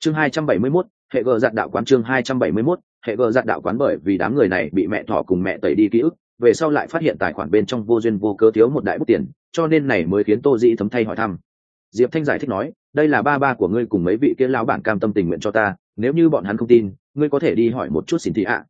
Chương 271, hệ gờ giặt đạo quán. Chương 271, hệ gờ giặt đạo quán. Bởi vì đám người này bị mẹ thỏ cùng mẹ tẩy đi ký ức, về sau lại phát hiện tài khoản bên trong vô duyên vô cớ thiếu một đại bút tiền, cho nên này mới khiến Tô Dĩ Thấm thay hỏi thăm. Diệp Thanh giải thích nói, đây là ba của ngươi cùng mấy vị kia lão bản cam tâm tình nguyện cho ta, nếu như bọn hắn không tin, ngươi có thể đi hỏi một chút xin thị ạ.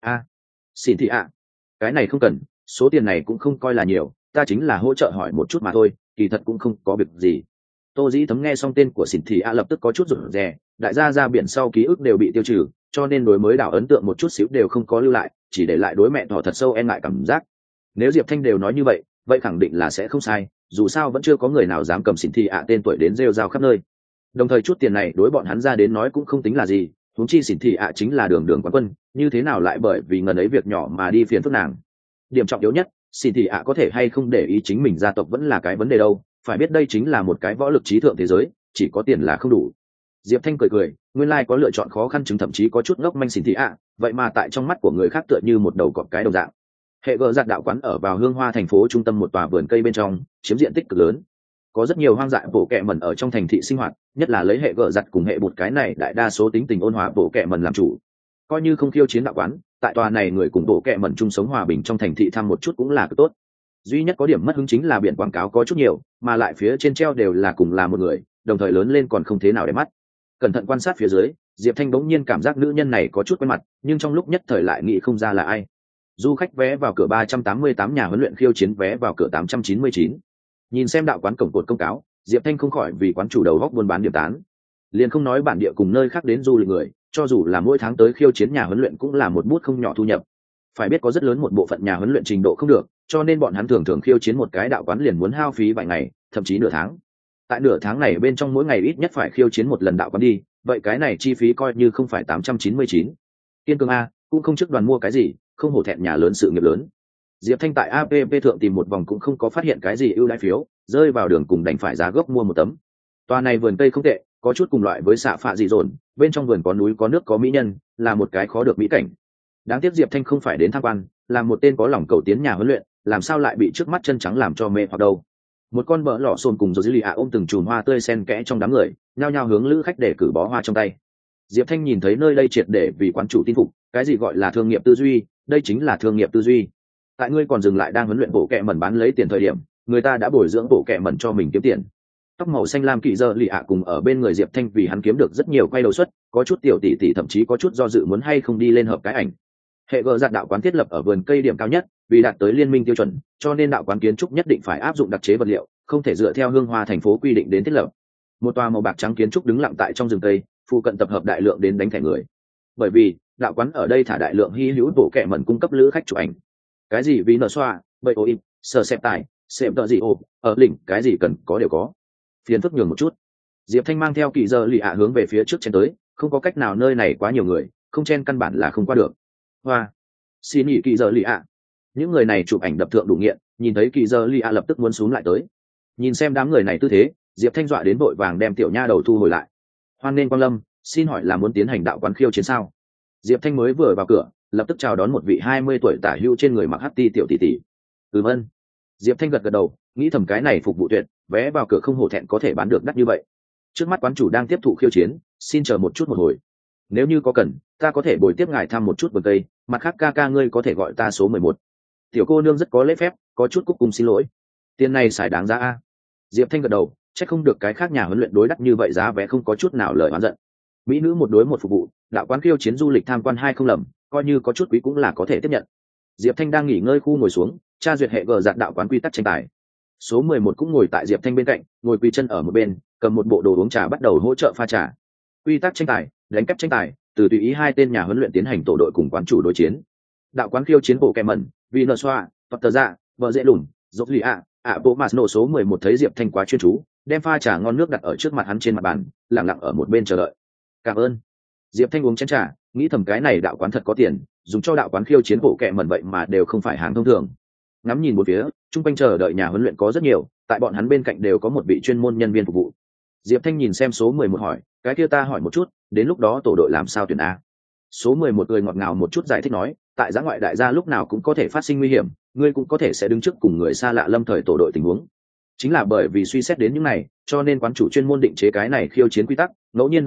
Xin thị ạ, cái này không cần, số tiền này cũng không coi là nhiều, ta chính là hỗ trợ hỏi một chút mà thôi, kỳ thật cũng không có việc gì. Tô Dĩ Thấm nghe xong tên của xin thị ạ lập tức có chút rụt rè, đại gia ra biển sau ký ức đều bị tiêu trừ, cho nên đối mới đảo ấn tượng một chút xíu đều không có lưu lại, chỉ để lại đối mẹ thỏ thật sâu e ngại cảm giác. Nếu Diệp Thanh đều nói như vậy, vậy khẳng định là sẽ không sai, dù sao vẫn chưa có người nào dám cầm xin thị ạ tên tuổi đến rêu rao khắp nơi. Đồng thời chút tiền này đối bọn hắn ra đến nói cũng không tính là gì, huống chi xin thị ạ chính là đường quán quân, như thế nào lại bởi vì ngần ấy việc nhỏ mà đi phiền phức nàng. Điểm trọng yếu nhất, xin thị ạ có thể hay không để ý chính mình gia tộc vẫn là cái vấn đề đâu, phải biết đây chính là một cái võ lực trí thượng thế giới, chỉ có tiền là không đủ. Diệp Thanh cười, nguyên lai có lựa chọn khó khăn chứng thậm chí có chút ngốc manh xin thị ạ, vậy mà tại trong mắt của người khác tựa như một đầu cọp cái đồng dạng. Hệ gờ giặt đạo quán ở vào Hương Hoa thành phố trung tâm một tòa vườn cây bên trong, chiếm diện tích cực lớn. Có rất nhiều hoang dại bộ kẹ mẩn ở trong thành thị sinh hoạt, nhất là lấy hệ gờ giặt cùng hệ bụt cái này đại đa số tính tình ôn hòa bộ kẹ mẩn làm chủ. Coi như không khiêu chiến đạo quán, tại tòa này người cùng bộ kẹ mẩn chung sống hòa bình trong thành thị thăm một chút cũng là cực tốt. Duy nhất có điểm mất hứng chính là biển quảng cáo có chút nhiều, mà lại phía trên treo đều là cùng là một người, đồng thời lớn lên còn không thế nào để mắt. Cẩn thận quan sát phía dưới, Diệp Thanh bỗng nhiên cảm giác nữ nhân này có chút quen mặt, nhưng trong lúc nhất thời lại nghĩ không ra là ai. Du khách vé vào cửa 388, nhà huấn luyện khiêu chiến vé vào cửa 899. Nhìn xem đạo quán cổng cột công cáo, Diệp Thanh không khỏi vì quán chủ đầu góc buôn bán điểm tán. Liền không nói bản địa cùng nơi khác đến du lịch người, cho dù là mỗi tháng tới khiêu chiến nhà huấn luyện cũng là một bút không nhỏ thu nhập. Phải biết có rất lớn một bộ phận nhà huấn luyện trình độ không được, cho nên bọn hắn thường khiêu chiến một cái đạo quán liền muốn hao phí vài ngày, thậm chí nửa tháng. Tại nửa tháng này bên trong mỗi ngày ít nhất phải khiêu chiến một lần đạo quán đi, vậy cái này chi phí coi như không phải 899. Tiên Cương a, cũng không trước đoàn mua cái gì, không hổ thẹn nhà lớn sự nghiệp lớn. Diệp Thanh tại app thượng tìm một vòng cũng không có phát hiện cái gì ưu đãi phiếu, rơi vào đường cùng đành phải giá gốc mua một tấm. Tòa này vườn cây không tệ, có chút cùng loại với xạ phạ dị dồn, bên trong vườn có núi có nước có mỹ nhân, là một cái khó được mỹ cảnh. Đáng tiếc Diệp Thanh không phải đến tham quan, là một tên có lòng cầu tiến nhà huấn luyện, làm sao lại bị trước mắt chân trắng làm cho mê hoặc đâu. Một con bỡ lọ xôn cùng Rosalia ôm từng chùm hoa tươi xen kẽ trong đám người, nhao nhao hướng lữ khách để cử bó hoa trong tay. Diệp Thanh nhìn thấy nơi đây triệt để vì quán chủ tin phục, cái gì gọi là thương nghiệp tư duy, đây chính là thương nghiệp tư duy. Tại ngươi còn dừng lại đang huấn luyện bộ kệ mẩn bán lấy tiền thời điểm, người ta đã bồi dưỡng bộ kệ mẩn cho mình kiếm tiền. Tóc màu xanh lam Kỵ Dơ Lì ạ cùng ở bên người Diệp Thanh vì hắn kiếm được rất nhiều quay đầu suất, có chút tiểu tỷ tỷ thậm chí có chút do dự muốn hay không đi lên hợp cái ảnh. Hệ gờ giặt đạo quán thiết lập ở vườn cây điểm cao nhất, vì đạt tới liên minh tiêu chuẩn, cho nên đạo quán kiến trúc nhất định phải áp dụng đặc chế vật liệu, không thể dựa theo Hương Hoa thành phố quy định đến thiết lập. Một tòa màu bạc trắng kiến trúc đứng lặng tại trong rừng cây, phụ cận tập hợp đại lượng đến đánh thẻ người. Bởi vì đạo quán ở đây thả đại lượng hy hữu bộ kệ mẩn cung cấp lữ khách chụp ảnh. Cái gì vì nở xoa, bậy ô im, sờ xẹp tài, xẹp tợ gì ô, ở lỉnh, cái gì cần có đều có. Phiền phức nhường một chút. Diệp Thanh mang theo Kỵ Dơ Lì ạ hướng về phía trước chen tới, không có cách nào, nơi này quá nhiều người, không chen căn bản là không qua được. Hoa, xin nghỉ Kỵ Dơ Lì ạ. Những người này chụp ảnh đập thượng đủ nghiện, nhìn thấy Kỵ Dơ Lì ạ lập tức muốn xuống lại tới. Nhìn xem đám người này tư thế, Diệp Thanh dọa đến vội vàng đem tiểu nha đầu thu hồi lại. Hoan nên quang lâm, xin hỏi là muốn tiến hành đạo quán khiêu chiến sao? Diệp Thanh mới vừa vào cửa, lập tức chào đón một vị 20 tuổi tả hữu trên người mặc hắc ti tiểu tỷ tỷ. Ơn. Diệp Thanh gật đầu, nghĩ thầm cái này phục vụ tuyệt, vé vào cửa không hổ thẹn có thể bán được đắt như vậy. Trước mắt quán chủ đang tiếp thụ khiêu chiến, xin chờ một chút một hồi. Nếu như có cần, ta có thể bồi tiếp ngài thăm một chút vườn cây, mặt khác ca ngươi có thể gọi ta số 11. Tiểu cô nương rất có lễ phép, có chút cúc cung xin lỗi. Tiền này xài đáng giá a. Diệp Thanh gật đầu, chắc không được cái khác nhà huấn luyện đối đắt như vậy giá vé không có chút nào lời oán giận. Mỹ nữ một đối một phục vụ, đạo quán khiêu chiến du lịch tham quan hai không lầm, coi như có chút quý cũng là có thể tiếp nhận. Diệp Thanh đang nghỉ ngơi khu ngồi xuống, tra duyệt hệ gờ giặt đạo quán quy tắc tranh tài. Số 11 cũng ngồi tại Diệp Thanh bên cạnh, ngồi quỳ chân ở một bên, cầm một bộ đồ uống trà bắt đầu hỗ trợ pha trà. Quy tắc tranh tài, đánh kép tranh tài, từ tùy ý hai tên nhà huấn luyện tiến hành tổ đội cùng quán chủ đối chiến. Đạo quán khiêu chiến bộ kèm mẩn, Vinosoa, Potter dạ, vợ dễ lùn, dốc lì ạ, bộ mạt nổ. Số 11 thấy Diệp Thanh quá chuyên chú, đem pha trà ngon nước đặt ở trước mặt hắn trên mặt bàn, lặng lặng ở một bên chờ đợi. Cảm ơn. Diệp Thanh uống chén trà, nghĩ thầm cái này đạo quán thật có tiền, dùng cho đạo quán khiêu chiến bộ kệ mẩn vậy mà đều không phải hàng thông thường. Ngắm nhìn một phía, chung quanh chờ đợi nhà huấn luyện có rất nhiều, tại bọn hắn bên cạnh đều có một vị chuyên môn nhân viên phục vụ. Diệp Thanh nhìn xem số 11 hỏi, cái kia ta hỏi một chút, đến lúc đó tổ đội làm sao tuyển a? Số 11 người ngọt ngào một chút giải thích nói, tại giã ngoại đại gia lúc nào cũng có thể phát sinh nguy hiểm, ngươi cũng có thể sẽ đứng trước cùng người xa lạ lâm thời tổ đội tình huống. Chính là bởi vì suy xét đến những này, cho nên quán chủ chuyên môn định chế cái này khiêu chiến quy tắc, ngẫu nhiên đồng đội,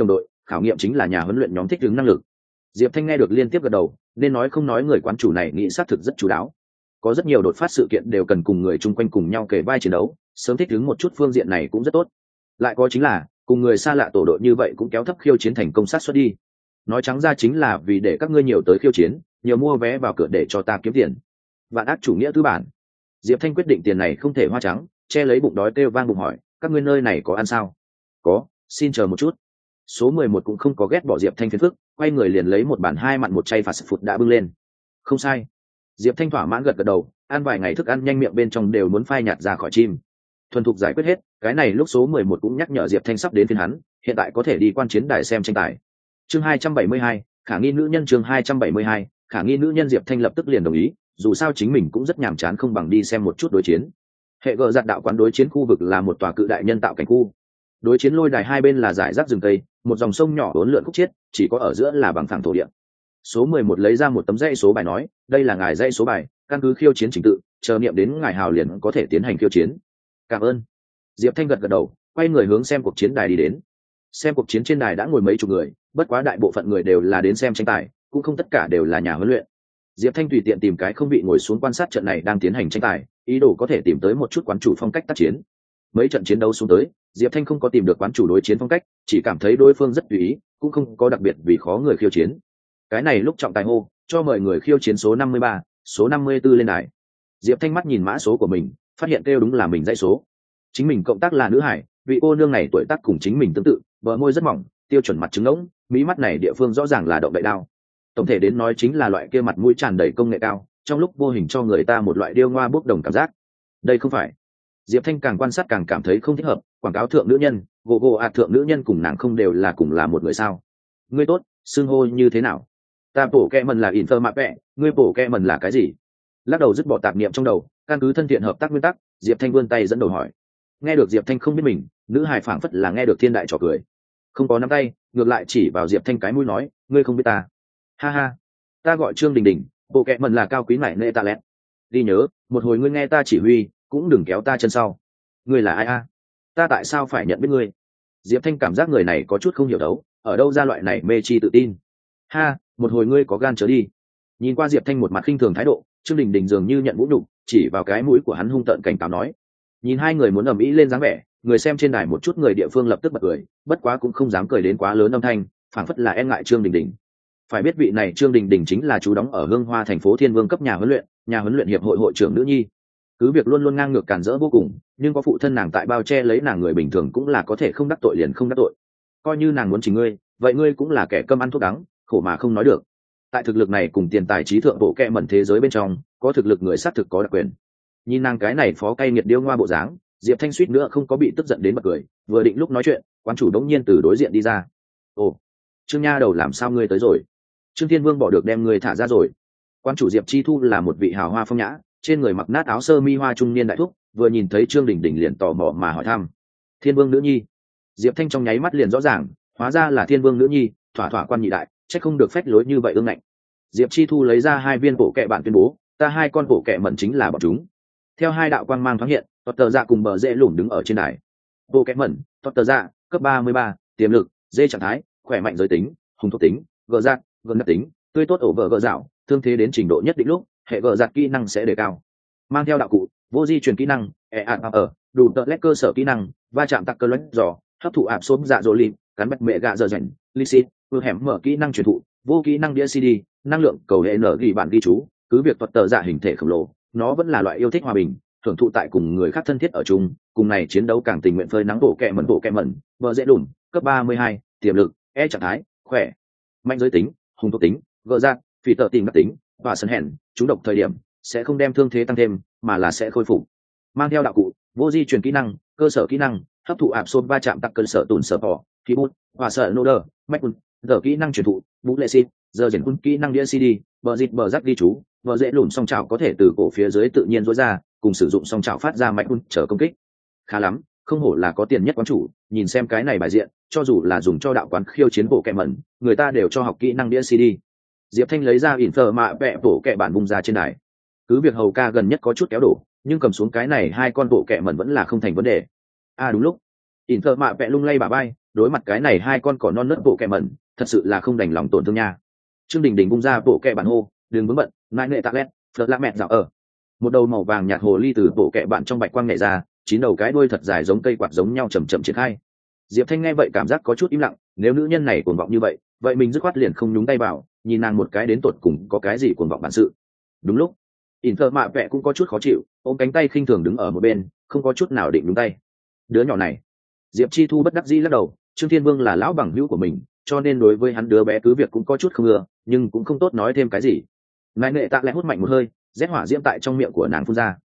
khảo nghiệm chính là nhà huấn luyện nhóm thích ứng năng lực. Diệp Thanh nghe được liên tiếp gật đầu, nên nói không nói người quán chủ này nghĩ xác thực rất chú đáo. Có rất nhiều đột phát sự kiện đều cần cùng người chung quanh cùng nhau kề vai chiến đấu, sớm thích ứng một chút phương diện này cũng rất tốt. Lại có chính là cùng người xa lạ tổ đội như vậy cũng kéo thấp khiêu chiến thành công sát xuất đi. Nói trắng ra chính là vì để các ngươi nhiều tới khiêu chiến, nhiều mua vé vào cửa để cho ta kiếm tiền. Vạn ác chủ nghĩa tư bản. Diệp Thanh quyết định tiền này không thể hoa trắng, che lấy bụng đói kêu vang bụng hỏi, các ngươi nơi này có ăn sao? Có, xin chờ một chút. Số 11 cũng không có ghét bỏ Diệp Thanh phiền phức, quay người liền lấy một bản 2 mặn một chay fast food đã bưng lên. Không sai. Diệp Thanh thỏa mãn gật gật đầu, ăn vài ngày thức ăn nhanh miệng bên trong đều muốn phai nhạt ra khỏi chim. Thuần thục giải quyết hết, cái này lúc số 11 cũng nhắc nhở Diệp Thanh sắp đến phiên hắn, hiện tại có thể đi quan chiến đài xem tranh tài. Chương 272, khả nghi nữ nhân. Chương 272, khả nghi nữ nhân. Diệp Thanh lập tức liền đồng ý, dù sao chính mình cũng rất nhàm chán không bằng đi xem một chút đối chiến. Hệ gờ giặt đạo quán đối chiến khu vực là một tòa cự đại nhân tạo cảnh khu. Đối chiến lôi đài hai bên là dải rác rừng cây, một dòng sông nhỏ uốn lượn khúc chiết, chỉ có ở giữa là bằng phẳng thổ địa. Số 11 lấy ra một tấm dãy số bài nói, đây là ngài dãy số bài, căn cứ khiêu chiến trình tự, chờ niệm đến ngài hào liền có thể tiến hành khiêu chiến. Cảm ơn. Diệp Thanh gật gật đầu, quay người hướng xem cuộc chiến đài đi đến. Xem cuộc chiến trên đài đã ngồi mấy chục người, bất quá đại bộ phận người đều là đến xem tranh tài, cũng không tất cả đều là nhà huấn luyện. Diệp Thanh tùy tiện tìm cái không vị ngồi xuống quan sát trận này đang tiến hành tranh tài, ý đồ có thể tìm tới một chút quán chủ phong cách tác chiến. Mấy trận chiến đấu xuống tới, Diệp Thanh không có tìm được quán chủ đối chiến phong cách, chỉ cảm thấy đối phương rất tùy ý, cũng không có đặc biệt vì khó người khiêu chiến. Cái này lúc trọng tài hô, cho mời người khiêu chiến số 53, số 54 lên đài. Diệp Thanh mắt nhìn mã số của mình, phát hiện kêu đúng là mình dãy số. Chính mình cộng tác là nữ hải, vị cô nương này tuổi tác cùng chính mình tương tự, bờ môi rất mỏng, tiêu chuẩn mặt trứng ngỗng, mí mắt này địa phương rõ ràng là động đậy đao. Tổng thể đến nói chính là loại kia mặt mũi tràn đầy công nghệ cao, trong lúc vô hình cho người ta một loại điêu ngoa bốc đồng cảm giác. Đây không phải. Diệp Thanh càng quan sát càng cảm thấy không thích hợp, quảng cáo thượng nữ nhân, gỗ thượng nữ nhân cùng nàng không đều là cùng là một người sao? Ngươi tốt, xưng hô như thế nào? Ta bổ kẹ mần là inter mạ vẹ, ngươi bổ kẹ mần là cái gì? Lắc đầu dứt bỏ tạp niệm trong đầu, căn cứ thân thiện hợp tác nguyên tắc, Diệp Thanh vươn tay dẫn đầu hỏi. Nghe được Diệp Thanh không biết mình, nữ hài phảng phất là nghe được thiên đại trò cười, không có nắm tay, ngược lại chỉ vào Diệp Thanh cái mũi nói, ngươi không biết ta? Ha ha, ta gọi Trương Đình Đình, bộ kẹ mần là cao quý nải nệ ta lẹt. Đi nhớ, một hồi ngươi nghe ta chỉ huy, cũng đừng kéo ta chân sau. Ngươi là ai a? Ta tại sao phải nhận biết ngươi? Diệp Thanh cảm giác người này có chút không hiểu đấu, ở đâu ra loại này mê chi tự tin. Ha, một hồi ngươi có gan trở đi. Nhìn qua Diệp Thanh một mặt khinh thường thái độ, Trương Đình Đình dường như nhận vũ nhục, chỉ vào cái mũi của hắn hung tợn cảnh cáo nói. Nhìn hai người muốn ầm ĩ lên dáng vẻ, người xem trên đài một chút người địa phương lập tức bật cười, bất quá cũng không dám cười đến quá lớn âm thanh, phảng phất là e ngại Trương Đình Đình. Phải biết vị này Trương Đình Đình chính là chú đóng ở Hương Hoa thành phố Thiên Vương cấp nhà huấn luyện hiệp hội hội trưởng nữ nhi. Cứ việc luôn luôn ngang ngược cản rỡ vô cùng, nhưng có phụ thân nàng tại bao che lấy nàng, người bình thường cũng là có thể không đắc tội liền không đắc tội. Coi như nàng muốn chỉnh ngươi, vậy ngươi cũng là kẻ cơm ăn thuốc đắng, khổ mà không nói được. Tại thực lực này cùng tiền tài trí thượng bộ kệ mẩn thế giới bên trong, có thực lực người xác thực có đặc quyền. Nhìn nàng cái này phó cay nghiệt điêu ngoa bộ dáng, Diệp Thanh suýt nữa không có bị tức giận đến bật cười, vừa định lúc nói chuyện, quán chủ đống nhiên từ đối diện đi ra. Ồ, Trương nha đầu làm sao ngươi tới rồi? Trương Thiên Vương bỏ được đem ngươi thả ra rồi. Quan chủ Diệp Chi Thu là một vị hào hoa phong nhã, trên người mặc nát áo sơ mi hoa trung niên đại thúc, vừa nhìn thấy Trương Đình Đình liền tò mò mà hỏi thăm. Thiên Vương nữ nhi. Diệp Thanh trong nháy mắt liền rõ ràng, hóa ra là Thiên Vương nữ nhi, thỏa thỏa quan nhị đại, chắc không được phách lối như vậy ương ngạnh. Diệp Chi Thu lấy ra hai viên bộ kệ bản tuyên bố, ta hai con bộ kệ mẩn chính là bọn chúng. Theo hai đạo quang mang thoáng hiện, Tuật Tờ Dạ cùng Bờ Dễ Lủng đứng ở trên đài. Bộ kệ mẩn, Tuật Tờ Dạ, cấp 33, tiềm lực, dê trạng thái, khỏe mạnh giới tính, hùng thuộc tính, gờ giạt, gờ nát tính, tươi tốt ổ vợ gờ dạo, thương thế đến trình độ nhất định lúc, hệ gờ giạt kỹ năng sẽ đề cao. Mang theo đạo cụ, vô di truyền kỹ năng, đủ tợ lét cơ sở kỹ năng, va chạm tắc cơ lónh giò, hấp thụ ạp xốp dạ dỗ lìm, cắn bạch mẹ gạ dở dành, lycid, vừa hẻm mở kỹ năng truyền thụ, vô kỹ năng đĩa CD, năng lượng cầu hệ nở ghi bản ghi chú, cứ việc Tuật Tờ Dạ hình thể khổng lồ, nó vẫn là loại yêu thích hòa bình, thưởng thụ tại cùng người khác thân thiết ở chung, cùng này chiến đấu càng tình nguyện phơi nắng bộ kẹ mẩn, vợ dễ đủn, cấp 32, tiềm lực, trạng thái, khỏe, mạnh giới tính, hùng thuộc tính, gỡ ra, phỉ tợ tìm đặc tính, và sân hèn, chúng độc thời điểm sẽ không đem thương thế tăng thêm, mà là sẽ khôi phục. Mang theo đạo cụ, vô di truyền kỹ năng, cơ sở kỹ năng, hấp thụ ạp xôn va chạm tắc cơ sở tùn sở bỏ, khí bút, và sợ nô đơ, mách bút, giờ kỹ năng truyền thụ, bút lệ xịt, giờ diễn quân kỹ năng đĩa CD, bờ dịt bờ rắc ghi chú, vợ dễ lùn song chảo có thể từ cổ phía dưới tự nhiên rối ra, cùng sử dụng song chảo phát ra mạnh trở công kích. Khá lắm, không hổ là có tiền nhất quán chủ, nhìn xem cái này bài diện, cho dù là dùng cho đạo quán khiêu chiến bộ kẹ mẩn, người ta đều cho học kỹ năng đĩa CD. Diệp Thanh lấy ra ỉn phở mạ vẽ bộ kẹ bản bung ra trên đài. Cứ việc hầu ca gần nhất có chút kéo đổ, nhưng cầm xuống cái này hai con bộ kẹ mẩn vẫn là không thành vấn đề. Đúng lúc, ỉn phở mạ vẽ lung lay bà bay, đối mặt cái này hai con cỏ non nớt bộ kẹ mẩn thật sự là không đành lòng tổn thương nha. Trương Đình Đình bung ra bộ kẹ bạn hô, đừng vướng bận, nại nệ tạ lét phật lạ mẹ dạo ở. Một đầu màu vàng nhạt hồ ly từ bộ kẹ bạn trong bạch quang nhảy ra, 9 đầu cái đuôi thật dài giống cây quạt giống nhau chậm chậm triển khai. Diệp Thanh nghe vậy cảm giác có chút im lặng, nếu nữ nhân này cuồng vọng như vậy, vậy mình dứt khoát liền không nhúng tay vào, nhìn nàng một cái đến tột cùng có cái gì cuồng vọng bản sự. Đúng lúc, Inter mạ vẹ cũng có chút khó chịu, ôm cánh tay khinh thường đứng ở một bên, không có chút nào định nhúng tay. Đứa nhỏ này, Diệp Chi Thu bất đắc dĩ lắc đầu, Trương Thiên Vương là lão bằng hữu của mình, cho nên đối với hắn đứa bé cứ việc cũng có chút không ưa, nhưng cũng không tốt nói thêm cái gì. Nại nệ tạ lẽ hút mạnh một hơi, rét hỏa diễm tại trong miệng của nàng phun ra.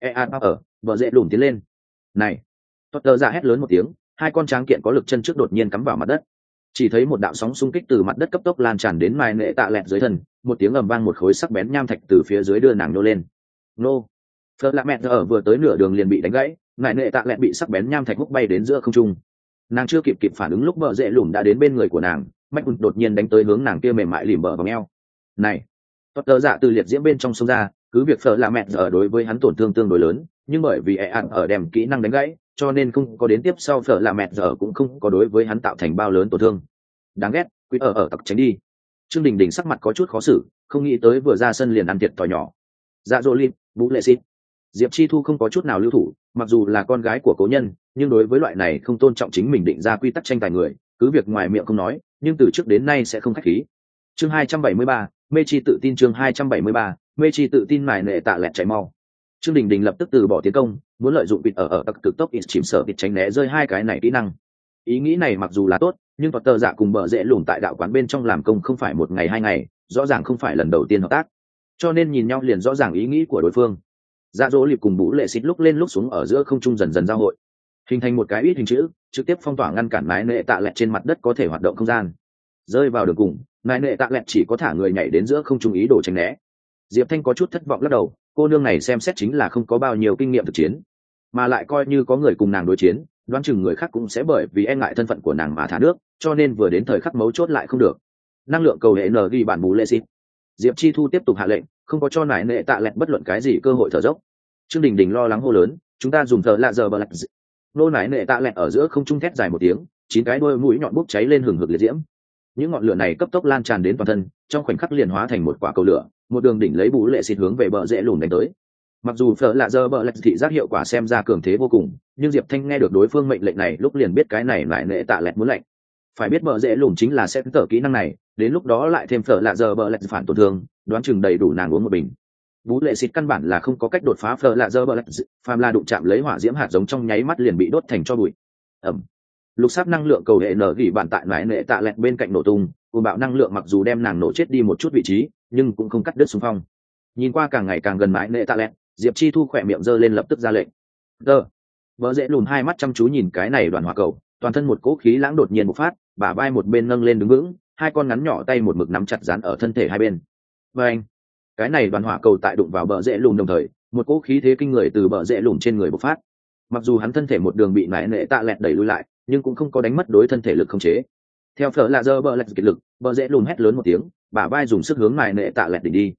Ở, vợ dễ lùm tiến lên. Này, Potter ra hét lớn một tiếng, hai con tráng kiện có lực chân trước đột nhiên cắm vào mặt đất. Chỉ thấy một đạo sóng xung kích từ mặt đất cấp tốc lan tràn đến nại nệ tạ lẹt dưới thân, một tiếng ầm vang, một khối sắc bén nham thạch từ phía dưới đưa nàng nô lên. Nô. Phật lạ mẹ ở vừa tới nửa đường liền bị đánh gãy, nại nệ tạ lẹt bị sắc bén nham thạch hút bay đến giữa không trung. Nàng chưa kịp phản ứng lúc vợ dễ lùm đã đến bên người của nàng, mạch đột nhiên đánh tới hướng nàng kia mềm mại lìm bờ vòng eo. Này, Potter dạ từ liệt diễm bên trong sông ra, cứ việc Phở là mẹ ở đối với hắn tổn thương tương đối lớn, nhưng bởi vì ở đem kỹ năng đánh gãy, cho nên không có đến tiếp sau Phở là mẹ giờ cũng không có đối với hắn tạo thành bao lớn tổn thương. Đáng ghét, quỷ ở tặc tránh đi. Trương Đình Đình sắc mặt có chút khó xử, không nghĩ tới vừa ra sân liền ăn thiệt thòi nhỏ. Dạ dỗ lim, vũ lệ xịt. Diệp Chi Thu không có chút nào lưu thủ, mặc dù là con gái của cố nhân, nhưng đối với loại này không tôn trọng chính mình định ra quy tắc tranh tài người, cứ việc ngoài miệng không nói, nhưng từ trước đến nay sẽ không khách khí. Chương 273, mê chi tự tin. Chương 273, mê chi tự tin. Mài nệ tạ lẹt chạy mau. Trương Đình Đình lập tức từ bỏ tiến công, muốn lợi dụng vịt ở tặc cực tốc ít chìm sở vịt tránh né rơi hai cái này kỹ năng. Ý nghĩ này mặc dù là tốt, nhưng Potter dạ cùng bợ dễ lùn tại đạo quán bên trong làm công không phải một ngày hai ngày, rõ ràng không phải lần đầu tiên hợp tác, cho nên nhìn nhau liền rõ ràng ý nghĩ của đối phương. Dạ dỗ liệp cùng Vũ Lệ Xịt lúc lên lúc xuống ở giữa không trung dần dần giao hội, hình thành một cái ít hình chữ, trực tiếp phong tỏa ngăn cản mái nệ tạ lẹt trên mặt đất có thể hoạt động không gian. Rơi vào đường cùng, mái nệ tạ lẹt chỉ có thả người nhảy đến giữa không trung ý đồ tránh né. Diệp Thanh có chút thất vọng lắc đầu, cô nương này xem xét chính là không có bao nhiêu kinh nghiệm thực chiến, mà lại coi như có người cùng nàng đối chiến, đoán chừng người khác cũng sẽ bởi vì e ngại thân phận của nàng mà thả nước, cho nên vừa đến thời khắc mấu chốt lại không được. Năng lượng cầu hệ n ghi bản Vũ Lệ Xịt. Diệp Chi Thu tiếp tục hạ lệnh, không có cho nải nệ tạ lẹt bất luận cái gì cơ hội thở dốc. Trương Đình Đình lo lắng hô lớn, chúng ta dùng thờ lạ giờ bờ lạch. Nô nải nệ tạ lẹt ở giữa không trung thét dài một tiếng, 9 cái đuôi mũi nhọn bốc cháy lên hừng hực liệt diễm. Những ngọn lửa này cấp tốc lan tràn đến toàn thân, trong khoảnh khắc liền hóa thành một quả cầu lửa, một đường đỉnh lấy Vũ Lệ Xịt hướng về bờ rễ lùn đánh tới. Mặc dù thờ lạ giờ bờ lạch thị giác hiệu quả xem ra cường thế vô cùng, nhưng Diệp Thanh nghe được đối phương mệnh lệnh này lúc liền biết cái này nải nệ tạ lẹt muốn lệnh. Phải biết bờ rễ lùn chính là sẽ tở kỹ năng này, đến lúc đó lại thêm thờ lạ giờ bờ lạch phản tổn thương, đoán chừng đầy đủ nàng uống một bình. Vũ Lệ Xịt căn bản là không có cách đột phá phở lạ dơ bờ lạch, phàm là đụng chạm lấy hỏa diễm hạt giống trong nháy mắt liền bị đốt thành tro bụi. Lục sáp năng lượng cầu hệ nở gỉ bản tại nải nệ tạ lẹt bên cạnh nổ tung, cuồng bạo năng lượng mặc dù đem nàng nổ chết đi một chút vị trí, nhưng cũng không cắt đứt xung phong. Nhìn qua càng ngày càng gần nải nệ tạ lẹt, Diệp Chi Thu khỏe miệng giơ lên lập tức ra lệnh. Vợ dễ lùn hai mắt chăm chú nhìn cái này đoàn hỏa cầu, toàn thân một cỗ khí lãng đột nhiên bộc phát, bả vai một bên nâng lên đứng vững, hai con ngắn nhỏ tay một mực nắm chặt dán ở thân thể hai bên. Anh, cái này đoàn hỏa cầu tại đụng vào bờ rễ lùn đồng thời, một cỗ khí thế kinh người từ bờ rễ lùn trên người bộc phát. Mặc dù hắn thân thể một đường bị nải nệ tạ lẹt đẩy lui lại, nhưng cũng không có đánh mất đối thân thể lực không chế. Theo phở lạ dơ bờ lẹt kiệt lực, bờ rễ lùn hét lớn một tiếng, bả vai dùng sức hướng nải nệ tạ lẹt đỉnh đi.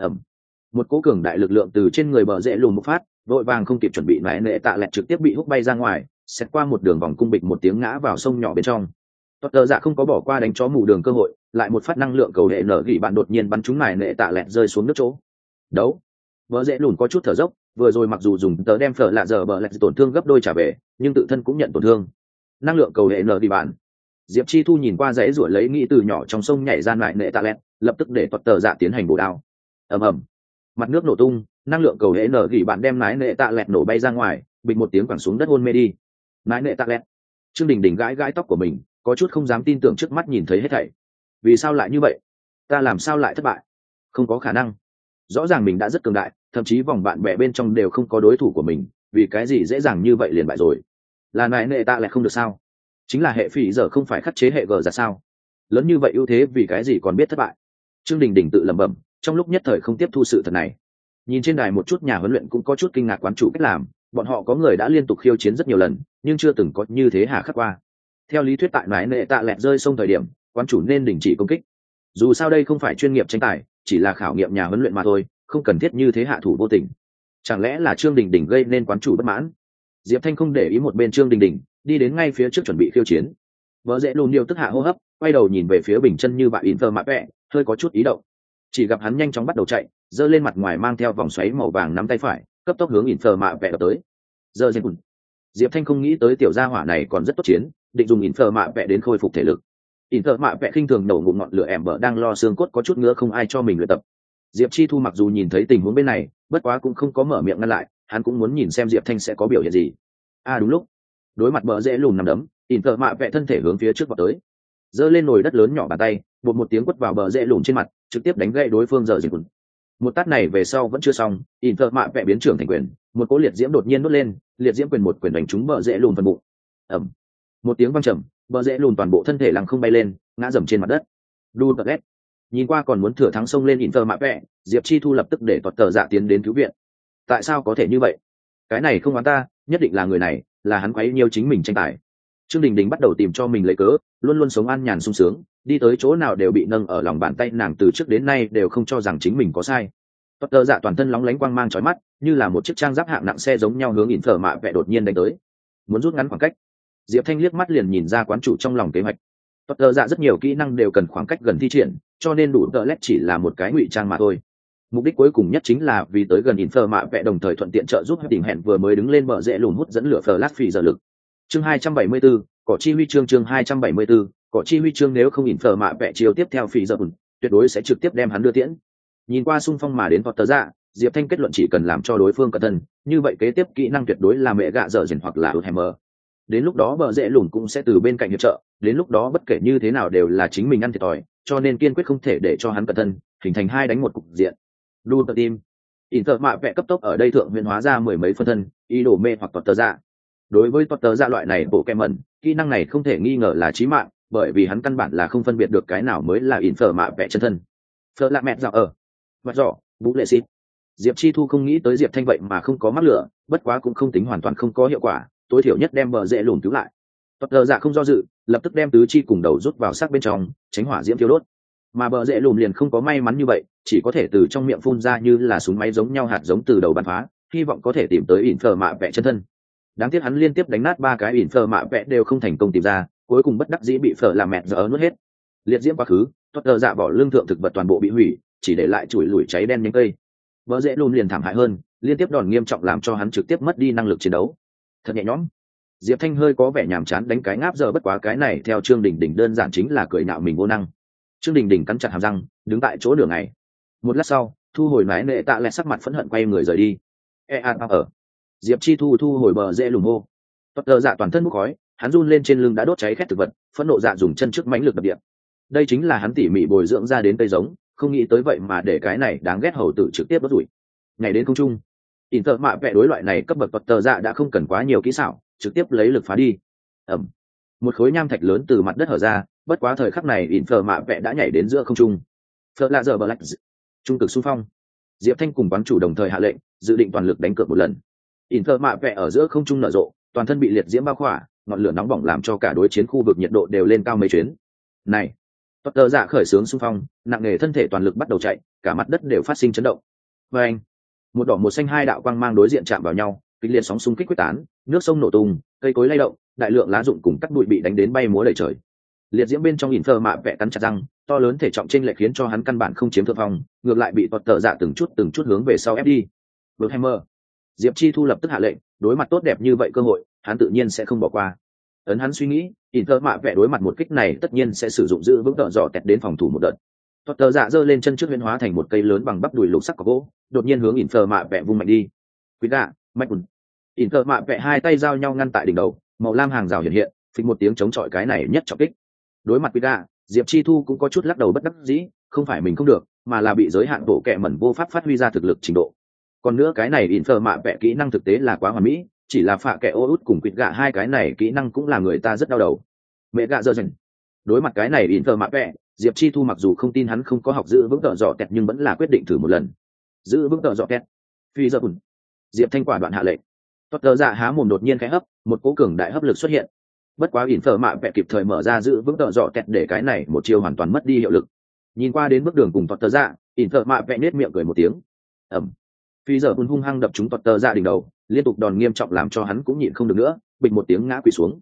Một cỗ cường đại lực lượng từ trên người bờ rễ lùn bộc phát, vội vàng không kịp chuẩn bị nải nệ tạ lẹt trực tiếp bị húc bay ra ngoài, xét qua một đường vòng cung bịch một tiếng ngã vào sông nhỏ bên trong. Potter dạ không có bỏ qua đánh chó mù đường cơ hội, lại một phát năng lượng cầu hệ nở gỉ bạn đột nhiên bắn trúng nải nệ tạ lẹt rơi xuống nước chỗ. Đấu. Vợ dễ lùn có chút thở dốc, vừa rồi mặc dù dùng tớ đem phở lạ giờ bờ lẹt tổn thương gấp đôi trả về, nhưng tự thân cũng nhận tổn thương. Năng lượng cầu hệ nở gỉ bạn. Diệp Chi Thu nhìn qua dãy ruổi lấy nghĩ từ nhỏ trong sông nhảy ra nải nệ tạ lẹt, lập tức để Potter dạ tiến hành bổ đao. Mặt nước nổ tung, năng lượng cầu hệ nở gỉ bạn đem nải nệ tạ lẹt nổ bay ra ngoài, bịch một tiếng quẳng xuống đất hôn mê đi. Nải nệ tạ lẹt. Trương Đình Đình gãi gãi tóc của mình, có chút không dám tin tưởng trước mắt nhìn thấy hết thảy. Vì sao lại như vậy? Ta làm sao lại thất bại? Không có khả năng. Rõ ràng mình đã rất cường đại, thậm chí vòng bạn bè bên trong đều không có đối thủ của mình, vì cái gì dễ dàng như vậy liền bại rồi? Là nại nệ tạ lại không được sao? Chính là hệ phỉ giờ không phải khắc chế hệ g ra sao? Lớn như vậy ưu thế vì cái gì còn biết thất bại? Trương Đình Đình tự lẩm bẩm, trong lúc nhất thời không tiếp thu sự thật này. Nhìn trên đài một chút nhà huấn luyện cũng có chút kinh ngạc quán chủ cách làm, bọn họ có người đã liên tục khiêu chiến rất nhiều lần, nhưng chưa từng có như thế hà khắc qua. Theo lý thuyết tại nải nệ tạ lẹt rơi sông thời điểm, quán chủ nên đình chỉ công kích. Dù sao đây không phải chuyên nghiệp tranh tài, chỉ là khảo nghiệm nhà huấn luyện mà thôi, không cần thiết như thế hạ thủ vô tình. Chẳng lẽ là Trương Đình Đình gây nên quán chủ bất mãn? Diệp Thanh không để ý một bên Trương Đình Đình, đi đến ngay phía trước chuẩn bị khiêu chiến. Bờ rẽ lùn điều tức hạ hô hấp, quay đầu nhìn về phía bình chân như bại Inter mạ vẹ, hơi có chút ý động. Chỉ gặp hắn nhanh chóng bắt đầu chạy, giơ lên mặt ngoài mang theo vòng xoáy màu vàng nắm tay phải, cấp tốc hướng Inter mạ vẹ đập tới. Giờ dần. Diệp Thanh không nghĩ tới tiểu gia hỏa này còn rất tốt chiến, định dùng Inter mạ vẹ đến khôi phục thể lực. Inter mạ vẹ khinh thường nổ ngụm ngọn lửa ẻm bở đang lo xương cốt có chút ngứa không ai cho mình luyện tập. Diệp Chi Thu mặc dù nhìn thấy tình huống bên này, bất quá cũng không có mở miệng ngăn lại, hắn cũng muốn nhìn xem Diệp Thanh sẽ có biểu hiện gì. Đúng lúc, đối mặt bờ rẽ lùn nằm đấm, Inter mạ vẹ thân thể hướng phía trước vọt tới, giơ lên nồi đất lớn nhỏ bàn tay, bột một tiếng quất vào bờ rẽ lùn trên mặt, trực tiếp đánh gãy đối phương giờ dừng. Một tát này về sau vẫn chưa xong, Inter mạ vẹ biến trưởng thành quyền, một cỗ liệt diễm đột nhiên đốt lên, liệt diễm quyền một quyền đánh trúng bờ rẽ lùn phần bụng. Ầm. Một tiếng vang trầm, bờ rẽ lùn toàn bộ thân thể lằng không bay lên, ngã dầm trên mặt đất. Đu tật ghét. Nhìn qua còn muốn thừa thắng xông lên Inter mạ vẹ, Diệp Chi Thu lập tức để tuột tờ dạ tiến đến cứu viện. Tại sao có thể như vậy? Cái này không oán ta, nhất định là người này, là hắn quấy nhiêu chính mình tranh tài. Trương Đình Đình bắt đầu tìm cho mình lấy cớ, luôn luôn sống an nhàn sung sướng, đi tới chỗ nào đều bị nâng ở lòng bàn tay nàng từ trước đến nay đều không cho rằng chính mình có sai. Tuột tờ dạ toàn thân lóng lánh quang mang chói mắt, như là một chiếc trang giáp hạng nặng xe giống nhau hướng Inter mạ vẹ đột nhiên đánh tới, muốn rút ngắn khoảng cách. Diệp Thanh liếc mắt liền nhìn ra quán chủ trong lòng kế hoạch. Tuột tờ dạ rất nhiều kỹ năng đều cần khoảng cách gần thi triển, cho nên đủ tờ lét chỉ là một cái ngụy trang mà thôi. Mục đích cuối cùng nhất chính là vì tới gần Inter mạ vẽ đồng thời thuận tiện trợ giúp tình hẹn vừa mới đứng lên bờ rẽ lùn hút dẫn lửa flash phi giờ lực. Chương 274, cỏ chi huy chương 274, cỏ chi huy chương nếu không Inter mạ vẽ chiều tiếp theo phi giờ tuyệt đối sẽ trực tiếp đem hắn đưa tiễn. Nhìn qua xung phong mà đến vọt tờ dạ, Diệp Thanh kết luận chỉ cần làm cho đối phương cẩn thận, như vậy kế tiếp kỹ năng tuyệt đối là mẹ gạ dở dần hoặc là hammer. Đến lúc đó bờ rẽ lùn cũng sẽ từ bên cạnh hiệp trợ, đến lúc đó bất kể như thế nào đều là chính mình ăn thiệt thòi, cho nên kiên quyết không thể để cho hắn cẩn thận, hình thành 2 đánh 1 cục diện. Đu tờ tim. Inter mạ vẽ cấp tốc ở đây thượng huyền hóa ra mười mấy phân thân, ý đồ mê hoặc tuột tờ dạ. Đối với tuột tờ dạ loại này bộ kẹm mẩn, kỹ năng này không thể nghi ngờ là chí mạng, bởi vì hắn căn bản là không phân biệt được cái nào mới là Inter mạ vẽ chân thân. Phở lạ mẹ dạo ở. Vật rõ, vũ lệ xịt. Diệp Chi Thu không nghĩ tới Diệp Thanh vậy mà không có mắc lửa, bất quá cũng không tính hoàn toàn không có hiệu quả, tối thiểu nhất đem bờ rẽ lùn cứu lại. Tuột tờ dạ không do dự, lập tức đem tứ chi cùng đầu rút vào xác bên trong, tránh hỏa diễm thiêu đốt. Mà bờ rẽ lùn liền không có may mắn như vậy, chỉ có thể từ trong miệng phun ra như là súng máy giống nhau hạt giống từ đầu bắn phá, hy vọng có thể tìm tới Infer mạ vẽ chân thân. Đáng tiếc hắn liên tiếp đánh nát 3 cái Infer mạ vẽ đều không thành công tìm ra, cuối cùng bất đắc dĩ bị phở làm mẹ dở nuốt hết. Liệt diễm quá khứ, tuột tờ dạ bỏ lương thượng thực vật toàn bộ bị hủy, chỉ để lại chùi lủi cháy đen nhánh cây. Bờ rẽ lùn liền thảm hại hơn, liên tiếp đòn nghiêm trọng làm cho hắn trực tiếp mất đi năng lực chiến đấu. Thật nhẹ nhõm. Diệp Thanh hơi có vẻ nhàm chán đánh cái ngáp giờ bất quá cái này theo Trương Đình Đình đơn giản chính là cười nhạo mình vô năng. Trương Đình Đình cắn chặt hàm răng, đứng tại chỗ nửa ngày. Một lát sau, thu hồi nái nệ tạ lẹ sắc mặt phẫn hận quay người rời đi. Ở. Diệp Chi thu hồi bờ rẽ lùm hô. Tuột tờ dạ toàn thân bốc khói, hắn run lên trên lưng đã đốt cháy khét thực vật, phẫn nộ dạ dùng chân trước mãnh lực đập địa. Đây chính là hắn tỉ mỉ bồi dưỡng ra đến cây giống, không nghĩ tới vậy mà để cái này đáng ghét hầu tử trực tiếp đốt rủi. Ngày đến không trung, Inter mạ vẽ đối loại này cấp bậc tuột tờ dạ đã không cần quá nhiều kỹ xảo, trực tiếp lấy lực phá đi. Ầm. Một khối nham thạch lớn từ mặt đất hở ra, bất quá thời khắc này Infer mạ vẽ đã nhảy đến giữa không trung. Phở lạ giờ Black, trung cực xung phong. Diệp Thanh cùng quán chủ đồng thời hạ lệnh, dự định toàn lực đánh cược một lần. Infer mạ vẽ ở giữa không trung nở rộ, toàn thân bị liệt diễm bao khỏa, ngọn lửa nóng bỏng làm cho cả đối chiến khu vực nhiệt độ đều lên cao mấy chuyến. Này, Potter dạ khởi xướng xung phong, nặng nề thân thể toàn lực bắt đầu chạy, cả mặt đất đều phát sinh chấn động. Và anh, một đỏ một xanh hai đạo quang mang đối diện chạm vào nhau, kịch liệt sóng xung kích quyết tán, nước sông nổ tung, cây cối lay động, đại lượng lá rụng cùng cắt bụi bị đánh đến bay múa đầy trời. Liệt diễm bên trong Infer mạ vẽ cắn chặt răng, to lớn thể trọng chênh lệch khiến cho hắn căn bản không chiếm thượng phong, ngược lại bị Potter dạ từng chút hướng về sau ép đi. Hammer. Diệp Chi Thu lập tức hạ lệnh, đối mặt tốt đẹp như vậy cơ hội, hắn tự nhiên sẽ không bỏ qua. Ấn hắn suy nghĩ, Inter mạ vẽ đối mặt một kích này tất nhiên sẽ sử dụng giữ vững tợ dò tẹt đến phòng thủ một đợt. Potter dạ giơ lên chân trước huyễn hóa thành một cây lớn bằng bắp đùi lục sắc của gỗ, đột nhiên hướng Inter mạ vẽ vung mạnh đi. Quý gạ, mạnh quần. Inter mạ vẽ hai tay giao nhau ngăn tại đỉnh đầu, màu lam hàng rào hiện hiện, phịch một tiếng chống chọi cái này nhất trọng kích. Đối mặt Quý gạ, Diệp Chi Thu cũng có chút lắc đầu bất đắc dĩ, không phải mình không được, mà là bị giới hạn bộ kệ mẩn vô pháp phát huy ra thực lực trình độ. Còn nữa cái này Infer mạ vẽ kỹ năng thực tế là quá hoàn mỹ, chỉ là phạ kẻ ô út cùng quỵt gạ hai cái này kỹ năng cũng là người ta rất đau đầu. Mẹ gạ dơ dần. Đối mặt cái này Infer mạ vẽ, Diệp Chi Thu mặc dù không tin hắn không có học giữ vững tợ dọ tẹt nhưng vẫn là quyết định thử một lần. Giữ vững tợ dọ tẹt. Phi dơ bùn. Diệp Thanh quả đoạn hạ lệnh. Potter dạ há mồm đột nhiên khẽ hấp, một cỗ cường đại hấp lực xuất hiện. Bất quá Infer mạ vẽ kịp thời mở ra giữ vững tợ dọ tẹt để cái này một chiêu hoàn toàn mất đi hiệu lực. Nhìn qua đến bước đường cùng Potter dạ, Infer mạ vẽ nết miệng cười một tiếng. Ầm. Phi giờ hung hăng đập trúng Potter ra đỉnh đầu, liên tục đòn nghiêm trọng làm cho hắn cũng nhịn không được nữa, bịch một tiếng ngã quỵ xuống.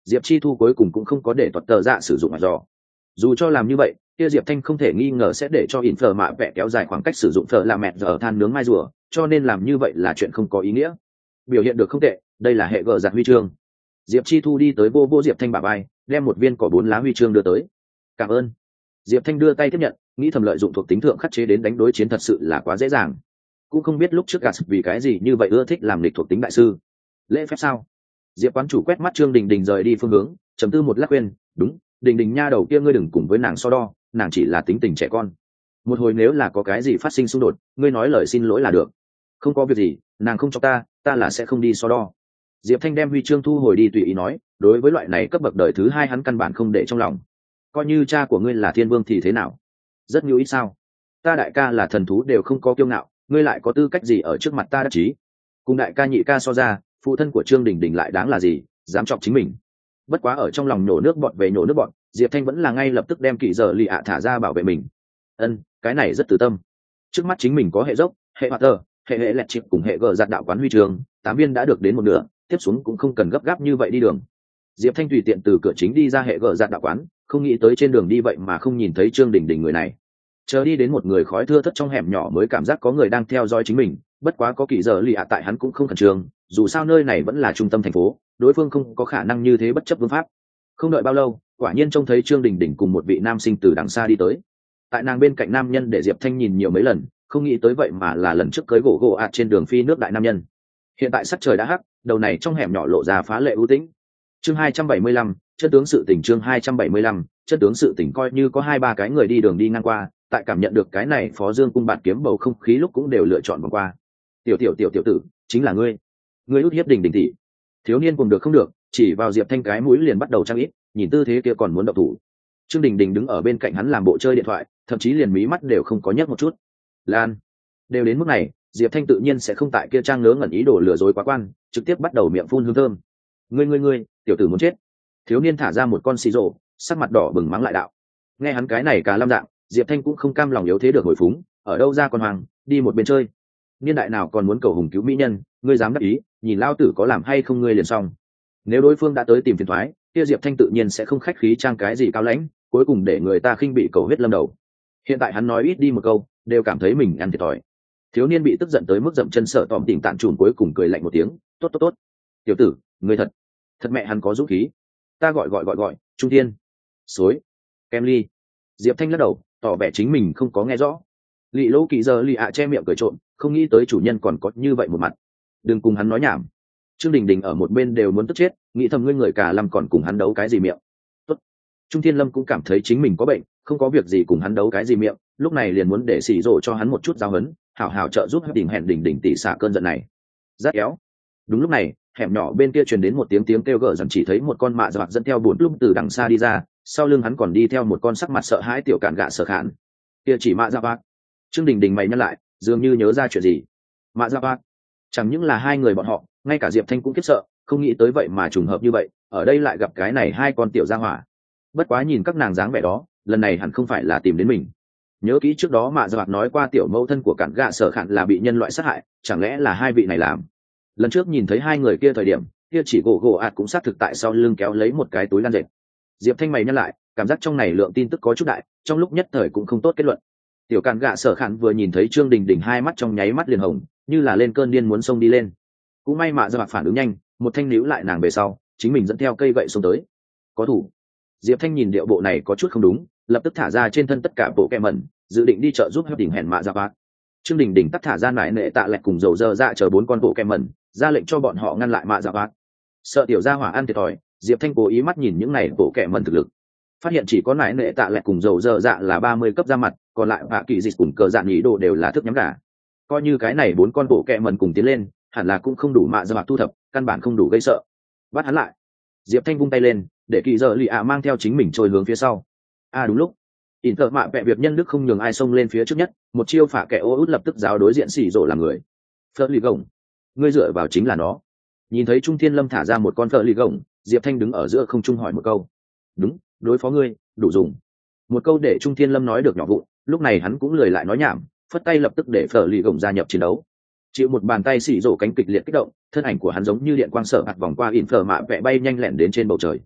Diệp Chi Thu cuối cùng cũng không có để tuật tờ dạ sử dụng dò. Dù cho làm như vậy, kia Diệp Thanh không thể nghi ngờ sẽ để cho in phở mạ vẽ kéo dài khoảng cách sử dụng phở là mẹt giờ than nướng mai rùa, cho nên làm như vậy là chuyện không có ý nghĩa. Biểu hiện được không tệ, đây là hệ gờ giặt huy chương. Diệp Chi Thu đi tới vô vô Diệp Thanh bả vai, đem một viên cỏ 4 lá huy chương đưa tới. Cảm ơn. Diệp Thanh đưa tay tiếp nhận, nghĩ thầm lợi dụng thuộc tính thượng khắc chế đến đánh đối chiến thật sự là quá dễ dàng. Cũng không biết lúc trước Gas vì cái gì như vậy ưa thích làm lịch thuộc tính đại sư. Lễ phép sao? Diệp quán chủ quét mắt Trương Đình Đình rời đi phương hướng, trầm tư một lát khuyên, đúng, Đình Đình nha đầu kia ngươi đừng cùng với nàng so đo, nàng chỉ là tính tình trẻ con. Một hồi nếu là có cái gì phát sinh xung đột, ngươi nói lời xin lỗi là được. Không có việc gì, nàng không cho ta là sẽ không đi so đo. Diệp Thanh đem huy chương thu hồi đi tùy ý nói, đối với loại này cấp bậc đời thứ hai hắn căn bản không để trong lòng. Coi như cha của ngươi là thiên vương thì thế nào? Rất nhiều ít sao? Ta đại ca là thần thú đều không có kiêu ngạo, ngươi lại có tư cách gì ở trước mặt ta đắc chí? Cùng đại ca nhị ca so ra, phụ thân của Trương Đình Đình lại đáng là gì, dám chọc chính mình. Bất quá ở trong lòng nhổ nước bọt về nhổ nước bọt, Diệp Thanh vẫn là ngay lập tức đem kỵ giờ lì ạ thả ra bảo vệ mình. Cái này rất từ tâm. Trước mắt chính mình có hệ dốc, hệ hoạt tờ, hệ lẹt chip cùng hệ gờ giặt đạo quán huy trường, 8 viên đã được đến một nửa, tiếp xuống cũng không cần gấp gáp như vậy đi đường. Diệp Thanh tùy tiện từ cửa chính đi ra hệ gờ giặt đạo quán, không nghĩ tới trên đường đi vậy mà không nhìn thấy Trương Đình Đình người này. Chờ đi đến một người khói thưa thớt trong hẻm nhỏ mới cảm giác có người đang theo dõi chính mình, bất quá có kỵ giờ lì ạ tại hắn cũng không khẩn trương, dù sao nơi này vẫn là trung tâm thành phố, đối phương không có khả năng như thế bất chấp vương pháp. Không đợi bao lâu, quả nhiên trông thấy Trương Đình Đình cùng một vị nam sinh từ đằng xa đi tới. Tại nàng bên cạnh nam nhân để Diệp Thanh nhìn nhiều mấy lần, không nghĩ tới vậy mà là lần trước cưới gỗ gỗ ạt trên đường phi nước đại nam nhân. Hiện tại sắc trời đã hắc, đầu này trong hẻm nhỏ lộ ra phá lệ ưu tĩnh. Chương 275, chân tướng sự tình. Chương 275, chân tướng sự tình. Coi như có 2-3 cái người đi đường đi ngang qua, tại cảm nhận được cái này Phó Dương cung bạt kiếm bầu không khí lúc cũng đều lựa chọn vòng qua. Tiểu tử, chính là ngươi út hiếp Đình Đình tỷ. Thiếu niên cùng được không được, chỉ vào Diệp Thanh cái mũi liền bắt đầu trang ít, nhìn tư thế kia còn muốn động thủ. Trương Đình Đình đứng ở bên cạnh hắn làm bộ chơi điện thoại, thậm chí liền mí mắt đều không có nhấc một chút. Lan, đều đến mức này, Diệp Thanh tự nhiên sẽ không tại kia trang ngớ ngẩn ý đồ lừa dối quá quan, trực tiếp bắt đầu miệng phun hương thơm. Ngươi, tiểu tử muốn chết. Thiếu niên thả ra một con xì rồ, sắc mặt đỏ bừng mắng lại đạo. Nghe hắn cái này cả lâm dạng, Diệp Thanh cũng không cam lòng yếu thế được hồi phúng, ở đâu ra con hoàng, đi một bên chơi. Niên đại nào còn muốn cầu hùng cứu mỹ nhân, ngươi dám đắc ý, nhìn lao tử có làm hay không ngươi liền xong. Nếu đối phương đã tới tìm phiền toái, kia Diệp Thanh tự nhiên sẽ không khách khí trang cái gì cao lãnh, cuối cùng để người ta khinh bị cầu huyết lâm đầu. Hiện tại hắn nói ít đi một câu, đều cảm thấy mình ăn thiệt thòi. Thiếu niên bị tức giận tới mức dậm chân sợ tòm tỉnh tạn trùn, cuối cùng cười lạnh một tiếng, tốt. Tiểu tử, ngươi thật mẹ hắn có dũng khí. Ta gọi, Trung Thiên. Xối. Kem ly. Diệp Thanh lắc đầu, tỏ vẻ chính mình không có nghe rõ. Lị Lỗ Kỵ giờ lì ạ che miệng cười trộm, không nghĩ tới chủ nhân còn có như vậy một mặt. Đừng cùng hắn nói nhảm. Trương Đình Đình ở một bên đều muốn tức chết, nghĩ thầm ngươi người cả lâm còn cùng hắn đấu cái gì miệng. Tốt. Trung Thiên Lâm cũng cảm thấy chính mình có bệnh, không có việc gì cùng hắn đấu cái gì miệng, lúc này liền muốn để xỉ rộ cho hắn một chút giáo huấn, hảo hảo trợ giúp Đình hẹn Đình tỷ xả cơn giận này. Rất éo. Đúng lúc này, hẻm nhỏ bên kia truyền đến một tiếng kêu gở, dần chỉ thấy một con mạ giặc dẫn theo buồn lúc từ đằng xa đi ra, sau lưng hắn còn đi theo một con sắc mặt sợ hãi tiểu cạn gạ Sở Khản. Kia chỉ mạ giặc. Trương Đình Đình mày nhăn lại, dường như nhớ ra chuyện gì. Mạ giặc. Chẳng những là hai người bọn họ, ngay cả Diệp Thanh cũng khiếp sợ, không nghĩ tới vậy mà trùng hợp như vậy, ở đây lại gặp cái này hai con tiểu gia hỏa. Bất quá nhìn các nàng dáng vẻ đó, lần này hẳn không phải là tìm đến mình. Nhớ kỹ trước đó mạ giặc nói qua tiểu mẫu thân của cạn gạ Sở Khản là bị nhân loại sát hại, chẳng lẽ là hai vị này làm? Lần trước nhìn thấy hai người kia thời điểm, kia chỉ gỗ ạt cũng xác thực tại sau lưng kéo lấy một cái túi lan dệt. Diệp Thanh mày nhăn lại, cảm giác trong này lượng tin tức có chút đại, trong lúc nhất thời cũng không tốt kết luận. Tiểu càn gạ Sở Khản vừa nhìn thấy Trương Đình Đình hai mắt trong nháy mắt liền hồng, như là lên cơn điên muốn xông đi lên. Cũng may mạ giặc phản ứng nhanh, một thanh níu lại nàng về sau, chính mình dẫn theo cây gậy xông tới. Có thủ. Diệp Thanh nhìn điệu bộ này có chút không đúng, lập tức thả ra trên thân tất cả bộ kẹ mẩn, dự định đi chợ giúp Hấp Đỉnh hẹn mạ giặc. Trương Đình Đình tắt thả ra nải nệ tạ lẹt cùng dầu dơ dạ chờ 4 con bộ kẹ mẩn, ra lệnh cho bọn họ ngăn lại mạ giặc. Sợ tiểu gia hỏa ăn thiệt thòi, Diệp Thanh cố ý mắt nhìn những này bộ kẹ mẩn thực lực, phát hiện chỉ có nải nệ tạ lẹt cùng dầu dơ dạ là 30 cấp ra mặt, còn lại bạ kỳ dịch cùng cờ dạn nhị đồ đều là thức nhắm gà. Coi như cái này 4 con bộ kẹ mẩn cùng tiến lên, hẳn là cũng không đủ mạ giặc thu thập, căn bản không đủ gây sợ. Bắt hắn lại. Diệp Thanh vung tay lên, để kỳ giờ lì ạ mang theo chính mình trôi hướng phía sau. Đúng lúc in tợ mạ vẹ việc nhân đức không nhường ai xông lên phía trước nhất, một chiêu phả kẻ ô út lập tức giáo đối diện xỉ rộ làm người. Phở lì gồng, ngươi dựa vào chính là nó. Nhìn thấy Trung Thiên Lâm thả ra một con phở lì gồng, Diệp Thanh đứng ở giữa không trung hỏi một câu. Đúng, đối phó ngươi đủ dùng. Một câu để Trung Thiên Lâm nói được nhỏ vụn, lúc này hắn cũng lười lại nói nhảm, phất tay lập tức để phở lì gồng gia nhập chiến đấu. Chịu một bàn tay xỉ rộ cánh kịch liệt kích động, thân ảnh của hắn giống như điện quang sợ hạt vòng qua in phở mạ vẹ bay nhanh lẹn đến trên bầu trời.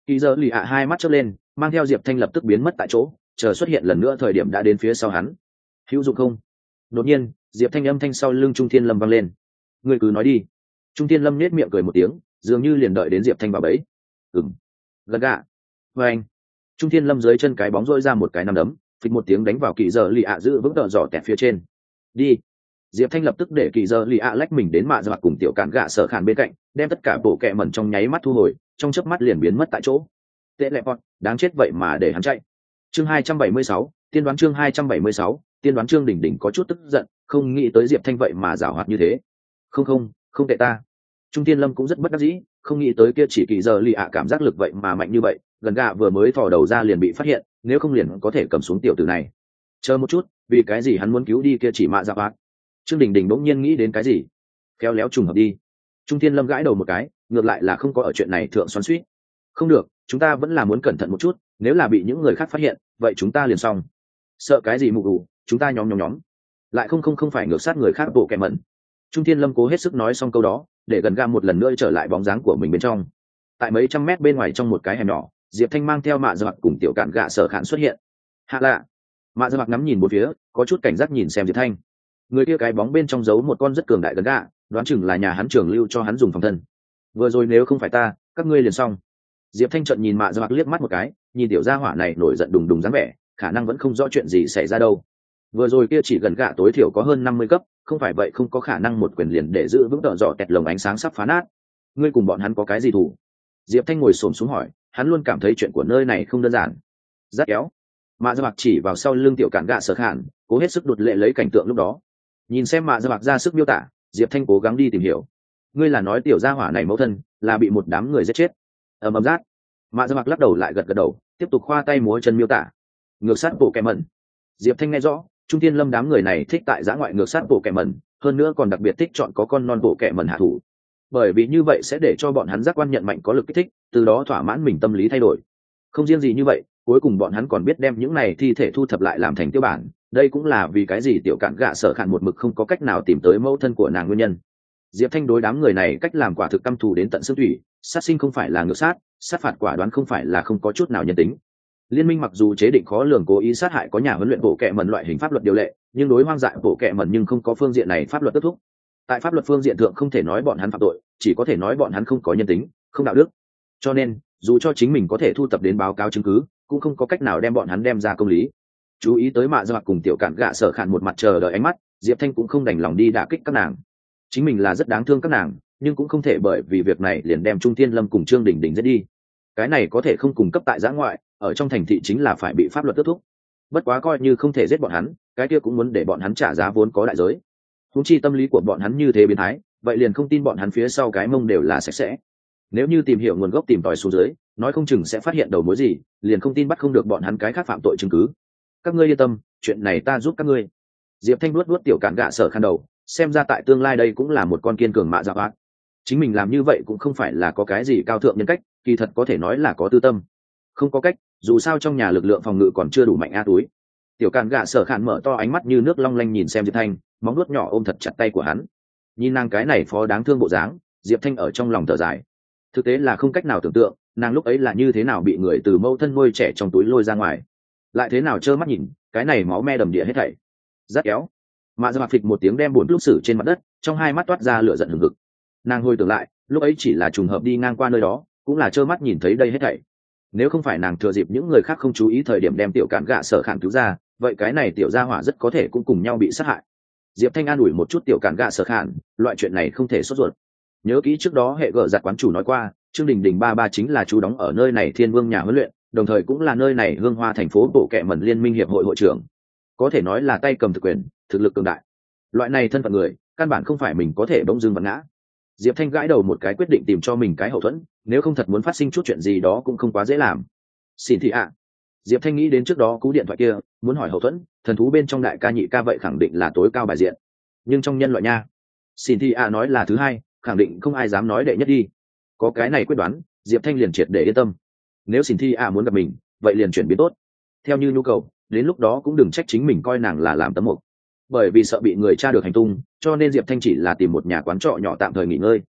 Kỳ giờ lì ạ hai mắt chớp lên, mang theo Diệp Thanh lập tức biến mất tại chỗ, chờ xuất hiện lần nữa thời điểm đã đến phía sau hắn. Hữu dụng không? Đột nhiên, Diệp Thanh âm thanh sau lưng Trung Thiên Lâm vang lên. Ngươi cứ nói đi. Trung Thiên Lâm nhếch miệng cười một tiếng, dường như liền đợi đến Diệp Thanh vào bẫy. Gần gạ. Và anh. Trung Thiên Lâm dưới chân cái bóng rỗi ra một cái nắm đấm, phịch một tiếng đánh vào Kỳ giờ lì ạ giữ vững tợ giỏ tẹt phía trên. Đi. Diệp Thanh lập tức để Kỳ giờ lì ạ lách mình đến mạ giặc cùng tiểu cản gạ sở khản bên cạnh, đem tất cả bộ kẹ mẩn trong nháy mắt thu hồi, trong chớp mắt liền biến mất tại chỗ. Tệ lẹ bọn, đáng chết vậy mà để hắn chạy. Chương 276, tiên đoán chương 276, tiên đoán Trương Đình Đình có chút tức giận, không nghĩ tới Diệp Thanh vậy mà giảo hoạt như thế. Không tệ ta. Trung Tiên Lâm cũng rất bất đắc dĩ, không nghĩ tới kia chỉ Kỳ giờ lì ạ cảm giác lực vậy mà mạnh như vậy, gần gạ vừa mới thò đầu ra liền bị phát hiện, nếu không liền có thể cầm xuống tiểu tử này. Chờ một chút, vì cái gì hắn muốn cứu đi kia chỉ mạ giặc ác? Trương Đình Đình bỗng nhiên nghĩ đến cái gì, khéo léo trùng hợp đi. Trung Thiên Lâm gãi đầu một cái, ngược lại là không có ở chuyện này thượng xoắn xuýt. Không được, chúng ta vẫn là muốn cẩn thận một chút, nếu là bị những người khác phát hiện, vậy chúng ta liền xong. Sợ cái gì mụ ủ, chúng ta nhóm. Lại không phải ngược sát người khác bộ kẻ mẩn. Trung Thiên Lâm cố hết sức nói xong câu đó, để gần gam một lần nữa trở lại bóng dáng của mình bên trong. Tại mấy trăm mét bên ngoài trong một cái hẻm nhỏ, Diệp Thanh mang theo mạ giặc cùng tiểu cạn gạ sở khản xuất hiện. Hạ lạ. Mạ giặc ngắm nhìn bốn phía, có chút cảnh giác nhìn xem Diệp Thanh. Người kia cái bóng bên trong giấu một con rất cường đại gần gạ, đoán chừng là nhà hắn trường lưu cho hắn dùng phòng thân. Vừa rồi nếu không phải ta, các ngươi liền xong. Diệp Thanh trợn nhìn mạ giặc liếc mắt một cái, nhìn tiểu gia hỏa này nổi giận đùng đùng dáng vẻ, khả năng vẫn không rõ chuyện gì xảy ra đâu. Vừa rồi kia chỉ gần gạ tối thiểu có hơn 50 cấp, không phải vậy không có khả năng một quyền liền để giữ vững tợ dọ tẹt lồng ánh sáng sắp phá nát. Ngươi cùng bọn hắn có cái gì thủ? Diệp Thanh ngồi xổm xuống hỏi, hắn luôn cảm thấy chuyện của nơi này không đơn giản. Rất kéo. Mạ giặc chỉ vào sau lưng tiểu cản gạ sở khản, cố hết sức đột lệ lấy cảnh tượng lúc đó. Nhìn xem mạ giặc ra sức miêu tả, Diệp Thanh cố gắng đi tìm hiểu. Ngươi là nói tiểu gia hỏa này mẫu thân là bị một đám người giết chết? Ầm rát. Mạ giặc lắc đầu lại gật đầu, tiếp tục khoa tay múa chân miêu tả. Ngược sát bộ kẻ mẩn. Diệp Thanh nghe rõ, Trung Thiên Lâm đám người này thích tại giã ngoại ngược sát bộ kẻ mẩn, hơn nữa còn đặc biệt thích chọn có con non bộ kẻ mẩn hạ thủ. Bởi vì như vậy sẽ để cho bọn hắn giác quan nhận mạnh có lực kích thích, từ đó thỏa mãn mình tâm lý thay đổi. Không riêng gì như vậy, cuối cùng bọn hắn còn biết đem những này thi thể thu thập lại làm thành tiêu bản. Đây cũng là vì cái gì tiểu cạn gạ sở khản một mực không có cách nào tìm tới mẫu thân của nàng nguyên nhân. Diệp Thanh đối đám người này cách làm quả thực căm thù đến tận xương thủy, sát sinh không phải là ngược sát, sát phạt quả đoán không phải là không có chút nào nhân tính. Liên minh mặc dù chế định khó lường cố ý sát hại có nhà huấn luyện bộ kệ mẩn loại hình pháp luật điều lệ, nhưng đối hoang dại bộ kệ mẩn nhưng không có phương diện này pháp luật kết thúc. Tại pháp luật phương diện thượng không thể nói bọn hắn phạm tội, chỉ có thể nói bọn hắn không có nhân tính, không đạo đức. Cho nên, dù cho chính mình có thể thu thập đến báo cáo chứng cứ, cũng không có cách nào đem bọn hắn đem ra công lý. Chú ý tới mạ giặc cùng tiểu cản gạ sở khản một mặt chờ đợi ánh mắt, Diệp Thanh cũng không đành lòng đi đả kích các nàng. Chính mình là rất đáng thương các nàng, nhưng cũng không thể bởi vì việc này liền đem Trung Thiên Lâm cùng Trương Đình Đình giết đi. Cái này có thể không cung cấp tại giã ngoại, ở trong thành thị chính là phải bị pháp luật kết thúc. Bất quá coi như không thể giết bọn hắn, cái kia cũng muốn để bọn hắn trả giá vốn có đại giới. Huống chi tâm lý của bọn hắn như thế biến thái, vậy liền không tin bọn hắn phía sau cái mông đều là sạch sẽ. Nếu như tìm hiểu nguồn gốc tìm tòi xuống dưới, nói không chừng sẽ phát hiện đầu mối gì, liền không tin bắt không được bọn hắn cái khác phạm tội chứng cứ. Các ngươi yên tâm, chuyện này ta giúp các ngươi. Diệp Thanh nuốt tiểu cản gạ sở khăn đầu, xem ra tại tương lai đây cũng là một con kiên cường mạ giặc ác. Chính mình làm như vậy cũng không phải là có cái gì cao thượng nhân cách, kỳ thật có thể nói là có tư tâm. Không có cách, dù sao trong nhà lực lượng phòng ngự còn chưa đủ mạnh a túi. Tiểu cản gạ sở khản mở to ánh mắt như nước long lanh nhìn xem Diệp Thanh, móng nuốt nhỏ ôm thật chặt tay của hắn. Nhìn nàng cái này phó đáng thương bộ dáng, Diệp Thanh ở trong lòng thở dài. Thực tế là không cách nào tưởng tượng, nàng lúc ấy là như thế nào bị người từ mâu thân nuôi trẻ trong túi lôi ra ngoài, lại thế nào trơ mắt nhìn cái này máu me đầm địa hết thảy. Rát kéo. Mạ giặc phịch một tiếng đem buồn lúc xử trên mặt đất, trong hai mắt toát ra lửa giận hừng hực. Nàng hồi tưởng lại, lúc ấy chỉ là trùng hợp đi ngang qua nơi đó, cũng là trơ mắt nhìn thấy đây hết thảy. Nếu không phải nàng thừa dịp những người khác không chú ý thời điểm đem tiểu cản gạ sở khản cứu ra, vậy cái này tiểu gia hỏa rất có thể cũng cùng nhau bị sát hại. Diệp Thanh an ủi một chút tiểu cản gạ sở khản, loại chuyện này không thể sốt ruột. Nhớ kỹ trước đó hệ gở giặt quán chủ nói qua, Trương Đình Đình ba chính là chú đóng ở nơi này Thiên Vương nhà huấn luyện, đồng thời cũng là nơi này Hương Hoa thành phố bộ kệ mẩn liên minh hiệp hội hội trưởng, có thể nói là tay cầm thực quyền, thực lực cường đại. Loại này thân phận người, căn bản không phải mình có thể bỗng dưng vặn ngã. Diệp Thanh gãi đầu một cái quyết định tìm cho mình cái hậu thuẫn, nếu không thật muốn phát sinh chút chuyện gì đó cũng không quá dễ làm. Xin thị ạ. Diệp Thanh nghĩ đến trước đó cú điện thoại kia, muốn hỏi hậu thuẫn, thần thú bên trong đại ca nhị ca vậy khẳng định là tối cao bài diện. Nhưng trong nhân loại nha, xin thị ạ nói là thứ hai, khẳng định không ai dám nói đệ nhất đi. Có cái này quyết đoán, Diệp Thanh liền triệt để yên tâm. Nếu xin thị ạ muốn gặp mình, vậy liền chuyển biến tốt. Theo như nhu cầu, đến lúc đó cũng đừng trách chính mình coi nàng là làm tấm mục. Bởi vì sợ bị người tra được hành tung, cho nên Diệp Thanh chỉ là tìm một nhà quán trọ nhỏ tạm thời nghỉ ngơi.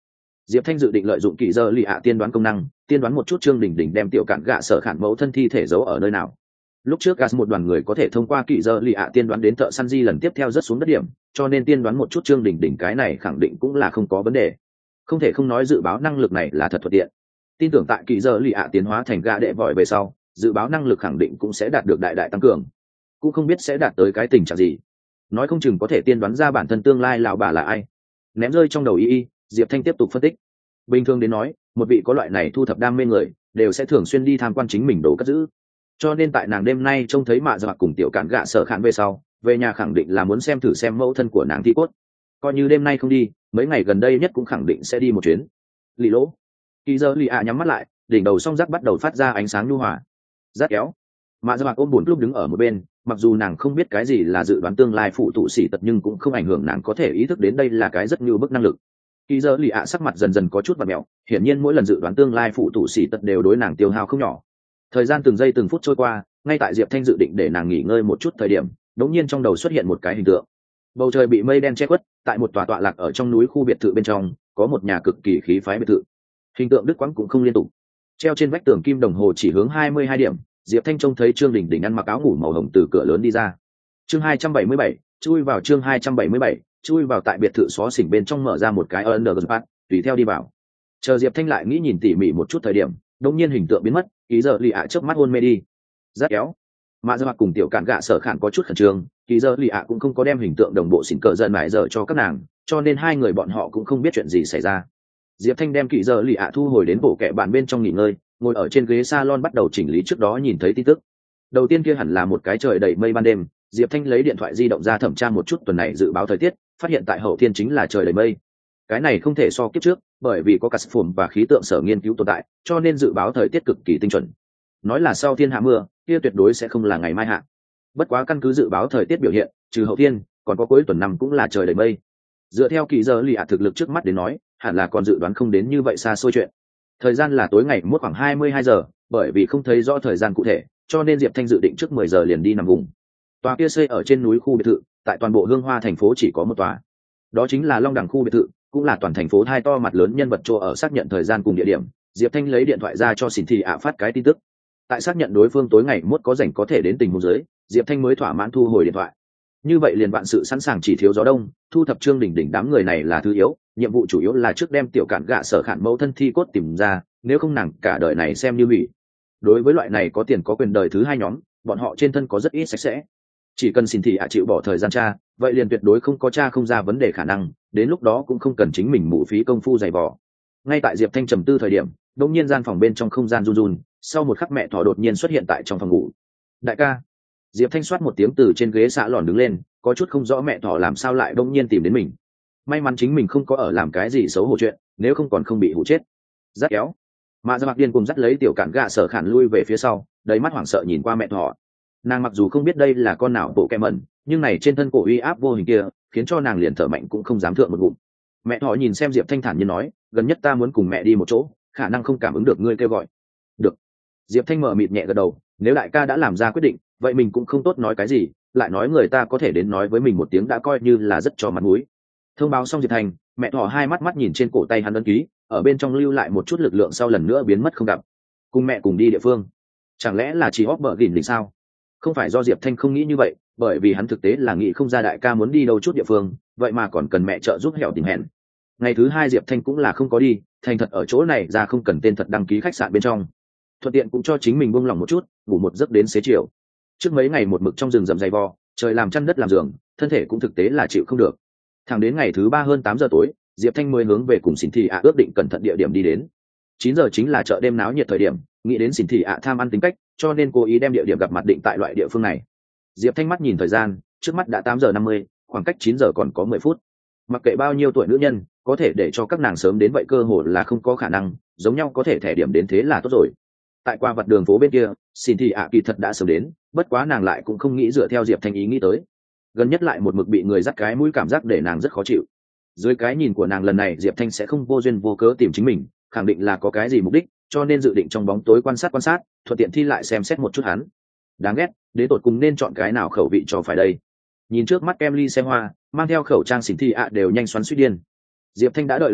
Diệp Thanh dự định lợi dụng kỳ giờ lì ạ tiên đoán công năng, tiên đoán một chút Trương Đình Đình đem tiểu cạn gạ sở khản mẫu thân thi thể giấu ở nơi nào. Lúc trước gas một đoàn người có thể thông qua kỳ giờ lì ạ tiên đoán đến thợ săn di lần tiếp theo rất xuống đất điểm, cho nên tiên đoán một chút Trương Đình Đình cái này khẳng định cũng là không có vấn đề. Không thể không nói dự báo năng lực này là thật thuận tiện. Tin tưởng tại kỳ giờ lì ạ tiến hóa thành gạ đệ vòi về sau, dự báo năng lực khẳng định cũng sẽ đạt được đại đại tăng cường. Cũng không biết sẽ đạt tới cái tình trạng gì. Nói không chừng có thể tiên đoán ra bản thân tương lai lão bà là ai. Ném rơi trong đầu y, Diệp Thanh tiếp tục phân tích. Bình thường đến nói, một vị có loại này thu thập đam mê người, đều sẽ thường xuyên đi tham quan chính mình đồ cất giữ. Cho nên tại nàng đêm nay trông thấy mạ giặc cùng tiểu cạn gạ sở khản về sau, về nhà khẳng định là muốn xem thử xem mẫu thân của nàng thi cốt. Coi như đêm nay không đi, mấy ngày gần đây nhất cũng khẳng định sẽ đi một chuyến. Lì lỗ. Kỳ giờ lì ạ nhắm mắt lại, đỉnh đầu song rác bắt đầu phát ra ánh sáng nhu hòa. Rác kéo. Mạ giặc ôm buồn lúc đứng ở một bên, mặc dù nàng không biết cái gì là dự đoán tương lai phụ tụ xỉ tật nhưng cũng không ảnh hưởng nàng có thể ý thức đến đây là cái rất như bức năng lực. Kỳ giờ lì ạ sắc mặt dần dần có chút vặn mẹo, hiển nhiên mỗi lần dự đoán tương lai phụ tụ xỉ tật đều đối nàng tiêu hao không nhỏ. Thời gian từng giây từng phút trôi qua, ngay tại Diệp Thanh dự định để nàng nghỉ ngơi một chút thời điểm, đống nhiên trong đầu xuất hiện một cái hình tượng. Bầu trời bị mây đen che khuất, tại một tòa tọa lạc ở trong núi khu biệt thự bên trong, có một nhà cực kỳ khí phái biệt thự. Hình tượng đứt quãng cũng không liên tục. Treo trên vách tường kim đồng hồ chỉ hướng 22 điểm, Diệp Thanh trông thấy Trương Đình Đình ăn mặc áo ngủ màu hồng từ cửa lớn đi ra. Chương 277, chui vào chương 277, chui vào tại biệt thự xó xỉnh bên trong mở ra một cái underground, tùy theo đi vào. Chờ Diệp Thanh lại nghĩ nhìn tỉ mỉ một chút thời điểm, đột nhiên hình tượng biến mất, Kỳ giờ lì ạ chớp mắt hôn mê đi. Rất kéo. Mạ Giặc cùng tiểu cạn gạ sở khản có chút khẩn trương, Kỳ giờ lì ạ cũng không có đem hình tượng đồng bộ xỉn cờ giận mãi giờ cho các nàng, cho nên hai người bọn họ cũng không biết chuyện gì xảy ra. Diệp Thanh đem Kỳ giờ lì ạ thu hồi đến bộ kệ bàn bên trong nghỉ ngơi, ngồi ở trên ghế salon bắt đầu chỉnh lý trước đó nhìn thấy tin tức. Đầu tiên kia hẳn là một cái trời đầy mây ban đêm, Diệp Thanh lấy điện thoại di động ra thẩm tra một chút tuần này dự báo thời tiết, phát hiện tại hậu thiên chính là trời đầy mây. Cái này không thể so kiếp trước, bởi vì có cả phùm và khí tượng sở nghiên cứu tồn tại, cho nên dự báo thời tiết cực kỳ tinh chuẩn. Nói là sau thiên hạ mưa, kia tuyệt đối sẽ không là ngày mai hạ. Bất quá căn cứ dự báo thời tiết biểu hiện, trừ hậu thiên, còn có cuối tuần năm cũng là trời đầy mây. Dựa theo Kỳ giờ lì ạ thực lực trước mắt đến nói, hẳn là còn dự đoán không đến như vậy xa xôi chuyện. Thời gian là tối ngày mốt khoảng 22 giờ, bởi vì không thấy rõ thời gian cụ thể, cho nên Diệp Thanh dự định trước 10 giờ liền đi nằm vùng. Tòa kia xây ở trên núi khu biệt thự, tại toàn bộ Hương Hoa thành phố chỉ có một tòa. Đó chính là Long Đằng khu biệt thự, cũng là toàn thành phố hai to mặt lớn nhân vật chỗ ở xác nhận thời gian cùng địa điểm. Diệp Thanh lấy điện thoại ra cho Xỉn Thị ạ phát cái tin tức. Tại xác nhận đối phương tối ngày mốt có rảnh có thể đến tình huống dưới, Diệp Thanh mới thỏa mãn thu hồi điện thoại. Như vậy liền vạn sự sẵn sàng chỉ thiếu gió đông, thu thập Trương Đình Đình đám người này là thứ yếu, nhiệm vụ chủ yếu là trước đem tiểu cạn gạ sở khản mẫu thân thi cốt tìm ra, nếu không nàng cả đời này xem như hủy. Đối với loại này có tiền có quyền đời thứ hai nhóm, bọn họ trên thân có rất ít sạch sẽ. Chỉ cần Xỉn Thị ạ chịu bỏ thời gian tra, vậy liền tuyệt đối không có tra không ra vấn đề khả năng, đến lúc đó cũng không cần chính mình mụ phí công phu dày vò. Ngay tại Diệp Thanh trầm tư thời điểm, đột nhiên gian phòng bên trong không gian run run, sau một khắc mẹ thỏ đột nhiên xuất hiện tại trong phòng ngủ. Đại ca. Diệp Thanh soát một tiếng từ trên ghế xạ lòn đứng lên, có chút không rõ mẹ thỏ làm sao lại đột nhiên tìm đến mình. May mắn chính mình không có ở làm cái gì xấu hổ chuyện, nếu không còn không bị hụ chết. Dắt kéo. Mạ Giặc điên cùng dắt lấy tiểu cạn gạ sở khản lui về phía sau, đầy mắt hoảng sợ nhìn qua mẹ thỏ. Nàng mặc dù không biết đây là con nào bộ kẹ mẩn, nhưng này trên thân cổ uy áp vô hình kia khiến cho nàng liền thở mạnh cũng không dám thượng một bụng. Mẹ thỏ nhìn xem Diệp Thanh thản nhiên nói, gần nhất ta muốn cùng mẹ đi một chỗ, khả năng không cảm ứng được ngươi kêu gọi. Được. Diệp Thanh mở mịt nhẹ gật đầu, nếu đại ca đã làm ra quyết định, vậy mình cũng không tốt nói cái gì, lại nói người ta có thể đến nói với mình một tiếng đã coi như là rất cho mặt mũi. Thông báo xong Diệp Thanh, mẹ thỏ hai mắt mắt nhìn trên cổ tay hắn ấn ký, ở bên trong lưu lại một chút lực lượng sau lần nữa biến mất không gặp. Cùng mẹ cùng đi địa phương, chẳng lẽ là chỉ hóp bờ gỉn định sao? Không phải do Diệp Thanh không nghĩ như vậy, bởi vì hắn thực tế là nghĩ không ra đại ca muốn đi đâu chút địa phương, vậy mà còn cần mẹ trợ giúp hẻo tìm hẹn. Ngày thứ hai Diệp Thanh cũng là không có đi, thành thật ở chỗ này ra không cần tên thật đăng ký khách sạn bên trong. Thuận tiện cũng cho chính mình buông lòng một chút, ngủ một giấc đến xế chiều. Trước mấy ngày một mực trong rừng rậm dày vò, trời làm chăn đất làm giường, thân thể cũng thực tế là chịu không được. Thẳng đến ngày thứ ba hơn 8 giờ tối, Diệp Thanh mới hướng về cùng Xỉn Thị ạ ước định cẩn thận địa điểm đi đến. 9 giờ chính là chợ đêm náo nhiệt thời điểm, nghĩ đến Xỉn Thị ạ tham ăn tính cách, cho nên cố ý đem địa điểm gặp mặt định tại loại địa phương này. Diệp Thanh mắt nhìn thời gian, trước mắt đã 8 giờ 50, khoảng cách 9 giờ còn có 10 phút. Mặc kệ bao nhiêu tuổi nữ nhân, có thể để cho các nàng sớm đến vậy cơ hội là không có khả năng, giống nhau có thể thẻ điểm đến thế là tốt rồi. Tại qua vặt đường phố bên kia, Xỉn Thị ạ kỳ thật đã sớm đến, bất quá nàng lại cũng không nghĩ dựa theo Diệp Thanh ý nghĩ tới. Gần nhất lại một mực bị người dắt cái mũi, cảm giác để nàng rất khó chịu. Dưới cái nhìn của nàng lần này Diệp Thanh sẽ không vô duyên vô cớ tìm chính mình, khẳng định là có cái gì mục đích, cho nên dự định trong bóng tối quan sát, thuận tiện thi lại xem xét một chút hắn. Đáng ghét, đến tột cùng nên chọn cái nào khẩu vị cho phải đây. Nhìn trước mắt Emily xem hoa, mang theo khẩu trang Xỉn Thị ạ đều nhanh xoắn suýt điên. Diệp Thanh đã đợi lại đợi,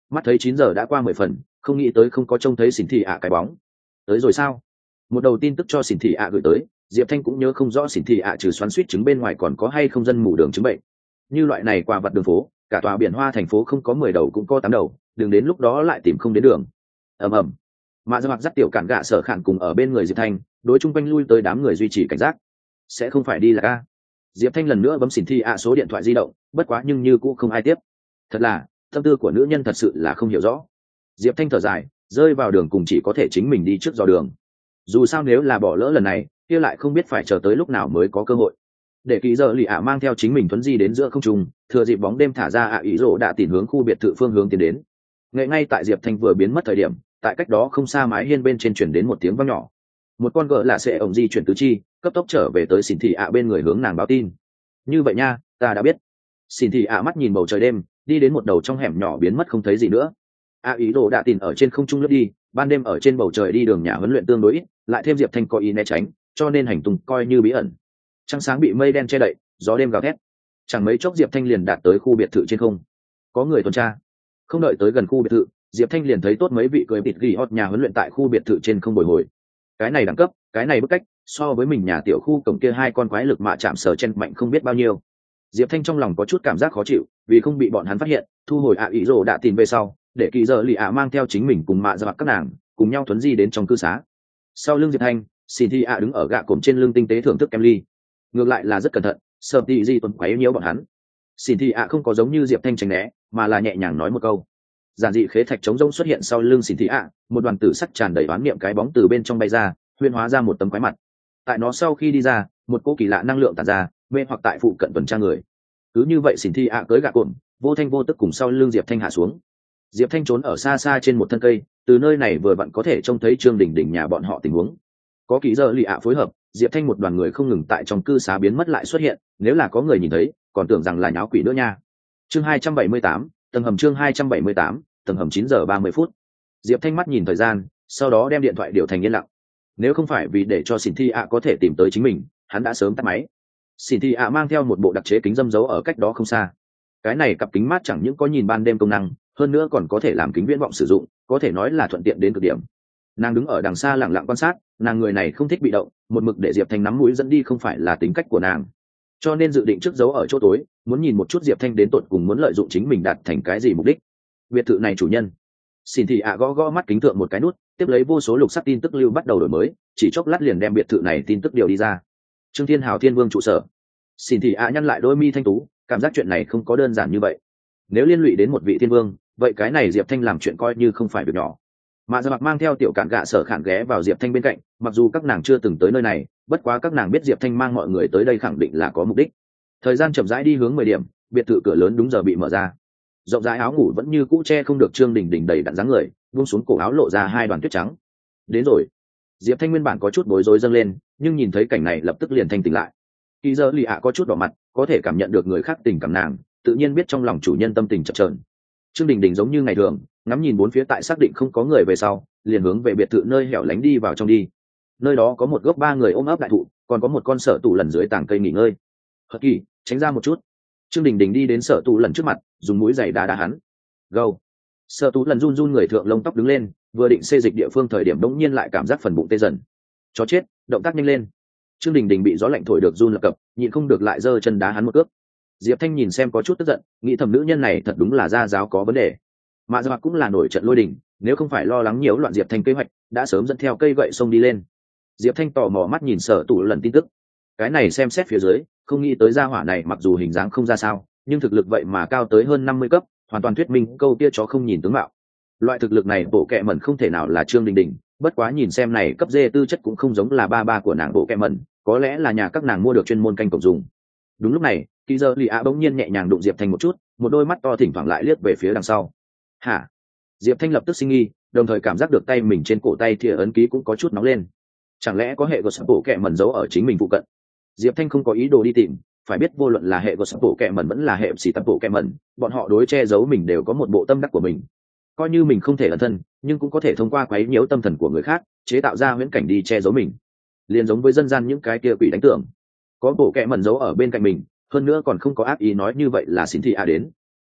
mắt thấy 9 giờ đã qua 10 phần, không nghĩ tới không có trông thấy xỉn thị ạ cái bóng. Tới rồi sao? Một đầu tin tức cho xỉn thị ạ gửi tới, Diệp Thanh cũng nhớ không rõ xỉn thị ạ trừ xoắn suýt chứng bên ngoài còn có hay không dân mù đường chứng bệnh. Như loại này qua vặt đường phố, cả tòa biển hoa thành phố không có 10 đầu cũng có 8 đầu, đừng đến lúc đó lại tìm không đến đường. Ầm ầm. Mạ Dơ Mặc dắt tiểu cản gạ sở khản cùng ở bên người Diệp Thanh, đối chung quanh lui tới đám người duy trì cảnh giác. Sẽ không phải đi là ca. Diệp Thanh lần nữa bấm xỉn thị ạ số điện thoại di động, bất quá nhưng như cũng không ai tiếp. Thật là, tâm tư của nữ nhân thật sự là không hiểu rõ. Diệp Thanh thở dài, rơi vào đường cùng chỉ có thể chính mình đi trước dò đường. Dù sao nếu là bỏ lỡ lần này, kia lại không biết phải chờ tới lúc nào mới có cơ hội. Để kỳ giờ lì ạ mang theo chính mình thuấn di đến giữa không trung, thừa dịp bóng đêm thả ra ạ ý rỗ đã tìm hướng khu biệt thự phương hướng tiến đến. Ngay tại Diệp Thanh vừa biến mất thời điểm, tại cách đó không xa mái hiên bên trên chuyển đến một tiếng vang nhỏ. Một con gợ lạ sẽ ổng di chuyển tứ chi, cấp tốc trở về tới xỉn thị ạ bên người hướng nàng báo tin. Như vậy nha, ta đã biết. Xỉn thị ạ mắt nhìn bầu trời đêm, đi đến một đầu trong hẻm nhỏ biến mất không thấy gì nữa. ạ ý rỗ đã tìm ở trên không trung lướt đi, ban đêm ở trên bầu trời đi đường nhà huấn luyện tương đối ít, lại thêm Diệp Thanh có ý né tránh, cho nên hành tung coi như bí ẩn. Trăng sáng bị mây đen che đậy, gió đêm gào thét. Chẳng mấy chốc Diệp Thanh liền đạt tới khu biệt thự trên không. Có người tuần tra. Không đợi tới gần khu biệt thự, Diệp Thanh liền thấy tốt mấy vị cười bịt gỉ hót nhà huấn luyện tại khu biệt thự trên không bồi hồi. Cái này đẳng cấp, cái này bức cách, so với mình nhà tiểu khu cổng kia hai con quái lực mạ chạm sở chen mạnh không biết bao nhiêu. Diệp Thanh trong lòng có chút cảm giác khó chịu, vì không bị bọn hắn phát hiện, thu hồi ạ ý rồ đã tìm về sau, để kỳ giờ lì ạ mang theo chính mình cùng mạ ra các nàng, cùng nhau thuấn di đến trong cư xá. Sau lưng Diệp Thanh, xin thi ạ đứng ở gạ cổm trên lưng tinh tế thưởng thức kem ly. Ngược lại là rất cẩn thận, sợ đi di tuần quấy nhiễu bọn hắn. Xin thi ạ không có giống như Diệp Thanh tránh né, mà là nhẹ nhàng nói một câu. Giản dị khế thạch trống rỗng xuất hiện sau lưng xin thi ạ, một đoàn tử sắc tràn đầy oán niệm cái bóng từ bên trong bay ra, huyễn hóa ra một tấm quái mặt. Tại nó sau khi đi ra, một cỗ kỳ lạ năng lượng tản ra, mê hoặc tại phụ cận tuần tra người. Cứ như vậy xin thi ạ tới gạ cổm, vô thanh vô tức cùng sau lưng Diệp Thanh hạ xuống. Diệp Thanh trốn ở xa xa trên một thân cây, từ nơi này vừa vặn có thể trông thấy Trương Đình Đình nhà bọn họ tình huống. Có kỳ giờ lì ạ phối hợp, Diệp Thanh một đoàn người không ngừng tại trong cư xá biến mất lại xuất hiện, nếu là có người nhìn thấy, còn tưởng rằng là nháo quỷ nữa nha. Chương 278, tầng hầm chương 278, tầng hầm 9 giờ 30 phút. Diệp Thanh mắt nhìn thời gian, sau đó đem điện thoại điều thành yên lặng. Nếu không phải vì để cho Xỉn Thi ạ có thể tìm tới chính mình, hắn đã sớm tắt máy. Xỉn Thi ạ mang theo một bộ đặc chế kính dâm giấu ở cách đó không xa. Cái này cặp kính mát chẳng những có nhìn ban đêm công năng, hơn nữa còn có thể làm kính viễn vọng sử dụng, có thể nói là thuận tiện đến cực điểm. Nàng đứng ở đằng xa lặng lặng quan sát, nàng người này không thích bị động, một mực để Diệp Thanh nắm mũi dẫn đi không phải là tính cách của nàng, cho nên dự định trước giấu ở chỗ tối, muốn nhìn một chút Diệp Thanh đến tột cùng muốn lợi dụng chính mình đạt thành cái gì mục đích. Biệt thự này chủ nhân, xin thị ạ gõ gõ mắt kính thượng một cái nút, tiếp lấy vô số lục sắc tin tức lưu bắt đầu đổi mới, chỉ chốc lát liền đem biệt thự này tin tức điều đi ra. Trương Thiên Hào Thiên Vương trụ sở. Xin thị ạ nhăn lại đôi mi thanh tú, cảm giác chuyện này không có đơn giản như vậy. Nếu liên lụy đến một vị thiên vương, vậy cái này Diệp Thanh làm chuyện coi như không phải việc nhỏ. Mạ Dạ Mặc mang theo tiểu cản gạ sở khản ghé vào Diệp Thanh bên cạnh, mặc dù các nàng chưa từng tới nơi này, bất quá các nàng biết Diệp Thanh mang mọi người tới đây khẳng định là có mục đích. Thời gian chậm rãi đi hướng 10 điểm, biệt thự cửa lớn đúng giờ bị mở ra. Rộng rãi áo ngủ vẫn như cũ che không được Trương Đình Đình đầy đặn dáng người, buông xuống cổ áo lộ ra hai đoàn tuyết trắng. Đến rồi. Diệp Thanh nguyên bản có chút bối rối dâng lên, nhưng nhìn thấy cảnh này lập tức liền thanh tỉnh lại. Kỳ giờ lì ạ có chút đỏ mặt, có thể cảm nhận được người khác tình cảm nàng, tự nhiên biết trong lòng chủ nhân tâm tình chập chờn. Trương Đình Đình giống như ngày thường, ngắm nhìn bốn phía tại xác định không có người về sau, liền hướng về biệt thự nơi hẻo lánh đi vào trong đi. Nơi đó có một gốc 3 người ôm ấp đại thụ, còn có một con sở tủ lần dưới tảng cây nghỉ ngơi. Hất Kỳ, tránh ra một chút. Trương Đình Đình đi đến sở tủ lần trước mặt, dùng mũi giày đá đá hắn. Gâu. Sở tủ lần run run người thượng lông tóc đứng lên, vừa định xê dịch địa phương thời điểm đống nhiên lại cảm giác phần bụng tê dần. Chó chết, động tác nhanh lên. Trương Đình Đình bị gió lạnh thổi được run lập cập, nhịn không được lại giơ chân đá hắn một cước. Diệp Thanh nhìn xem có chút tức giận, nghĩ thầm nữ nhân này thật đúng là gia giáo có vấn đề. Mạ Dạ Mặc cũng là nổi trận lôi đình, nếu không phải lo lắng nhiễu loạn Diệp Thanh kế hoạch, đã sớm dẫn theo cây gậy xông đi lên. Diệp Thanh tò mò mắt nhìn sở tủ lần tin tức, cái này xem xét phía dưới, không nghĩ tới gia hỏa này mặc dù hình dáng không ra sao, nhưng thực lực vậy mà cao tới hơn 50 cấp, hoàn toàn thuyết minh câu kia chó không nhìn tướng mạo. Loại thực lực này bộ kệ mẩn không thể nào là Trương Đình Đình, bất quá nhìn xem này cấp dê tư chất cũng không giống là ba của nàng bộ kệ mẩn, có lẽ là nhà các nàng mua được chuyên môn canh cổng dùng. Đúng lúc này, Kỳ Giờ Lì ạ bỗng nhiên nhẹ nhàng đụng Diệp Thanh một chút, một đôi mắt to thỉnh thoảng lại liếc về phía đằng sau. Hả? Diệp Thanh lập tức sinh nghi, đồng thời cảm giác được tay mình trên cổ tay thìa ấn ký cũng có chút nóng lên. Chẳng lẽ có hệ của sập bộ kệ mẩn giấu ở chính mình phụ cận? Diệp Thanh không có ý đồ đi tìm, phải biết vô luận là hệ của sập bộ kệ mẩn vẫn là hệ xì tập bộ kệ mẩn, bọn họ đối che giấu mình đều có một bộ tâm đắc của mình. Coi như mình không thể ẩn thân, nhưng cũng có thể thông qua quấy nhiễu tâm thần của người khác, chế tạo ra huyễn cảnh đi che giấu mình. Liên giống với dân gian những cái kia quỷ đánh tưởng, có bộ kệ mẩn giấu ở bên cạnh mình, hơn nữa còn không có ác ý nói như vậy là xin thị a đến.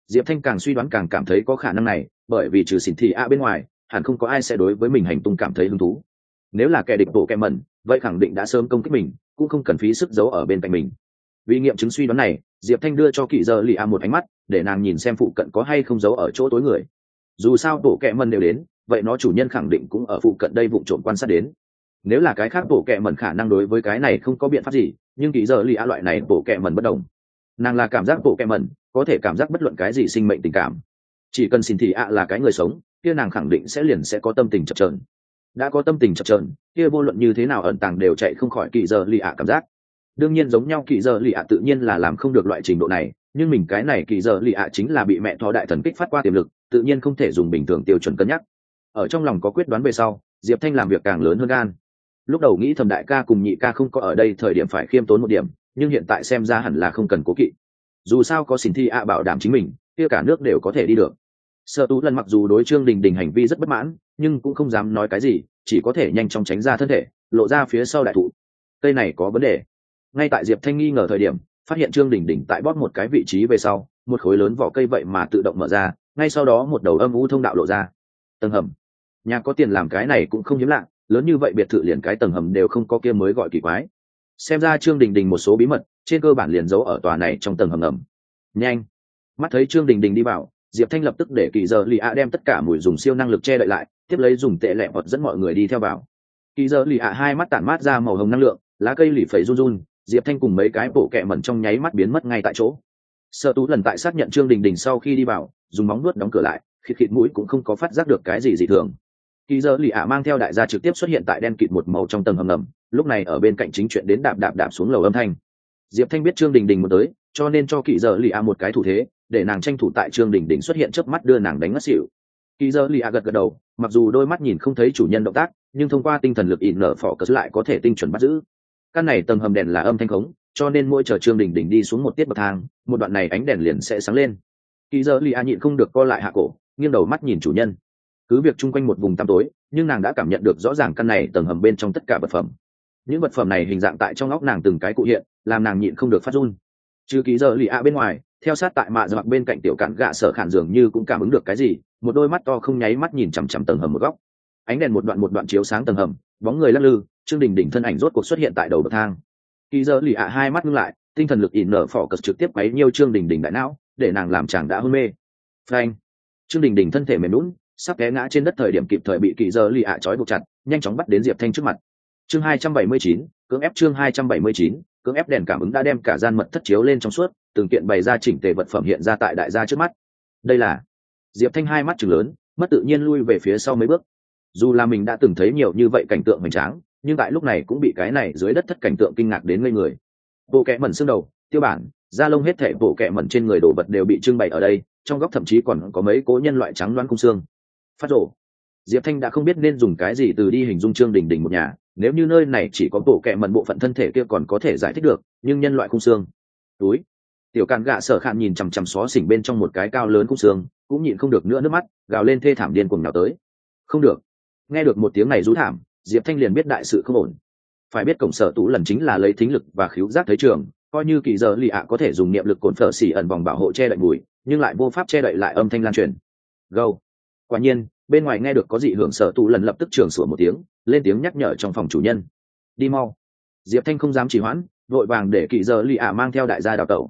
Diệp Thanh càng suy đoán càng cảm thấy có khả năng này, bởi vì trừ xỉn thị ạ bên ngoài hẳn không có ai sẽ đối với mình hành tung cảm thấy hứng thú. Nếu là kẻ địch bộ kẹ mẩn, vậy khẳng định đã sớm công kích mình, cũng không cần phí sức giấu ở bên cạnh mình. Vì nghiệm chứng suy đoán này, Diệp Thanh đưa cho Kỷ Giờ Lì A một ánh mắt, để nàng nhìn xem phụ cận có hay không giấu ở chỗ tối người. Dù sao bộ kẹ mẩn đều đến, vậy nó chủ nhân khẳng định cũng ở phụ cận đây vụng trộm quan sát đến. Nếu là cái khác bộ kẹ mẩn khả năng đối với cái này không có biện pháp gì, nhưng Kỷ Giờ Lì A loại này bộ kẹ mẩn bất đồng. Nàng là cảm giác bộ kẹ mẩn, có thể cảm giác bất luận cái gì sinh mệnh tình cảm. Chỉ cần xin thì ạ là cái người sống, kia nàng khẳng định sẽ có tâm tình chập chờn. Đã có tâm tình chập chờn, kia vô luận như thế nào ẩn tàng đều chạy không khỏi Kỷ Giờ Lì A cảm giác. Đương nhiên giống nhau Kỷ Giờ Lì A tự nhiên là làm không được loại trình độ này, nhưng mình cái này Kỷ Giờ Lì A chính là bị mẹ thỏ đại thần kích phát qua tiềm lực, tự nhiên không thể dùng bình thường tiêu chuẩn cân nhắc. Ở trong lòng có quyết đoán về sau, Diệp Thanh làm việc càng lớn hơn gan. Lúc đầu nghĩ thầm đại ca cùng nhị ca không có ở đây thời điểm phải khiêm tốn một điểm, nhưng hiện tại xem ra hẳn là không cần cố kỵ. Dù sao có xin thi ạ bảo đảm chính mình, kia cả nước đều có thể đi được. Sở Tú Lần mặc dù đối Trương Đình Đình hành vi rất bất mãn, nhưng cũng không dám nói cái gì, chỉ có thể nhanh chóng tránh ra thân thể, lộ ra phía sau đại thụ. Cây này có vấn đề. Ngay tại Diệp Thanh nghi ngờ thời điểm, phát hiện Trương Đình Đình tại bóp một cái vị trí về sau, một khối lớn vỏ cây vậy mà tự động mở ra, ngay sau đó một đầu âm u thông đạo lộ ra. Tầng hầm. Nhà có tiền làm cái này cũng không hiếm lạ, lớn như vậy biệt thự liền cái tầng hầm đều không có kia mới gọi kỳ quái. Xem ra Trương Đình Đình một số bí mật, trên cơ bản liền giấu ở tòa này trong tầng hầm ngầm. Nhanh. Mắt thấy Trương Đình Đình đi vào, Diệp Thanh lập tức để Kỷ Giờ Lì A đem tất cả mùi dùng siêu năng lực che đậy lại, tiếp lấy dùng tệ lẹ hoặc dẫn mọi người đi theo vào. Kỷ Giờ Lì A hai mắt tản mát ra màu hồng năng lượng, lá cây lì phẩy run run, Diệp Thanh cùng mấy cái bộ kẹ mẩn trong nháy mắt biến mất ngay tại chỗ. Sở Tú Lần tại xác nhận Trương Đình Đình sau khi đi vào, dùng móng nuốt đóng cửa lại, khịt khịt mũi cũng không có phát giác được cái gì dị thường. Kỷ Giờ Lì A mang theo đại gia trực tiếp xuất hiện tại đen kịt một màu trong tầng hầm ngầm, lúc này ở bên cạnh chính chuyện đến đạp đạp đạp xuống lầu âm thanh. Diệp Thanh biết Trương Đình Đình muốn tới, cho nên cho Kỷ Giờ Lì A một cái thủ thế, để nàng tranh thủ tại Trương Đình Đình xuất hiện chớp mắt đưa nàng đánh ngất xỉu. Kỷ Giờ Lì A gật gật đầu, mặc dù đôi mắt nhìn không thấy chủ nhân động tác, nhưng thông qua tinh thần lực ỉn nở phỏ cớ lại có thể tinh chuẩn bắt giữ. Căn này tầng hầm đèn là âm thanh khống, cho nên mỗi chờ Trương Đình Đình đi xuống một tiết bậc thang, một đoạn này ánh đèn liền sẽ sáng lên. Kỷ Giờ Lì A nhịn không được co lại hạ cổ, nghiêng đầu mắt nhìn chủ nhân. Cứ việc chung quanh một vùng tăm tối, nhưng nàng đã cảm nhận được rõ ràng căn này tầng hầm bên trong tất cả vật phẩm. Những vật phẩm này hình dạng tại trong óc nàng từng cái cụ hiện, làm nàng nhịn không được phát run. Trừ Kỷ Giờ Lì A bên ngoài, theo sát tại mạ giặc bên cạnh tiểu cạn gạ Sở Khản dường như cũng cảm ứng được cái gì, một đôi mắt to không nháy mắt nhìn chằm chằm tầng hầm một góc. Ánh đèn một đoạn chiếu sáng tầng hầm, bóng người lắc lư, Trương Đình Đình thân ảnh rốt cuộc xuất hiện tại đầu bậc thang. Kỷ Giờ Lì A hai mắt ngưng lại, tinh thần lực ỉn nở phỏ cật trực tiếp quấy nhiêu Trương Đình Đình đại não, để nàng làm chàng đã hôn mê. Phanh! Trương Đình Đình thân thể mềm nhũn, sắp té ngã trên đất thời điểm kịp thời bị Kỷ Giờ Lì A trói buộc chặt, nhanh chóng bắt đến Diệp Thanh trước mặt. Chương 279, cưỡng ép chương 279, cưỡng ép đèn cảm ứng đã đem cả gian mật thất chiếu lên trong suốt, từng kiện bày ra chỉnh tề vật phẩm hiện ra tại đại gia trước mắt. Đây là Diệp Thanh hai mắt trừng lớn, mất tự nhiên lui về phía sau mấy bước. Dù là mình đã từng thấy nhiều như vậy cảnh tượng hoành tráng, nhưng tại lúc này cũng bị cái này dưới đất thất cảnh tượng kinh ngạc đến ngây người. Bộ kệ mẩn xương đầu, tiêu bản, da lông hết thảy bộ kệ mẩn trên người đồ vật đều bị trưng bày ở đây, trong góc thậm chí còn có mấy cố nhân loại trắng loáng khung xương. Phát rồ. Diệp Thanh đã không biết nên dùng cái gì từ đi hình dung Trương Đình Đình một nhà, nếu như nơi này chỉ có bộ kệ mẩn bộ phận thân thể kia còn có thể giải thích được, nhưng nhân loại khung xương. Túi. Tiểu càn gạ Sở Khản nhìn chằm chằm xó xỉnh bên trong một cái cao lớn khung xương, cũng nhịn không được nữa nước mắt, gào lên thê thảm điên cuồng nào tới. Không được. Nghe được một tiếng này rú thảm, Diệp Thanh liền biết đại sự không ổn. Phải biết cổng Sở Tú Lần chính là lấy thính lực và khứu giác thấy trường, coi như Kỷ Giờ Lì A có thể dùng niệm lực cồn phở xỉ ẩn vòng bảo hộ che đậy mùi, nhưng lại vô pháp che đậy lại âm thanh lan truyền. Gâu. Quả nhiên, bên ngoài nghe được có dị hưởng Sở Tú Lần lập tức trường sủa một tiếng, lên tiếng nhắc nhở trong phòng chủ nhân. Đi mau. Diệp Thanh không dám trì hoãn, vội vàng để Kỷ Giờ Lì A mang theo đại gia đào tẩu.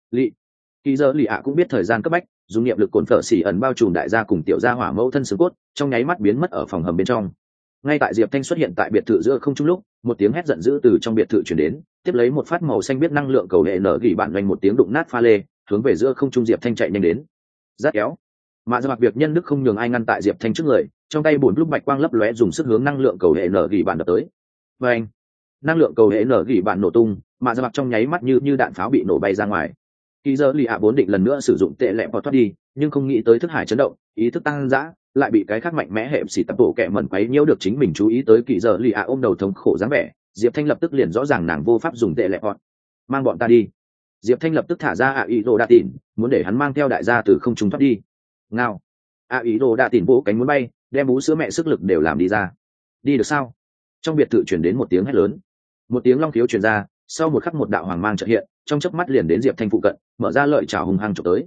Kỷ Giờ Lì A cũng biết thời gian cấp bách, dùng niệm lực cồn phở xỉ ẩn bao trùm đại gia cùng tiểu gia hỏa mẫu thân xương cốt, trong nháy mắt biến mất ở phòng hầm bên trong. Ngay tại Diệp Thanh xuất hiện tại biệt thự giữa không trung lúc, một tiếng hét giận dữ từ trong biệt thự truyền đến, tiếp lấy một phát màu xanh biết năng lượng cầu hệ nở gỉ bạn doanh một tiếng đụng nát pha lê, hướng về giữa không trung Diệp Thanh chạy nhanh đến. Rát kéo. Mạ Giặc việc nhân đức không nhường ai ngăn tại Diệp Thanh trước người, trong tay bùn lúc bạch quang lấp lóe dùng sức hướng năng lượng cầu hệ nở gỉ bạn đập tới. Và anh, năng lượng cầu hệ nở gỉ bạn nổ tung, Mạ Giặc trong nháy mắt như đạn pháo bị nổ bay ra ngoài. Kỷ Giờ Lì A vốn định lần nữa sử dụng tệ lẹ bỏ thoát đi, nhưng không nghĩ tới thức hải chấn động, ý thức tăng dã, lại bị cái khác mạnh mẽ hệ xỉ tập bộ kẹ mẩn quấy nhiễu được chính mình chú ý tới Kỷ Giờ Lì A ôm đầu thống khổ dáng vẻ, Diệp Thanh lập tức liền rõ ràng nàng vô pháp dùng tệ lẹ bỏ. Mang bọn ta đi. Diệp Thanh lập tức thả ra ý đồ đa tỉn, muốn để hắn mang theo đại gia từ không trung thoát đi. Ngao. Ý đồ đa tỉn vỗ cánh muốn bay, đem bú sữa mẹ sức lực đều làm đi ra. Đi được sao? Trong biệt thự truyền đến một tiếng hét lớn. Một tiếng long khiếu truyền ra, sau một khắc một đạo hoàng mang chợt hiện, trong chớp mắt liền đến Diệp Thanh phụ cận, mở ra lợi chảo hùng hăng chụp tới.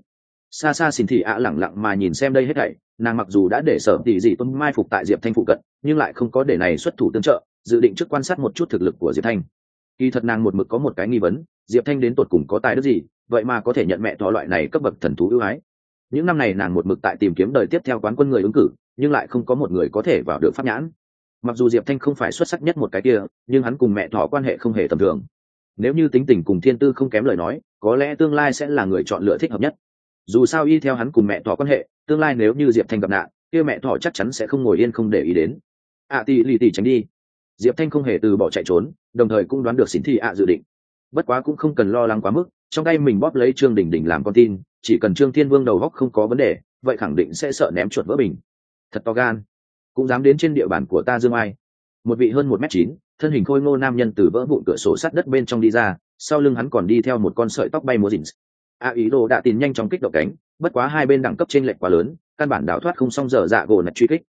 Xa xa xin thị ạ lẳng lặng mà nhìn xem đây hết thảy, nàng mặc dù đã để sở tỷ dị tuân mai phục tại diệp thanh phụ cận, nhưng lại không có để này xuất thủ tương trợ, dự định trước quan sát một chút thực lực của diệp thanh. Kỳ thật nàng một mực có một cái nghi vấn, diệp thanh đến tột cùng có tài đức gì vậy mà có thể nhận mẹ thọ loại này cấp bậc thần thú ưu ái. Những năm này nàng một mực tại tìm kiếm đời tiếp theo quán quân người ứng cử, nhưng lại không có một người có thể vào được pháp nhãn. Mặc dù diệp thanh không phải xuất sắc nhất một cái kia, nhưng hắn cùng mẹ thọ quan hệ không hề tầm thường. Nếu như tính tình cùng thiên tư không kém lời nói, có lẽ tương lai sẽ là người chọn lựa thích hợp nhất. Dù sao y theo hắn cùng mẹ thọ quan hệ, tương lai nếu như diệp thanh gặp nạn, kia mẹ thọ chắc chắn sẽ không ngồi yên không để ý đến. Tỷ lì tỷ tránh đi. Diệp thanh không hề từ bỏ chạy trốn, đồng thời cũng đoán được xỉn thị dự định. Bất quá cũng không cần lo lắng quá mức, trong tay mình bóp lấy Trương Đình Đình làm con tin, chỉ cần Trương Thiên Vương đầu góc không có vấn đề, vậy khẳng định sẽ sợ ném chuột vỡ bình. Thật to gan, cũng dám đến trên địa bàn của ta Dương Ai. Một vị hơn 1m9, thân hình khôi ngô nam nhân từ vỡ vụn cửa sổ sắt đất bên trong đi ra, sau lưng hắn còn đi theo một con sợi tóc bay múa rình. Ý đồ đã tìm nhanh chóng kích động cánh, bất quá hai bên đẳng cấp chênh lệch quá lớn, căn bản đào thoát không xong. Giờ dạ gỗ nạch truy kích.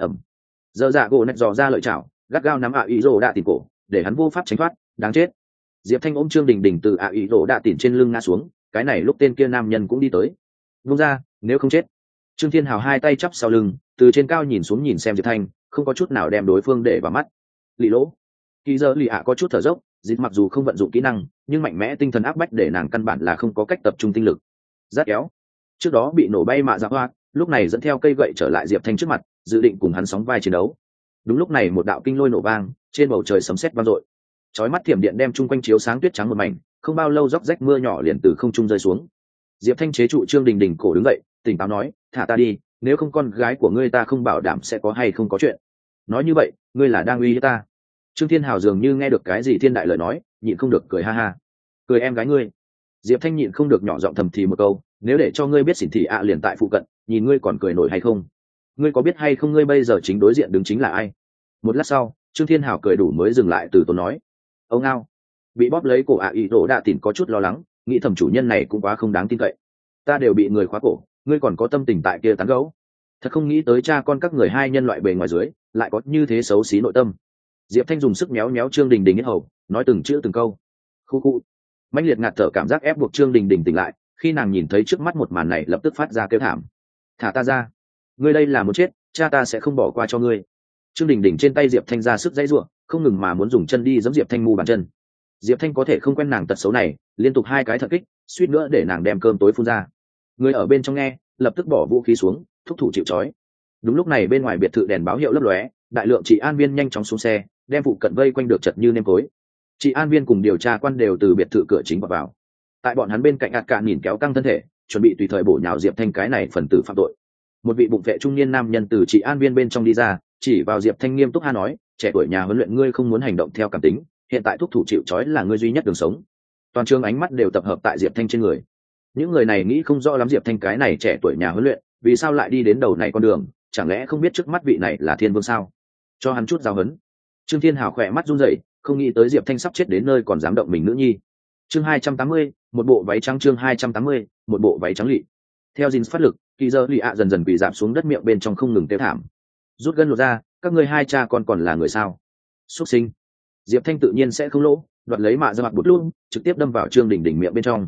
Giờ dạ gỗ nạch dò ra lợi chảo, gắt gao nắm ý đồ đã tìm cổ, để hắn vô pháp tránh thoát. Đáng chết. Diệp thanh ôm Trương Đình Đình từ ý đồ đã tìm trên lưng ngã xuống, cái này lúc tên kia nam nhân cũng đi tới. Vung ra, nếu không chết. Trương Thiên Hào hai tay chắp sau lưng, từ trên cao nhìn xuống nhìn xem Diệp thanh, không có chút nào đem đối phương để vào mắt. Lị lỗ. Kỳ giờ lì ạ có chút thở dốc, dịch mặc dù không vận dụng kỹ năng, nhưng mạnh mẽ tinh thần áp bách để nàng căn bản là không có cách tập trung tinh lực. Rát kéo. Trước đó bị nổ bay mạ dạ hoa, lúc này dẫn theo cây gậy trở lại Diệp thanh trước mặt, dự định cùng hắn sóng vai chiến đấu. Đúng lúc này một đạo kinh lôi nổ vang, trên bầu trời sấm sét vang dội, chói mắt thiểm điện đem chung quanh chiếu sáng tuyết trắng một mảnh, không bao lâu róc rách mưa nhỏ liền từ không trung rơi xuống. Diệp thanh chế trụ Trương Đình Đình cổ đứng dậy, tỉnh táo nói, thả ta đi, nếu không con gái của ngươi ta không bảo đảm sẽ có hay không có chuyện. Nói như vậy, ngươi là đang uy hiếp ta. Trương Thiên Hào dường như nghe được cái gì thiên đại lời nói, nhịn không được cười ha ha. Cười em gái ngươi. Diệp thanh nhịn không được nhỏ giọng thầm thì một câu, nếu để cho ngươi biết xỉn thị liền tại phụ cận, nhìn ngươi còn cười nổi hay không. Ngươi có biết hay không ngươi bây giờ chính đối diện đứng chính là ai? Một lát sau, Trương Thiên Hào cười đủ mới dừng lại từ tốn nói, ông ngao. Bị bóp lấy cổ ý đồ đã tìm có chút lo lắng, nghĩ thầm chủ nhân này cũng quá không đáng tin cậy. Ta đều bị người khóa cổ, ngươi còn có tâm tình tại kia tán gấu. Thật không nghĩ tới cha con các người hai nhân loại bề ngoài dưới lại có như thế xấu xí nội tâm. Diệp thanh dùng sức méo méo Trương Đình Đình hết hầu, nói từng chữ từng câu. Khu khu. Mãnh liệt ngạt thở cảm giác ép buộc Trương Đình Đình tỉnh lại, khi nàng nhìn thấy trước mắt một màn này lập tức phát ra kêu thảm. Thả ta ra, ngươi đây là muốn chết, cha ta sẽ không bỏ qua cho ngươi. Trương Đình Đình trên tay Diệp thanh ra sức dãy giụa, không ngừng mà muốn dùng chân đi giẫm Diệp thanh mu bàn chân. Diệp thanh có thể không quen nàng tật xấu này, liên tục hai cái thật kích, suýt nữa để nàng đem cơm tối phun ra. Người ở bên trong nghe, lập tức bỏ vũ khí xuống, thúc thủ chịu trói. Đúng lúc này bên ngoài biệt thự đèn báo hiệu lấp lóe, đại lượng trị an viên nhanh chóng xuống xe, đem vụ cận vây quanh được chật như nêm tối. Trị an viên cùng điều tra quan đều từ biệt thự cửa chính vào. Tại bọn hắn bên cạnh ạt cạn nhìn kéo căng thân thể, chuẩn bị tùy thời bổ nhào Diệp thanh cái này phần tử phạm tội. Một vị bụng vệ trung niên nam nhân từ trị an viên bên trong đi ra, chỉ vào Diệp thanh nghiêm túc ha nói, trẻ tuổi nhà huấn luyện ngươi không muốn hành động theo cảm tính, hiện tại thúc thủ chịu trói là ngươi duy nhất đường sống. Toàn trường ánh mắt đều tập hợp tại Diệp thanh trên người. Những người này nghĩ không rõ lắm Diệp thanh cái này trẻ tuổi nhà huấn luyện vì sao lại đi đến đầu này con đường, chẳng lẽ không biết trước mắt vị này là thiên vương sao? Cho hắn chút giáo huấn. Trương Thiên Hào khỏe mắt run rẩy, không nghĩ tới Diệp thanh sắp chết đến nơi còn dám động mình nữ nhi. Chương 280, một bộ váy trắng. Chương 280, một bộ váy trắng lị. Theo Jin phát lực, kỳ giờ lì dần dần bị giảm xuống đất, miệng bên trong không ngừng kêu thảm. Rút gân lột ra, các ngươi hai cha con còn là người sao? Xuất sinh. Diệp thanh tự nhiên sẽ không lỗ, đoạt lấy mạ ra mặt bút luôn, trực tiếp đâm vào Trương Đình Đình miệng bên trong.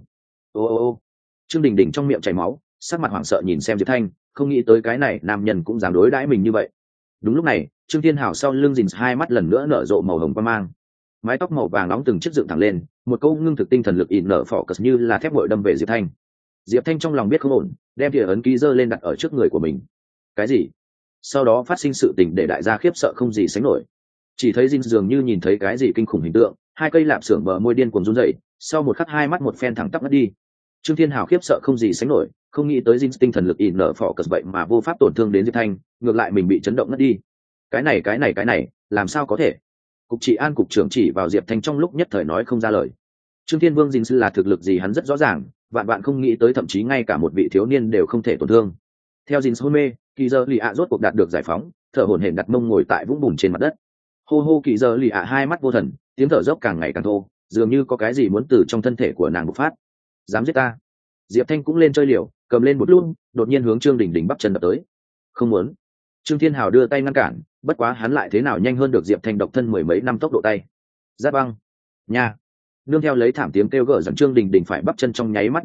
Ô. Trương Đình Đình trong miệng chảy máu, sắc mặt hoảng sợ nhìn xem Diệp thanh, không nghĩ tới cái này nam nhân cũng dám đối đãi mình như vậy. Đúng lúc này, Trương Thiên Hào sau lưng Jin hai mắt lần nữa nở rộ màu hồng quang mang, mái tóc màu vàng nóng từng chiếc dựng thẳng lên, một câu ngưng thực tinh thần lực in nở phỏ cật như là thép nguội đâm về Diệp thanh. Diệp thanh trong lòng biết không ổn, đem thìa ấn ký giơ lên đặt ở trước người của mình. Cái gì? Sau đó phát sinh sự tình để đại gia khiếp sợ không gì sánh nổi. Chỉ thấy Jin dường như nhìn thấy cái gì kinh khủng hình tượng, hai cây lạp xưởng bờ môi điên cuồng run rẩy, sau một khắc hai mắt một phen thẳng tắp mất đi. Trương Thiên Hào khiếp sợ không gì sánh nổi, không nghĩ tới Jin tinh thần lực in nở phỏ cật vậy mà vô pháp tổn thương đến Diệp thanh, ngược lại mình bị chấn động mất đi. Cái này, làm sao có thể? Cục trị an cục trưởng chỉ vào Diệp thanh trong lúc nhất thời nói không ra lời. Trương Thiên Vương Jin là thực lực gì hắn rất rõ ràng, vạn vạn không nghĩ tới thậm chí ngay cả một vị thiếu niên đều không thể tổn thương. Theo Jin hôn mê, kỳ giờ lì rốt cuộc đạt được giải phóng, thở hổn hển đặt mông ngồi tại vũng bùn trên mặt đất. Hô kỳ giờ lì hai mắt vô thần, tiếng thở dốc càng ngày càng thô, dường như có cái gì muốn từ trong thân thể của nàng bộc phát. Dám giết ta? Diệp thanh cũng lên chơi liều, cầm lên một luôn, đột nhiên hướng Trương Đình Đình bắp chân đập tới. Không muốn. Trương Thiên Hào đưa tay ngăn cản, bất quá hắn lại thế nào nhanh hơn được Diệp thanh độc thân mười mấy năm tốc độ tay. Giáp băng. Nha. Nương theo lấy thảm tiếng kêu gở dẫn Trương Đình Đình phải bắp chân trong nháy mắt đứt gãy,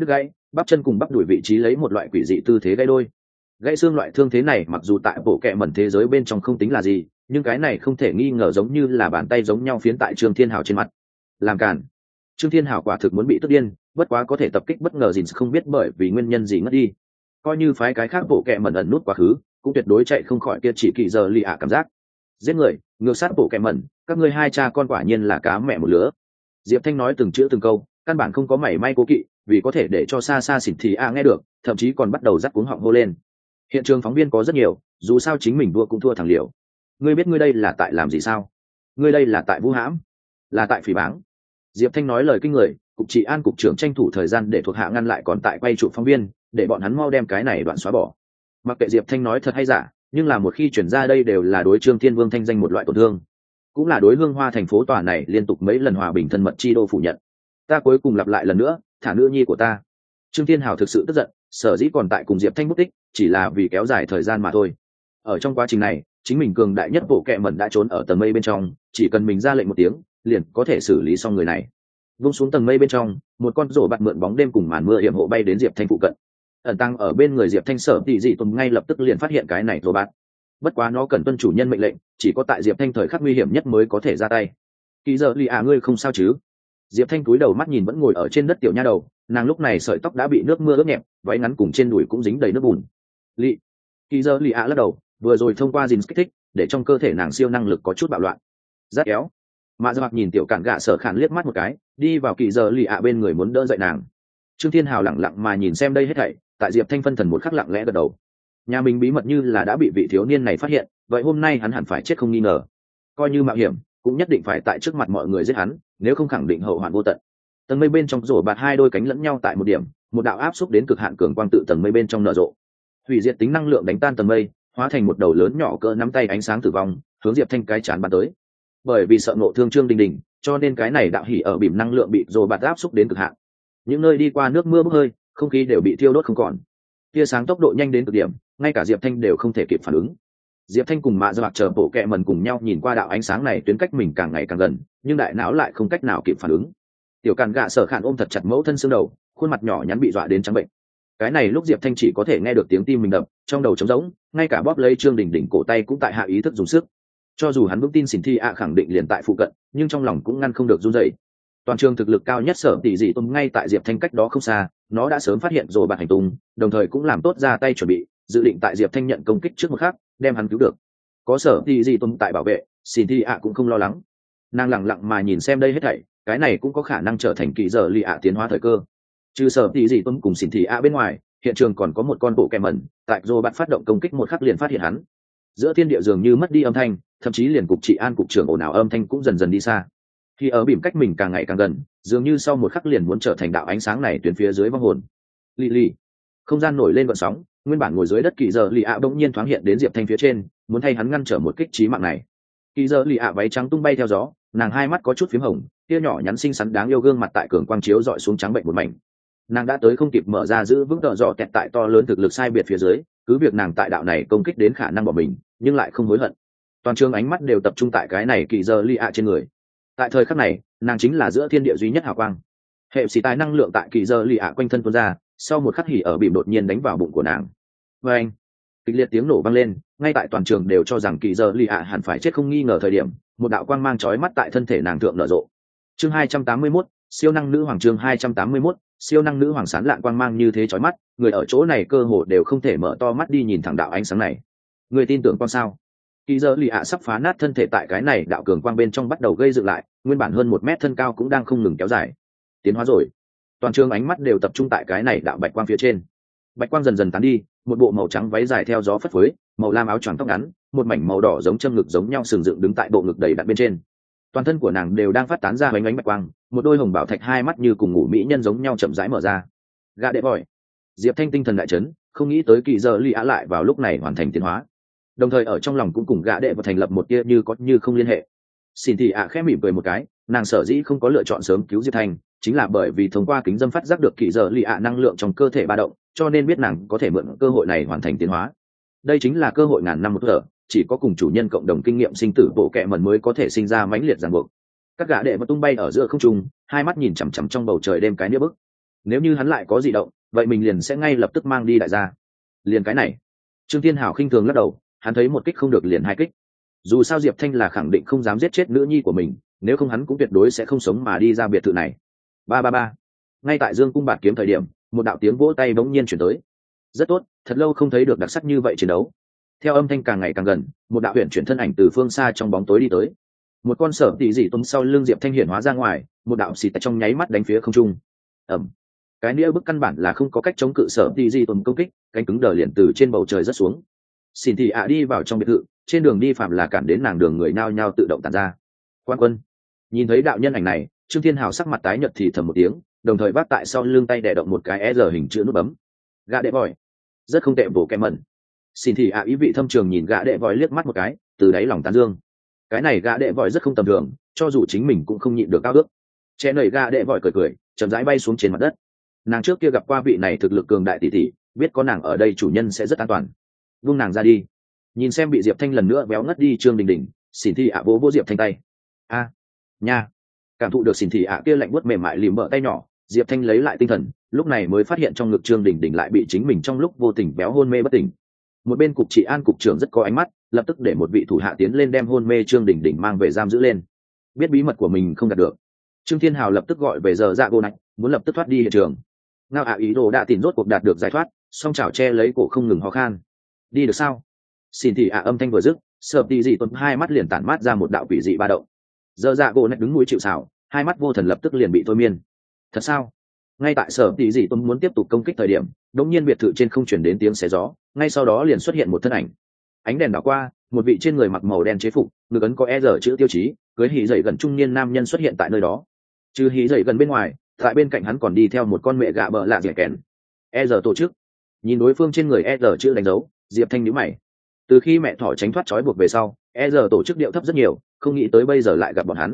bắp chân cùng bắp đùi vị trí lấy một loại quỷ dị tư thế gãy đôi. Gãy xương loại thương thế này mặc dù tại bộ kệ mẩn thế giới bên trong không tính là gì, nhưng cái này không thể nghi ngờ giống như là bàn tay giống nhau phiến tại Trương Thiên Hào trên mặt. Làm cản. Trương Thiên Hào quả thực muốn bị tức điên, bất quá có thể tập kích bất ngờ gì không biết bởi vì nguyên nhân gì ngất đi. Coi như phái cái khác bộ kệ mẩn ẩn nút quá khứ, cũng tuyệt đối chạy không khỏi kia chỉ kỳ giờ lì ạ cảm giác. Giết người, ngược sát bộ kệ mẩn, các ngươi hai cha con quả nhiên là cá mẹ một lứa. Diệp Thanh nói từng chữ từng câu, căn bản không có mảy may cố kỵ, vì có thể để cho xa xa xỉn thì nghe được, thậm chí còn bắt đầu rắc cuống họng hô lên. Hiện trường phóng viên có rất nhiều, dù sao chính mình đua cũng thua thằng liều. Ngươi biết ngươi đây là tại làm gì sao? Ngươi đây là tại vu hãm, là tại phỉ báng. Diệp Thanh nói lời kinh người, cục trị an cục trưởng tranh thủ thời gian để thuộc hạ ngăn lại còn tại quay trụ phóng viên, để bọn hắn mau đem cái này đoạn xóa bỏ. Mặc kệ Diệp Thanh nói thật hay giả, nhưng là một khi chuyển ra đây đều là đối Trương Thiên Vương thanh danh một loại tổn thương, cũng là đối Hương Hoa thành phố tòa này liên tục mấy lần hòa bình thân mật chi đô phủ nhận. Ta cuối cùng lặp lại lần nữa, thả nữ nhi của ta. Trương Thiên Hào thực sự tức giận, sở dĩ còn tại cùng Diệp Thanh bút tích, chỉ là vì kéo dài thời gian mà thôi. Ở trong quá trình này, chính mình cường đại nhất bộ kệ mẩn đã trốn ở tầng mây bên trong, chỉ cần mình ra lệnh một tiếng, liền có thể xử lý xong người này. Vung xuống tầng mây bên trong, một con rổ bạt mượn bóng đêm cùng màn mưa hiểm hộ bay đến Diệp Thanh phụ cận. Ẩn tăng ở bên người Diệp Thanh sở tỷ dị tuần ngay lập tức liền phát hiện cái này rổ bạt. Bất quá nó cần tuân chủ nhân mệnh lệnh, chỉ có tại Diệp Thanh thời khắc nguy hiểm nhất mới có thể ra tay. Kỳ giờ lì ngươi không sao chứ? Diệp Thanh cúi đầu mắt nhìn vẫn ngồi ở trên đất tiểu nha đầu, nàng lúc này sợi tóc đã bị nước mưa ướt nhẹp, váy ngắn cùng trên đùi cũng dính đầy nước bùn. Kỳ giờ lì lắc đầu, vừa rồi thông qua gìn kích thích, để trong cơ thể nàng siêu năng lực có chút bạo loạn. Rát kéo. Mạ Giặc nhìn tiểu cản gạ sở khản liếc mắt một cái, đi vào kỳ giờ lì bên người muốn đỡ dậy nàng. Trương Thiên Hào lặng lặng mà nhìn xem đây hết thảy, tại Diệp Thanh phân thần một khắc lặng lẽ gật đầu. Nhà mình bí mật như là đã bị vị thiếu niên này phát hiện, vậy hôm nay hắn hẳn phải chết không nghi ngờ. Coi như mạo hiểm, cũng nhất định phải tại trước mặt mọi người giết hắn, nếu không khẳng định hậu hoạn vô tận. Tầng mây bên trong rổ bạt hai đôi cánh lẫn nhau tại một điểm, một đạo áp xúc đến cực hạn cường quang tự tầng mây bên trong nở rộ. Hủy diệt tính năng lượng đánh tan tầng mây, hóa thành một đầu lớn nhỏ cỡ nắm tay ánh sáng tử vong, hướng Diệp Thanh cái chán bắn tới. Bởi vì sợ nộ thương Trương Đình Đình, cho nên cái này đạo hỉ ở bìm năng lượng bị rổ bạt áp xúc đến cực hạn. Những nơi đi qua nước mưa bốc hơi, không khí đều bị thiêu đốt không còn. Tia sáng tốc độ nhanh đến cực điểm, ngay cả Diệp Thanh đều không thể kịp phản ứng. Diệp Thanh cùng Mạ Giặc chờ bộ kệ mần cùng nhau nhìn qua đạo ánh sáng này tuyến cách mình càng ngày càng gần, nhưng đại não lại không cách nào kịp phản ứng. Tiểu Càn Gạ Sở Khản ôm thật chặt mẫu thân xương đầu, khuôn mặt nhỏ nhắn bị dọa đến trắng bệnh. Cái này lúc Diệp Thanh chỉ có thể nghe được tiếng tim mình đập, trong đầu trống rỗng, ngay cả bóp lấy Trương Đình Đình cổ tay cũng tại hạ ý thức dùng sức. Cho dù hắn vững tin Xỉn Thi khẳng định liền tại phụ cận, nhưng trong lòng cũng ngăn không được run rẩy. Toàn trường thực lực cao nhất Sở tỷ dị tôm ngay tại Diệp Thanh cách đó không xa, nó đã sớm phát hiện rồi bạt hành tung, đồng thời cũng làm tốt ra tay chuẩn bị, dự định tại Diệp Thanh nhận công kích trước một khắc, đem hắn cứu được. Có Sở tỷ dị tôm tại bảo vệ, Xỉn Thi cũng không lo lắng. Nàng lặng lặng mà nhìn xem đây hết thảy, cái này cũng có khả năng trở thành kỳ giờ lì tiến hóa thời cơ. Trừ Sở tỷ dị tôm cùng Xỉn Thi bên ngoài, hiện trường còn có một con bộ kẹ mẩn, tại rồi bạn phát động công kích một khắc liền phát hiện hắn. Giữa thiên địa dường như mất đi âm thanh, thậm chí liền cục trị an cục trưởng ồn ào âm thanh cũng dần dần đi xa. Khi ở bìm cách mình càng ngày càng gần, dường như sau một khắc liền muốn trở thành đạo ánh sáng này tuyến phía dưới vong hồn. Lì không gian nổi lên gợn sóng, nguyên bản ngồi dưới đất kỳ giờ lì bỗng nhiên thoáng hiện đến Diệp Thanh phía trên, muốn thay hắn ngăn trở một kích chí mạng này. Kỳ giờ lì váy trắng tung bay theo gió, nàng hai mắt có chút phím hồng, tia nhỏ nhắn xinh xắn đáng yêu gương mặt tại cường quang chiếu dọi xuống trắng bệnh một mảnh. Nàng đã tới không kịp mở ra giữ vững tợ dọ kẹt tại to lớn thực lực sai biệt phía dưới, cứ việc nàng tại đạo này công kích đến khả năng bỏ mình, nhưng lại không hối hận. Toàn trường ánh mắt đều tập trung tại cái này kỳ giờ lì trên người. Tại thời khắc này, nàng chính là giữa thiên địa duy nhất hào quang. Hệ xì tài năng lượng tại kỳ giờ lì quanh thân tuôn ra, sau một khắc hỉ ở bìm đột nhiên đánh vào bụng của nàng. Và anh, kịch liệt tiếng nổ vang lên, ngay tại toàn trường đều cho rằng kỳ giờ lì hẳn phải chết không nghi ngờ thời điểm, một đạo quang mang chói mắt tại thân thể nàng thượng nở rộ. Chương 281, siêu năng nữ hoàng. Chương 281, siêu năng nữ hoàng sáng lạn quang mang như thế chói mắt, người ở chỗ này cơ hồ đều không thể mở to mắt đi nhìn thẳng đạo ánh sáng này. Người tin tưởng con sao? Kỳ giờ lì sắp phá nát thân thể tại cái này đạo cường quang bên trong bắt đầu gây dựng lại, nguyên bản hơn 1 mét thân cao cũng đang không ngừng kéo dài. Tiến hóa rồi. Toàn trường ánh mắt đều tập trung tại cái này đạo bạch quang phía trên. Bạch quang dần dần tán đi, một bộ màu trắng váy dài theo gió phất phới, màu lam áo choàng tóc ngắn, một mảnh màu đỏ giống châm ngực giống nhau sừng dựng đứng tại bộ ngực đầy đặn bên trên. Toàn thân của nàng đều đang phát tán ra ánh ánh bạch quang, một đôi hồng bảo thạch hai mắt như cùng ngủ mỹ nhân giống nhau chậm rãi mở ra. Gã đệ vội. Diệp Thanh tinh thần đại chấn, không nghĩ tới kỳ giờ lì lại vào lúc này hoàn thành tiến hóa. Đồng thời ở trong lòng cũng cùng gã đệ và thành lập một tia như có như không liên hệ. Xin thì khẽ mỉm cười một cái, nàng sở dĩ không có lựa chọn sớm cứu Diệp Thanh, chính là bởi vì thông qua kính dâm phát giác được kỳ giờ lì năng lượng trong cơ thể ba động, cho nên biết nàng có thể mượn cơ hội này hoàn thành tiến hóa. Đây chính là cơ hội ngàn năm một thở, chỉ có cùng chủ nhân cộng đồng kinh nghiệm sinh tử bộ kệ mẩn mới có thể sinh ra mãnh liệt ràng buộc. Các gã đệ mà tung bay ở giữa không trung, hai mắt nhìn chằm chằm trong bầu trời đêm cái nĩa bức. Nếu như hắn lại có dị động, vậy mình liền sẽ ngay lập tức mang đi đại gia. Liền cái này. Trương Thiên Hảo khinh thường lắc đầu, hắn thấy một kích không được liền hai kích. Dù sao Diệp Thanh là khẳng định không dám giết chết nữ nhi của mình, nếu không hắn cũng tuyệt đối sẽ không sống mà đi ra biệt thự này. Ba ba ba. Ngay tại Dương cung bạt kiếm thời điểm, một đạo tiếng vỗ tay bỗng nhiên chuyển tới. Rất tốt, thật lâu không thấy được đặc sắc như vậy chiến đấu. Theo âm thanh càng ngày càng gần, một đạo huyền chuyển thân ảnh từ phương xa trong bóng tối đi tới. Một con sở tỷ dị tuấn sau lưng Diệp Thanh hiển hóa ra ngoài, một đạo xì tại trong nháy mắt đánh phía không trung. Ầm. Cái nĩa bức căn bản là không có cách chống cự sở tỷ dị tuấn công kích, cánh cứng đờ liền từ trên bầu trời rất xuống. Xin thị ạ đi vào trong biệt thự, trên đường đi phạm là cản đến nàng đường người nao nhao tự động tản ra. Quan quân nhìn thấy đạo nhân ảnh này, Trương Thiên Hào sắc mặt tái nhợt thì thầm một tiếng, đồng thời vác tại sau lưng tay đè động một cái R hình chữ nút bấm. Gã đệ vòi, rất không tệ bổ kẹ mẩn. Xin thị ạ ý vị thâm trường nhìn gã đệ vòi liếc mắt một cái, từ đáy lòng tán dương. Cái này gã đệ vòi rất không tầm thường, cho dù chính mình cũng không nhịn được cao ước. Che nầy gã đệ vòi cười cười, chậm rãi bay xuống trên mặt đất. Nàng trước kia gặp qua vị này thực lực cường đại tỷ tỷ, biết có nàng ở đây chủ nhân sẽ rất an toàn. Vung nàng ra đi. Nhìn xem bị Diệp Thanh lần nữa béo ngất đi Trương Đình Đình, Xin thị ạ vỗ Diệp Thanh tay. A, nha. Cảm thụ được Xin thị ạ kia lạnh buốt mềm mại lìm bợ tay nhỏ, Diệp Thanh lấy lại tinh thần, lúc này mới phát hiện trong ngực Trương Đình Đình lại bị chính mình trong lúc vô tình béo hôn mê bất tỉnh. Một bên cục trị an cục trưởng rất có ánh mắt, lập tức để một vị thủ hạ tiến lên đem hôn mê Trương Đình Đình mang về giam giữ lên. Biết bí mật của mình không đạt được, Trương Thiên Hào lập tức gọi về giờ dạ gỗ nạch, muốn lập tức thoát đi hiện trường. Ngao ạ ý đồ đã tìm rốt cuộc đạt được giải thoát, song chảo che lấy cổ không ngừng ho khan. Đi được sao? Xin thị ạ âm thanh vừa dứt, Sở Tỷ Dị Tuấn hai mắt liền tản mát ra một đạo quỷ dị ba động. Giờ dạ gỗ nạch đứng mũi chịu sào, hai mắt vô thần lập tức liền bị thôi miên. Thật sao? Ngay tại Sở Tỷ Dị Tuấn muốn tiếp tục công kích thời điểm, đột nhiên biệt thự trên không truyền đến tiếng xé gió, ngay sau đó liền xuất hiện một thân ảnh. Ánh đèn đảo qua, một vị trên người mặc màu đen chế phục, ngực ấn có R chữ tiêu chí, cưới hỉ dậy gần trung niên nam nhân xuất hiện tại nơi đó. Trừ hỉ dậy gần bên ngoài, tại bên cạnh hắn còn đi theo một con mẹ gạ bợ lạ dẻ kèn. R tổ chức. Nhìn đối phương trên người R chữ đánh dấu, Diệp Thanh nhíu mày. Từ khi mẹ thỏ tránh thoát trói buộc về sau, R tổ chức điệu thấp rất nhiều, không nghĩ tới bây giờ lại gặp bọn hắn.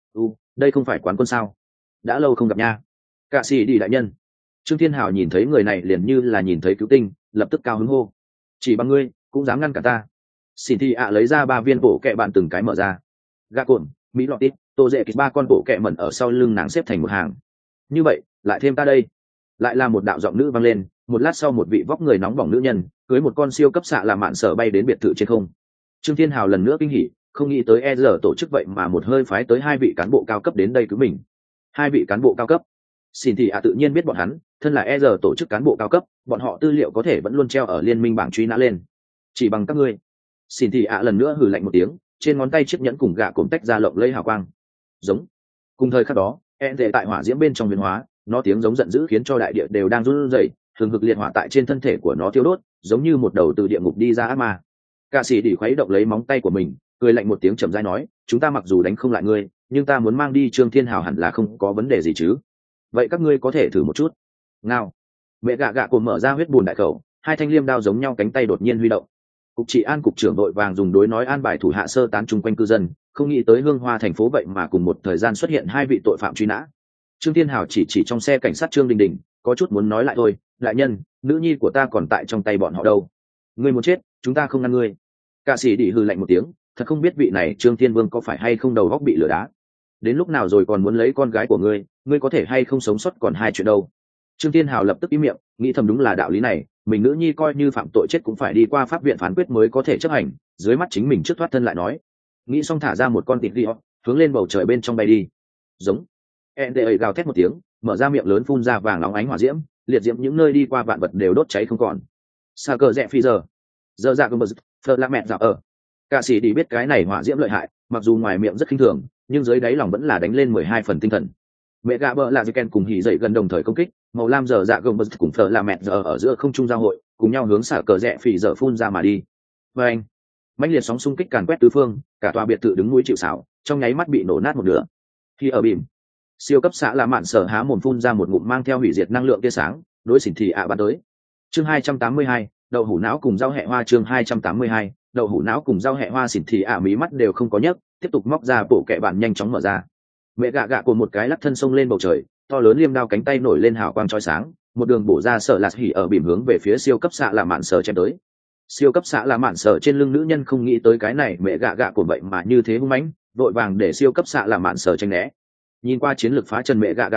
Đây không phải quán quân sao? Đã lâu không gặp nha. Cạ sĩ đi đại nhân. Trương Thiên Hào nhìn thấy người này liền như là nhìn thấy cứu tinh, lập tức cao hứng hô. Chỉ bằng ngươi cũng dám ngăn cả ta? Xin thị ạ lấy ra 3 viên bổ kẹ bạn từng cái mở ra. Gà cồn, mỹ lọt tít, tô dệ kịch 3 con bổ kẹ mẩn ở sau lưng nàng xếp thành một hàng. Như vậy lại thêm ta đây. Lại là một đạo giọng nữ vang lên, một lát sau một vị vóc người nóng bỏng nữ nhân cưới một con siêu cấp xạ làm mạn sở bay đến biệt thự trên không. Trương Thiên Hào lần nữa kinh hỉ, không nghĩ tới ER tổ chức vậy mà một hơi phái tới 2 vị cán bộ cao cấp đến đây cứu mình. 2 vị cán bộ cao cấp. Xin thị ạ tự nhiên biết bọn hắn, thân là ER tổ chức cán bộ cao cấp, bọn họ tư liệu có thể vẫn luôn treo ở liên minh bảng truy nã lên. Chỉ bằng các ngươi. Xin thị ạ lần nữa hừ lạnh một tiếng, trên ngón tay chiếc nhẫn cùng gạ cổm tách ra lộng lẫy hào quang. Giống. Cùng thời khắc đó, ENT tại hỏa diễm bên trong biến hóa, nó tiếng giống giận dữ khiến cho đại địa đều đang run rẩy, thường hực liệt hỏa tại trên thân thể của nó thiêu đốt, giống như một đầu từ địa ngục đi ra ác ma. Cả sĩ đi khuấy động lấy móng tay của mình, cười lạnh một tiếng chậm rãi nói, chúng ta mặc dù đánh không lại ngươi, nhưng ta muốn mang đi Trương Thiên Hào hẳn là không có vấn đề gì chứ? Vậy các ngươi có thể thử một chút. Ngao. Mẹ gạ gạ cồn mở ra huyết bùn đại khẩu, 2 thanh liêm đao giống nhau cánh tay đột nhiên huy động. Cục trị an cục trưởng đội vàng dùng đối nói an bài thủ hạ sơ tán chung quanh cư dân, không nghĩ tới Hương Hoa thành phố vậy mà cùng một thời gian xuất hiện 2 vị tội phạm truy nã. Trương Thiên Hào chỉ trong xe cảnh sát Trương Đình Đình, có chút muốn nói lại thôi, đại nhân, nữ nhi của ta còn tại trong tay bọn họ đâu. Ngươi muốn chết, chúng ta không ngăn ngươi. Cả sĩ đi hừ lạnh một tiếng, thật không biết vị này Trương Thiên Vương có phải hay không đầu góc bị lửa đá. Đến lúc nào rồi còn muốn lấy con gái của ngươi, ngươi có thể hay không sống sót còn 2 chuyện đâu. Trương Thiên Hào lập tức im miệng, nghĩ thầm đúng là đạo lý này, mình nữ nhi coi như phạm tội chết cũng phải đi qua pháp viện phán quyết mới có thể chấp hành, dưới mắt chính mình trước thoát thân lại nói. Nghĩ xong thả ra một con tịt đi, hướng lên bầu trời bên trong bay đi. Giống. NDA gào thét một tiếng, mở ra miệng lớn phun ra vàng nóng ánh hỏa diễm, liệt diễm những nơi đi qua vạn vật đều đốt cháy không còn. Sa cờ rẽ phi giờ dạ gầm bật, phật la mẹ dạo ở. Cả sĩ đi biết cái này hỏa diễm lợi hại, mặc dù ngoài miệng rất khinh thường, nhưng dưới đáy lòng vẫn là đánh lên 12 phần tinh thần. Mẹ gạ bợ là Ken cùng hỉ dậy gần đồng thời công kích, màu lam giờ dạ gầm bật cùng phật la mẹ giờ ở giữa không trung giao hội, cùng nhau hướng xả cờ rẽ phi giờ phun ra mà đi. Và anh, mãnh liệt sóng xung kích càn quét tứ phương, cả tòa biệt thự đứng núi chịu sào, trong nháy mắt bị nổ nát một nửa. Khi ở bìm, siêu cấp xã là mạn sở há mồm phun ra một ngụm mang theo hủy diệt năng lượng tia sáng, đối xỉn thị ạ bắn tới. Chương 282, đậu hũ não cùng rau hẹ hoa. Chương 282, đậu hũ não cùng rau hẹ hoa. Xỉn thị ạ mí mắt đều không có nhấc, tiếp tục móc ra bộ kệ bản nhanh chóng mở ra. Mẹ gạ gạ của một cái lắc thân sông lên bầu trời, to lớn liêm đao cánh tay nổi lên hào quang chói sáng, một đường bổ ra sợ lạt hỉ ở bìm hướng về phía siêu cấp xạ là mạn sở chém tới. Siêu cấp xạ là mạn sở trên lưng nữ nhân không nghĩ tới cái này mẹ gạ gạ của vậy mà như thế hung mãnh, vội vàng để siêu cấp xạ là mạn sở tránh né. Nhìn qua chiến lược phá chân mẹ gạ gạ cuộn,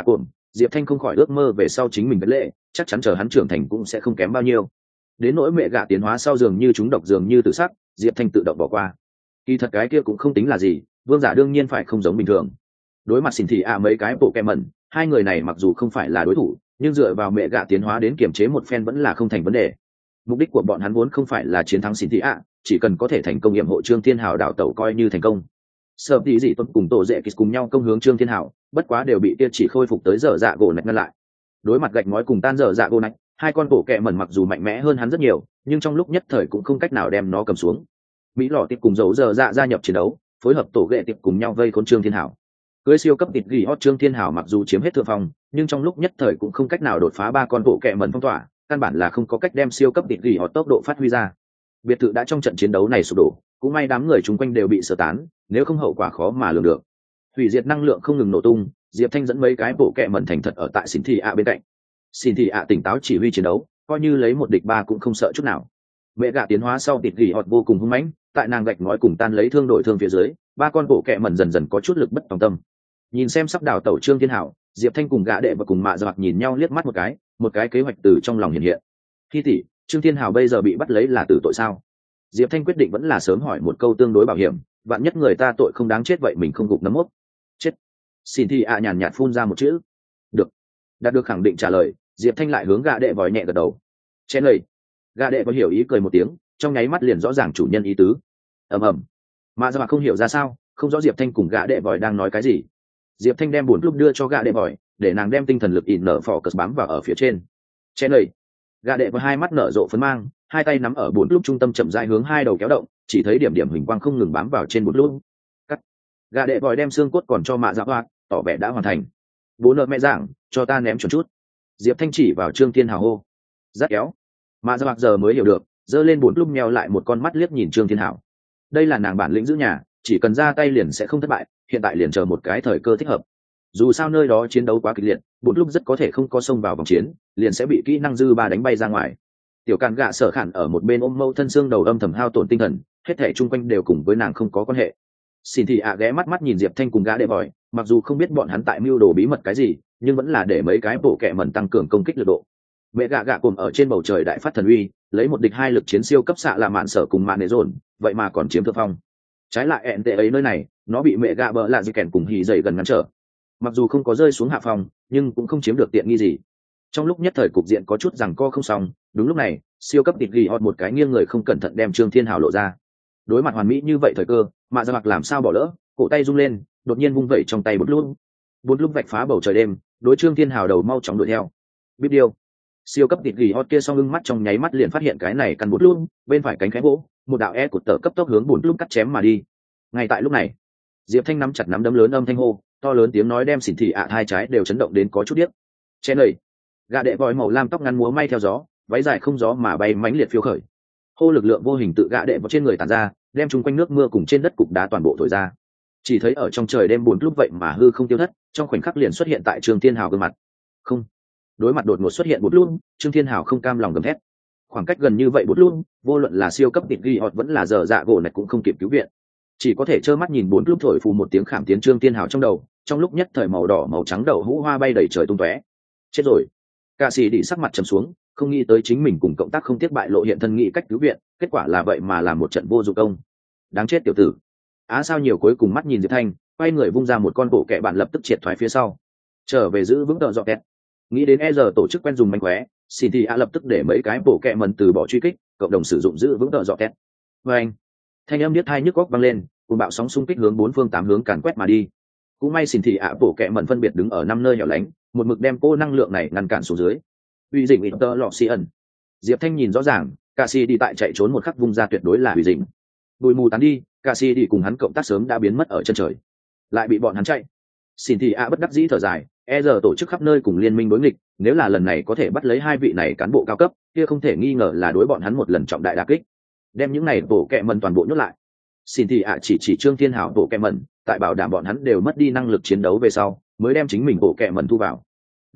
Diệp Thanh không khỏi ước mơ về sau chính mình bất lệ, chắc chắn chờ hắn trưởng thành cũng sẽ không kém bao nhiêu. Đến nỗi mẹ gạ tiến hóa sau dường như chúng độc dường như tự sắc, Diệp Thanh tự động bỏ qua. Kỳ thật cái kia cũng không tính là gì, vương giả đương nhiên phải không giống bình thường. Đối mặt xin thì mấy cái bộ kẹ mẩn, hai người này mặc dù không phải là đối thủ, nhưng dựa vào mẹ gạ tiến hóa đến kiểm chế một phen vẫn là không thành vấn đề. Mục đích của bọn hắn vốn không phải là chiến thắng xin thì chỉ cần có thể thành công nghiệm hộ Trương Thiên Hào đảo tẩu coi như thành công. Sợ tí gì tuân cùng tổ dễ kịch cùng nhau công hướng Trương Thiên Hào, bất quá đều bị kia chỉ khôi phục tới dở dạ gỗ nạch ngăn lại. Đối mặt gạch ngói cùng tan dở dạ gỗ nạch, hai con bộ kẹ mẩn mặc dù mạnh mẽ hơn hắn rất nhiều, nhưng trong lúc nhất thời cũng không cách nào đem nó cầm xuống. Mỹ lọ tiếp cùng dấu dở dạ gia nhập chiến đấu, phối hợp tổ ghệ tiếp cùng nhau vây khốn Trương Thiên Hào. Cưới siêu cấp tịt gỉ hot Trương Thiên Hào mặc dù chiếm hết thượng phong, nhưng trong lúc nhất thời cũng không cách nào đột phá ba con bộ kẹ mẩn phong tỏa, căn bản là không có cách đem siêu cấp tịt gỉ hot tốc độ phát huy ra. Biệt thự đã trong trận chiến đấu này sụp đổ, cũng may đám người chung quanh đều bị sơ tán, nếu không hậu quả khó mà lường được. Hủy diệt năng lượng không ngừng nổ tung, Diệp Thanh dẫn mấy cái bộ kẹ mẩn thành thật ở tại Xin Thị bên cạnh. Xin Thị tỉnh táo chỉ huy chiến đấu, coi như lấy một địch ba cũng không sợ chút nào. Mẹ gạ tiến hóa sau tịt gỉ hot vô cùng hung mãnh, tại nàng gạch ngói cùng tan lấy thương đổi thương phía dưới, ba con bộ kẹ mẩn dần dần có chút lực bất tòng tâm. Nhìn xem sắp đào tẩu Trương Thiên Hảo, Diệp Thanh cùng gã đệ và cùng mạ giặc nhìn nhau liếc mắt một cái kế hoạch từ trong lòng hiện hiện. Khi tỷ, Trương Thiên Hảo bây giờ bị bắt lấy là tử tội sao? Diệp Thanh quyết định vẫn là sớm hỏi một câu tương đối bảo hiểm, vạn nhất người ta tội không đáng chết vậy mình không gục nấm mốc. Chết. Xin thì nhàn nhạt phun ra một chữ. Được. Đạt được khẳng định trả lời, Diệp Thanh lại hướng gã đệ vòi nhẹ gật đầu. Chén lời. Gã đệ có hiểu ý cười một tiếng, trong nháy mắt liền rõ ràng chủ nhân ý tứ. Ầm ầm. Mạ giặc không hiểu ra sao, không rõ Diệp Thanh cùng gã đệ vòi đang nói cái gì. Diệp Thanh đem buồn lúc đưa cho gã đệ vòi, để nàng đem tinh thần lực ỉn nở phò cất bám vào ở phía trên. Chén lời. Gã đệ với hai mắt nở rộ phấn mang, hai tay nắm ở bốn lúc trung tâm chậm rãi hướng hai đầu kéo động, chỉ thấy điểm điểm hình quang không ngừng bám vào trên bốn lúc. Cắt. Gã đệ vòi đem xương cốt còn cho mạ giặc hoa, tỏ vẻ đã hoàn thành. Bố nợ mẹ giảng, cho ta ném chuẩn chút. Diệp Thanh chỉ vào Trương Thiên Hào hô. Rất kéo. Mạ giặc giờ mới hiểu được, giơ lên bốn lúc mèo lại một con mắt liếc nhìn Trương Thiên Hào. Đây là nàng bản lĩnh giữ nhà, chỉ cần ra tay liền sẽ không thất bại, hiện tại liền chờ một cái thời cơ thích hợp. Dù sao nơi đó chiến đấu quá kịch liệt, bốn lúc rất có thể không có xông vào vòng chiến, liền sẽ bị kỹ năng dư ba đánh bay ra ngoài. Tiểu Càn Gạ Sở Khản ở một bên ôm mâu thân xương đầu âm thầm hao tổn tinh thần, hết thảy chung quanh đều cùng với nàng không có quan hệ. Xin thì ghé mắt nhìn Diệp Thanh cùng gã đệ vòi, mặc dù không biết bọn hắn tại mưu đồ bí mật cái gì, nhưng vẫn là để mấy cái bộ kệ mẩn tăng cường công kích lực độ. Mẹ gạ cùng ở trên bầu trời đại phát thần uy, lấy một địch hai lực chiến siêu cấp xạ là mạn sở cùng mạn nệ dồn, vậy mà còn chiếm thượng phong. Trái lại ẹn tệ ấy nơi này, nó bị mẹ gạ bỡ lạ dì kèn cùng hì dậy gần ngăn trở. Mặc dù không có rơi xuống hạ phòng, nhưng cũng không chiếm được tiện nghi gì. Trong lúc nhất thời cục diện có chút rằng co không xong, đúng lúc này siêu cấp tịt ghi hot một cái nghiêng người không cẩn thận đem Trương Thiên Hào lộ ra. Đối mặt hoàn mỹ như vậy thời cơ, mạ ra mặc làm sao bỏ lỡ, cổ tay rung lên, đột nhiên vung vẩy trong tay bốn lúc vạch phá bầu trời đêm, đối Trương Thiên Hào đầu mau chóng đuổi theo. Biết điêu, siêu cấp tịt ghi hot kia sau lưng mắt trong nháy mắt liền phát hiện cái này căn bốn lúc bên phải cánh khẽ vỗ, một đạo cụt tở cấp tốc hướng bốn lúc cắt chém mà đi. Ngay tại lúc này, Diệp Thanh nắm chặt nắm đấm lớn âm thanh hô, to lớn tiếng nói đem xỉn thị hai trái đều chấn động đến có chút điếc. Chén lời. Gã đệ vòi màu lam tóc ngắn múa may theo gió, váy dài không gió mà bay mãnh liệt phiêu khởi. Hô lực lượng vô hình tự gã đệ vào trên người tản ra, đem chung quanh nước mưa cùng trên đất cục đá toàn bộ thổi ra. Chỉ thấy ở trong trời đêm buồn lúc vậy mà hư không tiêu thất, trong khoảnh khắc liền xuất hiện tại Trương Thiên Hào gương mặt. Không. Đối mặt đột ngột xuất hiện bút luôn, Trương Thiên Hào không cam lòng gầm thét. Khoảng cách gần như vậy bút luôn, vô luận là siêu cấp tịt ghi hot vẫn là giờ dạ gỗ này cũng không kịp cứu viện. Chỉ có thể trơ mắt nhìn bốn lúc thổi phù một tiếng khảm tiến Trương Thiên Hào trong đầu, trong lúc nhất thời màu đỏ màu trắng đậu hũ hoa bay đầy trời tung tóe. Chết rồi. Cả sĩ đi sắc mặt trầm xuống, không nghĩ tới chính mình cùng cộng tác không tiếc bại lộ hiện thân nghị cách cứu viện, kết quả là vậy mà làm một trận vô dụng công. Đáng chết tiểu tử. Sao nhiều cuối cùng mắt nhìn Diệp Thanh, quay người vung ra một con bộ kệ bạn lập tức triệt thoái phía sau. Trở về giữ vững tợ dọ kẹt. Nghĩ đến giờ tổ chức quen dùng mánh khóe, xin thì lập tức để mấy cái bộ kệ mẩn từ bỏ truy kích, cộng đồng sử dụng giữ vững tợ dọ kẹt. Anh. Thanh âm điếc hai nhức góc vang lên, cùng bạo sóng xung kích hướng bốn phương tám hướng càn quét mà đi. Cũng may xin thì bộ kệ mẩn phân biệt đứng ở năm nơi hẻo lánh, một mực đem cô năng lượng này ngăn cản xuống dưới. Uy dĩnh tơ lọ xi ẩn. Diệp Thanh nhìn rõ ràng, Cà Si đi tại chạy trốn một khắc vung ra tuyệt đối là uy dĩnh. Bụi mù tán đi, Cà Si đi cùng hắn cộng tác sớm đã biến mất ở chân trời, lại bị bọn hắn chạy. Xin thì bất đắc dĩ thở dài, giờ tổ chức khắp nơi cùng liên minh đối nghịch, nếu là lần này có thể bắt lấy hai vị này cán bộ cao cấp, kia không thể nghi ngờ là đối bọn hắn một lần trọng đại đả kích. Đem những này bộ kệ mẩn toàn bộ nhốt lại. Xin thì chỉ Trương Thiên Hảo bộ kệ mẩn, tại bảo đảm bọn hắn đều mất đi năng lực chiến đấu về sau, mới đem chính mình bộ kệ mẩn thu vào.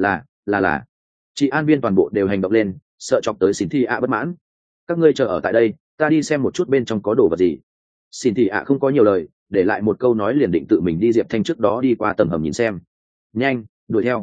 Là. Chị an viên toàn bộ đều hành động lên, sợ chọc tới xin thì bất mãn. Các ngươi chờ ở tại đây, ta đi xem một chút bên trong có đồ vật gì. Xin thì không có nhiều lời, để lại một câu nói liền định tự mình đi Diệp Thanh trước đó đi qua tầng hầm nhìn xem. Nhanh, đuổi theo.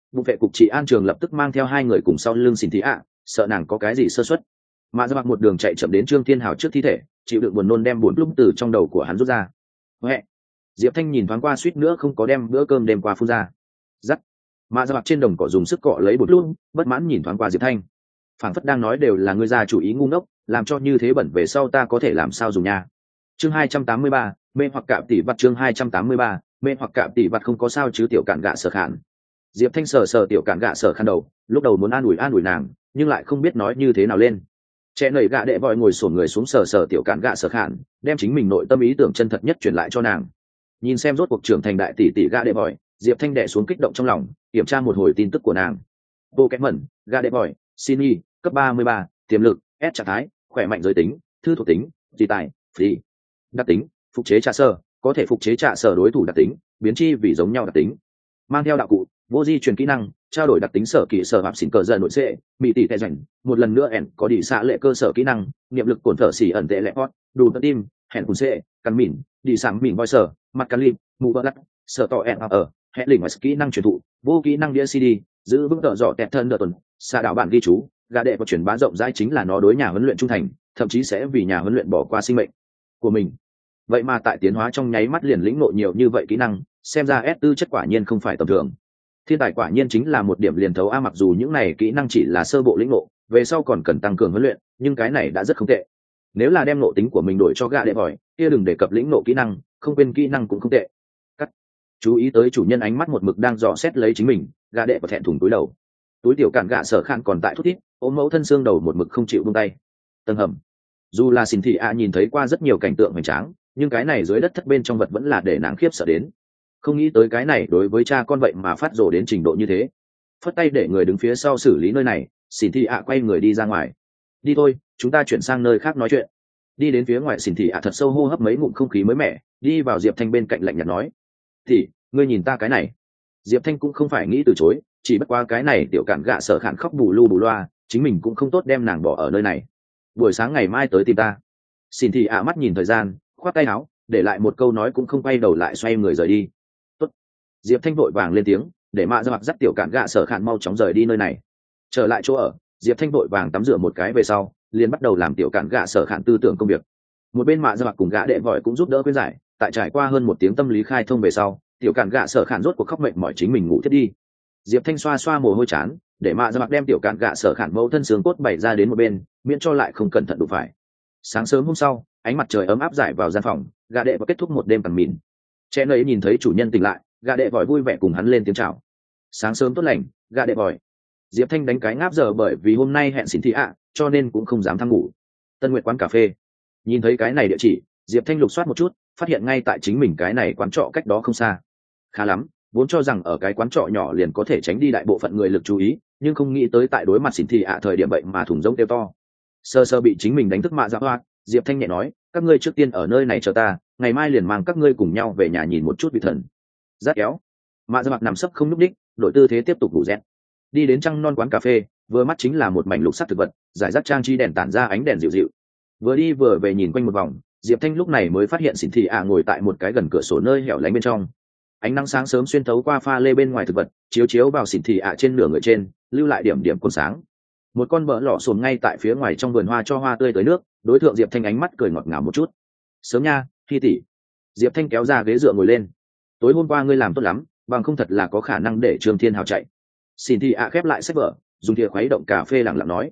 vụ vệ cục trị an trường lập tức mang theo hai người cùng sau lưng xin thị ạ, sợ nàng có cái gì sơ suất. Mạ Dạ Mặc một đường chạy chậm đến Trương Thiên Hào trước thi thể, chịu đựng buồn nôn đem buồn lúc từ trong đầu của hắn rút ra. Huệ. Diệp Thanh nhìn thoáng qua suýt nữa không có đem bữa cơm đêm qua phun ra. Dắt. Mạ Dạ Mặc trên đồng cỏ dùng sức cọ lấy bột luôn, bất mãn nhìn thoáng qua Diệp Thanh. Phảng phất đang nói đều là ngươi già chủ ý ngu ngốc, làm cho như thế bẩn về sau ta có thể làm sao dùng nha. Chương 283, mê hoặc cạm tỷ vặt chương 283, mê hoặc cạm tỷ vặt không có sao chứ tiểu cạn gạ Sở Khản. Diệp Thanh sờ sờ tiểu cạn gạ Sở Khản đầu, lúc đầu muốn an ủi nàng, nhưng lại không biết nói như thế nào lên. Trẻ nảy gạ đệ vội ngồi xổm người xuống sờ sờ tiểu cạn gạ Sở Khản, đem chính mình nội tâm ý tưởng chân thật nhất truyền lại cho nàng. Nhìn xem rốt cuộc trưởng thành đại tỷ tỷ gạ đệ vội, Diệp Thanh đệ xuống kích động trong lòng, kiểm tra một hồi tin tức của nàng. Bộ kẽ mẩn, gạ đệ vội, Sini, cấp 33, tiềm lực, S trạng thái, khỏe mạnh giới tính, thư thuộc tính, dị tài, free. Đặc tính, phục chế trả sở, có thể phục chế trả sở đối thủ đặc tính, biến chi vì giống nhau đặc tính. Mang theo đạo cụ, vô di truyền kỹ năng, trao đổi đặc tính sở kỳ sở hạp xỉn cờ dần nội xệ, mỹ tỷ tệ rảnh, một lần nữa ẻn có đi xạ lệ cơ sở kỹ năng, niệm lực cổn thở xỉ ẩn tệ lệ hot, đủ tơ tim, hẹn cùng xệ, cắn mỉn, đi sảng mỉn voi sở, mặt cắn lim, mù vỡ lắc, sở tỏ ẻn ở, hẹn lỉnh và kỹ năng truyền thụ, vô kỹ năng đĩa CD, giữ vững tợ dọ tẹt thân đợt tuần, xa đảo bản ghi chú, gà đệ và truyền bá rộng rãi chính là nó đối nhà huấn luyện trung thành, thậm chí sẽ vì nhà huấn luyện bỏ qua sinh mệnh của mình. Vậy mà tại tiến hóa trong nháy mắt liền lĩnh ngộ nhiều như vậy kỹ năng, xem ra S4 chất quả nhiên không phải tầm thường. Thiên tài quả nhiên chính là một điểm liền thấu a, mặc dù những này kỹ năng chỉ là sơ bộ lĩnh ngộ, về sau còn cần tăng cường huấn luyện, nhưng cái này đã rất không tệ. Nếu là đem ngộ tính của mình đổi cho gà đệ vòi, kia đừng đề cập lĩnh ngộ kỹ năng, không quên kỹ năng cũng không tệ. Cắt. Chú ý tới chủ nhân ánh mắt một mực đang dò xét lấy chính mình, gà đệ và thẹn thùng túi đầu. Túi tiểu cản gạ Sở Khản còn tại thút thít, ôm mẫu thân xương đầu một mực không chịu buông tay. Tầng hầm. Dù là xin thị ạ nhìn thấy qua rất nhiều cảnh tượng hoành tráng, nhưng cái này dưới đất thất bên trong vật vẫn là để nàng khiếp sợ đến. Không nghĩ tới cái này đối với cha con vậy mà phát rồ đến trình độ như thế. Phất tay để người đứng phía sau xử lý nơi này, xin thị ạ quay người đi ra ngoài. Đi thôi, chúng ta chuyển sang nơi khác nói chuyện. Đi đến phía ngoài, xin thị ạ thật sâu hô hấp mấy ngụm không khí mới mẻ, đi vào Diệp Thanh bên cạnh lạnh nhạt nói: "Thì, ngươi nhìn ta cái này." Diệp Thanh cũng không phải nghĩ từ chối, chỉ bất qua cái này tiểu cản gạ Sở Khản khóc bù lu bù loa, chính mình cũng không tốt đem nàng bỏ ở nơi này. Buổi sáng ngày mai tới tìm ta. Xin thị ạ mắt nhìn thời gian, khoát tay áo, để lại một câu nói cũng không quay đầu lại xoay người rời đi. Tốt. Diệp Thanh vội vàng lên tiếng, để Mạ Dạ Mặc dắt tiểu cản gạ Sở Khản mau chóng rời đi nơi này. Trở lại chỗ ở, Diệp Thanh vội vàng tắm rửa một cái về sau, liền bắt đầu làm tiểu cản gạ Sở Khản tư tưởng công việc. Một bên Mạ Dạ Mặc cùng gã đệ vội cũng giúp đỡ khuyên giải, tại trải qua hơn một tiếng tâm lý khai thông về sau, tiểu cản gạ Sở Khản rốt cuộc khóc mệt mỏi chính mình ngủ thiết đi. Diệp Thanh xoa xoa mồ hôi chán, để Mạ Dạ Mặc đem tiểu cản gạ Sở Khản mẫu thân xương cốt bày ra đến một bên, miễn cho lại không cẩn thận đụng phải. Sáng sớm hôm sau, ánh mặt trời ấm áp rải vào gian phòng, gã đệ và kết thúc một đêm tàn mịn. Trẻ nấy nhìn thấy chủ nhân tỉnh lại, gã đệ vội vui vẻ cùng hắn lên tiếng chào. Sáng sớm tốt lành, gã đệ vội. Diệp Thanh đánh cái ngáp giờ bởi vì hôm nay hẹn xin thị ạ, cho nên cũng không dám thăng ngủ. Tân Nguyệt quán cà phê. Nhìn thấy cái này địa chỉ, Diệp Thanh lục soát một chút, phát hiện ngay tại chính mình cái này quán trọ cách đó không xa. Khá lắm, vốn cho rằng ở cái quán trọ nhỏ liền có thể tránh đi đại bộ phận người lực chú ý, nhưng không nghĩ tới tại đối mặt xin thị ạ thời điểm vậy mà thùng rỗng kêu to. Sơ sơ bị chính mình đánh thức Mạ Dạ Hoa, Diệp Thanh nhẹ nói: "Các ngươi trước tiên ở nơi này chờ ta, ngày mai liền mang các ngươi cùng nhau về nhà nhìn một chút vị thần." Rát kéo. Mạ Dạ Mặc nằm sấp không nhúc nhích, đổi tư thế tiếp tục ngủ rét. Đi đến trăng non quán cà phê, vừa mắt chính là một mảnh lục sắc thực vật, giải rác trang trí đèn tản ra ánh đèn dịu dịu. Vừa đi vừa về nhìn quanh một vòng, Diệp Thanh lúc này mới phát hiện Xỉn Thị ạ ngồi tại một cái gần cửa sổ nơi hẻo lánh bên trong. Ánh nắng sáng sớm xuyên thấu qua pha lê bên ngoài thực vật, chiếu chiếu vào Xỉn Thị ạ trên nửa người trên, lưu lại điểm điểm cuốn sáng. Một con bỡ lọ sồn ngay tại phía ngoài trong vườn hoa cho hoa tươi tới nước, đối tượng Diệp Thanh ánh mắt cười ngọt ngào một chút. "Sớm nha, Hi tỷ." Diệp Thanh kéo ra ghế dựa ngồi lên. "Tối hôm qua ngươi làm tốt lắm, bằng không thật là có khả năng để Trương Thiên Hào chạy." Xỉn Thị ạ khép lại sách vở, dùng thìa khuấy động cà phê lặng lặng nói: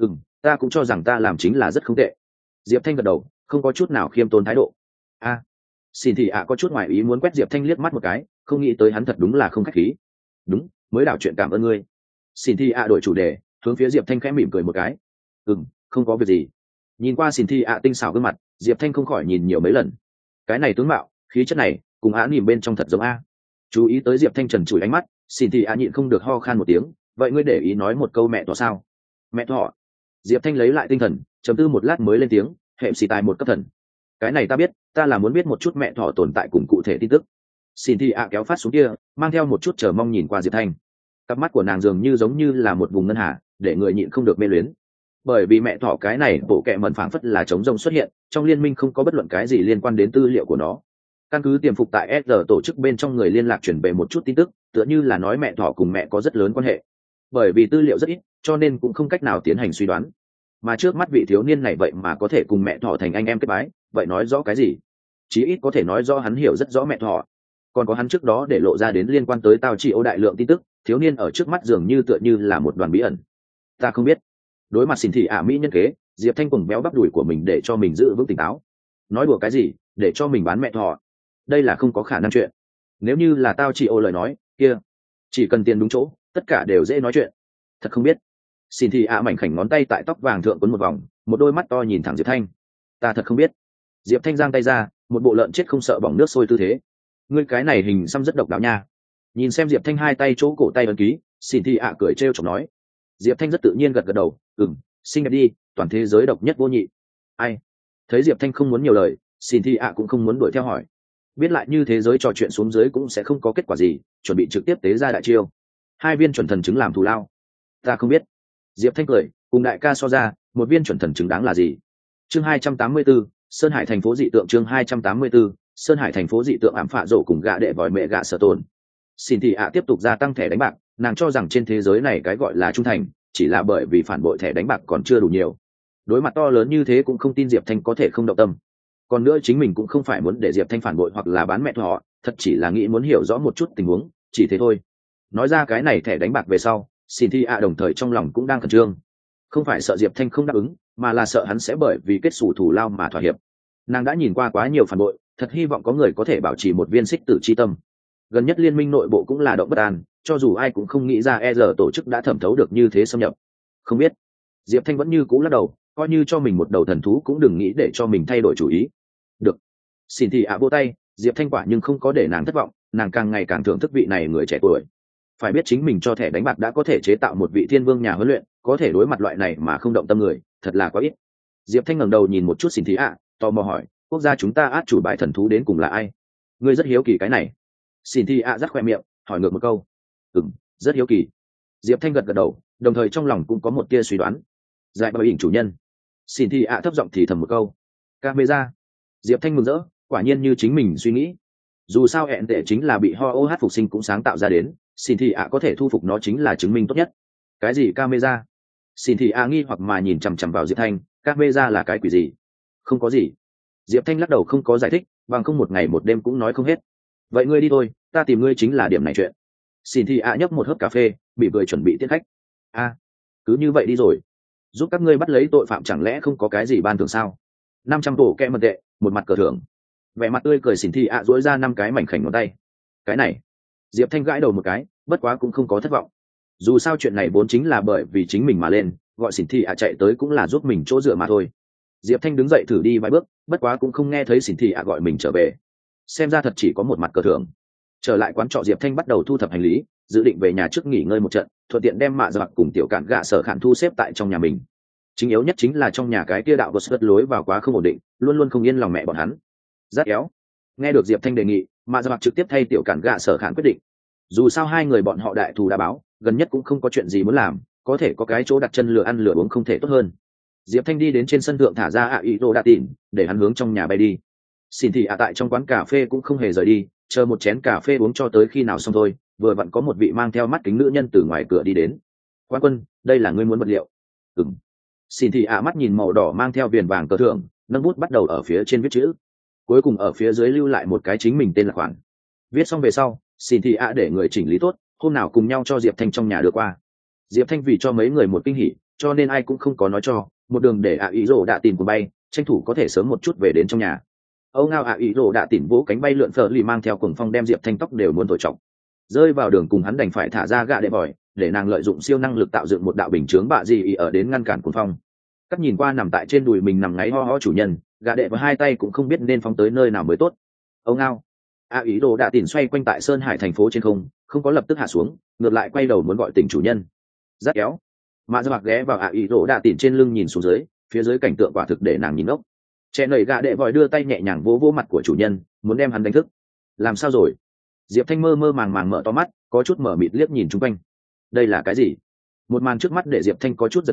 Ta cũng cho rằng ta làm chính là rất không tệ." Diệp Thanh gật đầu, không có chút nào khiêm tốn thái độ. Xin Thị ạ có chút ngoài ý muốn quét Diệp Thanh liếc mắt một cái, không nghĩ tới hắn thật đúng là không khách khí. "Đúng, mới đảo chuyện cảm ơn ngươi." Xin Thị ạ đổi chủ đề, hướng phía Diệp Thanh khẽ mỉm cười một cái. Không có việc gì." Nhìn qua Xin Thị ạ tinh xảo gương mặt, Diệp Thanh không khỏi nhìn nhiều mấy lần. Cái này tướng mạo, khí chất này, cùng Á nhìn bên trong thật giống a. Chú ý tới Diệp Thanh trần trụi ánh mắt, Xin Thị ạ nhịn không được ho khan một tiếng. "Vậy ngươi để ý nói một câu mẹ thọ sao?" "Mẹ thọ?" Diệp Thanh lấy lại tinh thần, trầm tư một lát mới lên tiếng: "Hệ xì tài một cấp thần." "Cái này ta biết, ta là muốn biết một chút mẹ thọ tồn tại cùng cụ thể tin tức." Xin Thị ạ kéo phát xuống kia, mang theo một chút chờ mong nhìn qua Diệp Thanh. Cặp mắt của nàng dường như giống như là một vùng ngân hà, để người nhịn không được mê luyến. Bởi vì mẹ thỏ cái này bộ kệ mẩn phảng phất là chống rông xuất hiện, trong liên minh không có bất luận cái gì liên quan đến tư liệu của nó. Căn cứ tiềm phục tại S tổ chức bên trong người liên lạc chuyển về một chút tin tức, tựa như là nói mẹ thỏ cùng mẹ có rất lớn quan hệ. Bởi vì tư liệu rất ít, cho nên cũng không cách nào tiến hành suy đoán. Mà trước mắt vị thiếu niên này vậy mà có thể cùng mẹ thỏ thành anh em kết bái, vậy nói rõ cái gì? Chí ít có thể nói rõ hắn hiểu rất rõ mẹ thỏ. Còn có hắn trước đó để lộ ra đến liên quan tới Tao Chỉ Ô đại lượng tin tức, thiếu niên ở trước mắt dường như tựa như là một đoàn bí ẩn. Ta không biết. Đối mặt Xỉn Thị ạ mỹ nhân kế, Diệp Thanh cùng béo bắp đùi của mình để cho mình giữ vững tỉnh táo. Nói đùa cái gì, để cho mình bán mẹ thỏ? Đây là không có khả năng chuyện. Nếu như là Tao Chỉ Ô lời nói, kia, chỉ cần tiền đúng chỗ, tất cả đều dễ nói chuyện. Thật không biết. Xỉn Thị ạ mảnh khảnh ngón tay tại tóc vàng thượng quấn một vòng, một đôi mắt to nhìn thẳng Diệp Thanh. Ta thật không biết. Diệp Thanh giang tay ra, một bộ lợn chết không sợ bỏng nước sôi tư thế. Ngươi cái này hình xăm rất độc đáo nha. Nhìn xem Diệp Thanh hai tay chỗ cổ tay ấn ký, Xỉn Thị ạ cười trêu chọc nói. Diệp Thanh rất tự nhiên gật gật đầu, xinh đẹp đi, toàn thế giới độc nhất vô nhị. Ai? Thấy Diệp Thanh không muốn nhiều lời, Xỉn Thị ạ cũng không muốn đuổi theo hỏi. Biết lại như thế giới trò chuyện xuống dưới cũng sẽ không có kết quả gì, chuẩn bị trực tiếp tế ra đại chiêu. Hai viên chuẩn thần chứng làm thù lao. Ta không biết. Diệp Thanh cười, cùng đại ca so ra, một viên chuẩn thần chứng đáng là gì? Chương 284, Sơn Hải thành phố dị tượng. Chương 284, Sơn Hải thành phố dị tượng ảm phạ rổ cùng gạ đệ vòi mẹ gạ sở tồn. Xin thị ạ tiếp tục gia tăng thẻ đánh bạc, nàng cho rằng trên thế giới này cái gọi là trung thành chỉ là bởi vì phản bội thẻ đánh bạc còn chưa đủ nhiều. Đối mặt to lớn như thế cũng không tin Diệp Thanh có thể không động tâm. Còn nữa chính mình cũng không phải muốn để Diệp Thanh phản bội hoặc là bán mẹ họ, thật chỉ là nghĩ muốn hiểu rõ một chút tình huống, chỉ thế thôi. Nói ra cái này thẻ đánh bạc về sau, xin thị ạ đồng thời trong lòng cũng đang khẩn trương. Không phải sợ Diệp Thanh không đáp ứng, mà là sợ hắn sẽ bởi vì kết xù thù lao mà thỏa hiệp. Nàng đã nhìn qua quá nhiều phản bội, thật hy vọng có người có thể bảo trì một viên xích tử chi tâm. Gần nhất liên minh nội bộ cũng là động bất an, cho dù ai cũng không nghĩ ra tổ chức đã thẩm thấu được như thế xâm nhập. Không biết. Diệp Thanh vẫn như cũ lắc đầu, coi như cho mình một đầu thần thú cũng đừng nghĩ để cho mình thay đổi chủ ý. Được. Xin thì ạ vô tay, Diệp Thanh quả nhưng không có để nàng thất vọng, nàng càng ngày càng thưởng thức vị này người trẻ tuổi. Phải biết chính mình cho thẻ đánh bạc đã có thể chế tạo một vị thiên vương nhà huấn luyện, có thể đối mặt loại này mà không động tâm người, thật là quá ít. Diệp Thanh ngẩng đầu nhìn một chút Xin thì ạ, tò mò hỏi, quốc gia chúng ta át chủ bài thần thú đến cùng là ai? Ngươi rất hiếu kỳ cái này. Xin thì ạ rắc khoe miệng, hỏi ngược một câu. Rất hiếu kỳ. Diệp Thanh gật gật đầu, đồng thời trong lòng cũng có một tia suy đoán. Giải bảo ỉnh chủ nhân. Xin thì ạ thấp giọng thì thầm một câu. Camera. Diệp Thanh mừng rỡ, quả nhiên như chính mình suy nghĩ. Dù sao hẹn tệ chính là bị ho OH phục sinh cũng sáng tạo ra đến, xin thì ạ có thể thu phục nó chính là chứng minh tốt nhất. Cái gì camera? Xin thì ạ nghi hoặc mà nhìn chằm chằm vào Diệp Thanh, camera là cái quỷ gì? Không có gì. Diệp Thanh lắc đầu không có giải thích, bằng không một ngày một đêm cũng nói không hết. Vậy ngươi đi thôi, ta tìm ngươi chính là điểm này chuyện. Xin thì ạ nhấp một hớp cà phê, bị cười chuẩn bị tiết khách. Cứ như vậy đi rồi. Giúp các ngươi bắt lấy tội phạm chẳng lẽ không có cái gì ban thưởng sao? 500 bộ kẹ mật tệ, một mặt cờ thưởng. Vẻ mặt tươi cười Xin thì ạ duỗi ra 5 cái mảnh khảnh ngón tay. Cái này. Diệp Thanh gãi đầu một cái, bất quá cũng không có thất vọng. Dù sao chuyện này vốn chính là bởi vì chính mình mà lên, gọi Xin thì ạ chạy tới cũng là giúp mình chỗ dựa mà thôi. Diệp Thanh đứng dậy thử đi vài bước, bất quá cũng không nghe thấy Xin thì ạ gọi mình trở về. Xem ra thật chỉ có một mặt cờ thưởng. Trở lại quán trọ, Diệp Thanh bắt đầu thu thập hành lý, dự định về nhà trước nghỉ ngơi một trận, thuận tiện đem mạ giặc cùng tiểu cản gạ sở khản thu xếp tại trong nhà mình. Chính yếu nhất chính là trong nhà cái kia đạo của sất lối vào quá không ổn định, luôn luôn không yên lòng mẹ bọn hắn. Rất éo. Nghe được Diệp Thanh đề nghị, mạ giặc trực tiếp thay tiểu cản gạ sở khản quyết định. Dù sao hai người bọn họ đại thù đã báo, gần nhất cũng không có chuyện gì muốn làm, có thể có cái chỗ đặt chân lửa ăn lửa uống không thể tốt hơn. Diệp Thanh đi đến trên sân thượng thả ra ý đồ đa tịn, để hắn hướng trong nhà bay đi. Xin thì tại trong quán cà phê cũng không hề rời đi, chờ một chén cà phê uống cho tới khi nào xong thôi, vừa vặn có một vị mang theo mắt kính nữ nhân từ ngoài cửa đi đến. Quan quân, đây là ngươi muốn vật liệu? Xin thì mắt nhìn màu đỏ mang theo viền vàng cờ thưởng, nâng bút bắt đầu ở phía trên viết chữ, cuối cùng ở phía dưới lưu lại một cái chính mình tên là khoản. Viết xong về sau, xin thì để người chỉnh lý tốt, hôm nào cùng nhau cho Diệp Thanh trong nhà đưa qua. Diệp Thanh vì cho mấy người một kinh hỉ, cho nên ai cũng không có nói cho, một đường để ý rồ đã tìm của bay, tranh thủ có thể sớm một chút về đến trong nhà. Âu ngao ý rồ đã tìm vỗ cánh bay lượn phở lì mang theo cuồng phong đem Diệp Thanh tóc đều muốn thổi trọng. Rơi vào đường cùng hắn đành phải thả ra gạ đệ vòi, để nàng lợi dụng siêu năng lực tạo dựng một đạo bình chướng bạ gì ở đến ngăn cản cuồng phong. Cắt nhìn qua nằm tại trên đùi mình nằm ngáy ho ho chủ nhân, gạ đệ với hai tay cũng không biết nên phóng tới nơi nào mới tốt. Âu ngao ý đồ đã tìm xoay quanh tại Sơn Hải thành phố trên không, không có lập tức hạ xuống, ngược lại quay đầu muốn gọi tỉnh chủ nhân. Rất kéo. Mạ Giặc ghé vào ý đồ đã tìm trên lưng nhìn xuống dưới, phía dưới cảnh tượng quả thực để nàng nhìn ốc. Trẻ nầy gạ đệ vòi đưa tay nhẹ nhàng vỗ vỗ mặt của chủ nhân, muốn đem hắn đánh thức. Làm sao rồi? Diệp Thanh mơ mơ màng màng mở to mắt, có chút mở mịt liếc nhìn chung quanh. Đây là cái gì? Một màn trước mắt để Diệp Thanh có chút giật mình,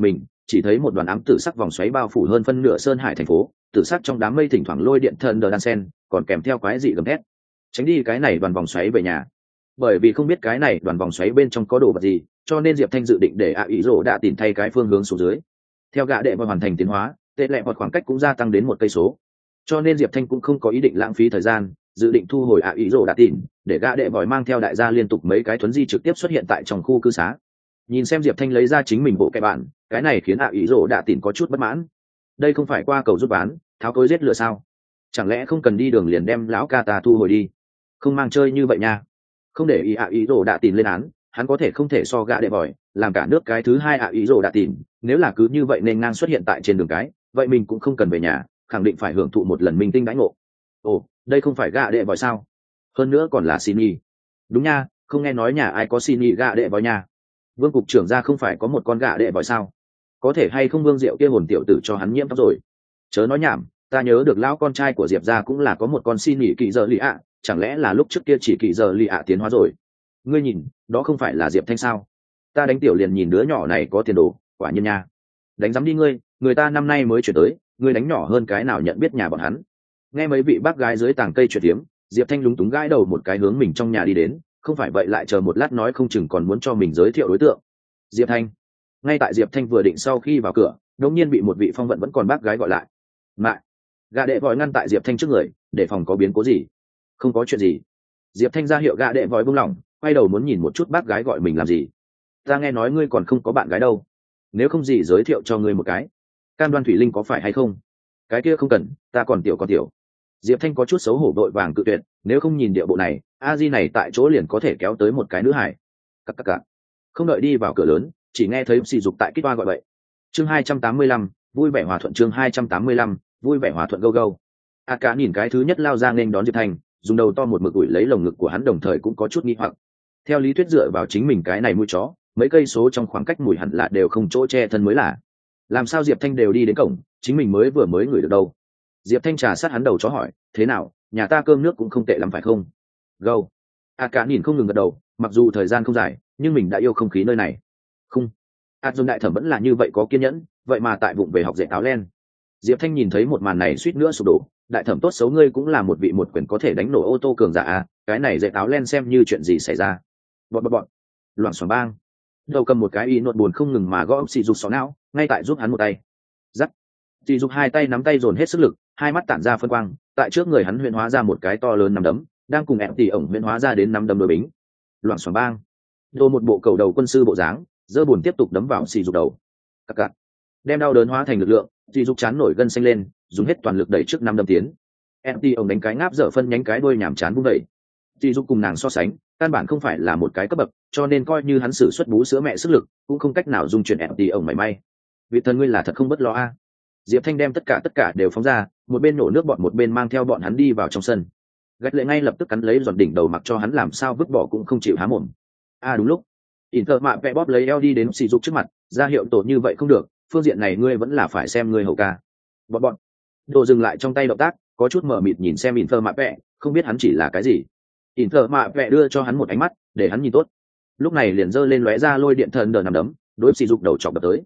chỉ thấy một đoàn ám tử sắc vòng xoáy bao phủ hơn phân nửa sơn hải thành phố, tử sắc trong đám mây thỉnh thoảng lôi điện thần đờ đan sen, còn kèm theo quái dị gầm thét. Tránh đi cái này đoàn vòng xoáy về nhà. Bởi vì không biết cái này đoàn vòng xoáy bên trong có đồ vật gì, cho nên Diệp Thanh dự định để ý rồ đã tìm thay cái phương hướng xuống dưới. Theo gã đệ và hoàn thành tiến hóa, tệ lệ một khoảng cách cũng gia tăng đến 1 cây số. Cho nên Diệp Thanh cũng không có ý định lãng phí thời gian, dự định thu hồi ý rồ đã tìm, để gã đệ vòi mang theo đại gia liên tục mấy cái thuấn di trực tiếp xuất hiện tại trong khu cư xá. Nhìn xem Diệp Thanh lấy ra chính mình bộ kẻ bạn, cái này khiến ý rồ đã tìm có chút bất mãn. Đây không phải qua cầu rút bán, tháo cối giết lửa sao? Chẳng lẽ không cần đi đường liền đem lão ca ta thu hồi đi? Không mang chơi như vậy nha. Không để ý rồ đã tìm lên án, hắn có thể không thể so gã đệ vòi, làm cả nước cái thứ hai ý rồ đã tìm, nếu là cứ như vậy nên ngang xuất hiện tại trên đường cái, vậy mình cũng không cần về nhà, khẳng định phải hưởng thụ một lần minh tinh đãi ngộ. Ồ, đây không phải gã đệ vòi sao? Hơn nữa còn là xin y. Đúng nha, không nghe nói nhà ai có xin y gã đệ vòi nha. Vương cục trưởng ra không phải có một con gã đệ vòi sao? Có thể hay không Vương Diệu kia hồn tiểu tử cho hắn nhiễm tóc rồi? Chớ nói nhảm, ta nhớ được lão con trai của Diệp gia cũng là có một con xin y kỳ giờ lì ạ, chẳng lẽ là lúc trước kia chỉ kỳ giờ lì ạ tiến hóa rồi? Ngươi nhìn, đó không phải là Diệp Thanh sao? Ta đánh tiểu liền nhìn đứa nhỏ này có tiền đồ, quả nhiên nha. Đánh giám đi ngươi, người ta năm nay mới chuyển tới, ngươi đánh nhỏ hơn cái nào nhận biết nhà bọn hắn. Nghe mấy vị bác gái dưới tàng cây chuyện tiếm, Diệp Thanh lúng túng gãi đầu một cái hướng mình trong nhà đi đến, không phải vậy lại chờ một lát nói không chừng còn muốn cho mình giới thiệu đối tượng. Diệp Thanh. Ngay tại Diệp Thanh vừa định sau khi vào cửa, đột nhiên bị một vị phong vận vẫn còn bác gái gọi lại. Mẹ. Gã đệ vòi ngăn tại Diệp Thanh trước người, để phòng có biến cố gì. Không có chuyện gì. Diệp Thanh ra hiệu gã đệ vòi buông lỏng, quay đầu muốn nhìn một chút bác gái gọi mình làm gì. Ta nghe nói ngươi còn không có bạn gái đâu, nếu không gì giới thiệu cho ngươi một cái. Cam Đoan Thủy Linh có phải hay không? Cái kia không cần, ta còn tiểu. Diệp Thanh có chút xấu hổ vội vàng cự tuyệt, nếu không nhìn địa bộ này, a di này tại chỗ liền có thể kéo tới một cái nữ hải. Cặc. Không đợi đi vào cửa lớn, chỉ nghe thấy sỉ dục tại kích toa gọi vậy. Chương 285, vui vẻ hòa thuận. Chương 285, vui vẻ hòa thuận go go. A Cả nhìn cái thứ nhất lao ra nên đón Diệp Thanh, dùng đầu to một mực ủi lấy lồng ngực của hắn, đồng thời cũng có chút nghi hoặc. Theo lý thuyết dựa vào chính mình cái này mũi chó, mấy cây số trong khoảng cách mùi hẳn là đều không chỗ che thân mới là. Làm sao Diệp Thanh đều đi đến cổng, chính mình mới ngửi được đâu. Diệp Thanh trà sát hắn đầu chó hỏi, thế nào, nhà ta cơm nước cũng không tệ lắm phải không? Gâu. A Cả nhìn không ngừng gật đầu, mặc dù thời gian không dài, nhưng mình đã yêu không khí nơi này. Không. Dùng đại thẩm vẫn là như vậy có kiên nhẫn, vậy mà tại vụng về học dạy táo len. Diệp Thanh nhìn thấy một màn này suýt nữa sụp đổ, đại thẩm tốt xấu ngươi cũng là một vị một quyền có thể đánh nổ ô tô cường giả à, cái này dạy táo len xem như chuyện gì xảy ra. Bọn. Loảng xoảng bang. Đầu cầm một cái y nốt buồn không ngừng mà gõ xì dục xó não, ngay tại giúp hắn một tay. Giắt. Xì dục hai tay nắm tay dồn hết sức lực, hai mắt tản ra phân quang, tại trước người hắn huyễn hóa ra một cái to lớn nắm đấm, đang cùng ẻm tỉ ổng huyễn hóa ra đến nắm đấm đối bính. Loảng xoảng bang. Đồ một bộ cầu đầu quân sư bộ dáng, giơ buồn tiếp tục đấm vào xì dục đầu. Cặc. Đem đau đớn hóa thành lực lượng, xì dục chán nổi gân xanh lên, dùng hết toàn lực đẩy trước năm đấm tiến. Ẻm tỉ ổng đánh cái ngáp dở phân nhánh cái đuôi nhảm chán vung đẩy. Xì dục cùng nàng so sánh, căn bản không phải là một cái cấp bậc, cho nên coi như hắn sử xuất bú sữa mẹ sức lực, cũng không cách nào dung chuyển ẻm tỉ ổng mảy may. Vị thần ngươi là thật không bất lo a. Diệp Thanh đem tất cả đều phóng ra, một bên nổ nước bọn một bên mang theo bọn hắn đi vào trong sân. Gạch lệ ngay lập tức cắn lấy giọt đỉnh đầu mặc cho hắn làm sao vứt bỏ cũng không chịu há mồm. Đúng lúc Inter mạ vẽ bóp lấy eo đi đến sỉ dục trước mặt, ra hiệu tổ như vậy không được, phương diện này ngươi vẫn là phải xem ngươi hậu ca. Bọn đồ dừng lại trong tay động tác, có chút mở mịt nhìn xem Inter mạ vẽ, không biết hắn chỉ là cái gì. Inter mạ vẽ đưa cho hắn một ánh mắt để hắn nhìn tốt, lúc này liền giơ lên lóe ra lôi điện thần đờ nằm đấm, đối sỉ dục đầu chọc đập tới.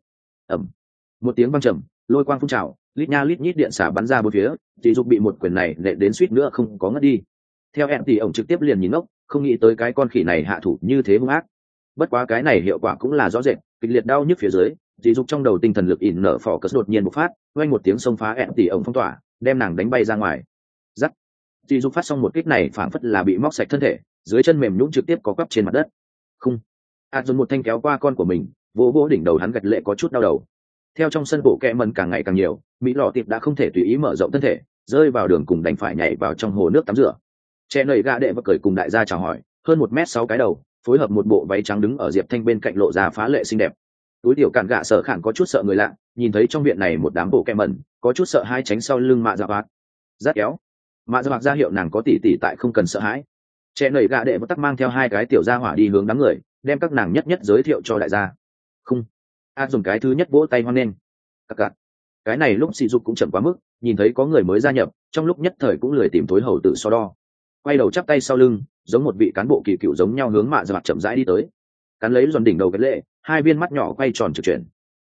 Một tiếng vang trầm, lôi quang phun trào, lít nha lít nhít điện xả bắn ra bốn phía, sỉ dục bị một quyền này nệ đến suýt nữa không có ngất đi. Theo em thì ổng trực tiếp liền nhìn ngốc, không nghĩ tới cái con khỉ này hạ thủ như thế hung ác. Bất quá cái này hiệu quả cũng là rõ rệt, kịch liệt đau nhức phía dưới, sỉ dục trong đầu tinh thần lực ỉn nở phò cất đột nhiên bộc phát, vang một tiếng xông phá em thì ổng phong tỏa, đem nàng đánh bay ra ngoài. Rắc. Sỉ dục phát xong một kích này phảng phất là bị móc sạch thân thể, dưới chân mềm nhũn trực tiếp có quắp trên mặt đất. Không. Dùng một thanh kéo qua con của mình, vỗ đỉnh đầu hắn gật lệ có chút đau đầu. Theo trong sân bộ kẹ mần càng ngày càng nhiều, mỹ lọ tiệp đã không thể tùy ý mở rộng thân thể, rơi vào đường cùng đành phải nhảy vào trong hồ nước tắm rửa. Trẻ nầy gạ đệ và cười cùng đại gia chào hỏi, hơn 1m6 cái đầu, phối hợp một bộ váy trắng đứng ở Diệp Thanh bên cạnh lộ ra phá lệ xinh đẹp. Túi tiểu cạn gạ sở khản có chút sợ người lạ, nhìn thấy trong viện này một đám bộ kẹ mần, có chút sợ hai tránh sau lưng mạ dạ bạc. Rát kéo. Mạ dạ bạc ra hiệu nàng có tỷ tỷ tại không cần sợ hãi. Trẻ nầy gạ đệ và tắc mang theo hai cái tiểu gia hỏa đi hướng đám người, đem các nàng nhất giới thiệu cho đại gia. Không. Dùng cái thứ nhất vỗ tay hoan nghênh. Cặc. Cái này lúc sỉ dục cũng chậm quá mức, nhìn thấy có người mới gia nhập, trong lúc nhất thời cũng lười tìm tối hầu tự so đo, quay đầu chắp tay sau lưng, giống một vị cán bộ kỳ cựu giống nhau hướng mạ dạ mặt chậm rãi đi tới, cắn lấy giòn đỉnh đầu cái lệ, hai viên mắt nhỏ quay tròn trực chuyển.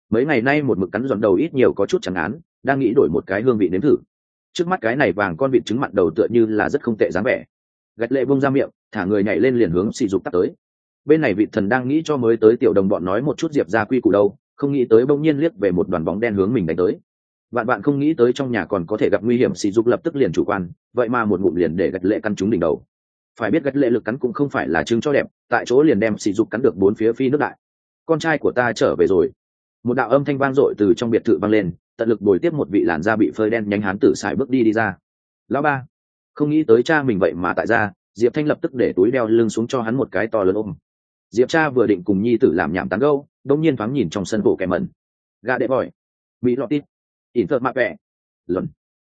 mấy ngày nay một mực cắn giòn đầu ít nhiều có chút chẳng án, đang nghĩ đổi một cái hương vị nếm thử. Trước mắt cái này vàng con vịt trứng mặn đầu tựa như là rất không tệ dáng vẻ. Gạch lệ bông ra miệng, thả người nhảy lên liền hướng Sỉ Dục tắt tới. Bên này vị thần đang nghĩ cho mới tới tiểu đồng bọn nói một chút Diệp gia quy củ đâu, không nghĩ tới bỗng nhiên liếc về một đoàn bóng đen hướng mình đánh tới. Vạn bạn không nghĩ tới trong nhà còn có thể gặp nguy hiểm, Sỉ Dục lập tức liền chủ quan, vậy mà một ngụm liền để gạch lệ căn trúng đỉnh đầu. Phải biết gạch lệ lực cắn cũng không phải là trứng cho đẹp, tại chỗ liền đem Sỉ Dục cắn được bốn phía phi nước đại. Con trai của ta trở về rồi. Một đạo âm thanh vang dội từ trong biệt thự vang lên, tận lực bồi tiếp một vị làn da bị phơi đen nhanh hán tử sải bước đi ra. Lão ba, không nghĩ tới cha mình vậy mà tại gia. Diệp Thanh lập tức để túi đeo lưng xuống cho hắn một cái to lớn ôm. Diệp cha vừa định cùng nhi tử làm nhảm tán gẫu, đông nhiên thoáng nhìn trong sân bộ kẻ mẩn. Gà đệ bòi, bị lọt tít, ỉn thợ mạ vẹ, luận,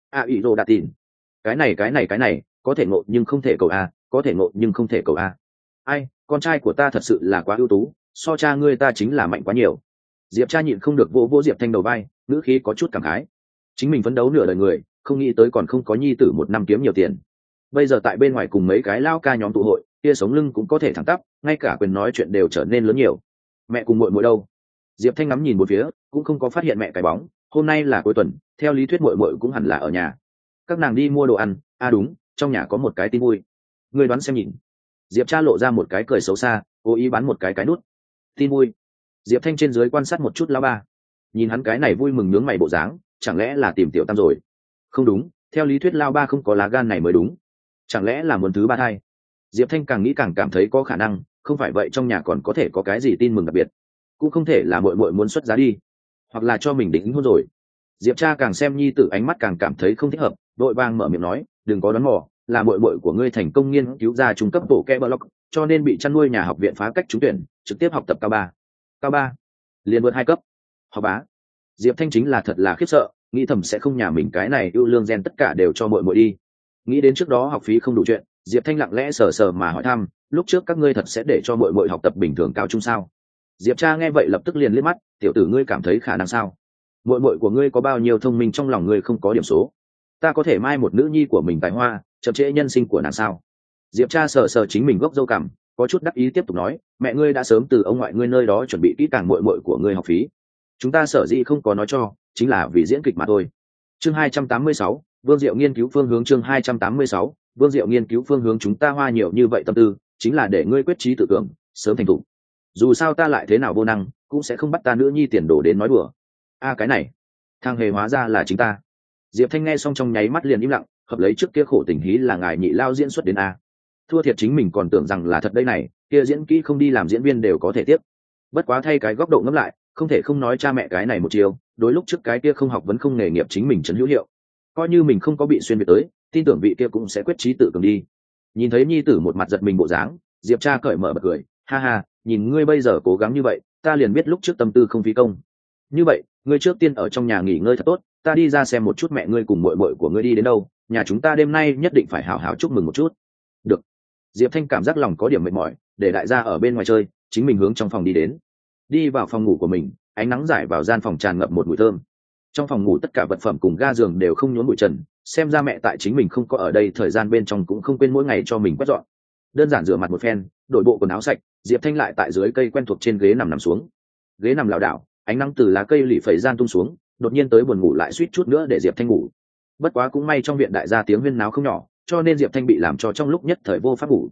ý rô đạt tìn. Cái này, có thể ngộ nhưng không thể cầu a, có thể ngộ nhưng không thể cầu a. Ai, con trai của ta thật sự là quá ưu tú, so cha ngươi ta chính là mạnh quá nhiều. Diệp cha nhịn không được vỗ Diệp Thanh đầu vai, ngữ khí có chút cảm khái. Chính mình phấn đấu nửa đời người, không nghĩ tới còn không có nhi tử một năm kiếm nhiều tiền. Bây giờ tại bên ngoài cùng mấy cái lao ca nhóm tụ hội, kia sống lưng cũng có thể thẳng tắp, ngay cả quyền nói chuyện đều trở nên lớn nhiều. Mẹ cùng muội muội đâu? Diệp Thanh ngắm nhìn một phía, cũng không có phát hiện mẹ cái bóng. Hôm nay là cuối tuần, theo lý thuyết muội muội cũng hẳn là ở nhà. Các nàng đi mua đồ ăn, đúng, trong nhà có một cái tin vui. Ngươi đoán xem nhìn. Diệp cha lộ ra một cái cười xấu xa, cố ý bắn một cái nút. Tin vui. Diệp Thanh trên dưới quan sát một chút lão ba, nhìn hắn cái này vui mừng nhướng mày bộ dáng, chẳng lẽ là tìm tiểu tam rồi? Không đúng, theo lý thuyết lão ba không có lá gan này mới đúng. Chẳng lẽ là muốn thứ ba thai? Diệp Thanh càng nghĩ càng cảm thấy có khả năng, không phải vậy trong nhà còn có thể có cái gì tin mừng đặc biệt, cũng không thể là muội muội muốn xuất giá đi, hoặc là cho mình đính hôn rồi. Diệp cha càng xem nhi tử ánh mắt càng cảm thấy không thích hợp, đội vang mở miệng nói, đừng có đoán mò, là muội muội của ngươi thành công nghiên cứu ra trung cấp bộ kẽ block, cho nên bị chăn nuôi nhà học viện phá cách trúng tuyển, trực tiếp học tập cao ba, liền vượt 2 cấp. Học bá. Diệp Thanh chính là thật là khiếp sợ, nghĩ thầm sẽ không nhà mình cái này ưu lương gen tất cả đều cho muội muội đi. Nghĩ đến trước đó học phí không đủ chuyện, Diệp Thanh lặng lẽ sờ sờ mà hỏi thăm, lúc trước các ngươi thật sẽ để cho muội muội học tập bình thường cao trung sao? Diệp cha nghe vậy lập tức liền liếc mắt, tiểu tử ngươi cảm thấy khả năng sao? Muội muội của ngươi có bao nhiêu thông minh trong lòng ngươi không có điểm số? Ta có thể mai một nữ nhi của mình tài hoa, chậm trễ nhân sinh của nàng sao? Diệp cha sờ sờ chính mình gốc râu cằm, có chút đắc ý tiếp tục nói, mẹ ngươi đã sớm từ ông ngoại ngươi nơi đó chuẩn bị kỹ càng muội muội của ngươi học phí. Chúng ta sở dĩ không có nói cho, chính là vì diễn kịch mà thôi. Chương 286, Vương Diệu nghiên cứu phương hướng. Chương 286, Vương Diệu nghiên cứu phương hướng. Chúng ta hoa nhiều như vậy tâm tư, chính là để ngươi quyết trí tự cường, sớm thành thủ. Dù sao ta lại thế nào vô năng, cũng sẽ không bắt ta nữ nhi tiền đồ đến nói đùa. Cái này, thằng hề hóa ra là chính ta. Diệp Thanh nghe xong trong nháy mắt liền im lặng, hợp lấy trước kia khổ tình hí là ngài nhị lao diễn xuất đến thua thiệt chính mình còn tưởng rằng là thật đây này, kia diễn kỹ không đi làm diễn viên đều có thể tiếp. Bất quá thay cái góc độ ngẫm lại, không thể không nói cha mẹ cái này một chiều, đối lúc trước cái kia không học vẫn không nghề nghiệp chính mình trấn hữu hiệu. Coi như mình không có bị xuyên việt tới, tin tưởng vị kia cũng sẽ quyết trí tự cường đi. Nhìn thấy nhi tử một mặt giật mình bộ dáng, Diệp cha cởi mở bật cười, ha ha, nhìn ngươi bây giờ cố gắng như vậy, ta liền biết lúc trước tâm tư không phí công. Như vậy, ngươi trước tiên ở trong nhà nghỉ ngơi thật tốt, ta đi ra xem một chút mẹ ngươi cùng muội muội của ngươi đi đến đâu, nhà chúng ta đêm nay nhất định phải hào hào chúc mừng một chút. Được. Diệp Thanh cảm giác lòng có điểm mệt mỏi, để đại gia ở bên ngoài chơi, chính mình hướng trong phòng đi đến. Đi vào phòng ngủ của mình, ánh nắng rải vào gian phòng tràn ngập một mùi thơm. Trong phòng ngủ tất cả vật phẩm cùng ga giường đều không nhốn bụi trần, xem ra mẹ tại chính mình không có ở đây thời gian bên trong cũng không quên mỗi ngày cho mình quét dọn. Đơn giản rửa mặt một phen, đổi bộ quần áo sạch, Diệp Thanh lại tại dưới cây quen thuộc trên ghế nằm xuống. Ghế nằm lảo đảo, ánh nắng từ lá cây lì phẩy gian tung xuống, đột nhiên tới buồn ngủ lại suýt chút nữa để Diệp Thanh ngủ. Bất quá cũng may trong viện đại gia tiếng huyên náo không nhỏ, cho nên Diệp Thanh bị làm cho trong lúc nhất thời vô pháp ngủ.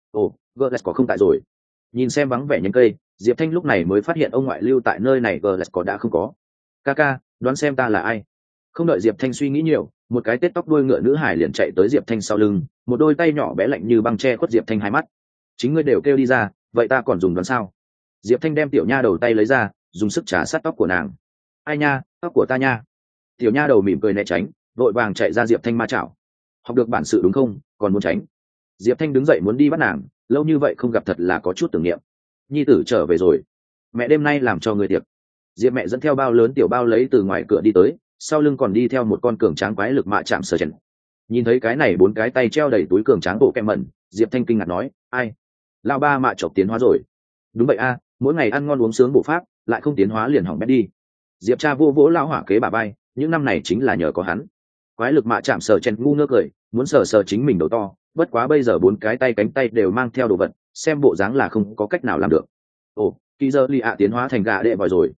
Gles có không tại rồi. Nhìn xem vắng vẻ nhánh cây, Diệp Thanh lúc này mới phát hiện ông ngoại lưu tại nơi này Gles có đã không có. Kaka, đoán xem ta là ai? Không đợi Diệp Thanh suy nghĩ nhiều, một cái tết tóc đuôi ngựa nữ hải liền chạy tới Diệp Thanh sau lưng, một đôi tay nhỏ bé lạnh như băng che khuất Diệp Thanh hai mắt. Chính ngươi đều kêu đi ra, vậy ta còn dùng đoán sao? Diệp Thanh đem tiểu nha đầu tay lấy ra, dùng sức trà sát tóc của nàng. Ai nha, tóc của ta nha. Tiểu nha đầu mỉm cười né tránh, vội vàng chạy ra Diệp Thanh ma chảo. Học được bản sự đúng không, còn muốn tránh? Diệp Thanh đứng dậy muốn đi bắt nàng, lâu như vậy không gặp thật là có chút tưởng niệm. Nhi tử trở về rồi, mẹ đêm nay làm cho người tiệc. Diệp mẹ dẫn theo bao lớn tiểu bao lấy từ ngoài cửa đi tới, sau lưng còn đi theo một con cường tráng quái lực mạ chạm sờ chèn. Nhìn thấy cái này 4 cái tay treo đầy túi cường tráng bộ kem mẩn, Diệp Thanh kinh ngạc nói, ai? Lão ba mạ chọc tiến hóa rồi. Đúng vậy mỗi ngày ăn ngon uống sướng bộ pháp, lại không tiến hóa liền hỏng bét đi. Diệp cha vô vỗ lão hỏa kế bà bay, những năm này chính là nhờ có hắn. Quái lực mạ chạm sờ chèn ngu ngơ cười, muốn sờ sờ chính mình đầu to, bất quá bây giờ 4 cái tay cánh tay đều mang theo đồ vật, xem bộ dáng là không có cách nào làm được. Kỳ giờ lì tiến hóa thành gà đệ vòi rồi.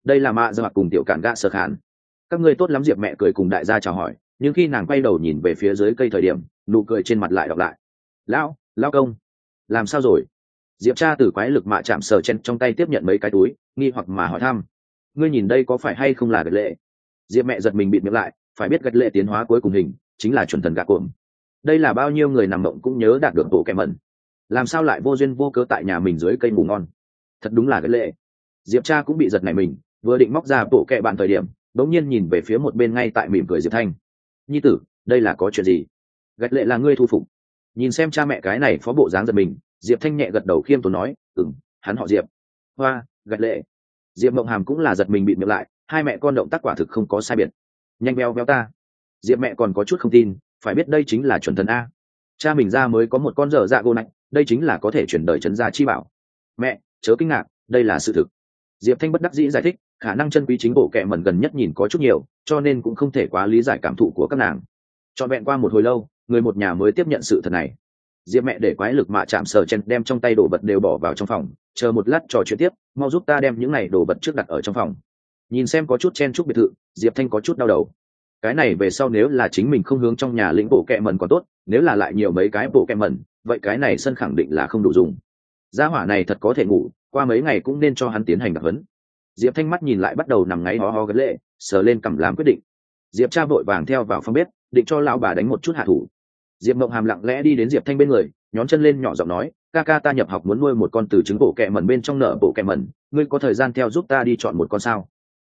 đây là mạ dạ cùng tiểu cản gạ sở khản. Các ngươi tốt lắm. Diệp mẹ cười cùng đại gia chào hỏi, nhưng khi nàng quay đầu nhìn về phía dưới cây thời điểm, nụ cười trên mặt lại đọc lại. Lão công, làm sao rồi? Diệp cha từ quái lực mạ chạm sờ chen trong tay tiếp nhận mấy cái túi, nghi hoặc mà hỏi thăm. Ngươi nhìn đây có phải hay không là gật lệ? Diệp mẹ giật mình bịt miệng lại, phải biết gật lệ tiến hóa cuối cùng hình chính là chuẩn thần gạ cuộn. Đây là bao nhiêu người nằm mộng cũng nhớ đạt được bộ kẹ mẩn, làm sao lại vô duyên vô cớ tại nhà mình dưới cây ngủ ngon? Thật đúng là gật lệ. Diệp cha cũng bị giật nảy mình, vừa định móc ra bộ kẹ bạn thời điểm, đống nhiên nhìn về phía một bên ngay tại mỉm cười Diệp Thanh. Nhi tử, đây là có chuyện gì? Gật lệ là ngươi thu phục? Nhìn xem cha mẹ cái này phó bộ dáng giật mình, Diệp Thanh nhẹ gật đầu khiêm tốn nói, hắn họ Diệp. Hoa, gật lệ. Diệp Mộng Hàm cũng là giật mình bịt miệng lại, hai mẹ con động tác quả thực không có sai biệt. Nhanh beo béo ta. Diệp mẹ còn có chút không tin, phải biết đây chính là chuẩn thần a. Cha mình ra mới có một con dở dạ gô này, đây chính là có thể chuyển đời trấn gia chi bảo. Mẹ, chớ kinh ngạc, đây là sự thực. Diệp Thanh bất đắc dĩ giải thích, khả năng chân quý chính bộ kệ mẩn gần nhất nhìn có chút nhiều, cho nên cũng không thể quá lý giải cảm thụ của các nàng. Trọn vẹn qua một hồi lâu, người một nhà mới tiếp nhận sự thật này. Diệp mẹ để quái lực mạ chạm sờ chen đem trong tay đồ vật đều bỏ vào trong phòng, chờ một lát trò chuyện tiếp, mau giúp ta đem những này đồ vật trước đặt ở trong phòng. Nhìn xem có chút chen chúc biệt thự, Diệp Thanh có chút đau đầu. Cái này về sau nếu là chính mình không hướng trong nhà lĩnh bộ kệ mẩn còn tốt, nếu là lại nhiều mấy cái bộ kệ mẩn, vậy cái này sân khẳng định là không đủ dùng. Gia hỏa này thật có thể ngủ, qua mấy ngày cũng nên cho hắn tiến hành đặc huấn. Diệp Thanh mắt nhìn lại bắt đầu nằm ngáy ho ho gật lệ, sờ lên cằm làm quyết định. Diệp cha vội vàng theo vào phòng bếp, định cho lão bà đánh một chút hạ thủ. Diệp Mộng Hàm lặng lẽ đi đến Diệp Thanh bên người, nhón chân lên nhỏ giọng nói, ca ca ta nhập học muốn nuôi một con từ trứng bộ kẹ mẩn bên trong nở bộ kẹ mẩn, ngươi có thời gian theo giúp ta đi chọn một con sao?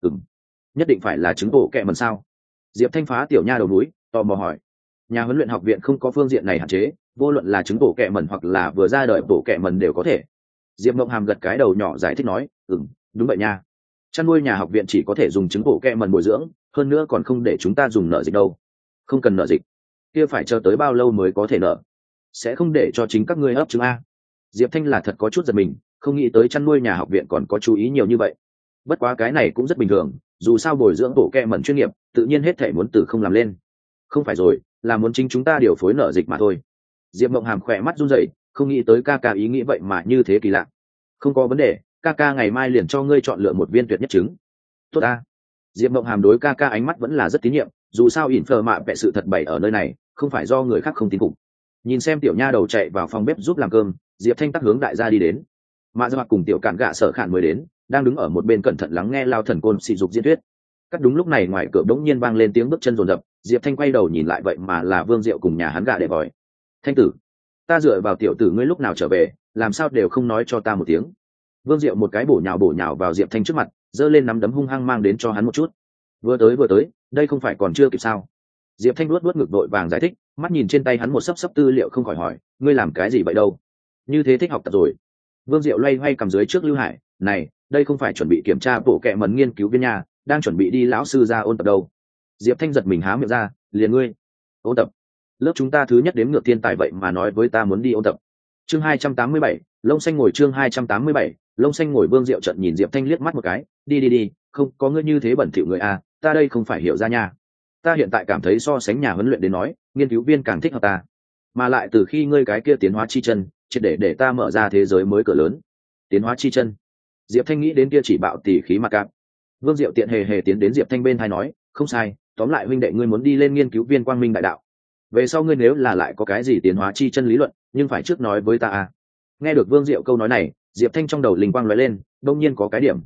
Nhất định phải là trứng bộ kẹ mẩn sao? Diệp Thanh phá tiểu nha đầu núi, tò mò hỏi. Nhà huấn luyện học viện không có phương diện này hạn chế, vô luận là trứng bộ kẹ mẩn hoặc là vừa ra đời bộ kẹ mẩn đều có thể. Diệp Mộng Hàm gật cái đầu nhỏ giải thích nói, đúng vậy nha. Chăn nuôi nhà học viện chỉ có thể dùng trứng bộ kẹ mẩn bồi dưỡng, hơn nữa còn không để chúng ta dùng nợ dịch đâu. Không cần nợ dịch, kia phải chờ tới bao lâu mới có thể nợ? Sẽ không để cho chính các ngươi ấp trứng a? Diệp Thanh là thật có chút giật mình, không nghĩ tới chăn nuôi nhà học viện còn có chú ý nhiều như vậy. Bất quá cái này cũng rất bình thường, dù sao bồi dưỡng bộ kẹ mẩn chuyên nghiệp, tự nhiên hết thể muốn từ không làm lên. Không phải rồi, là muốn chính chúng ta điều phối nợ dịch mà thôi. Diệp Mộng Hàm khỏe mắt run rẩy, không nghĩ tới ca ca ý nghĩ vậy mà như thế kỳ lạ. Không có vấn đề, ca ca ngày mai liền cho ngươi chọn lựa một viên tuyệt nhất trứng. Tốt a. Diệp Mộng Hàm đối ca ca ánh mắt vẫn là rất tín nhiệm, dù sao ỉn phờ mạ vẽ sự thật bày ở nơi này, không phải do người khác không tin phục. Nhìn xem tiểu nha đầu chạy vào phòng bếp giúp làm cơm, Diệp Thanh tắc hướng đại gia đi đến. Mạ Dạ cùng tiểu cản gạ sở khản mới đến, đang đứng ở một bên cẩn thận lắng nghe lao thần côn sỉ dục diễn thuyết. Cắt đúng lúc này ngoài cửa đống nhiên vang lên tiếng bước chân rồn rập, Diệp Thanh quay đầu nhìn lại vậy mà là Vương Diệu cùng nhà hắn gạ để vòi. Thanh tử, ta dựa vào tiểu tử ngươi lúc nào trở về, làm sao đều không nói cho ta một tiếng. Vương Diệu một cái bổ nhào vào Diệp Thanh trước mặt, giơ lên nắm đấm hung hăng mang đến cho hắn một chút. Vừa tới, đây không phải còn chưa kịp sao? Diệp Thanh luốt ngực vội vàng giải thích, mắt nhìn trên tay hắn một sấp tư liệu không khỏi hỏi, ngươi làm cái gì vậy đâu? Như thế thích học tập rồi. Vương Diệu loay hoay cầm dưới trước Lưu Hải, này, đây không phải chuẩn bị kiểm tra bộ kệ mẩn nghiên cứu viên nhà, đang chuẩn bị đi lão sư ra ôn tập đâu. Diệp Thanh giật mình há miệng ra, liền ngươi ôn tập? Lớp chúng ta thứ nhất đếm ngược thiên tài vậy mà nói với ta muốn đi ôn tập. Chương 287, lông xanh ngồi chương 287, lông xanh ngồi. Vương Diệu trận nhìn Diệp Thanh liếc mắt một cái, đi, không có ngươi như thế bẩn thỉu người a, ta đây không phải hiểu ra nha. Ta hiện tại cảm thấy so sánh nhà huấn luyện đến nói, nghiên cứu viên càng thích hợp ta. Mà lại từ khi ngươi cái kia tiến hóa chi chân, triệt để ta mở ra thế giới mới cửa lớn. Tiến hóa chi chân. Diệp Thanh nghĩ đến kia chỉ bạo tỉ khí mặt cạp. Vương Diệu tiện hề tiến đến Diệp Thanh bên tai nói, không sai, tóm lại huynh đệ ngươi muốn đi lên nghiên cứu viên quang minh đại đạo. Về sau ngươi nếu là lại có cái gì tiến hóa chi chân lý luận, nhưng phải trước nói với ta à. Nghe được Vương Diệu câu nói này, Diệp Thanh trong đầu linh quang lóe lên, đông nhiên có cái điểm.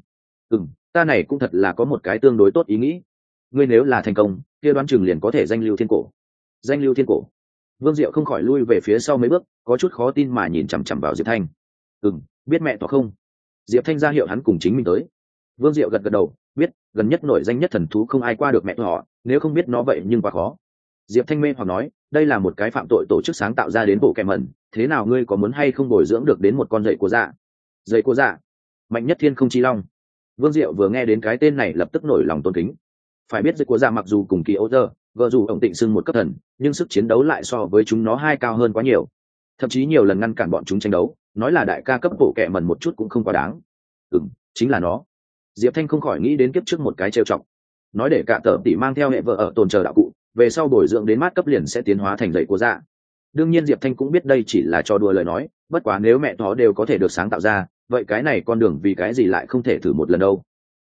Ta này cũng thật là có một cái tương đối tốt ý nghĩ. Ngươi nếu là thành công, kia đoán chừng liền có thể danh lưu thiên cổ. Danh lưu thiên cổ. Vương Diệu không khỏi lui về phía sau mấy bước, có chút khó tin mà nhìn chằm chằm vào Diệp Thanh. Biết mẹ tỏ không? Diệp Thanh ra hiệu hắn cùng chính mình tới. Vương Diệu gật đầu, biết, gần nhất nổi danh nhất thần thú không ai qua được mẹ họ, nếu không biết nó vậy nhưng quá khó. Diệp Thanh mê hoặc nói, đây là một cái phạm tội tổ chức sáng tạo ra đến bộ kẻ mẩn, thế nào ngươi có muốn hay không bồi dưỡng được đến một con dậy của dạ? Dậy của dạ, mạnh nhất thiên không chi long. Vương Diệu vừa nghe đến cái tên này lập tức nổi lòng tôn kính. Phải biết dậy của dạ mặc dù cùng kỳ ô dơ, vợ dù ổng tịnh xưng một cấp thần, nhưng sức chiến đấu lại so với chúng nó hai cao hơn quá nhiều. Thậm chí nhiều lần ngăn cản bọn chúng tranh đấu, nói là đại ca cấp bộ kẻ mẩn một chút cũng không quá đáng. Chính là nó. Diệp Thanh không khỏi nghĩ đến kiếp trước một cái trêu chọc. Nói để cả tờ tỷ mang theo hệ vợ ở tồn chờ đạo cụ, về sau bồi dưỡng đến mát cấp liền sẽ tiến hóa thành dậy của dạ. Đương nhiên Diệp Thanh cũng biết đây chỉ là trò đùa lời nói, bất quá nếu mẹ nó đều có thể được sáng tạo ra, vậy cái này con đường vì cái gì lại không thể thử một lần đâu.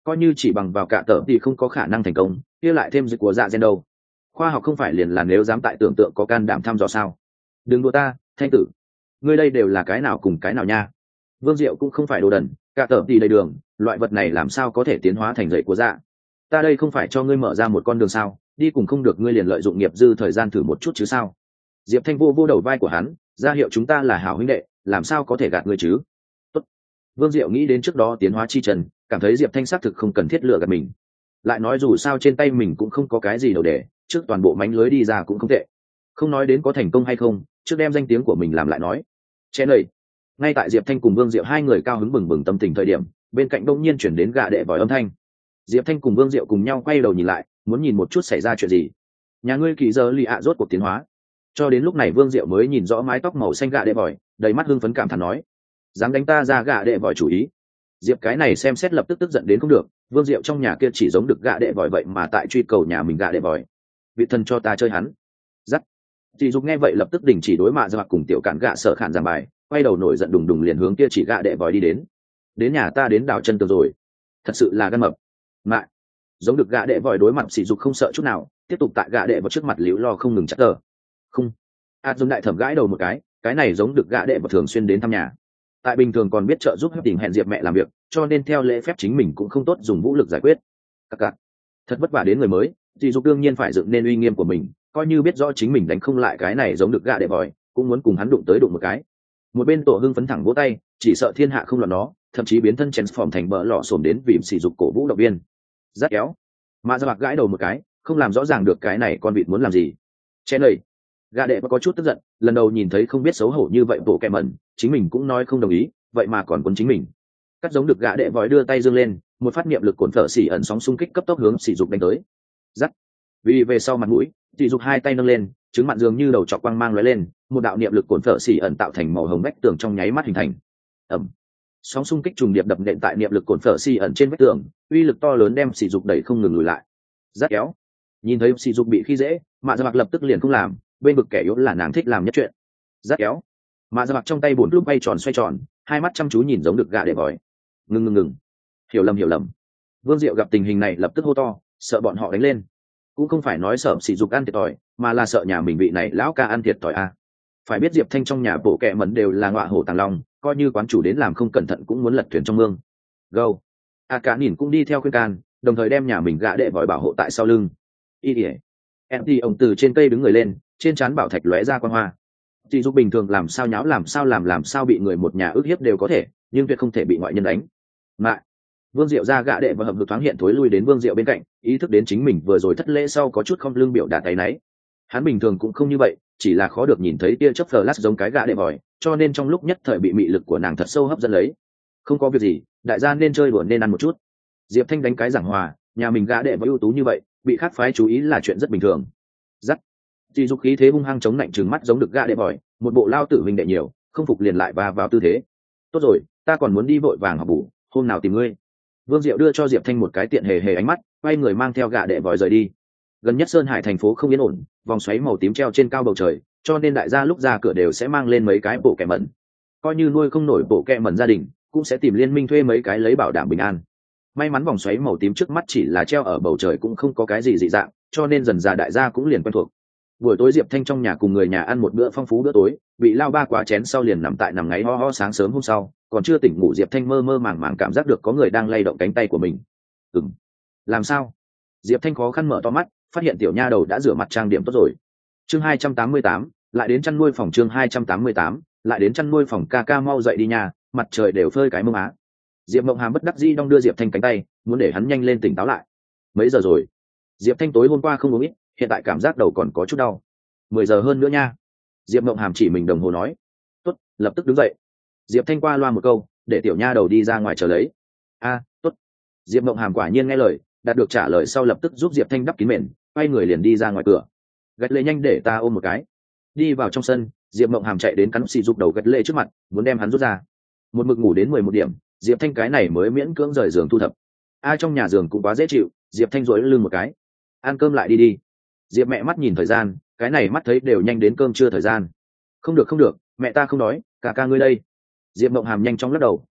coi như chỉ bằng vào cả tờ thì không có khả năng thành công, kia lại thêm dịch của dạ gen đâu. Khoa học không phải liền là nếu dám tại tưởng tượng có can đảm thăm dò sao? Đừng đùa ta, Thanh tử, ngươi đây đều là cái nào cùng cái nào nha. Vương Diệu cũng không phải đồ đần, cả tờ thì đầy đường, loại vật này làm sao có thể tiến hóa thành dậy của dạ. Ta đây không phải cho ngươi mở ra một con đường sao, đi cùng không được ngươi liền lợi dụng nghiệp dư thời gian thử một chút chứ sao. Diệp Thanh vô đầu vai của hắn, ra hiệu chúng ta là hảo huynh đệ, làm sao có thể gạt ngươi chứ. Tốt. Vương Diệu nghĩ đến trước đó tiến hóa chi trần, cảm thấy Diệp Thanh xác thực không cần thiết lựa gạt mình, lại nói dù sao trên tay mình cũng không có cái gì đầu để trước toàn bộ mánh lưới đi ra cũng không tệ, không nói đến có thành công hay không, trước đem danh tiếng của mình làm lại nói. Chen lầy. Ngay tại Diệp Thanh cùng Vương Diệu hai người cao hứng bừng bừng tâm tình thời điểm, bên cạnh đông nhiên chuyển đến gạ đệ vòi âm thanh. Diệp Thanh cùng Vương Diệu cùng nhau quay đầu nhìn lại, muốn nhìn một chút xảy ra chuyện gì. Nhà ngươi kỳ giờ lì ạ rốt cuộc tiến hóa. Cho đến lúc này Vương Diệu mới nhìn rõ mái tóc màu xanh gạ đệ vòi, đầy mắt hưng phấn cảm thán nói: dám đánh ta ra gạ đệ vòi chủ ý. Diệp cái này xem xét lập tức tức giận đến không được, Vương Diệu trong nhà kia chỉ giống được gạ đệ vòi vậy mà tại truy cầu nhà mình gạ đệ vòi. Vị thần cho ta chơi hắn. Dắt. Chị Dục nghe vậy lập tức đình chỉ đối mạ ra cùng tiểu cản gạ sợ khản giảng bài, quay đầu nổi giận đùng đùng liền hướng kia chỉ gạ đệ vòi đi đến. Đến nhà ta đến đào chân tường rồi. Thật sự là gan mập. Mạ. Giống được gạ đệ vòi đối mặt Sỉ Dục không sợ chút nào, tiếp tục tại gạ đệ vào trước mặt liễu lo không ngừng chắc tờ. Không. Dùng đại thẩm gãi đầu một cái này giống được gạ đệ vào thường xuyên đến thăm nhà. Tại bình thường còn biết trợ giúp tình hẹn Diệp mẹ làm việc, cho nên theo lễ phép chính mình cũng không tốt dùng vũ lực giải quyết. Cặc. Thật vất vả đến người mới, Sỉ Dục đương nhiên phải dựng nên uy nghiêm của mình, coi như biết rõ chính mình đánh không lại cái này giống được gạ đệ vòi, cũng muốn cùng hắn đụng tới đụng một cái. Một bên Tổ Hưng phấn thẳng vỗ tay, chỉ sợ thiên hạ không loạn nó, thậm chí biến thân transform thành bỡ lọ xổm đến vì Sỉ Dục cổ vũ động viên. Rất kéo. Mạ Gia Bạc gãi đầu một cái, không làm rõ ràng được cái này con vịt muốn làm gì. Chen lầy. Gạ đệ có chút tức giận, lần đầu nhìn thấy không biết xấu hổ như vậy bộ kẹ mẩn, chính mình cũng nói không đồng ý, vậy mà còn quấn chính mình. Cắt giống được gạ đệ vòi đưa tay dương lên, một phát niệm lực cuộn phở xỉ ẩn sóng xung kích cấp tốc hướng Sỉ Dục đánh tới. Dắt. Vì về sau mặt mũi, Sỉ Dục hai tay nâng lên, trứng mặn dường như đầu chọc quang mang lóe lên, một đạo niệm lực cuộn phở xỉ ẩn tạo thành màu hồng vách tường trong nháy mắt hình thành. Ầm. Sóng xung kích trùng điệp đập nện tại niệm lực cuộn phở xỉ ẩn trên vách tường, uy lực to lớn đem Sỉ Dục đẩy không ngừng lùi lại. Rất kéo. Nhìn thấy Sỉ Dục bị khi dễ, Mạ Gia Bạc lập tức liền không làm, bên vực kẻ yếu là nàng thích làm nhất chuyện. Rất kéo. Mạ Gia Bạc trong tay bốn lúc bay tròn xoay tròn, hai mắt chăm chú nhìn giống được gạ để vòi. Ngừng. Hiểu lầm. Vương Diệu gặp tình hình này lập tức hô to, sợ bọn họ đánh lên. Cũng không phải nói sợ Sỉ Dục ăn thiệt thòi, mà là sợ nhà mình vị này lão ca ăn thiệt thòi a. Phải biết Diệp Thanh trong nhà bộ kệ mẩn đều là ngọa hổ tàng long, coi như quán chủ đến làm không cẩn thận cũng muốn lật thuyền trong mương. Go. Cả nhìn cũng đi theo khuyên can, đồng thời đem nhà mình gạ đệ vòi bảo hộ tại sau lưng. Em thì ông từ trên cây đứng người lên, trên trán bảo thạch lóe ra quang hoa. Chị Dục bình thường làm sao bị người một nhà ức hiếp đều có thể, nhưng tuyệt không thể bị ngoại nhân đánh. Mạ. Vương Diệu ra gạ đệ và hợp lực thoáng hiện thối lui đến Vương Diệu bên cạnh, ý thức đến chính mình vừa rồi thất lễ sau có chút không lương biểu đạt tay náy. Hắn bình thường cũng không như vậy, chỉ là khó được nhìn thấy tia chớp flash giống cái gạ đệ vòi, cho nên trong lúc nhất thời bị mị lực của nàng thật sâu hấp dẫn lấy. Không có việc gì, đại gia nên chơi đùa nên ăn một chút. Diệp Thanh đánh cái giảng hòa, nhà mình gạ đệ với ưu tú như vậy, bị khác phái chú ý là chuyện rất bình thường. Dắt. Chị Dục khí thế hung hăng chống lạnh trừng mắt giống được gạ đệ vòi, một bộ lao tử huynh đệ nhiều, không phục liền lại vào tư thế. Tốt rồi, ta còn muốn đi vội vàng học bù, hôm nào tìm ngươi. Vương Diệu đưa cho Diệp Thanh một cái tiện hề ánh mắt, quay người mang theo gạ đệ vòi rời đi. Gần nhất Sơn Hải thành phố không yên ổn, vòng xoáy màu tím treo trên cao bầu trời, cho nên đại gia lúc ra cửa đều sẽ mang lên mấy cái bộ kẹ mẩn. Coi như nuôi không nổi bộ kẹ mẩn gia đình, cũng sẽ tìm liên minh thuê mấy cái lấy bảo đảm bình an. May mắn vòng xoáy màu tím trước mắt chỉ là treo ở bầu trời cũng không có cái gì dị dạng, cho nên dần dà đại gia cũng liền quen thuộc. Buổi tối Diệp Thanh trong nhà cùng người nhà ăn một bữa phong phú bữa tối, bị lao ba quá chén sau liền nằm ngáy ho sáng sớm hôm sau, còn chưa tỉnh ngủ Diệp Thanh mơ màng cảm giác được có người đang lay động cánh tay của mình. Làm sao? Diệp Thanh khó khăn mở to mắt, phát hiện tiểu nha đầu đã rửa mặt trang điểm tốt rồi. Chương 288, lại đến chăn nuôi phòng. Chương 288, lại đến chăn nuôi phòng. Ca mau dậy đi nha, mặt trời đều phơi cái mông á. Diệp Mộng Hàm bất đắc dĩ đong đưa Diệp Thanh cánh tay, muốn để hắn nhanh lên tỉnh táo lại. Mấy giờ rồi? Diệp Thanh tối hôm qua không uống ít, hiện tại cảm giác đầu còn có chút đau. 10 giờ hơn nữa nha. Diệp Mộng Hàm chỉ mình đồng hồ nói. Tốt, lập tức đứng dậy. Diệp Thanh qua loa một câu, để tiểu nha đầu đi ra ngoài chờ lấy. Tốt. Diệp Mộng Hàm quả nhiên nghe lời, đạt được trả lời sau lập tức giúp Diệp Thanh đắp kín mền, quay người liền đi ra ngoài cửa. Gật lệ nhanh để ta ôm một cái. Đi vào trong sân, Diệp Mộng Hàm chạy đến cắn Sỉ Dục đầu gật lệ trước mặt, muốn đem hắn rút ra. Một mực ngủ đến 11 điểm, Diệp Thanh cái này mới miễn cưỡng rời giường thu thập. Trong nhà giường cũng quá dễ chịu, Diệp Thanh duỗi lưng một cái. Ăn cơm lại đi. Diệp mẹ mắt nhìn thời gian, cái này mắt thấy đều nhanh đến cơm trưa thời gian. Không được, mẹ ta không đói, ca ngươi đây. Diệp Mộng Hàm nhanh chóng lắc đầu,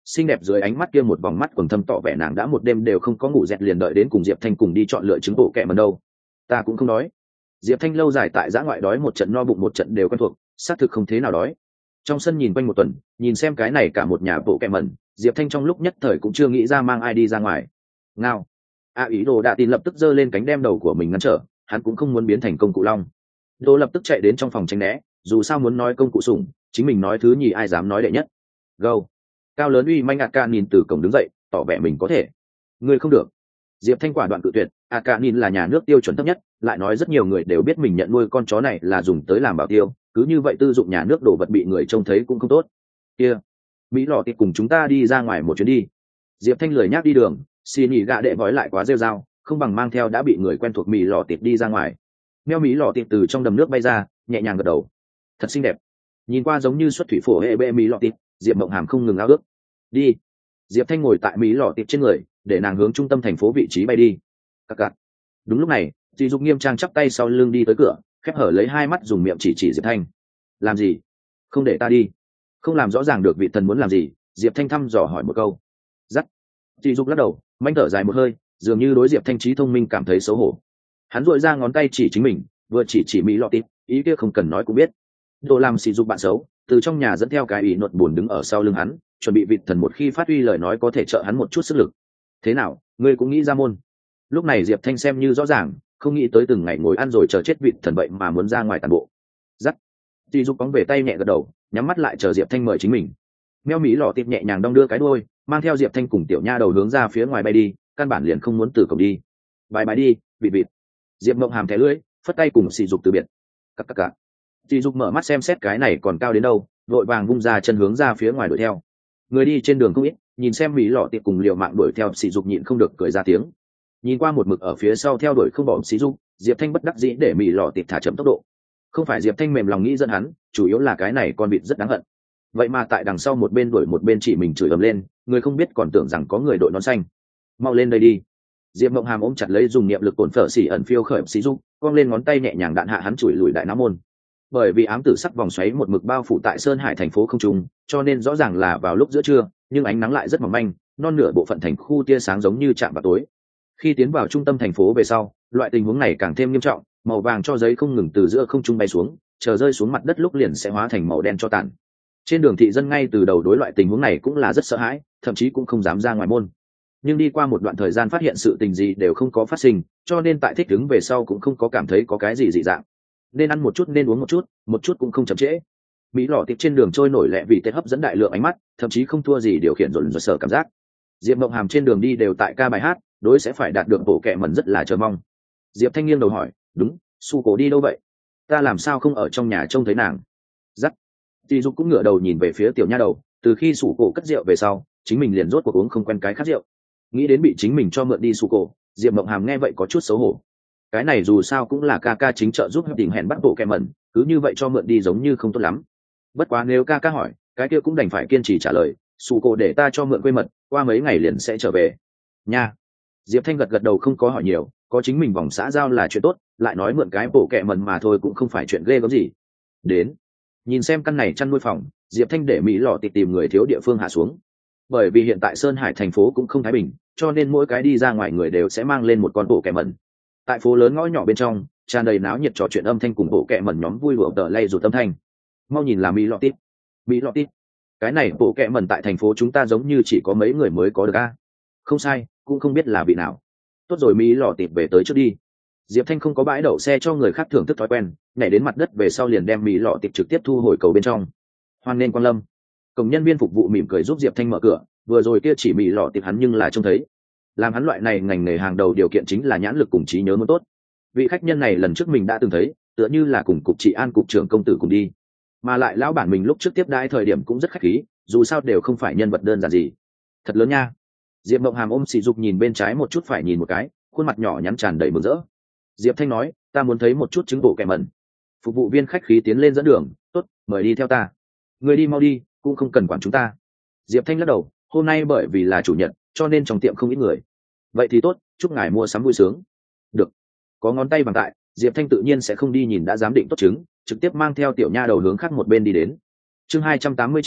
xinh đẹp dưới ánh mắt kia một vòng mắt quầng thâm tỏ vẻ nàng đã một đêm đều không có ngủ dẹt liền đợi đến cùng Diệp Thanh cùng đi chọn lựa trứng bộ kẹ mần đâu. Ta cũng không đói. Diệp Thanh lâu dài tại giã ngoại đói một trận no bụng một trận đều quen thuộc, xác thực không thế nào đói. Trong sân nhìn quanh một tuần, nhìn xem cái này cả một nhà bộ kẹ mần, Diệp Thanh trong lúc nhất thời cũng chưa nghĩ ra mang ai đi ra ngoài. Ngao. Ý đồ đã tin lập tức giơ lên cánh đem đầu của mình ngăn trở, hắn cũng không muốn biến thành công cụ long. Đồ lập tức chạy đến trong phòng tránh né, dù sao muốn nói công cụ sủng, chính mình nói thứ nhì ai dám nói đệ nhất. Go. Cao lớn uy manh Aka nhìn từ cổng đứng dậy, tỏ vẻ mình có thể. Ngươi không được. Diệp Thanh quả đoạn cự tuyệt, Aka nhìn là nhà nước tiêu chuẩn thấp nhất, lại nói rất nhiều người đều biết mình nhận nuôi con chó này là dùng tới làm bảo tiêu, cứ như vậy tư dụng nhà nước đồ vật bị người trông thấy cũng không tốt. Kia, Mỹ lọ tiệp cùng chúng ta đi ra ngoài một chuyến đi. Diệp Thanh lười nhác đi đường, xin nghỉ gạ đệ vói lại quá rêu rao, không bằng mang theo đã bị người quen thuộc Mỹ lọ tiệp đi ra ngoài. Meo Mỹ lọ tiệp từ trong đầm nước bay ra, nhẹ nhàng gật đầu. Thật xinh đẹp. Nhìn qua giống như xuất thủy phổ hệ bệ Mỹ lọ tiệp, Diệp Mộng Hàm không ngừng ao ước. Đi. Diệp Thanh ngồi tại Mỹ lọ tiệp trên người, để nàng hướng trung tâm thành phố vị trí bay đi. Cặc cặc. Đúng lúc này, Dì Dục nghiêm trang chắp tay sau lưng đi tới cửa, khép hở lấy hai mắt dùng miệng chỉ Diệp Thanh. Làm gì? Không để ta đi. Không làm rõ ràng được vị thần muốn làm gì, Diệp Thanh thăm dò hỏi một câu. Dắt. Dì Dục lắc đầu, manh thở dài một hơi, dường như đối Diệp Thanh trí thông minh cảm thấy xấu hổ. Hắn duỗi ra ngón tay chỉ chính mình, vừa chỉ Mỹ lọ tịp, ý kia không cần nói cũng biết. Đồ làm Dì Dục bạn xấu, từ trong nhà dẫn theo cái ý nột buồn đứng ở sau lưng hắn, chuẩn bị vị thần một khi phát huy lời nói có thể trợ hắn một chút sức lực. Thế nào, ngươi cũng nghĩ ra môn? Lúc này Diệp Thanh xem như rõ ràng, không nghĩ tới từng ngày ngồi ăn rồi chờ chết vị thần vậy mà muốn ra ngoài tàn bộ. Dắt. Dì Dục cóng về tay nhẹ gật đầu, nhắm mắt lại chờ Diệp Thanh mời chính mình. Meo Mỹ lọ tiệp nhẹ nhàng đong đưa cái đuôi, mang theo Diệp Thanh cùng tiểu nha đầu hướng ra phía ngoài bay đi, căn bản liền không muốn từ cổng đi. Bye bye đi, vịt. Diệp Mộng Hàm thẻ lưỡi, phất tay cùng Dì Dục từ biệt. Cặc. Dì Dục mở mắt xem xét cái này còn cao đến đâu, vội vàng vung ra chân hướng ra phía ngoài đuổi theo. Người đi trên đường không ít, nhìn xem Mỹ lọ tiệp cùng liều mạng đuổi theo Dì Dục nhịn không được cười ra tiếng. Nhìn qua một mực ở phía sau theo đuổi không bỏ Dì Dục, Diệp Thanh bất đắc dĩ để Mỹ lọ tiệp thả chậm tốc độ. Không phải Diệp Thanh mềm lòng nghĩ dẫn hắn, chủ yếu là cái này con vịt rất đáng hận. Vậy mà tại đằng sau một bên đuổi một bên chỉ mình chửi ầm lên, người không biết còn tưởng rằng có người đội nón xanh. Mau lên đây đi. Diệp Mộng Hàm ôm chặt lấy dùng niệm lực cồn phở xỉ ẩn phiêu khởi Dì Dục, cong lên ngón tay nhẹ nhàng đạn hạ hắn chửi lùi đại não môn. Bởi vì ám tử sắc vòng xoáy một mực bao phủ tại Sơn Hải thành phố không trung, cho nên rõ ràng là vào lúc giữa trưa, nhưng ánh nắng lại rất mỏng manh, non nửa bộ phận thành khu tia sáng giống như chạm vào tối. Khi tiến vào trung tâm thành phố về sau, loại tình huống này càng thêm nghiêm trọng, màu vàng cho giấy không ngừng từ giữa không trung bay xuống, chờ rơi xuống mặt đất lúc liền sẽ hóa thành màu đen cho tàn. Trên đường thị dân ngay từ đầu đối loại tình huống này cũng là rất sợ hãi, thậm chí cũng không dám ra ngoài môn. Nhưng đi qua một đoạn thời gian phát hiện sự tình gì đều không có phát sinh, cho nên tại thích ứng về sau cũng không có cảm thấy có cái gì dị dạng. Nên ăn một chút nên uống một chút cũng không chậm trễ. Mỹ lọ tiệp trên đường trôi nổi lẹ vì tết hấp dẫn đại lượng ánh mắt, thậm chí không thua gì điều khiển rộn rợn sở cảm giác. Diệp Mộng Hàm trên đường đi đều tại ca bài hát, đối sẽ phải đạt được bộ kệ mẩn rất là chờ mong. Diệp Thanh nghiêng đầu hỏi, đúng, Su Cổ đi đâu vậy? Ta làm sao không ở trong nhà trông thấy nàng? Dắt. Dì Dục cũng ngửa đầu nhìn về phía tiểu nha đầu, từ khi Su Cổ cất rượu về sau, chính mình liền rốt cuộc uống không quen cái khát rượu. Nghĩ đến bị chính mình cho mượn đi Su Cổ, Diệp Mộng Hàm nghe vậy có chút xấu hổ. Cái này dù sao cũng là ca ca chính trợ giúp tình hẹn bắt bộ kệ mẩn, cứ như vậy cho mượn đi giống như không tốt lắm. Bất quá nếu ca ca hỏi, cái kia cũng đành phải kiên trì trả lời, Su Cổ để ta cho mượn quê mật, qua mấy ngày liền sẽ trở về. Nha. Diệp Thanh gật đầu không có hỏi nhiều, có chính mình vòng xã giao là chuyện tốt, lại nói mượn cái bộ kệ mẩn mà thôi cũng không phải chuyện ghê gớm gì. Đến, nhìn xem căn này chăn nuôi phòng, Diệp Thanh để Mỹ lọ tìm người thiếu địa phương hạ xuống. Bởi vì hiện tại Sơn Hải thành phố cũng không thái bình, cho nên mỗi cái đi ra ngoài người đều sẽ mang lên một con bộ kệ mẩn. Tại phố lớn ngõ nhỏ bên trong, tràn đầy náo nhiệt trò chuyện âm thanh cùng bộ kệ mẩn nhóm vui đùa tờ lay rụt âm thanh. Mau nhìn là Mỹ lọ tít. Cái này bộ kệ mẩn tại thành phố chúng ta giống như chỉ có mấy người mới có được a. Không sai, cũng không biết là vị nào. Tốt rồi, Mỹ lọ tít về tới trước đi. Diệp Thanh không có bãi đậu xe cho người khác thưởng thức thói quen, nhảy đến mặt đất về sau liền đem Mỹ lọ tít trực tiếp thu hồi cầu bên trong. Hoan nên quan lâm. Cổng nhân viên phục vụ mỉm cười giúp Diệp Thanh mở cửa, vừa rồi kia chỉ Mỹ lọ tít hắn nhưng là trông thấy. Làm hắn loại này ngành nghề hàng đầu điều kiện chính là nhãn lực cùng trí nhớ muốn tốt. Vị khách nhân này lần trước mình đã từng thấy, tựa như là cùng cục trị an cục trưởng công tử cùng đi, mà lại lão bản mình lúc trước tiếp đãi thời điểm cũng rất khách khí, dù sao đều không phải nhân vật đơn giản gì. Thật lớn nha. Diệp Mộng Hàm ôm Sỉ Dục nhìn bên trái một chút phải nhìn một cái, khuôn mặt nhỏ nhắn tràn đầy mừng rỡ. Diệp Thanh nói, ta muốn thấy một chút trứng bộ kẻ mẩn. Phục vụ viên khách khí tiến lên dẫn đường, tốt, mời đi theo ta. Người đi mau đi, cũng không cần quản chúng ta. Diệp Thanh lắc đầu, hôm nay bởi vì là chủ nhật, cho nên trong tiệm không ít người. Vậy thì tốt, chúc ngài mua sắm vui sướng. Được. Có ngón tay bằng tại, Diệp Thanh tự nhiên sẽ không đi nhìn đã giám định tốt trứng, trực tiếp mang theo tiểu nha đầu hướng khác một bên đi đến. Chương 289,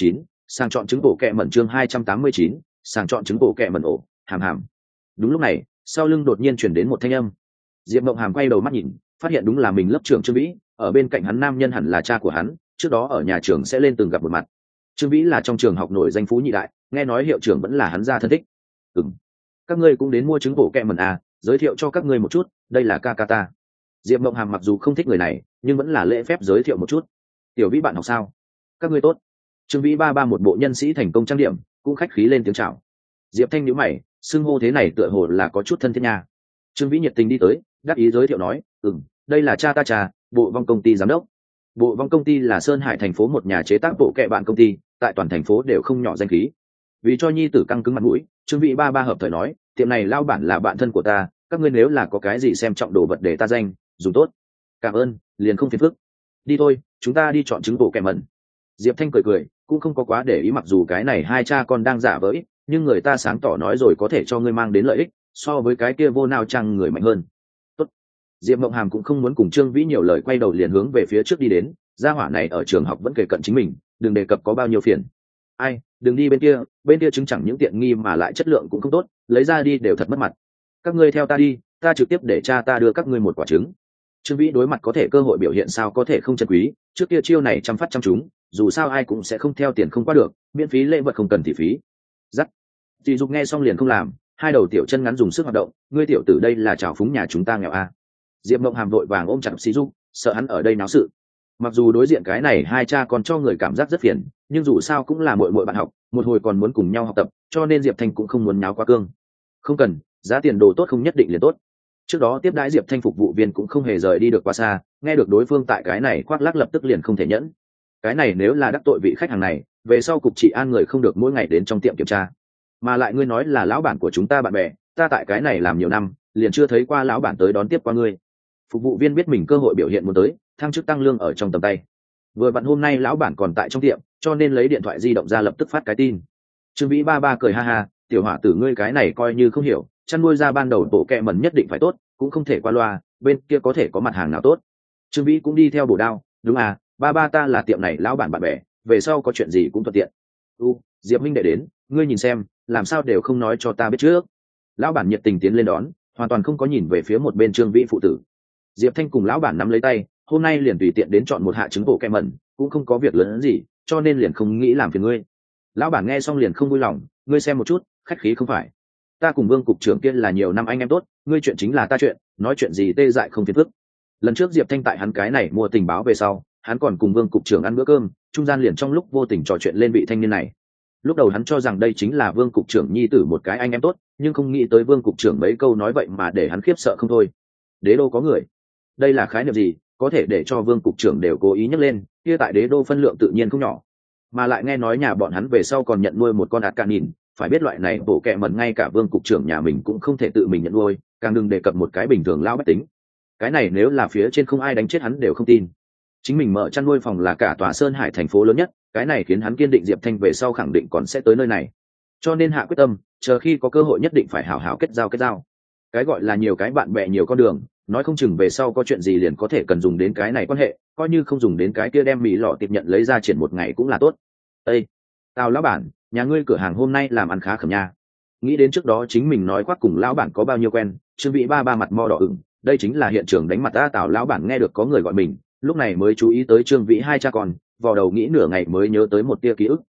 Sàng chọn trứng bộ kẹ mẩn chương 289, sàng chọn trứng bộ kẹ mẩn ổ, hàm hàm. Đúng lúc này, sau lưng đột nhiên chuyển đến một thanh âm. Diệp Mộng Hàm quay đầu mắt nhìn, phát hiện đúng là mình lớp trưởng Trương Vĩ, ở bên cạnh hắn nam nhân hẳn là cha của hắn, trước đó ở nhà trường sẽ lên từng gặp một mặt. Trương Vĩ là trong trường học nổi danh phú nhị đại, nghe nói hiệu trưởng vẫn là hắn gia thân thích. Các ngươi cũng đến mua trứng bộ kẹ mẩn à, giới thiệu cho các ngươi một chút, đây là ca ca ta. Diệp Mộng Hàm mặc dù không thích người này, nhưng vẫn là lễ phép giới thiệu một chút. Tiểu Vĩ bạn học sao? Các ngươi tốt. Trương Vĩ ba một bộ nhân sĩ thành công trang điểm, cũng khách khí lên tiếng chào. Diệp Thanh nhíu mày, xưng hô thế này tựa hồ là có chút thân thiết nha. Trương Vĩ nhiệt tình đi tới, đáp ý giới thiệu nói, đây là cha ta cha, Bộ Vong công ty giám đốc. Bộ Vong công ty là Sơn Hải thành phố một nhà chế tác bộ kệ bạn công ty, tại toàn thành phố đều không nhỏ danh khí. Vì cho nhi tử căng cứng mặt mũi, Trương Vĩ ba hợp thời nói, tiệm này lao bản là bạn thân của ta, các ngươi nếu là có cái gì xem trọng đồ vật để ta danh, dùng tốt. Cảm ơn, liền không phiền phức. Đi thôi, chúng ta đi chọn trứng bộ kẹ mẩn. Diệp Thanh cười, cũng không có quá để ý, mặc dù cái này hai cha con đang giả vờ ít, nhưng người ta sáng tỏ nói rồi có thể cho ngươi mang đến lợi ích, so với cái kia vô nào chăng người mạnh hơn. Tốt. Diệp Mộng Hàm cũng không muốn cùng Trương Vĩ nhiều lời, quay đầu liền hướng về phía trước đi đến, gia hỏa này ở trường học vẫn kề cận chính mình, đừng đề cập có bao nhiêu phiền. Ai, đừng đi bên kia chứng chẳng những tiện nghi mà lại chất lượng cũng không tốt, lấy ra đi đều thật mất mặt. Các ngươi theo ta đi, ta trực tiếp để cha ta đưa các ngươi một quả trứng. Trương Vĩ đối mặt có thể cơ hội biểu hiện sao có thể không trân quý, trước kia chiêu này chăm phát chăm chúng, dù sao ai cũng sẽ không theo tiền không qua được, miễn phí lễ vật không cần thị phí. Dắt. Dì Dục nghe xong liền không làm, hai đầu tiểu chân ngắn dùng sức hoạt động, ngươi tiểu tử đây là trào phúng nhà chúng ta nghèo a. Diệp Mộng Hàm vội vàng ôm chặt Dì Dục, sợ hắn ở đây náo sự. Mặc dù đối diện cái này hai cha còn cho người cảm giác rất phiền, nhưng dù sao cũng là muội bạn học, một hồi còn muốn cùng nhau học tập, cho nên Diệp Thanh cũng không muốn nháo quá cương. Không cần, giá tiền đồ tốt không nhất định liền tốt. Trước đó tiếp đãi Diệp Thanh phục vụ viên cũng không hề rời đi được quá xa, nghe được đối phương tại cái này khoác lác lập tức liền không thể nhẫn. Cái này nếu là đắc tội vị khách hàng này, về sau cục trị an người không được mỗi ngày đến trong tiệm kiểm tra. Mà lại ngươi nói là lão bản của chúng ta bạn bè, ta tại cái này làm nhiều năm, liền chưa thấy qua lão bản tới đón tiếp qua ngươi. Phục vụ viên biết mình cơ hội biểu hiện muốn tới, thăng chức tăng lương ở trong tầm tay. Vừa vặn hôm nay lão bản còn tại trong tiệm, cho nên lấy điện thoại di động ra lập tức phát cái tin. Trương Vĩ ba cười ha ha, tiểu hỏa tử ngươi cái này coi như không hiểu, chăn nuôi ra ban đầu bộ kẹ mẩn nhất định phải tốt, cũng không thể qua loa, bên kia có thể có mặt hàng nào tốt. Trương Vĩ cũng đi theo bổ đao, đúng à, ba ta là tiệm này lão bản bạn bè, về sau có chuyện gì cũng thuận tiện. Diệp minh đệ đến, ngươi nhìn xem, làm sao đều không nói cho ta biết trước. Lão bản nhiệt tình tiến lên đón, hoàn toàn không có nhìn về phía một bên Trương Vĩ phụ tử. Diệp Thanh cùng lão bản nắm lấy tay, hôm nay liền tùy tiện đến chọn một hạ trứng bộ kẹ mẩn, cũng không có việc lớn gì, cho nên liền không nghĩ làm phiền ngươi. Lão bản nghe xong liền không vui lòng, ngươi xem một chút, khách khí không phải. Ta cùng Vương cục trưởng kia là nhiều năm anh em tốt, ngươi chuyện chính là ta chuyện, nói chuyện gì tê dại không phiền phức. Lần trước Diệp Thanh tại hắn cái này mua tình báo về sau, hắn còn cùng Vương cục trưởng ăn bữa cơm, trung gian liền trong lúc vô tình trò chuyện lên vị thanh niên này. Lúc đầu hắn cho rằng đây chính là Vương cục trưởng nhi tử một cái anh em tốt, nhưng không nghĩ tới Vương cục trưởng mấy câu nói vậy mà để hắn khiếp sợ không thôi. Đế đô có người, đây là khái niệm gì, có thể để cho Vương cục trưởng đều cố ý nhắc lên, kia tại đế đô phân lượng tự nhiên không nhỏ. Mà lại nghe nói nhà bọn hắn về sau còn nhận nuôi một con ạt cạn nhìn, phải biết loại này bộ kẹ mẩn ngay cả Vương cục trưởng nhà mình cũng không thể tự mình nhận nuôi, càng đừng đề cập một cái bình thường lão bách tính. Cái này nếu là phía trên không ai đánh chết hắn đều không tin. Chính mình mở chăn nuôi phòng là cả tòa Sơn Hải thành phố lớn nhất, cái này khiến hắn kiên định Diệp Thanh về sau khẳng định còn sẽ tới nơi này, cho nên hạ quyết tâm, chờ khi có cơ hội nhất định phải hảo hảo kết giao. Cái gọi là nhiều cái bạn bè nhiều con đường, nói không chừng về sau có chuyện gì liền có thể cần dùng đến cái này quan hệ, coi như không dùng đến cái kia đem mỹ lọ tiếp nhận lấy ra triển một ngày cũng là tốt. Ê, tào lão bản, nhà ngươi cửa hàng hôm nay làm ăn khá khẩm nha. Nghĩ đến trước đó chính mình nói khoác cùng lão bản có bao nhiêu quen, Trương Vĩ ba mặt mo đỏ ửng, đây chính là hiện trường đánh mặt ta. Tào lão bản nghe được có người gọi mình, lúc này mới chú ý tới Trương Vĩ hai cha con, vò đầu nghĩ nửa ngày mới nhớ tới một tia ký ức.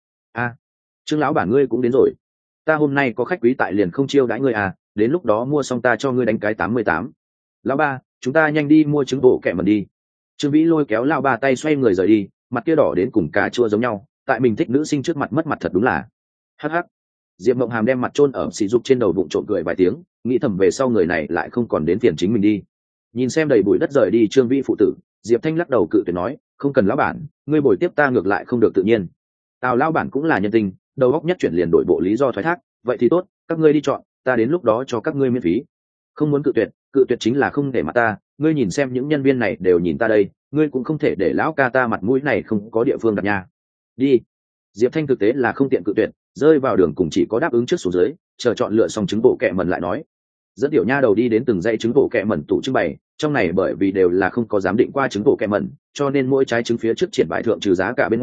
Trương lão bản ngươi cũng đến rồi, ta hôm nay có khách quý tại liền không chiêu đãi ngươi à, đến lúc đó mua xong ta cho ngươi đánh cái 88. Lão ba, chúng ta nhanh đi mua trứng bộ kẹ mẩn đi. Trương Vĩ lôi kéo lão ba tay xoay người rời đi, mặt kia đỏ đến cùng cà chua giống nhau, tại mình thích nữ sinh trước mặt mất mặt thật đúng là. Hắc. Diệp Mộng Hàm đem mặt chôn ở sỉ dục trên đầu bụng trộn cười vài tiếng, nghĩ thầm về sau người này lại không còn đến phiền chính mình đi. Nhìn xem đầy bụi đất rời đi Trương Vĩ phụ tử, Diệp Thanh lắc đầu cự tuyệt nói, không cần lão bản, ngươi bồi tiếp ta ngược lại không được tự nhiên. Tào lão bản cũng là nhân tình, đầu óc nhất chuyển liền đổi bộ lý do thoái thác, vậy thì tốt, các ngươi đi chọn, ta đến lúc đó cho các ngươi miễn phí. Không muốn cự tuyệt chính là không để mặt ta, ngươi nhìn xem những nhân viên này đều nhìn ta đây, ngươi cũng không thể để lão ca ta mặt mũi này không có địa phương đặt nha. Đi. Diệp Thanh thực tế là không tiện cự tuyệt, rơi vào đường cùng chỉ có đáp ứng trước xuống dưới, chờ chọn lựa xong trứng bộ kẹ mẩn lại nói. Dẫn tiểu nha đầu đi đến từng dãy trứng bộ kẹ mẩn tủ trưng bày, trong này bởi vì đều là không có giám định qua trứng bộ kẹ mẩn, cho nên mỗi trái trứng phía trước triển bày thượng trừ giá cả bên ngoài,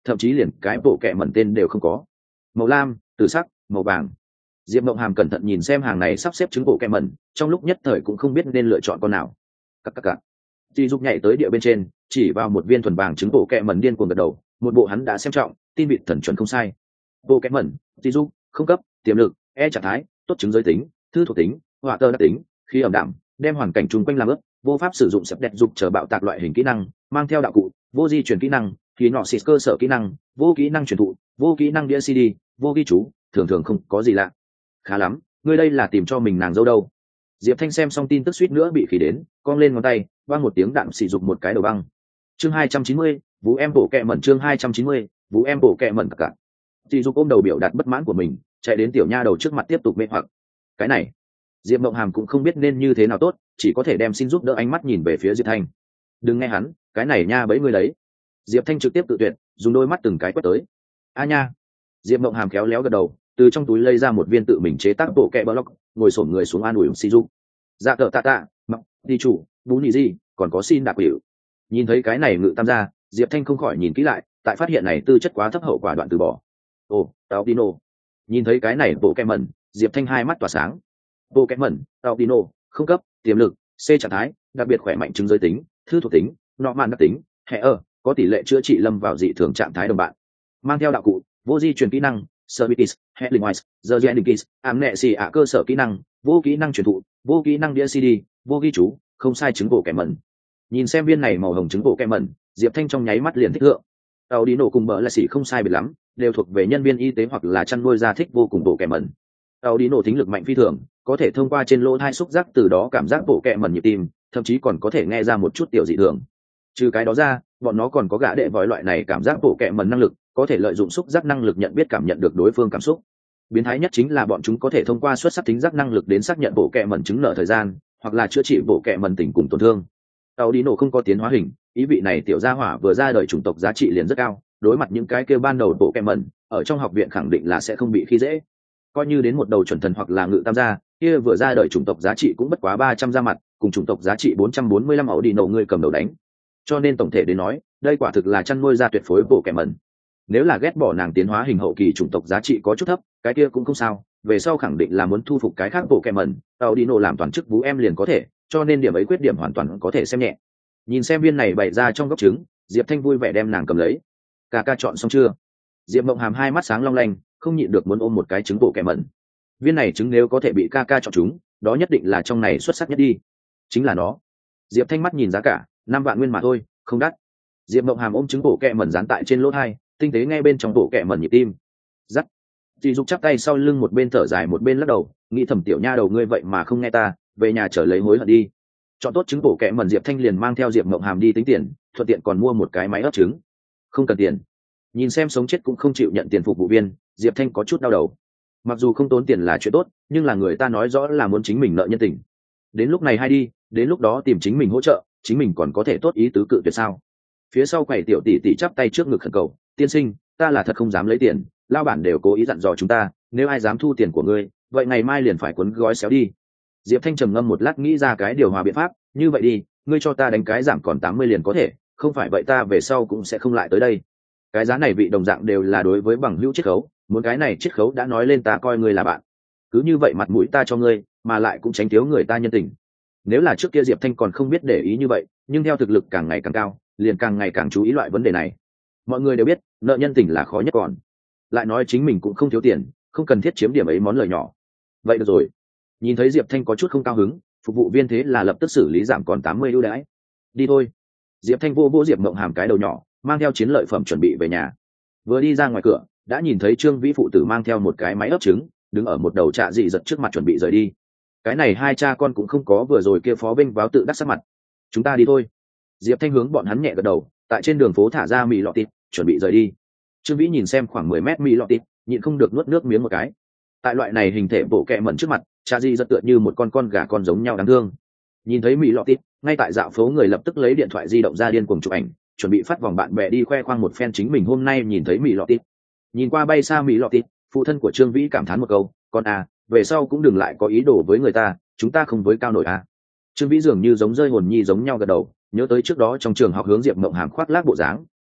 thậm chí liền cái bộ kẹ mẩn tên đều không có. Màu lam, tử sắc, màu vàng. Diệp Mộng Hàm cẩn thận nhìn xem hàng này sắp xếp trứng bộ kẹ mẩn, trong lúc nhất thời cũng không biết nên lựa chọn con nào. Các. Di Dục nhảy tới địa bên trên, chỉ vào một viên thuần vàng trứng bộ kẹ mẩn điên cuồng gật đầu, một bộ hắn đã xem trọng, tin vị thần chuẩn không sai. Bộ kẹ mẩn, Di Dục, không cấp, tiềm lực, trạng thái, tốt chứng giới tính, thư thuộc tính, hỏa tơ đặc tính, khí ẩm đạm, đem hoàn cảnh chung quanh làm ướt, vô pháp sử dụng sập đẹp dục chờ bạo tạc loại hình kỹ năng, mang theo đạo cụ, vô di chuyển kỹ năng, khí nọ xịt cơ sở kỹ năng, vô kỹ năng truyền thụ, vô kỹ năng đĩa CD, vô ghi chú, thường thường không có gì lạ. Khá lắm, ngươi đây là tìm cho mình nàng dâu đâu? Diệp Thanh xem xong tin tức suýt nữa bị khí đến, cong lên ngón tay, vang một tiếng đạn xì dục một cái đầu băng. Chương 290, Vũ em bổ kẹ mẩn chương 290, Vũ em bổ kẹ mẩn cả. Xì dục ôm đầu biểu đạt bất mãn của mình, chạy đến tiểu nha đầu trước mặt tiếp tục mê hoặc. Cái này, Diệp Mộng Hàm cũng không biết nên như thế nào tốt, chỉ có thể đem xin giúp đỡ ánh mắt nhìn về phía Diệp Thanh. Đừng nghe hắn, cái này nha bấy ngươi đấy. Diệp Thanh trực tiếp tự tuyệt, dùng đôi mắt từng cái quét tới. A nha. Diệp Mộng Hàm khéo léo gật đầu, từ trong túi lấy ra một viên tự mình chế tác bộ kẹ block, ngồi xổm người xuống an ủi xì dục. Dạ cờ tạ, mặc, đi chủ, bú nhị gì, còn có xin đạp biểu. Nhìn thấy cái này ngự tam gia, Diệp Thanh không khỏi nhìn kỹ lại, tại phát hiện này tư chất quá thấp hậu quả đoạn từ bỏ. Ồ, tao Dino. Nhìn thấy cái này bộ kẹ mẩn, Diệp Thanh hai mắt tỏa sáng. Bộ kẹ mẩn, tao Dino, không cấp, tiềm lực, C trạng thái, đặc biệt khỏe mạnh chứng giới tính, thư thuộc tính, nọ mạn đặc tính, hệ có tỷ lệ chữa trị lâm vào dị thường trạng thái đồng bạn. Mang theo đạo cụ, vô di truyền kỹ năng, Service, Headlingwise, The Genikis, Amnesia cơ sở kỹ năng, vô kỹ năng truyền thụ, vô kỹ năng đĩa CD, vô ghi chú, không sai chứng bộ kẹ mẩn. Nhìn xem viên này màu hồng chứng bộ kẹ mẩn, Diệp Thanh trong nháy mắt liền thích thượng. Tàu đi nổ cùng bỡ là xỉ không sai biệt lắm, đều thuộc về nhân viên y tế hoặc là chăn nuôi gia thích vô cùng bộ kẹ mẩn. Tàu đi nổ thính lực mạnh phi thường, có thể thông qua trên lỗ thai xúc giác từ đó cảm giác bộ kẹ mẩn nhịp tim, thậm chí còn có thể nghe ra một chút tiểu dị thường. Trừ cái đó ra, bọn nó còn có gã đệ vói loại này cảm giác bộ kẹ mẩn năng lực, có thể lợi dụng xúc giác năng lực nhận biết cảm nhận được đối phương cảm xúc. Biến thái nhất chính là bọn chúng có thể thông qua xuất sắc thính giác năng lực đến xác nhận bộ kẹ mẩn chứng nợ thời gian, hoặc là chữa trị bộ kẹ mẩn tình cùng tổn thương. Tàu đi nổ không có tiến hóa hình, ý vị này tiểu gia hỏa vừa ra đời chủng tộc giá trị liền rất cao, đối mặt những cái kia ban đầu bộ kẹ mẩn, ở trong học viện khẳng định là sẽ không bị khi dễ. Coi như đến một đầu chuẩn thần hoặc là ngự tam gia, kia vừa ra đời chủng tộc giá trị cũng bất quá 300 ra mặt, cùng chủng tộc giá trị 445 ẩu đi nổ người cầm đầu đánh. Cho nên tổng thể đến nói, đây quả thực là chăn nuôi ra tuyệt phối bộ kẹ mẩn. Nếu là ghét bỏ nàng tiến hóa hình hậu kỳ chủng tộc giá trị có chút thấp, cái kia cũng không sao, về sau khẳng định là muốn thu phục cái khác bộ kẹ mẩn, tàu đi nổ làm toàn chức vũ em liền có thể, cho nên điểm ấy khuyết điểm hoàn toàn có thể xem nhẹ. Nhìn xem viên này bày ra trong góc trứng, Diệp Thanh vui vẻ đem nàng cầm lấy. Ca chọn xong chưa? Diệp Mộng Hàm hai mắt sáng long lanh, không nhịn được muốn ôm một cái trứng bộ kẹ mẩn. Viên này trứng nếu có thể bị ca chọn chúng, đó nhất định là trong này xuất sắc nhất đi. Chính là nó. Diệp Thanh mắt nhìn giá cả, 5 vạn nguyên mà thôi, không đắt. Diệp Mộng Hàm ôm trứng bộ kẹ mẩn dán tại trên lỗ tai, tinh tế ngay bên trong bộ kẹ mẩn nhịp tim. Dắt. Dì Dục chắp tay sau lưng một bên thở dài một bên lắc đầu, nghĩ thầm tiểu nha đầu ngươi vậy mà không nghe ta, về nhà trở lấy hối hận đi. Chọn tốt trứng bộ kẹ mẩn, Diệp Thanh liền mang theo Diệp Mộng Hàm đi tính tiền, thuận tiện còn mua một cái máy ấp trứng. Không cần tiền. Nhìn xem sống chết cũng không chịu nhận tiền phục vụ viên, Diệp Thanh có chút đau đầu. Mặc dù không tốn tiền là chuyện tốt, nhưng là người ta nói rõ là muốn chính mình nợ nhân tình. Đến lúc này hay đi, đến lúc đó tìm chính mình hỗ trợ, chính mình còn có thể tốt ý tứ cự tuyệt sao? Phía sau quầy tiểu tỷ tỷ chắp tay trước ngực khẩn cầu, tiên sinh, ta là thật không dám lấy tiền, lao bản đều cố ý dặn dò chúng ta, nếu ai dám thu tiền của ngươi, vậy ngày mai liền phải cuốn gói xéo đi. Diệp Thanh trầm ngâm một lát nghĩ ra cái điều hòa biện pháp, như vậy đi, ngươi cho ta đánh cái giảm còn 80 liền có thể, không phải vậy ta về sau cũng sẽ không lại tới đây. Cái giá này vị đồng dạng đều là đối với bằng hữu chiết khấu, muốn cái này chiết khấu đã nói lên ta coi ngươi là bạn. Cứ như vậy mặt mũi ta cho ngươi, mà lại cũng tránh thiếu người ta nhân tình. Nếu là trước kia Diệp Thanh còn không biết để ý như vậy, nhưng theo thực lực càng ngày càng cao, liền càng ngày càng chú ý loại vấn đề này. Mọi người đều biết, nợ nhân tình là khó nhất còn. Lại nói chính mình cũng không thiếu tiền, không cần thiết chiếm điểm ấy món lời nhỏ. Vậy được rồi. Nhìn thấy Diệp Thanh có chút không cao hứng, phục vụ viên thế là lập tức xử lý giảm còn 80 ưu đãi. Đi thôi. Diệp Thanh vô Diệp Mộng Hàm cái đầu nhỏ, mang theo chiến lợi phẩm chuẩn bị về nhà. Vừa đi ra ngoài cửa, đã nhìn thấy Trương Vĩ phụ tử mang theo một cái máy ấp trứng, đứng ở một đầu trạ dị giật trước mặt chuẩn bị rời đi. Cái này hai cha con cũng không có vừa rồi kia phó binh báo tự đắc sắc mặt. Chúng ta đi thôi. Diệp Thanh hướng bọn hắn nhẹ gật đầu, tại trên đường phố thả ra mì lọ tịt, chuẩn bị rời đi. Trương Vĩ nhìn xem khoảng 10 mét mì lọ tịt, nhịn không được nuốt nước miếng một cái. Tại loại này hình thể bộ kẹ mẩn trước mặt, trạ dị giật tựa như một con gà con giống nhau đáng thương. Nhìn thấy mì lọ tịt, ngay tại dạo phố người lập tức lấy điện thoại di động ra điên cuồng chụp ảnh, chuẩn bị phát vòng bạn bè đi khoe khoang một phen chính mình hôm nay nhìn thấy mì lọ tịt. Nhìn qua bay xa mì lọ tịt, phụ thân của Trương Vĩ cảm thán một câu, con à, về sau cũng đừng lại có ý đồ với người ta, chúng ta không với cao nổi à. Trương Vĩ dường như giống rơi hồn nhi giống nhau gật đầu, nhớ tới trước đó trong trường học hướng Diệp Mộng Hàm khoác lác bộ dáng,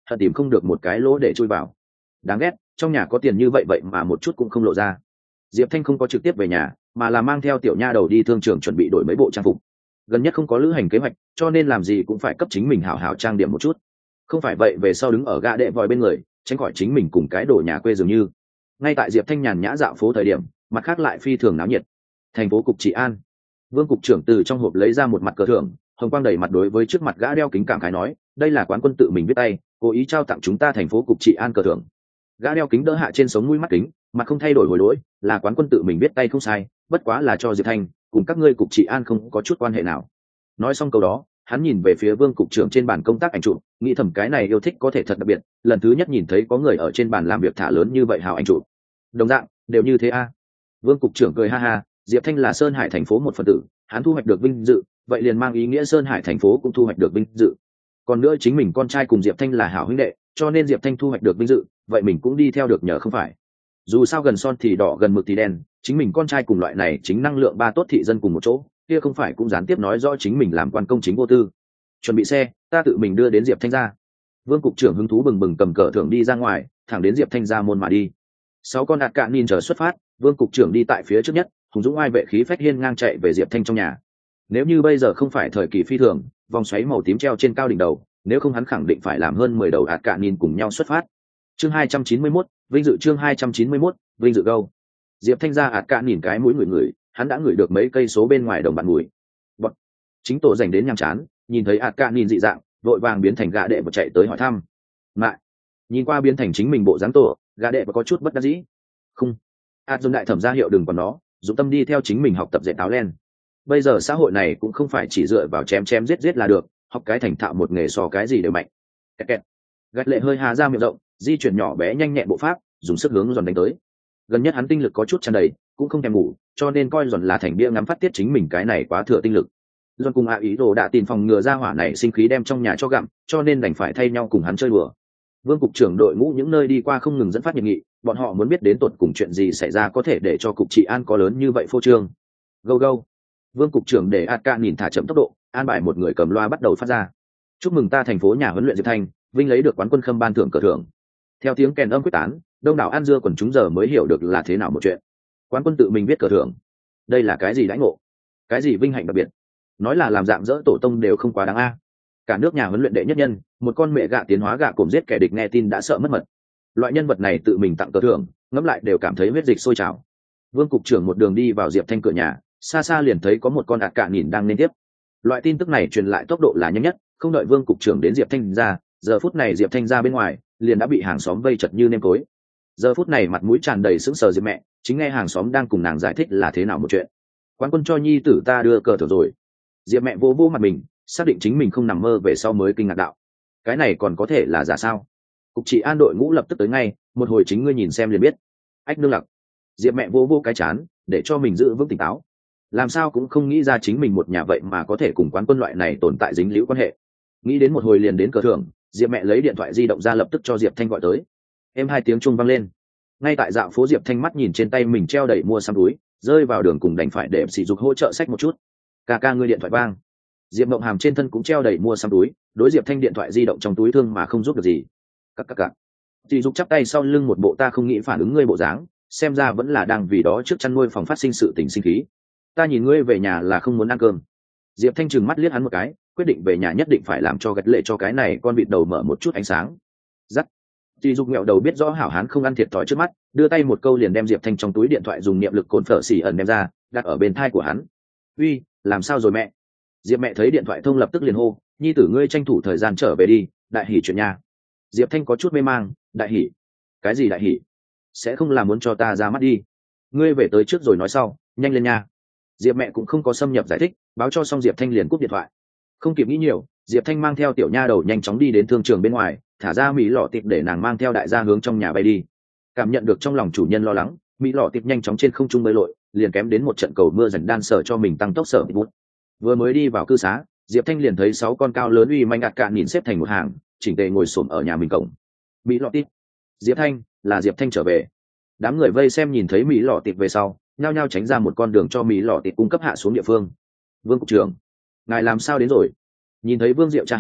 thật tìm không được một cái lỗ để chui vào. Đáng ghét, trong nhà có tiền như vậy vậy mà một chút cũng không lộ ra. Diệp Thanh không có trực tiếp về nhà, mà là mang theo tiểu nha đầu đi thương trường chuẩn bị đổi mấy bộ trang phục. Gần nhất không có lữ hành kế hoạch, cho nên làm gì cũng phải cấp chính mình hảo hảo trang điểm một chút. Không phải vậy về sau đứng ở gã đệ vòi bên người, tránh khỏi chính mình cùng cái đồ nhà quê dường như. Ngay tại Diệp Thanh nhàn nhã dạo phố thời điểm, mặt khác lại phi thường náo nhiệt. Thành phố cục trị an, Vương cục trưởng từ trong hộp lấy ra một mặt cờ thưởng, hồng quang đầy mặt đối với trước mặt gã đeo kính cảm khái nói, đây là quán quân tự mình viết tay, cố ý trao tặng chúng ta thành phố cục trị an cờ thưởng. Gã đeo kính đỡ hạ trên sống mũi mắt kính, mặt không thay đổi hồi lỗi, là quán quân tự mình viết tay không sai, bất quá là cho Diệp Thanh, cùng các ngươi cục trị an không có chút quan hệ nào. Nói xong câu đó, hắn nhìn về phía Vương cục trưởng trên bàn công tác ảnh chụp, nghĩ thầm cái này yêu thích có thể thật đặc biệt, lần thứ nhất nhìn thấy có người ở trên bàn làm việc thả lớn như vậy hào ảnh chụp. Đồng dạng, đều như thế a. Vương cục trưởng cười ha ha, Diệp Thanh là Sơn Hải thành phố một phần tử, hắn thu hoạch được vinh dự, vậy liền mang ý nghĩa Sơn Hải thành phố cũng thu hoạch được vinh dự. Còn nữa chính mình con trai cùng Diệp Thanh là hảo huynh đệ, cho nên Diệp Thanh thu hoạch được vinh dự, vậy mình cũng đi theo được nhờ không phải. Dù sao gần son thì đỏ gần mực thì đen, chính mình con trai cùng loại này chính năng lượng ba tốt thị dân cùng một chỗ, kia không phải cũng gián tiếp nói rõ chính mình làm quan công chính vô tư. Chuẩn bị xe, ta tự mình đưa đến Diệp Thanh ra. Vương cục trưởng hứng thú bừng bừng cầm cờ thưởng đi ra ngoài, thẳng đến Diệp Thanh ra môn mà đi. 6 con đạt cạn nhìn chờ xuất phát, Vương cục trưởng đi tại phía trước nhất, hùng dũng ai vệ khí phách hiên ngang chạy về Diệp Thanh trong nhà. Nếu như bây giờ không phải thời kỳ phi thường, vòng xoáy màu tím treo trên cao đỉnh đầu, nếu không hắn khẳng định phải làm hơn 10 đầu đạt cạn nhìn cùng nhau xuất phát. Chương 291, vinh dự chương 291, vinh dự gâu. Diệp Thanh ra đạt cạn nhìn cái mũi người, hắn đã ngửi được mấy cây số bên ngoài đồng bạn mùi. Bọn chính tổ dành đến nhàm chán, nhìn thấy đạt cạn nhìn dị dạng, vội vàng biến thành gã đệ và chạy tới hỏi thăm. Mại, nhìn qua biến thành chính mình bộ dáng tổ, gã đệ và có chút bất đắc dĩ. Không, dùng đại thẩm ra hiệu đừng còn nó, dụng tâm đi theo chính mình học tập dệt áo len. Bây giờ xã hội này cũng không phải chỉ dựa vào chém chém giết giết là được, học cái thành thạo một nghề so cái gì đều mạnh. Kẹt. Gạch lệ hơi hà ra miệng rộng, di chuyển nhỏ bé nhanh nhẹn bộ pháp, dùng sức hướng giòn đánh tới. Gần nhất hắn tinh lực có chút tràn đầy, cũng không thèm ngủ, cho nên coi giòn là thành bia ngắm phát tiết chính mình cái này quá thừa tinh lực. Giòn cùng ý đồ đã tìm phòng ngừa ra hỏa này sinh khí đem trong nhà cho gặm, cho nên đành phải thay nhau cùng hắn chơi đùa. Vương cục trưởng đội ngũ những nơi đi qua không ngừng dẫn phát nhiệt nghị, bọn họ muốn biết đến tột cùng chuyện gì xảy ra có thể để cho cục trị an có lớn như vậy phô trương. Go go. Vương cục trưởng để Aka nhìn thả chậm tốc độ, an bài một người cầm loa bắt đầu phát ra. Chúc mừng ta thành phố nhà huấn luyện Diệp Thanh, vinh lấy được quán quân khâm ban thưởng cờ thưởng. Theo tiếng kèn âm quyết tán, đông đảo ăn dưa quần chúng giờ mới hiểu được là thế nào một chuyện. Quán quân tự mình viết cờ thưởng, đây là cái gì đãi ngộ, cái gì vinh hạnh đặc biệt, nói là làm dạng dỡ tổ tông đều không quá đáng a. Cả nước nhà huấn luyện đệ nhất nhân, một con mẹ gạ tiến hóa gạ cồm giết kẻ địch nghe tin đã sợ mất mật. Loại nhân vật này tự mình tặng cờ thưởng, ngẫm lại đều cảm thấy huyết dịch sôi trào. Vương cục trưởng một đường đi vào Diệp Thanh cửa nhà, xa xa liền thấy có một con đạt cạn nhìn đang liên tiếp. Loại tin tức này truyền lại tốc độ là nhanh nhất, không đợi Vương cục trưởng đến Diệp Thanh ra, giờ phút này Diệp Thanh ra bên ngoài, liền đã bị hàng xóm vây chật như nêm cối. Giờ phút này mặt mũi tràn đầy sững sờ Diệp mẹ, chính nghe hàng xóm đang cùng nàng giải thích là thế nào một chuyện. Quán quân cho nhi tử ta đưa cờ thưởng rồi. Diệp mẹ vô vô mặt mình, xác định chính mình không nằm mơ về sau mới kinh ngạc đạo. Cái này còn có thể là giả sao? Cục trị an đội ngũ lập tức tới ngay, một hồi chính ngươi nhìn xem liền biết. Ách nương lặc. Diệp mẹ vô vô cái chán, để cho mình giữ vững tỉnh táo. Làm sao cũng không nghĩ ra chính mình một nhà vậy mà có thể cùng quán quân loại này tồn tại dính liễu quan hệ. Nghĩ đến một hồi liền đến cờ thưởng, Diệp mẹ lấy điện thoại di động ra lập tức cho Diệp Thanh gọi tới. Em hai tiếng chuông vang lên. Ngay tại dạo phố Diệp Thanh mắt nhìn trên tay mình treo đầy mua xăm túi, rơi vào đường cùng đành phải để sỉ dục hỗ trợ sách một chút. Ca ngươi điện thoại vang. Diệp Mộng Hàm trên thân cũng treo đầy mua xăm túi, đối Diệp Thanh điện thoại di động trong túi thương mà không giúp được gì. Các. Sỉ dục chắp tay sau lưng một bộ ta không nghĩ phản ứng ngươi bộ dáng, xem ra vẫn là đang vì đó trước chăn nuôi phòng phát sinh sự tình sinh khí. Ta nhìn ngươi về nhà là không muốn ăn cơm. Diệp Thanh trừng mắt liếc hắn một cái, quyết định về nhà nhất định phải làm cho gật lệ cho cái này con vịt đầu mở một chút ánh sáng. Dắt. Sỉ dục mẹo đầu biết rõ hảo hán không ăn thiệt thòi trước mắt, đưa tay một câu liền đem Diệp Thanh trong túi điện thoại dùng niệm lực cồn phở xỉ ẩn đem ra, đặt ở bên tai của hắn. Uy, làm sao rồi mẹ? Diệp mẹ thấy điện thoại thông lập tức liền hô, nhi tử ngươi tranh thủ thời gian trở về đi, đại hỉ chuyện nhà. Diệp Thanh có chút mê mang, đại hỉ? Cái gì đại hỉ? Sẽ không là muốn cho ta ra mắt đi? Ngươi về tới trước rồi nói sau, nhanh lên nha. Diệp mẹ cũng không có xâm nhập giải thích, báo cho xong Diệp Thanh liền cúp điện thoại. Không kịp nghĩ nhiều, Diệp Thanh mang theo tiểu nha đầu nhanh chóng đi đến thương trường bên ngoài, thả ra mỹ lọ tiệp để nàng mang theo đại gia hướng trong nhà bay đi. Cảm nhận được trong lòng chủ nhân lo lắng, mỹ lọ tiệp nhanh chóng trên không trung bơi lội, liền kém đến một trận cầu mưa dần đan sở cho mình tăng tốc sở bút. Vừa mới đi vào cư xá, Diệp Thanh liền thấy 6 con cao lớn uy manh ạt cạn nhìn xếp thành một hàng, chỉnh tề ngồi xổm ở nhà mình cổng. Mỹ lọ tiệp. Diệp Thanh, là Diệp Thanh trở về. Đám người vây xem nhìn thấy mỹ lọ tiệp về sau, nhao nhao tránh ra một con đường cho mỹ lọ tiệp cung cấp hạ xuống địa phương. Vương cục trưởng, ngài làm sao đến rồi? Nhìn thấy Vương Diệu cha hắn,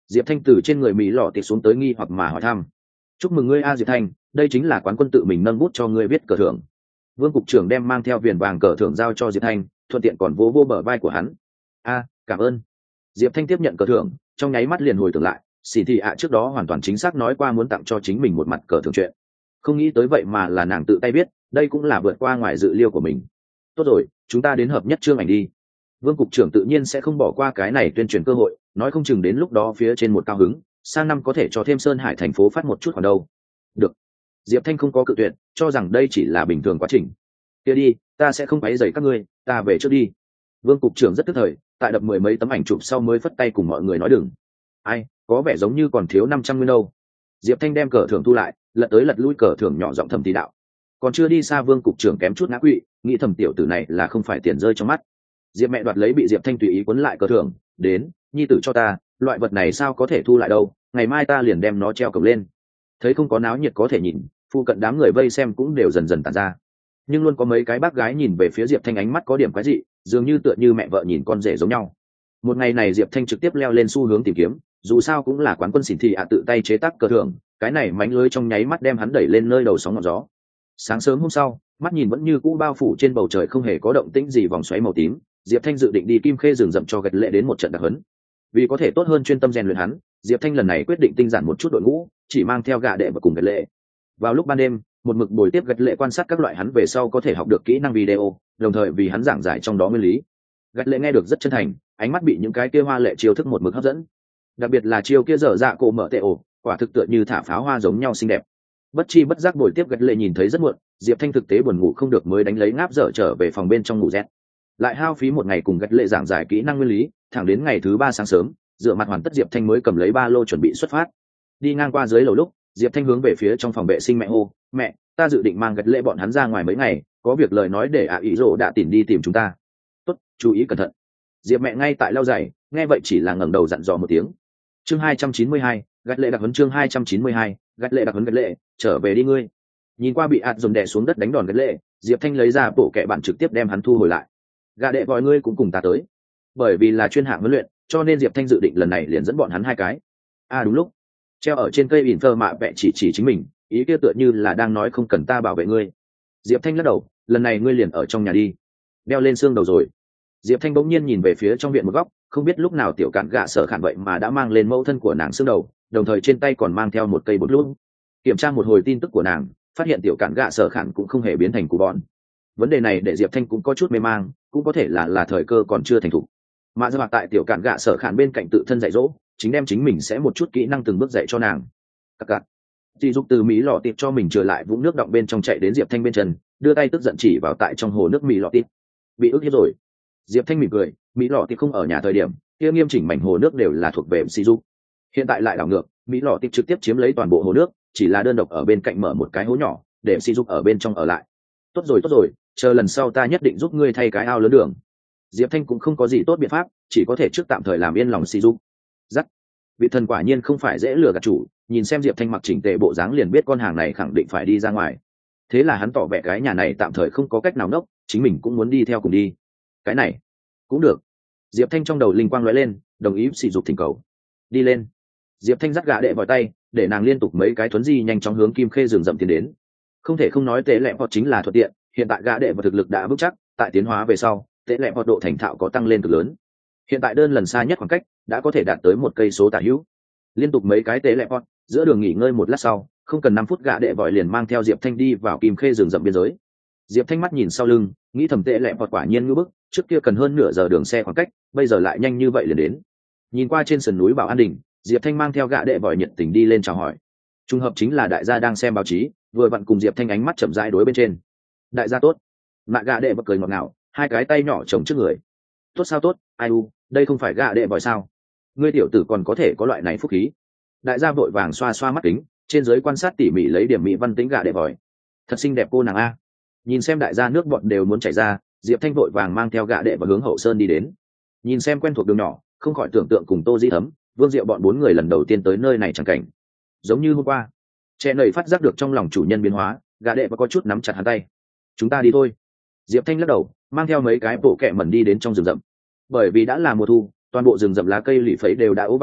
Diệp Thanh từ trên người mỹ lọ tịt xuống tới nghi hoặc mà hỏi thăm. Chúc mừng ngươi a Diệp Thanh, đây chính là quán quân tự mình nâng bút cho ngươi viết cờ thưởng. Vương cục trưởng đem mang theo viền vàng cờ thưởng giao cho Diệp Thanh, thuận tiện còn vỗ bờ vai của hắn. Cảm ơn. Diệp Thanh tiếp nhận cờ thưởng, trong nháy mắt liền hồi tưởng lại, xì thị ạ trước đó hoàn toàn chính xác nói qua muốn tặng cho chính mình một mặt cờ thưởng chuyện. Không nghĩ tới vậy mà là nàng tự tay viết, đây cũng là vượt qua ngoài dự liệu của mình. Tốt rồi, chúng ta đến hợp nhất chương ảnh đi. Vương cục trưởng tự nhiên sẽ không bỏ qua cái này tuyên truyền cơ hội, nói không chừng đến lúc đó phía trên một cao hứng, sang năm có thể cho thêm Sơn Hải thành phố phát một chút khoản đâu. Được. Diệp Thanh không có cự tuyệt, cho rằng đây chỉ là bình thường quá trình. Kia đi, ta sẽ không quấy rầy các ngươi, ta về trước đi. Vương cục trưởng rất tức thời, tại đập mười mấy tấm ảnh chụp sau mới phất tay cùng mọi người nói đừng. Ai, có vẻ giống như còn thiếu 500 nguyên đâu. Diệp Thanh đem cờ thưởng thu lại, lật tới lật lui cờ thưởng nhỏ giọng thầm thì đạo. Còn chưa đi xa Vương cục trưởng kém chút ngã quỵ, nghĩ thầm tiểu tử này là không phải tiền rơi trong mắt. Diệp mẹ đoạt lấy bị Diệp Thanh tùy ý cuốn lại cờ thưởng, đến, nhi tử cho ta, loại vật này sao có thể thu lại đâu, ngày mai ta liền đem nó treo cổng lên. Thấy không có náo nhiệt có thể nhìn, phụ cận đám người vây xem cũng đều dần dần tản ra. Nhưng luôn có mấy cái bác gái nhìn về phía Diệp Thanh ánh mắt có điểm quái dị, dường như tựa như mẹ vợ nhìn con rể giống nhau. Một ngày này Diệp Thanh trực tiếp leo lên xu hướng tìm kiếm, dù sao cũng là quán quân xỉn thị tự tay chế tác cờ thưởng, cái này mánh lưới trong nháy mắt đem hắn đẩy lên nơi đầu sóng ngọn gió. Sáng sớm hôm sau, mắt nhìn vẫn như cũ bao phủ trên bầu trời không hề có động tĩnh gì vòng xoáy màu tím, Diệp Thanh dự định đi Kim Khê rừng rậm cho Gật Lệ đến một trận đặc huấn. Vì có thể tốt hơn chuyên tâm rèn luyện hắn, Diệp Thanh lần này quyết định tinh giản một chút đội ngũ, chỉ mang theo gạ đệ và cùng Gật Lệ. Vào lúc ban đêm, một mực buổi tiếp Gật Lệ quan sát các loại hắn về sau có thể học được kỹ năng video, đồng thời vì hắn giảng giải trong đó nguyên lý. Gật Lệ nghe được rất chân thành, ánh mắt bị những cái kia hoa lệ chiêu thức một mực hấp dẫn. Đặc biệt là chiêu kia dở dạ cổ mở tệ ổ, quả thực tựa như thả pháo hoa giống nhau xinh đẹp. Bất chi bất giác buổi tiếp Gật Lệ nhìn thấy rất muộn, Diệp Thanh thực tế buồn ngủ không được mới đánh lấy ngáp dở trở về phòng bên trong ngủ rét. Lại hao phí một ngày cùng Gật Lệ giảng giải kỹ năng nguyên lý, thẳng đến ngày thứ 3 sáng sớm, dựa mặt hoàn tất Diệp Thanh mới cầm lấy ba lô chuẩn bị xuất phát. Đi ngang qua dưới lầu lúc, Diệp Thanh hướng về phía trong phòng vệ sinh mẹ hô, mẹ, ta dự định mang Gật Lệ bọn hắn ra ngoài mấy ngày, có việc lời nói để ý rồ đã tìm đi tìm chúng ta. Tốt, chú ý cẩn thận. Diệp mẹ ngay tại lau giày, nghe vậy chỉ là ngẩng đầu dặn dò một tiếng. Chương 292, Gật Lệ đặc huấn chương 292, Gật Lệ đặc huấn Gật Lệ, trở về đi ngươi. Nhìn qua bị ạt dồn đè xuống đất đánh đòn Gật Lệ, Diệp Thanh lấy ra bộ kệ bản trực tiếp đem hắn thu hồi lại. Gạ đệ vòi ngươi cũng cùng ta tới. Bởi vì là chuyên hạng huấn luyện, cho nên Diệp Thanh dự định lần này liền dẫn bọn hắn hai cái. Đúng lúc, treo ở trên cây ỉn phơ mạ vẽ chỉ chính mình, ý kia tựa như là đang nói không cần ta bảo vệ ngươi. Diệp Thanh lắc đầu, lần này ngươi liền ở trong nhà đi. Đeo lên xương đầu rồi. Diệp Thanh bỗng nhiên nhìn về phía trong viện một góc, không biết lúc nào tiểu cạn gạ sở khản vậy mà đã mang lên mẫu thân của nàng xương đầu, đồng thời trên tay còn mang theo một cây bút lút. Kiểm tra một hồi tin tức của nàng, phát hiện tiểu cạn gạ sở khản cũng không hề biến thành cú bọn. Vấn đề này để Diệp Thanh cũng có chút mê mang, cũng có thể là thời cơ còn chưa thành thục. Mà do tại tiểu cạn gạ sở khản bên cạnh tự thân dạy dỗ, chính đem chính mình sẽ một chút kỹ năng từng bước dạy cho nàng. Cặc cặc. Chị dục từ mỹ lọ tịp cho mình trở lại vũng nước động bên trong chạy đến Diệp Thanh bên chân, đưa tay tức giận chỉ vào tại trong hồ nước mỹ lọ tịp. Bị ức hiếp rồi. Diệp Thanh mỉm cười, mỹ lọ tịp không ở nhà thời điểm, kia nghiêm chỉnh mảnh hồ nước đều là thuộc về chị dục. Hiện tại lại đảo ngược, mỹ lọ tịp trực tiếp chiếm lấy toàn bộ hồ nước, chỉ là đơn độc ở bên cạnh mở một cái hố nhỏ, để chị dục ở bên trong ở lại. Tốt rồi, chờ lần sau ta nhất định giúp ngươi thay cái ao lớn đường. Diệp Thanh cũng không có gì tốt biện pháp, chỉ có thể trước tạm thời làm yên lòng si dục. Dắt, vị thần quả nhiên không phải dễ lừa gạt chủ, nhìn xem Diệp Thanh mặc chỉnh tề bộ dáng liền biết con hàng này khẳng định phải đi ra ngoài. Thế là hắn tỏ vẻ cái nhà này tạm thời không có cách nào nốc, chính mình cũng muốn đi theo cùng đi. Cái này cũng được. Diệp Thanh trong đầu linh quang lóe lên, đồng ý si dục thỉnh cầu. Đi lên. Diệp Thanh dắt gã đệ vòi tay, để nàng liên tục mấy cái thuấn di nhanh chóng hướng Kim Khê rừng rậm tiến đến. Không thể không nói tế lẹ hoặc chính là thuận tiện, hiện tại gã đệ và thực lực đã vững chắc, tại tiến hóa về sau, tế lẹ hoặc độ thành thạo có tăng lên cực lớn. Hiện tại đơn lần xa nhất khoảng cách đã có thể đạt tới 1 cây số tả hữu. Liên tục mấy cái tế lẹ hoặc, giữa đường nghỉ ngơi một lát sau, không cần 5 phút gã đệ vòi liền mang theo Diệp Thanh đi vào Kim Khê rừng rậm biên giới. Diệp Thanh mắt nhìn sau lưng, nghĩ thầm tế lẹ hoặc quả nhiên ngưỡng bức, trước kia cần hơn nửa giờ đường xe khoảng cách, bây giờ lại nhanh như vậy liền đến. Nhìn qua trên sườn núi Bảo An Đình, Diệp Thanh mang theo gã đệ vòi nhiệt tình đi lên chào hỏi. Trùng hợp chính là đại gia đang xem báo chí, vừa vặn cùng Diệp Thanh ánh mắt chậm rãi đối bên trên. Đại gia tốt. Mạ gã đệ bật cười ngọt ngào, hai cái tay nhỏ chồng trước người. Tốt sao tốt, ai u, đây không phải gã đệ vòi sao? Ngươi tiểu tử còn có thể có loại này phúc khí. Đại gia vội vàng xoa xoa mắt kính, trên dưới quan sát tỉ mỉ lấy điểm mỹ văn tính gã đệ vòi. Thật xinh đẹp cô nàng a. Nhìn xem đại gia nước bọn đều muốn chảy ra, Diệp Thanh vội vàng mang theo gã đệ và hướng hậu sơn đi đến. Nhìn xem quen thuộc đường nhỏ, không khỏi tưởng tượng cùng Tô Dĩ Thấm, Vương Diệu bọn 4 người lần đầu tiên tới nơi này chẳng cảnh. Giống như hôm qua, trẻ nầy phát giác được trong lòng chủ nhân biến hóa, gã đệ và có chút nắm chặt hắn tay. Chúng ta đi thôi. Diệp Thanh lắc đầu, mang theo mấy cái bộ kẹ mẩn đi đến trong rừng rậm. Bởi vì đã là mùa thu, toàn bộ rừng rậm lá cây lị phấy đều đã ố vàng,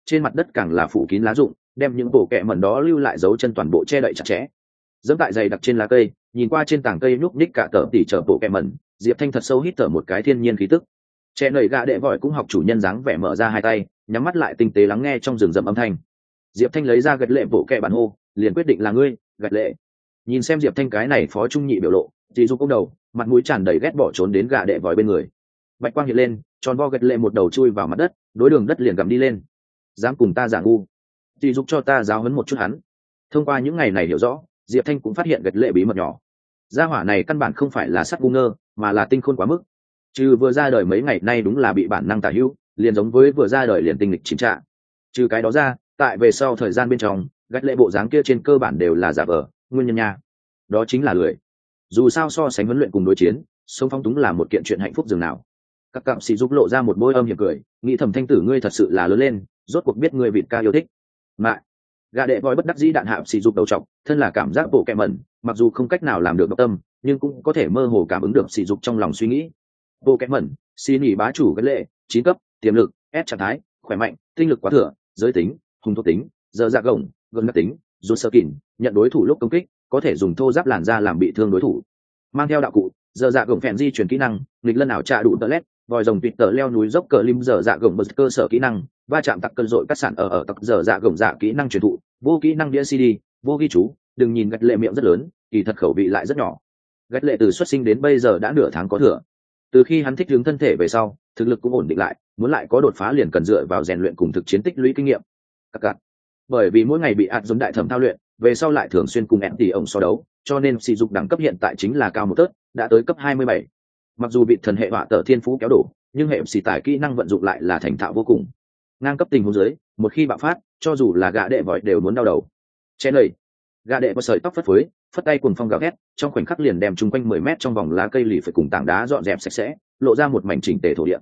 trên mặt đất càng là phủ kín lá rụng, đem những bộ kẹ mẩn đó lưu lại dấu chân toàn bộ che đậy chặt chẽ. Dẫm tại dày đặc trên lá cây, nhìn qua trên tảng cây nhúc nhích cả tờ tỉ chở bộ kẹ mẩn, Diệp Thanh thật sâu hít thở một cái thiên nhiên khí tức. Trẻ nầy gạ đệ vòi cũng học chủ nhân dáng vẻ mở ra hai tay, nhắm mắt lại tinh tế lắng nghe trong rừng rậm âm thanh. Diệp Thanh lấy ra gật lệ bộ kẹ bản hô, liền quyết định là ngươi, gật lệ. Nhìn xem Diệp Thanh cái này phó trung nhị biểu lộ, dì du cũng đầu, mặt mũi tràn đầy ghét bỏ trốn đến gạ đệ vòi bên người. Bạch quang hiện lên, tròn vo gật lệ một đầu chui vào mặt đất, đối đường đất liền gặm đi lên. Dám cùng ta giả ngu, dì dục cho ta giáo huấn một chút hắn. Thông qua những ngày này hiểu rõ, Diệp Thanh cũng phát hiện gật lệ bí mật nhỏ. Gia hỏa này căn bản không phải là sắt ngu ngơ, mà là tinh khôn quá mức. Trừ vừa ra đời mấy ngày nay đúng là bị bản năng tả hữu, liền giống với vừa ra đời liền tinh lịch chìm trạng. Trừ cái đó ra, tại về sau thời gian bên trong, gật lệ bộ dáng kia trên cơ bản đều là giả vờ, nguyên nhân nha. Đó chính là lười. Dù sao so sánh huấn luyện cùng đối chiến, sống phong túng là một kiện chuyện hạnh phúc dường nào. Các cạm sĩ giúp lộ ra một bôi âm hiểm cười, nghĩ thầm Thanh tử ngươi thật sự là lớn lên, rốt cuộc biết ngươi vịt ca yêu thích. Mại. Gà đệ voi bất đắc dĩ đạn hạ sĩ dục đầu trọc, thân là cảm giác bộ kẹ mẩn, mặc dù không cách nào làm được độc tâm, nhưng cũng có thể mơ hồ cảm ứng được sĩ dục trong lòng suy nghĩ. Bộ kẹ mẩn, xin nghỉ bá chủ gật lệ, 9 cấp, tiềm lực, S trạng thái, khỏe mạnh, tinh lực quá thừa, giới tính, hùng thuộc tính, giờ dạ gồng, gần ngắt tính, rút sơ kỉn, nhận đối thủ lúc công kích, có thể dùng thô giáp làn da làm bị thương đối thủ. Mang theo đạo cụ, giờ dạ gồng phèn di chuyển kỹ năng, nghịch lân ảo trạ đủ tơ lét, vòi rồng tuyệt tờ leo núi dốc cờ lim giờ dạ gồng bật cơ sở kỹ năng, va chạm tặc cân dội cắt sản ở tặc giờ dạ gồng dạ kỹ năng truyền thụ, vô kỹ năng đĩa CD, vô ghi chú, đừng nhìn gạch lệ miệng rất lớn, kỳ thật khẩu vị lại rất nhỏ. Gạch lệ từ xuất sinh đến bây giờ đã nửa tháng có thừa. Từ khi hắn thích ứng thân thể về sau, thực lực cũng ổn định lại, muốn lại có đột phá liền cần dựa vào rèn luyện cùng thực chiến tích lũy kinh nghiệm. Cắt. Bởi vì mỗi ngày bị ạt giống đại thẩm thao luyện, về sau lại thường xuyên cùng em tỷ ổng so đấu, cho nên sỉ dục đẳng cấp hiện tại chính là cao một tớt, đã tới cấp 27. Mặc dù bị thần hệ họa tở thiên phú kéo đổ, nhưng hệ xì tải kỹ năng vận dụng lại là thành thạo vô cùng. Ngang cấp tình huống dưới, một khi bạo phát, cho dù là gã đệ vòi đều muốn đau đầu. Chén lầy, gã đệ có sợi tóc phất phới, phất tay cuồng phong gào thét, trong khoảnh khắc liền đem chung quanh 10 mét trong vòng lá cây lì phải cùng tảng đá dọn dẹp sạch sẽ, lộ ra một mảnh chỉnh tề thổ địa.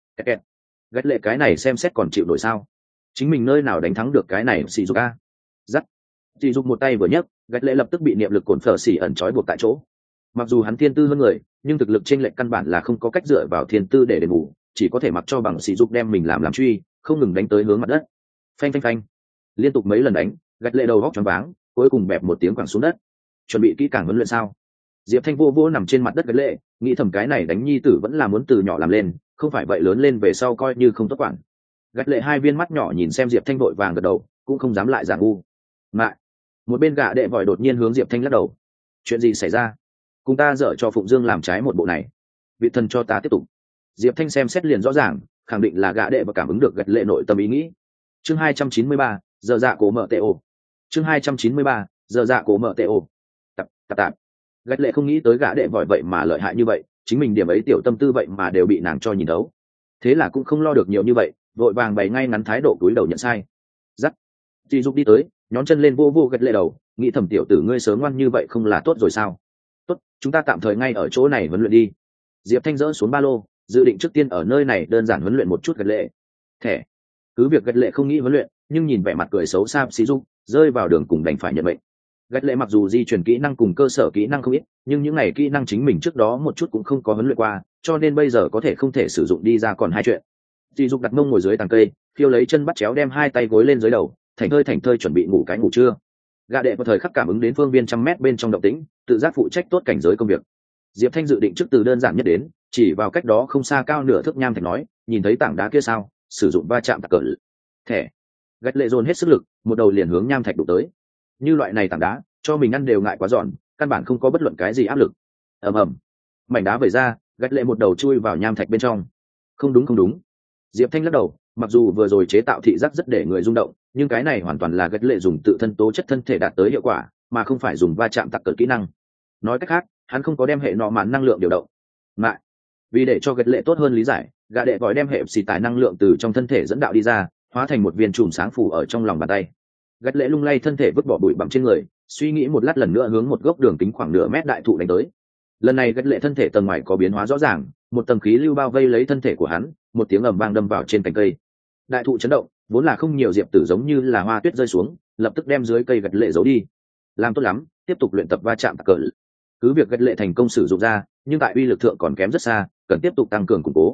Gạch lệ cái này xem xét còn chịu nổi sao? Chính mình nơi nào đánh thắng được cái này xì dục a? Dắt. Xì dục một tay vừa nhấc, gạch lệ lập tức bị niệm lực cồn phở xỉ ẩn trói buộc tại chỗ. Mặc dù hắn thiên tư hơn người, nhưng thực lực chênh lệch căn bản là không có cách dựa vào thiên tư để đền bù, chỉ có thể mặc cho bằng sỉ dục đem mình làm truy, không ngừng đánh tới hướng mặt đất. Phanh phanh phanh, liên tục mấy lần đánh, gạch lệ đầu góc choáng váng, cuối cùng bẹp một tiếng quẳng xuống đất. Chuẩn bị kỹ càng huấn luyện sao? Diệp Thanh vô vô nằm trên mặt đất gạch lệ, nghĩ thầm cái này đánh nhi tử vẫn là muốn từ nhỏ làm lên, không phải vậy lớn lên về sau coi như không tốt quản. Gạch lệ hai viên mắt nhỏ nhìn xem Diệp Thanh vội vàng gật đầu, cũng không dám lại giả ngu. Mại. Một bên gã đệ vội đột nhiên hướng Diệp Thanh lắc đầu. Chuyện gì xảy ra? Cùng ta dở cho Phụng Dương làm trái một bộ này. Vị thần cho ta tiếp tục. Diệp Thanh xem xét liền rõ ràng, khẳng định là gã đệ và cảm ứng được gạch lệ nội tâm ý nghĩ. Chương 293, giờ dạ cổ mở tệ ổ. Chương 293, giờ dạ cổ mở tệ ổ. Tạp. Gạch lệ không nghĩ tới gã đệ vội vậy mà lợi hại như vậy, chính mình điểm ấy tiểu tâm tư vậy mà đều bị nàng cho nhìn thấu. Thế là cũng không lo được nhiều như vậy, vội vàng bày ngay ngắn thái độ cúi đầu nhận sai. Dắt. Chị giúp đi tới, nhón chân lên vô vô gạch lệ đầu, nghĩ thầm tiểu tử ngươi sớm ngoan như vậy không là tốt rồi sao? Tốt, chúng ta tạm thời ngay ở chỗ này huấn luyện đi. Diệp Thanh dỡ xuống ba lô, dự định trước tiên ở nơi này đơn giản huấn luyện một chút gật lệ. Thẻ. Cứ việc gật lệ không nghĩ huấn luyện, nhưng nhìn vẻ mặt cười xấu xa xí dục, rơi vào đường cùng đành phải nhận mệnh. Gật lệ mặc dù di chuyển kỹ năng cùng cơ sở kỹ năng không ít, nhưng những này kỹ năng chính mình trước đó một chút cũng không có huấn luyện qua, cho nên bây giờ có thể không thể sử dụng đi ra còn hai chuyện. Di dục đặt mông ngồi dưới tàng cây, khiêu lấy chân bắt chéo đem hai tay gối lên dưới đầu, thành thơi chuẩn bị ngủ cái ngủ trưa. Gã đệ vào thời khắc cảm ứng đến phương viên 100 mét bên trong động tĩnh, tự giác phụ trách tốt cảnh giới công việc. Diệp Thanh dự định trước từ đơn giản nhất đến, chỉ vào cách đó không xa cao nửa thước nham thạch nói, nhìn thấy tảng đá kia sao, sử dụng va chạm tạc cỡ. Thẻ. Gạch lệ dồn hết sức lực, một đầu liền hướng nham thạch đụng tới. Như loại này tảng đá, cho mình ăn đều ngại quá giòn, căn bản không có bất luận cái gì áp lực. Ầm. Mảnh đá vẩy ra, gạch lệ một đầu chui vào nham thạch bên trong. Không đúng. Diệp Thanh lắc đầu, mặc dù vừa rồi chế tạo thị giác rất để người rung động, nhưng cái này hoàn toàn là gạch lệ dùng tự thân tố chất thân thể đạt tới hiệu quả, mà không phải dùng va chạm tạc cỡ kỹ năng. Nói cách khác, hắn không có đem hệ nọ mạn năng lượng điều động. Mại. Vì để cho gạch lệ tốt hơn lý giải, gã đệ vòi đem hệ xì tài năng lượng từ trong thân thể dẫn đạo đi ra, hóa thành một viên chùm sáng phủ ở trong lòng bàn tay. Gạch lệ lung lay thân thể vứt bỏ bụi bặm trên người, suy nghĩ một lát lần nữa hướng một gốc đường kính khoảng nửa mét đại thụ đánh tới. Lần này gạch lệ thân thể tầng ngoài có biến hóa rõ ràng, một tầng khí lưu bao vây lấy thân thể của hắn, một tiếng ầm vang đâm vào trên cành cây. Đại thụ chấn động, vốn là không nhiều diệp tử giống như là hoa tuyết rơi xuống, lập tức đem dưới cây gạch lệ giấu đi. Làm tốt lắm, tiếp tục luyện tập va chạm tạc cỡ. Cứ việc gạch lệ thành công sử dụng ra, nhưng tại uy lực thượng còn kém rất xa, cần tiếp tục tăng cường củng cố.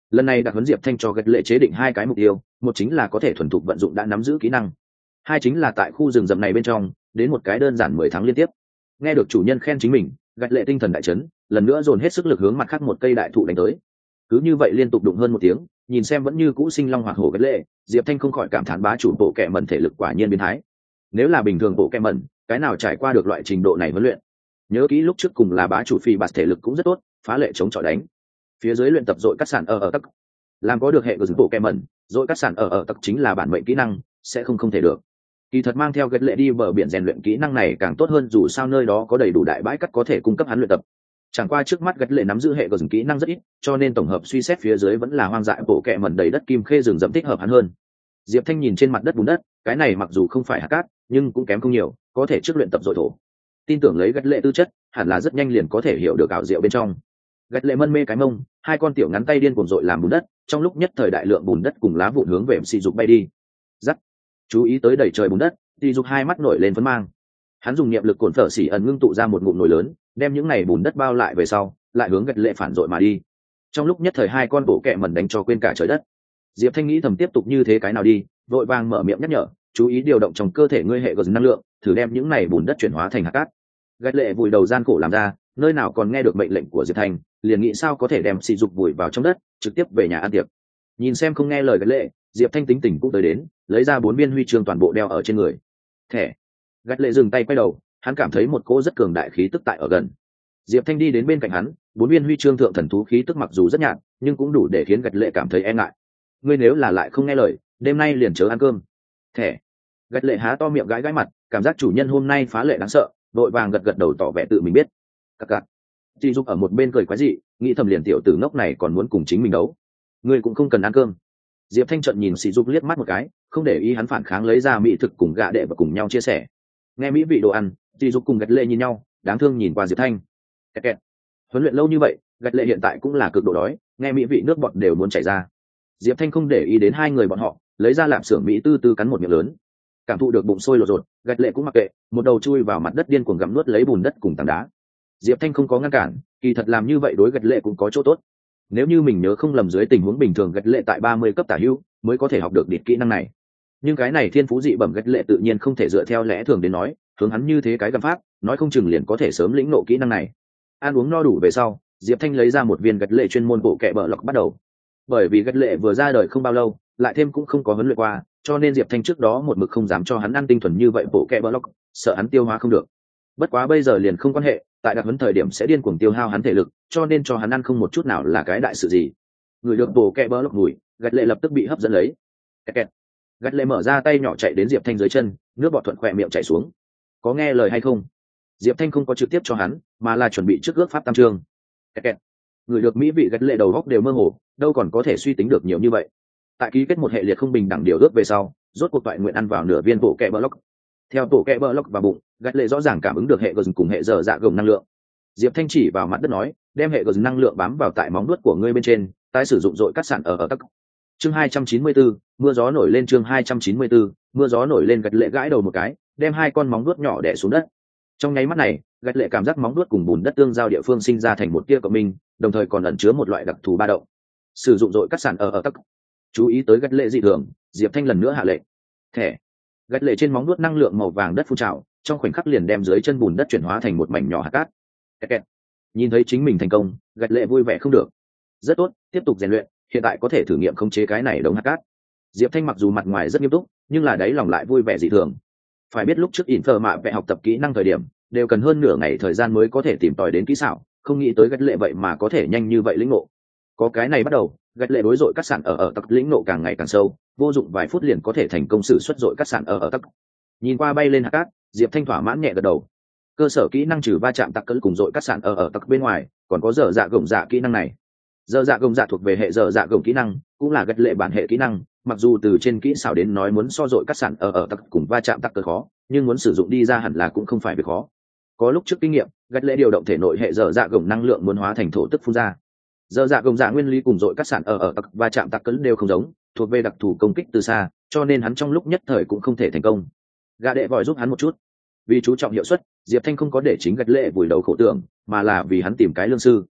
lần này đặc huấn diệp thanh cho gạch lệ chế định 2 cái mục tiêu, một chính là có thể thuần thục vận dụng đã nắm giữ kỹ năng, hai chính là tại khu rừng rậm này bên trong đến một cái đơn giản 10 tháng liên tiếp. Nghe được chủ nhân khen chính mình, gạch lệ tinh thần đại chấn, lần nữa dồn hết sức lực hướng mặt khác một cây đại thụ đánh tới. Cứ như vậy liên tục đụng hơn 1 tiếng, nhìn xem vẫn như cũ sinh long hoạt hổ gạch lệ, diệp thanh không khỏi cảm thán bá chủ bộ kệ mẩn thể lực quả nhiên biến thái. Nếu là bình thường bộ kệ mẩn, cái nào trải qua được loại trình độ này huấn luyện. Nhớ kỹ lúc trước cùng là bá chủ phi bạt thể lực cũng rất tốt, phá lệ chống chọi đánh. Phía dưới luyện tập dội cắt sản ở tắc, làm có được hệ của bộ kệ mẩn, dội cắt sản ở tắc chính là bản mệnh kỹ năng, sẽ không thể được. Kỳ thật mang theo gạch lệ đi bờ biển rèn luyện kỹ năng này càng tốt hơn, dù sao nơi đó có đầy đủ đại bãi cắt có thể cung cấp hắn luyện tập. Chẳng qua trước mắt gạch lệ nắm giữ hệ của kỹ năng rất ít, cho nên tổng hợp suy xét phía dưới vẫn là hoang dại bộ kệ mẩn đầy đất kim khê rừng rậm thích hợp hắn hơn. Diệp Thanh nhìn trên mặt đất bùn đất, cái này mặc dù không phải hạt cát, nhưng cũng kém không nhiều, có thể trước luyện tập dội thổ. Tin tưởng lấy gạch lệ tư chất, hẳn là rất nhanh liền có thể hiểu được ảo diệu bên trong. Gạch lệ mân mê cái mông, 2 con tiểu ngắn tay điên cuồng dội làm bùn đất, trong lúc nhất thời đại lượng bùn đất cùng lá vụn hướng về sỉ dục bay đi. Rắc. Chú ý tới đẩy trời bùn đất, sỉ dục 2 mắt nổi lên phấn mang. Hắn dùng niệm lực cồn phở xỉ ẩn ngưng tụ ra một ngụm nồi lớn, đem những này bùn đất bao lại về sau, lại hướng gạch lệ phản dội mà đi. Trong lúc nhất thời 2 con bộ kẹ mẩn đánh cho quên cả trời đất. Diệp Thanh nghĩ thầm tiếp tục như thế cái nào đi, vội vàng mở miệng nhắc nhở, chú ý điều động trong cơ thể ngươi hệ gờ năng lượng, thử đem những này bùn đất chuyển hóa thành hạt cát. Gạch lệ vùi đầu gian khổ làm ra, nơi nào còn nghe được mệnh lệnh của Diệp Thanh, liền nghĩ sao có thể đem sỉ dục vùi vào trong đất, trực tiếp về nhà ăn tiệc. Nhìn xem không nghe lời gạch lệ, Diệp Thanh tính tình cũng tới đến, lấy ra 4 viên huy chương toàn bộ đeo ở trên người. Thẻ. Gạch lệ dừng tay quay đầu, hắn cảm thấy một cỗ rất cường đại khí tức tại ở gần. Diệp Thanh đi đến bên cạnh hắn, 4 viên huy chương thượng thần thú khí tức mặc dù rất nhạt, nhưng cũng đủ để khiến gạch lệ cảm thấy e ngại. Ngươi nếu là lại không nghe lời, đêm nay liền chớ ăn cơm. Thẻ. Gạch lệ há to miệng gãi gãi mặt, cảm giác chủ nhân hôm nay phá lệ đáng sợ, đội vàng gật đầu tỏ vẻ tự mình biết. Cặc cặc. Chị Dục ở một bên cười quái dị, nghĩ thầm liền tiểu tử ngốc này còn muốn cùng chính mình đấu. Ngươi cũng không cần ăn cơm. Diệp Thanh trận nhìn Sĩ Dục liếc mắt một cái, không để ý hắn phản kháng, lấy ra mỹ thực cùng gạ đệ và cùng nhau chia sẻ. Nghe mỹ vị đồ ăn, Sĩ Dục cùng gạch lệ nhìn nhau, đáng thương nhìn qua Diệp Thanh. Kẹt kẹt. Huấn luyện lâu như vậy, gạch lệ hiện tại cũng là cực độ đói, nghe mỹ vị nước bọt đều muốn chảy ra. Diệp Thanh không để ý đến 2 người bọn họ, lấy ra lạp xưởng mỹ tư cắn một miệng lớn. Cảm thụ được bụng sôi lột rột, gạch lệ cũng mặc kệ, một đầu chui vào mặt đất điên cuồng gặm nuốt lấy bùn đất cùng tảng đá. Diệp Thanh không có ngăn cản, kỳ thật làm như vậy đối gạch lệ cũng có chỗ tốt. Nếu như mình nhớ không lầm dưới tình huống bình thường gạch lệ tại 30 cấp tả hữu mới có thể học được địt kỹ năng này. Nhưng cái này thiên phú dị bẩm gạch lệ tự nhiên không thể dựa theo lẽ thường đến nói, hướng hắn như thế cái gầm pháp, nói không chừng liền có thể sớm lĩnh ngộ kỹ năng này. Ăn uống no đủ về sau, Diệp Thanh lấy ra một viên gạch lệ chuyên môn bộ kệ bờ lọc bắt đầu. Bởi vì gạch lệ vừa ra đời không bao lâu, lại thêm cũng không có huấn luyện qua, cho nên Diệp Thanh trước đó một mực không dám cho hắn ăn tinh thuần như vậy bộ kệ bờ lọc, sợ hắn tiêu hóa không được. Bất quá bây giờ liền không quan hệ, tại đặc huấn thời điểm sẽ điên cuồng tiêu hao hắn thể lực, cho nên cho hắn ăn không một chút nào là cái đại sự gì. Người được bộ kệ bờ lọc mùi, gạch lệ lập tức bị hấp dẫn lấy. Kẹt kẹt. Gạch lệ mở ra tay nhỏ chạy đến Diệp Thanh dưới chân, nước bọt thuận khỏe miệng chảy xuống. Có nghe lời hay không? Diệp Thanh không có trực tiếp cho hắn, mà là chuẩn bị trước ước pháp tam chương. Kẹt kẹt. Người được mỹ vị gạch lệ đầu góc đều mơ hồ, đâu còn có thể suy tính được nhiều như vậy. Tại ký kết một hệ liệt không bình đẳng điều ước về sau, rốt cuộc toại nguyện ăn vào nửa viên bộ kệ bờ lọc. Theo bộ kệ bờ lọc vào bụng, gạch lệ rõ ràng cảm ứng được hệ gờ cùng hệ dở dạ gồng năng lượng. Diệp Thanh chỉ vào mặt đất nói, đem hệ gờ năng lượng bám vào tại móng vuốt của ngươi bên trên, tái sử dụng dội cắt sản ở tắc. Chương 294, mưa gió nổi lên. Chương 294, mưa gió nổi lên. Gạch lệ gãi đầu một cái, đem 2 con móng vuốt nhỏ đè xuống đất. Trong nháy mắt này, gạch lệ cảm giác móng vuốt cùng bùn đất tương giao địa phương sinh ra thành một tia cộng minh, đồng thời còn ẩn chứa một loại đặc thù ba động. Sử dụng dội cắt sản ở tắc. Chú ý tới gạch lệ dị thường, Diệp Thanh lần nữa hạ lệnh. Thẻ. Gạch lệ trên móng vuốt năng lượng màu vàng đất phun trào, trong khoảnh khắc liền đem dưới chân bùn đất chuyển hóa thành một mảnh nhỏ hạt cát. Kẹt kẹt. Nhìn thấy chính mình thành công, gạch lệ vui vẻ không được. Rất tốt, tiếp tục rèn luyện, hiện tại có thể thử nghiệm khống chế cái này đống hạt cát. Diệp Thanh mặc dù mặt ngoài rất nghiêm túc, nhưng là đáy lòng lại vui vẻ dị thường. Phải biết lúc trước Infer mạ vẽ học tập kỹ năng thời điểm, đều cần hơn nửa ngày thời gian mới có thể tìm tòi đến kỹ xảo, không nghĩ tới gạch lệ vậy mà có thể nhanh như vậy lĩnh ngộ. Có cái này bắt đầu, gạch lệ đối dội cắt sản ở tắc lĩnh ngộ càng ngày càng sâu, vô dụng vài phút liền có thể thành công sử xuất dội cắt sản ở tắc. Nhìn qua bay lên hạt cát, Diệp Thanh thỏa mãn nhẹ gật đầu. Cơ sở kỹ năng trừ va chạm tắc cỡ cùng dội cắt sản ở tắc bên ngoài, còn có dở dạ gồng dạ kỹ năng này. Dở dạ gồng dạ thuộc về hệ dở dạ gồng kỹ năng, cũng là gạch lệ bản hệ kỹ năng, mặc dù từ trên kỹ xảo đến nói muốn so dội cắt sản ở tắc cùng va chạm tắc cỡ khó, nhưng muốn sử dụng đi ra hẳn là cũng không phải việc khó. Có lúc trước kinh nghiệm, gạch lệ điều động thể nội hệ dở dạ gồng năng lượng muốn hóa thành thổ tức phun ra. Dở dạ gồng dạ nguyên lý cùng dội cắt sản ở tắc va chạm tắc cỡ đều không giống, thuộc về đặc thù công kích từ xa, cho nên hắn trong lúc nhất thời cũng không thể thành công. Gã đệ vòi giúp hắn một chút. Vì chú trọng hiệu suất, Diệp Thanh không có để chính gạch lệ vùi đầu khổ tưởng, mà là vì hắn tìm cái lương sư.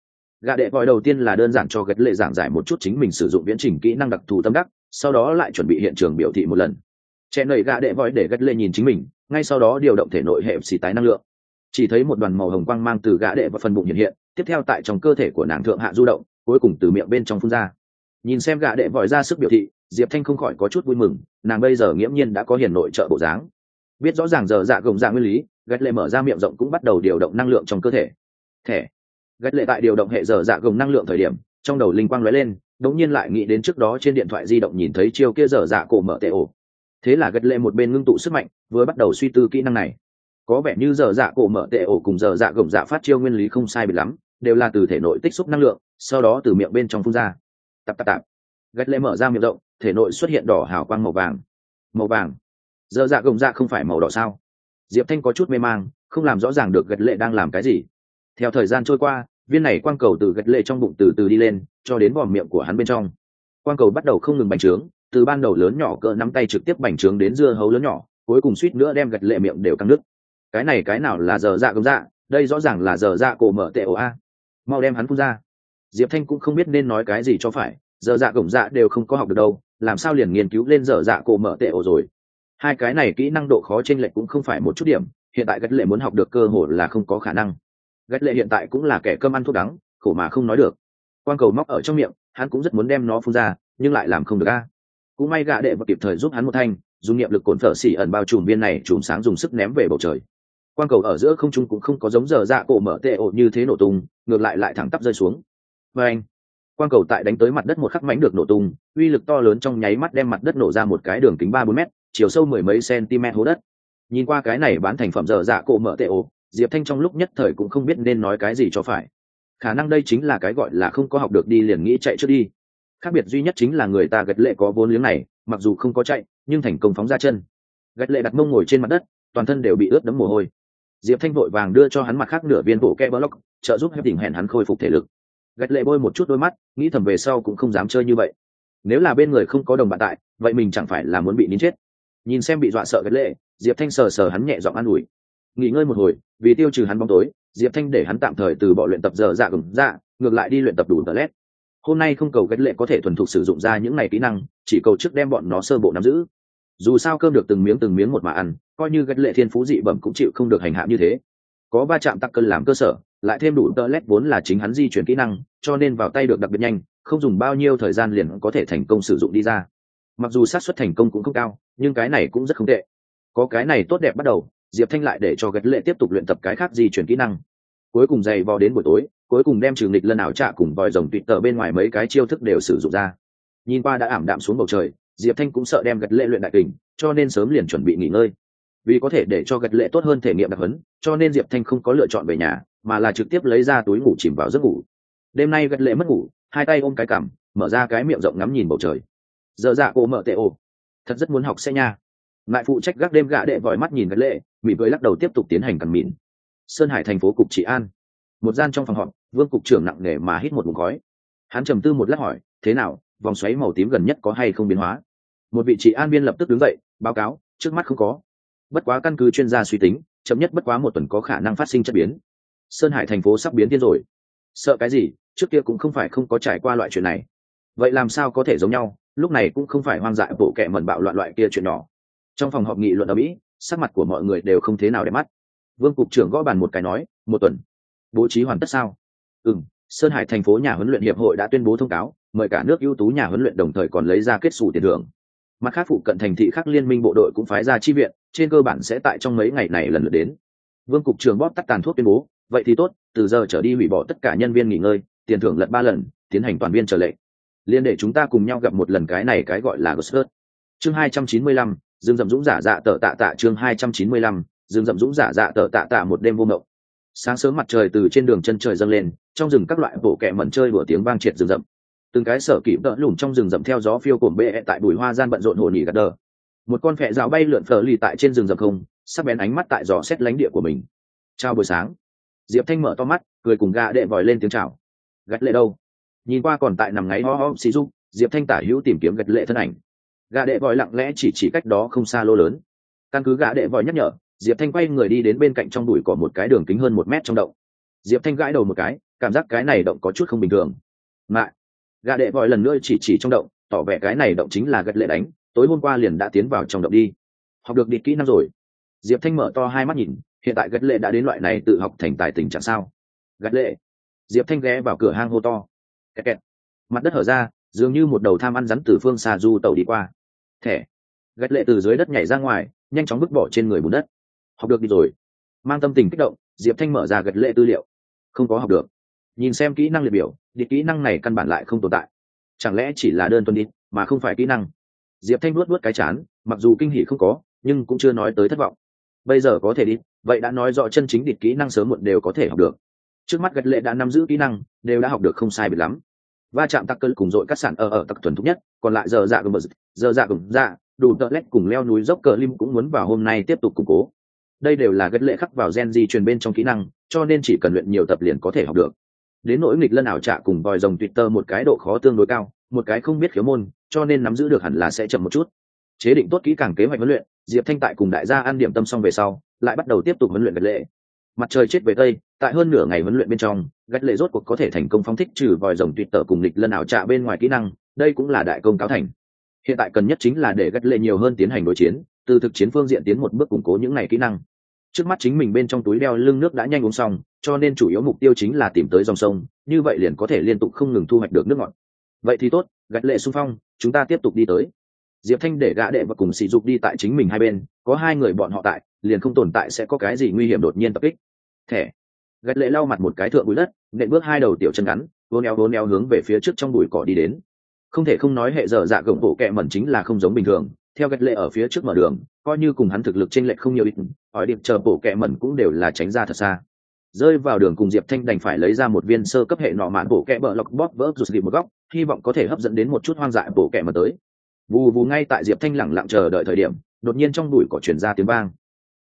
Gã đệ vòi đầu tiên là đơn giản cho gật lệ giảng giải một chút chính mình sử dụng viễn trình kỹ năng đặc thù tâm đắc, sau đó lại chuẩn bị hiện trường biểu thị một lần. Trẻ nầy gã đệ vòi để gật lệ nhìn chính mình, ngay sau đó điều động thể nội hệ xì tái năng lượng. Chỉ thấy một đoàn màu hồng quang mang từ gã đệ và phần bụng hiện hiện, tiếp theo tại trong cơ thể của nàng thượng hạ du động, cuối cùng từ miệng bên trong phun ra. Nhìn xem gã đệ vòi ra sức biểu thị, Diệp Thanh không khỏi có chút vui mừng, nàng bây giờ nghiễm nhiên đã có hiền nội trợ bộ dáng. Biết rõ ràng giờ dạ gồng dạ nguyên lý, gật lệ mở ra miệng rộng cũng bắt đầu điều động năng lượng trong cơ thể. Thẻ. Gật lệ tại điều động hệ giờ dạ gồng năng lượng thời điểm, trong đầu linh quang lóe lên, đống nhiên lại nghĩ đến trước đó trên điện thoại di động nhìn thấy chiêu kia giờ dạ cổ mở tệ ổ. Thế là gật lệ một bên ngưng tụ sức mạnh, vừa bắt đầu suy tư kỹ năng này. Có vẻ như giờ dạ cổ mở tệ ổ cùng giờ dạ gồng dạ phát chiêu nguyên lý không sai biệt lắm, đều là từ thể nội tích xúc năng lượng, sau đó từ miệng bên trong phun ra. Tạp tạp tạp. Gật lệ mở ra miệng rộng, thể nội xuất hiện đỏ hào quang màu vàng. Màu vàng. Giờ dạ gồng dạ không phải màu đỏ sao? Diệp Thanh có chút mê mang, không làm rõ ràng được gật lệ đang làm cái gì. Theo thời gian trôi qua, viên này quang cầu từ gật lệ trong bụng từ từ đi lên, cho đến vòm miệng của hắn bên trong. Quang cầu bắt đầu không ngừng bành trướng, từ ban đầu lớn nhỏ cỡ nắm tay trực tiếp bành trướng đến dưa hấu lớn nhỏ, cuối cùng suýt nữa đem gật lệ miệng đều căng nứt. Cái nào là giờ dạ gồng dạ, đây rõ ràng là giờ dạ cổ mở tệ ổ a. Mau đem hắn phun ra. Diệp Thanh cũng không biết nên nói cái gì cho phải, giờ dạ gồng dạ đều không có học được đâu, làm sao liền nghiên cứu lên giờ dạ cổ mở tệ ổ rồi. Hai cái này kỹ năng độ khó chênh lệch cũng không phải một chút điểm, hiện tại gật lệ muốn học được cơ hội là không có khả năng. Gật lệ hiện tại cũng là kẻ cơm ăn thuốc đắng, khổ mà không nói được. Quang cầu móc ở trong miệng, hắn cũng rất muốn đem nó phun ra, nhưng lại làm không được a. Cũng may gã đệ và kịp thời giúp hắn một thanh, dùng niệm lực cồn phở xỉ ẩn bao trùm viên này chùm sáng dùng sức ném về bầu trời. Quang cầu ở giữa không trung cũng không có giống giờ dạ cổ mở tệ ổ như thế nổ tung, ngược lại thẳng tắp rơi xuống. Và anh, quang cầu tại đánh tới mặt đất một khắc mãnh được nổ tung, uy lực to lớn trong nháy mắt đem mặt đất nổ ra một cái đường kính 3-4 mét, chiều sâu mười mấy cm hố đất. Nhìn qua cái này bán thành phẩm giờ dạ cổ mở tệ ổ, Diệp Thanh trong lúc nhất thời cũng không biết nên nói cái gì cho phải. Khả năng đây chính là cái gọi là không có học được đi liền nghĩ chạy trước đi. Khác biệt duy nhất chính là người ta gật lệ có vốn liếng này, mặc dù không có chạy, nhưng thành công phóng ra chân. Gật lệ đặt mông ngồi trên mặt đất, toàn thân đều bị ướt đẫm mồ hôi. Diệp Thanh vội vàng đưa cho hắn mặt khác nửa viên bộ kẹ block, trợ giúp hép đỉnh hẹn hắn khôi phục thể lực. Gật lệ bôi một chút đôi mắt, nghĩ thầm về sau cũng không dám chơi như vậy. Nếu là bên người không có đồng bạn tại, vậy mình chẳng phải là muốn bị nín chết. Nhìn xem bị dọa sợ gật lệ, Diệp Thanh sờ hắn nhẹ giọng an ủi. Nghỉ ngơi một hồi, vì tiêu trừ hắn bóng tối, Diệp Thanh để hắn tạm thời từ bỏ luyện tập giờ dạ gồng dạ, ngược lại đi luyện tập đủ toilet. Hôm nay không cầu gật lệ có thể thuần thục sử dụng ra những này kỹ năng, chỉ cầu trước đem bọn nó sơ bộ nắm giữ. Dù sao cơm được từng miếng một mà ăn, coi như gật lệ thiên phú dị bẩm cũng chịu không được hành hạ như thế. Có va chạm tắc cân làm cơ sở, lại thêm đủ toilet vốn là chính hắn di chuyển kỹ năng, cho nên vào tay được đặc biệt nhanh, không dùng bao nhiêu thời gian liền có thể thành công sử dụng đi ra. Mặc dù xác suất thành công cũng không cao, nhưng cái này cũng rất không tệ. Có cái này tốt đẹp bắt đầu, Diệp Thanh lại để cho gật lệ tiếp tục luyện tập cái khác di chuyển kỹ năng. Cuối cùng dày vò đến buổi tối, cuối cùng đem trừ nghịch lân ảo trạ cùng vòi rồng tuyệt tờ bên ngoài mấy cái chiêu thức đều sử dụng ra. Nhìn qua đã ảm đạm xuống bầu trời, Diệp Thanh cũng sợ đem gật lệ luyện đại kình, cho nên sớm liền chuẩn bị nghỉ ngơi. Vì có thể để cho gật lệ tốt hơn thể nghiệm đặc huấn, cho nên Diệp Thanh không có lựa chọn về nhà, mà là trực tiếp lấy ra túi ngủ chìm vào giấc ngủ. Đêm nay gật lệ mất ngủ, hai tay ôm cái cằm, mở ra cái miệng rộng ngắm nhìn bầu trời. Giờ dạ cô mở tệ ồ, thật rất muốn học xe nha. Lại phụ trách gác đêm gạ đệ vòi mắt nhìn gật lệ, mỉm cười lắc đầu tiếp tục tiến hành cằn mịn. Sơn Hải thành phố cục trị an, một gian trong phòng họp, Vương cục trưởng nặng nề mà hít một ngụm khói. Hắn trầm tư một lát hỏi, thế nào, vòng xoáy màu tím gần nhất có hay không biến hóa? Một vị trị an viên lập tức đứng dậy, báo cáo, trước mắt không có. Bất quá căn cứ chuyên gia suy tính, chậm nhất bất quá một tuần có khả năng phát sinh chất biến. Sơn Hải thành phố sắp biến thiên rồi. Sợ cái gì, trước kia cũng không phải không có trải qua loại chuyện này. Vậy làm sao có thể giống nhau, lúc này cũng không phải hoang dại bộ kệ mẩn bạo loạn loại kia chuyện nhỏ. Trong phòng họp nghị luận ở Mỹ, sắc mặt của mọi người đều không thế nào để mắt. Vương cục trưởng gõ bàn một cái nói, một tuần. Bố trí hoàn tất sao? Sơn Hải thành phố nhà huấn luyện hiệp hội đã tuyên bố thông cáo, mời cả nước ưu tú nhà huấn luyện đồng thời còn lấy ra kết xù tiền thưởng. Mặt khác phụ cận thành thị khác liên minh bộ đội cũng phái ra chi viện, trên cơ bản sẽ tại trong mấy ngày này lần lượt đến. Vương cục trưởng bóp tắt tàn thuốc tuyên bố, vậy thì tốt, từ giờ trở đi hủy bỏ tất cả nhân viên nghỉ ngơi, tiền thưởng lật 3 lần, tiến hành toàn viên trở lệ. Liên để chúng ta cùng nhau gặp một lần cái này cái gọi là Ghost. Chương 295, Dương Dậm Dũng giả dạ tở tạ chương 295, Dương Dậm Dũng giả dạ tở tạ một đêm vô ngộng. Sáng sớm mặt trời từ trên đường chân trời dâng lên, trong rừng các loại bộ kẹ mẩn chơi đùa tiếng vang triệt rừng rậm. Từng cái sở kỹ đỡ lùm trong rừng rậm theo gió phiêu cồn bệ tại bụi hoa gian bận rộn hồn nhỉ gật đờ. Một con phệ rào bay lượn phờ lì tại trên rừng rậm không, sắc bén ánh mắt tại gió xét lánh địa của mình. Chào buổi sáng. Diệp Thanh mở to mắt, cười cùng gà đệ vòi lên tiếng chào. Gật lệ đâu? Nhìn qua còn tại nằm ngáy ho ho xì dục, Diệp Thanh tả hữu tìm kiếm gật lệ thân ảnh. Gà đệ vòi lặng lẽ chỉ cách đó không xa lô lớn. Căn cứ gà đệ vòi nhắc nhở, Diệp Thanh quay người đi đến bên cạnh trong bụi cỏ một cái đường kính hơn 1 mét trong động. Diệp Thanh gãi đầu một cái, cảm giác cái này động có chút không bình thường. Mại, gã đệ vội lần nữa chỉ trong động, tỏ vẻ cái này động chính là gật lệ đánh, tối hôm qua liền đã tiến vào trong động đi. Học được địt kỹ năng rồi. Diệp Thanh mở to hai mắt nhìn, hiện tại gật lệ đã đến loại này tự học thành tài tình trạng sao? Gật lệ. Diệp Thanh ghé vào cửa hang hô to. Kẹt kẹt. Mặt đất hở ra, dường như một đầu tham ăn rắn từ phương xa du tẩu đi qua. Thẻ. Gật lệ từ dưới đất nhảy ra ngoài, nhanh chóng vứt bỏ trên người bùn đất. Học được đi rồi. Mang tâm tình kích động, Diệp Thanh mở ra gật lệ tư liệu. Không có học được. Nhìn xem kỹ năng liệt biểu, đi kỹ năng này căn bản lại không tồn tại. Chẳng lẽ chỉ là đơn thuần đi, mà không phải kỹ năng? Diệp Thanh nuốt cái chán, mặc dù kinh hỉ không có, nhưng cũng chưa nói tới thất vọng. Bây giờ có thể đi, vậy đã nói rõ chân chính địch kỹ năng sớm muộn đều có thể học được. Trước mắt gật lệ đã nắm giữ kỹ năng, đều đã học được không sai biệt lắm. Va chạm tắc cơn cùng dội cắt sản ở tắc thuần thục nhất, còn lại giờ dạ gầm đủ tợ lét cùng leo núi dốc cờ lim cũng muốn vào hôm nay tiếp tục củng cố. Đây đều là gật lệ khắc vào gen di truyền bên trong kỹ năng, cho nên chỉ cần luyện nhiều tập liền có thể học được. Đến nỗi nghịch lân ảo trạ cùng vòi rồng Twitter một cái độ khó tương đối cao, một cái không biết khiếu môn, cho nên nắm giữ được hẳn là sẽ chậm một chút. Chế định tốt kỹ càng kế hoạch huấn luyện, Diệp Thanh tại cùng đại gia ăn điểm tâm xong về sau, lại bắt đầu tiếp tục huấn luyện gật lệ. Mặt trời chết về tây, tại hơn nửa ngày huấn luyện bên trong, gật lệ rốt cuộc có thể thành công phóng thích trừ vòi rồng Twitter cùng nghịch lân ảo trạ bên ngoài kỹ năng, đây cũng là đại công cáo thành. Hiện tại cần nhất chính là để gật lệ nhiều hơn tiến hành đối chiến, từ thực chiến phương diện tiến một bước củng cố những này kỹ năng. Trước mắt chính mình bên trong túi đeo lưng nước đã nhanh uống xong, cho nên chủ yếu mục tiêu chính là tìm tới dòng sông, như vậy liền có thể liên tục không ngừng thu hoạch được nước ngọt. Vậy thì tốt, gật lệ xung phong, chúng ta tiếp tục đi tới. Diệp Thanh để gã đệ và cùng sỉ dục đi tại chính mình hai bên, có hai người bọn họ tại, liền không tồn tại sẽ có cái gì nguy hiểm đột nhiên tập kích. Thẻ. Gật lệ lau mặt một cái thượng bụi đất, nện bước hai đầu tiểu chân ngắn, vốn éo hướng về phía trước trong bụi cỏ đi đến. Không thể không nói hệ dở dạ gồng bộ kẹ mẩn chính là không giống bình thường, theo gật lệ ở phía trước mở đường, coi như cùng hắn thực lực chênh lệch không nhiều ít, hỏi điệp chờ bộ kẹ mẩn cũng đều là tránh ra thật xa. Rơi vào đường cùng Diệp Thanh đành phải lấy ra một viên sơ cấp hệ nọ mạn bộ kẹ bờ lọc bóp vỡ rụt đi một góc, hy vọng có thể hấp dẫn đến một chút hoang dại bộ kẹ mẩn tới. Vù vù ngay tại Diệp Thanh lẳng lặng chờ đợi thời điểm, đột nhiên trong bụi cỏ truyền ra tiếng vang.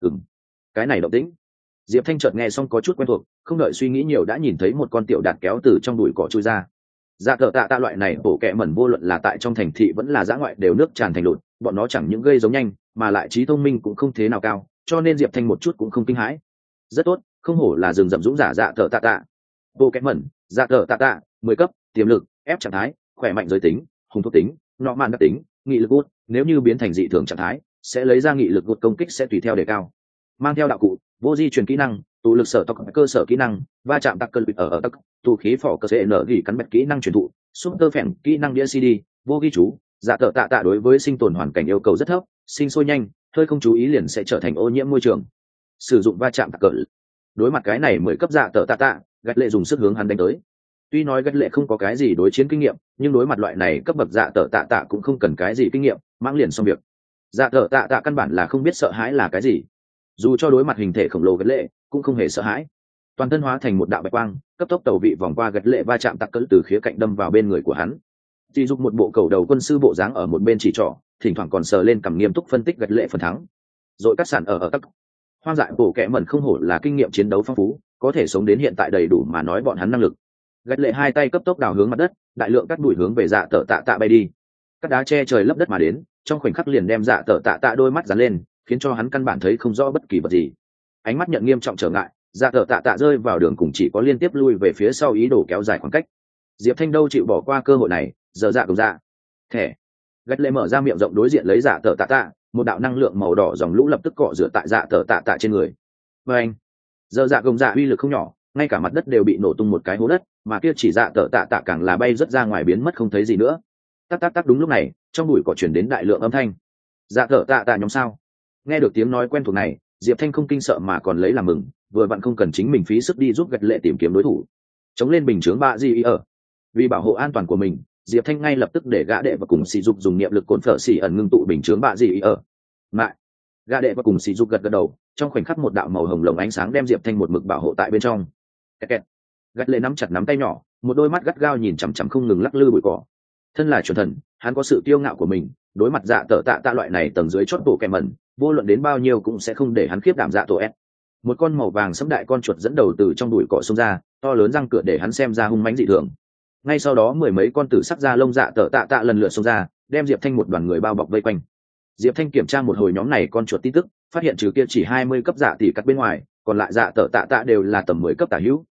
Cái này động tĩnh. Diệp Thanh chợt nghe xong có chút quen thuộc, không đợi suy nghĩ nhiều đã nhìn thấy một con tiểu đạt kéo từ trong bụi cỏ chui ra. Dạ cờ tạ loại này bộ kẹ mẩn vô luận là tại trong thành thị vẫn là dã ngoại đều nước tràn thành lụt, bọn nó chẳng những gây giống nhanh, mà lại trí thông minh cũng không thế nào cao, cho nên Diệp Thanh một chút cũng không kinh hãi. Rất tốt, không hổ là rừng rậm dũng giả dạ cờ tạ. Bộ kẹ mẩn, dạ cờ tạ, 10 cấp, tiềm lực, ép trạng thái, khỏe mạnh giới tính, hùng thuộc tính, nọ mạn đặc tính, nghị lực gút, nếu như biến thành dị thường trạng thái, sẽ lấy ra nghị lực gút công kích sẽ tùy theo đề cao. Mang theo đạo cụ, vô di truyền kỹ năng, tụ lực sở tộc cơ sở kỹ năng, va chạm tắc cơn ở tắc, tụ khí phỏ cơ sẽ nở gỉ cắn bẹt kỹ năng truyền thụ, super phèn kỹ năng đĩa CD, vô ghi chú, dạ tờ tạ đối với sinh tồn hoàn cảnh yêu cầu rất thấp, sinh sôi nhanh, hơi không chú ý liền sẽ trở thành ô nhiễm môi trường. Sử dụng va chạm tắc cơn. Đối mặt cái này 10 cấp dạ tờ tạ, gật lệ dùng sức hướng hắn đánh tới. Tuy nói gật lệ không có cái gì đối chiến kinh nghiệm, nhưng đối mặt loại này cấp bậc dạ tờ tạ cũng không cần cái gì kinh nghiệm, mãng liền xong việc. Dạ tờ tạ căn bản là không biết sợ hãi là cái gì. Dù cho đối mặt hình thể khổng lồ gật lệ cũng không hề sợ hãi, toàn thân hóa thành một đạo bạch quang cấp tốc tàu vị vòng qua gật lệ va chạm tắc cỡ từ khía cạnh đâm vào bên người của hắn. Chỉ dùng một bộ cầu đầu quân sư bộ dáng ở một bên chỉ trỏ, thỉnh thoảng còn sờ lên cằm nghiêm túc phân tích gật lệ phần thắng. Rồi cắt sản ở tắc hoang dại bổ kẽ mẩn không hổ là kinh nghiệm chiến đấu phong phú, có thể sống đến hiện tại đầy đủ mà nói bọn hắn năng lực. Gật lệ hai tay cấp tốc đào hướng mặt đất, đại lượng cắt bụi hướng về dạ tờ tạ bay đi. Các đá che trời lấp đất mà đến, trong khoảnh khắc liền đem dạ tờ tạ đôi mắt dán lên, khiến cho hắn căn bản thấy không rõ bất kỳ vật gì. Ánh mắt nhận nghiêm trọng trở ngại, dạ tờ tạ rơi vào đường cùng chỉ có liên tiếp lui về phía sau ý đồ kéo dài khoảng cách. Diệp Thanh đâu chịu bỏ qua cơ hội này, giờ dạ cùng dạ thẻ gật lệ mở ra miệng rộng đối diện lấy dạ tờ tạ, một đạo năng lượng màu đỏ dòng lũ lập tức cọ rửa tại dạ tờ tạ trên người. Và anh giờ dạ cùng dạ uy lực không nhỏ, ngay cả mặt đất đều bị nổ tung một cái hố đất, mà kia chỉ dạ tờ tạ càng là bay rất ra ngoài biến mất không thấy gì nữa. Tắc đúng lúc này trong bụi cỏ chuyển đến đại lượng âm thanh. Dạ tờ tạ nhóm sao? Nghe được tiếng nói quen thuộc này, Diệp Thanh không kinh sợ mà còn lấy làm mừng, vừa vặn không cần chính mình phí sức đi giúp gật lệ tìm kiếm đối thủ. Chống lên bình chướng bạ gì ở. Vì bảo hộ an toàn của mình, Diệp Thanh ngay lập tức để gã đệ và cùng sỉ dục dùng niệm lực cồn phở xỉ ẩn ngưng tụ bình chướng bạ gì ở. Mại. Gã đệ và cùng sỉ dục gật đầu, trong khoảnh khắc một đạo màu hồng lồng ánh sáng đem Diệp Thanh một mực bảo hộ tại bên trong. Kẹt. Gật lệ nắm chặt nắm tay nhỏ, một đôi mắt gắt gao nhìn chằm chằm không ngừng lắc lư bụi cỏ. Thân là chuẩn thần, hắn có sự kiêu ngạo của mình, đối mặt dạ tờ tạ loại này tầng dưới chót bộ kẻ mẩn, vô luận đến bao nhiêu cũng sẽ không để hắn khiếp đảm dạ tổ s. Một con màu vàng sẫm đại con chuột dẫn đầu từ trong bụi cỏ xông ra, to lớn răng cửa để hắn xem ra hung mãnh dị thường. Ngay sau đó mười mấy con tử sắc da lông dạ tờ tạ lần lượt xông ra, đem Diệp Thanh một đoàn người bao bọc vây quanh. Diệp Thanh kiểm tra một hồi nhóm này con chuột tin tức, phát hiện trừ kia chỉ 20 cấp dạ tỷ cắt bên ngoài, còn lại dạ tờ tạ đều là tầm 10 cấp tả hữu,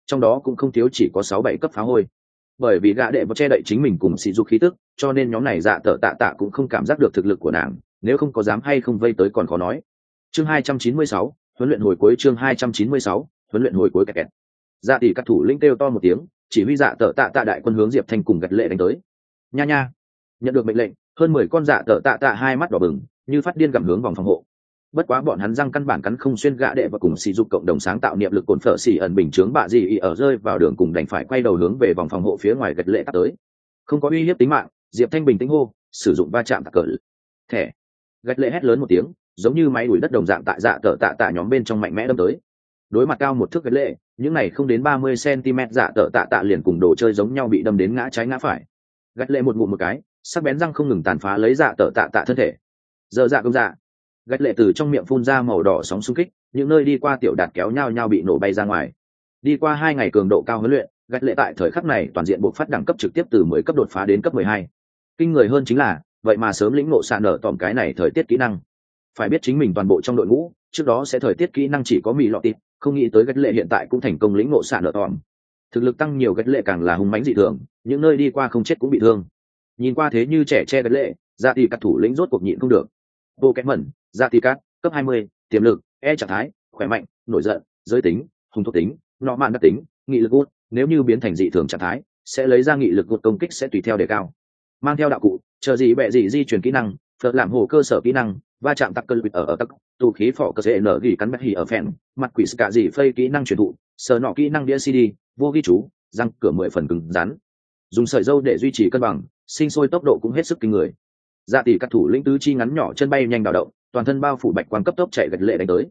trong đó cũng không thiếu chỉ có 6-7 cấp phá hôi. Bởi vì gã đệ vào che đậy chính mình cùng sỉ dục khí tức, cho nên nhóm này dạ tở tạ tạ cũng không cảm giác được thực lực của nàng, nếu không có dám hay không vây tới còn khó nói. Chương 296, huấn luyện hồi cuối. Chương 296, huấn luyện hồi cuối. Kẹt kẹt. Dạ tỷ các thủ lĩnh kêu to một tiếng, chỉ huy dạ tở tạ tạ đại quân hướng Diệp Thanh cùng Gật Lệ đánh tới. Nha nha. Nhận được mệnh lệnh, hơn 10 con dạ tở tạ tạ hai mắt đỏ bừng, như phát điên gặm hướng vòng phòng hộ. Bất quá bọn hắn răng căn bản cắn không xuyên gã đệ và cùng sỉ dục cộng đồng sáng tạo niệm lực cồn phở xỉ ẩn bình chướng bạ gì ở rơi vào đường cùng đành phải quay đầu hướng về vòng phòng hộ phía ngoài Gật Lệ cắt tới. Không có uy hiếp tính mạng, Diệp Thanh bình tĩnh hô, sử dụng va chạm tạc cỡ. Thẻ. Gật Lệ hét lớn một tiếng, giống như máy đuổi đất đồng dạng tại dạ tở tạ tạ nhóm bên trong mạnh mẽ đâm tới. Đối mặt cao một thước Gật Lệ, những này không đến 30 cm dạ tở tạ tạ liền cùng đồ chơi giống nhau bị đâm đến ngã trái ngã phải. Gật Lệ một ngụm một cái, sắc bén răng không ngừng tàn phá lấy dạ tở tạ tạ thân thể. Giờ dạ công dạ. Gật Lệ từ trong miệng phun ra màu đỏ sóng xung kích, những nơi đi qua tiểu đạt kéo nhau bị nổ bay ra ngoài. Đi qua 2 ngày cường độ cao huấn luyện, Gật Lệ tại thời khắc này toàn diện buộc phát đẳng cấp trực tiếp từ 10 cấp đột phá đến cấp 12. Kinh người hơn chính là, vậy mà sớm lĩnh ngộ xạ nở tòm cái này thời tiết kỹ năng. Phải biết chính mình toàn bộ trong đội ngũ, trước đó sẽ thời tiết kỹ năng chỉ có mì lọ tịt, không nghĩ tới Gật Lệ hiện tại cũng thành công lĩnh ngộ xạ nở tòm. Thực lực tăng nhiều Gật Lệ càng là hung mãnh dị thường, những nơi đi qua không chết cũng bị thương. Nhìn qua thế như trẻ che Gật Lệ, Dạ tỷ các thủ lĩnh rốt cuộc nhịn không được. Bộ kém mẩn, Dạ tỷ cát, cấp 20, tiềm lực, trạng thái, khỏe mạnh, nổi giận, giới tính, hung thuộc tính, nọ mạn đặc tính, nghị lực gút, nếu như biến thành dị thường trạng thái, sẽ lấy ra nghị lực gút công kích sẽ tùy theo đề cao. Mang theo đạo cụ, chờ gì bẹ gì di chuyển kỹ năng, phật làm hồ cơ sở kỹ năng, va chạm tắc cơ lực ở tắc, tụ khí phỏ cơ sẽ nở gỉ cắn bét hỉ ở phèn, mặt quỷ cả gì phây kỹ năng truyền thụ, sờ nọ kỹ năng đĩa CD, vô ghi chú, răng cửa 10 phần cứng rắn. Dùng sợi dâu để duy trì cân bằng, sinh sôi tốc độ cũng hết sức kinh người. Dạ tỷ các thủ lĩnh tứ chi ngắn nhỏ chân bay nhanh đảo động, toàn thân bao phủ bạch quang cấp tốc chạy Gật Lệ đánh tới.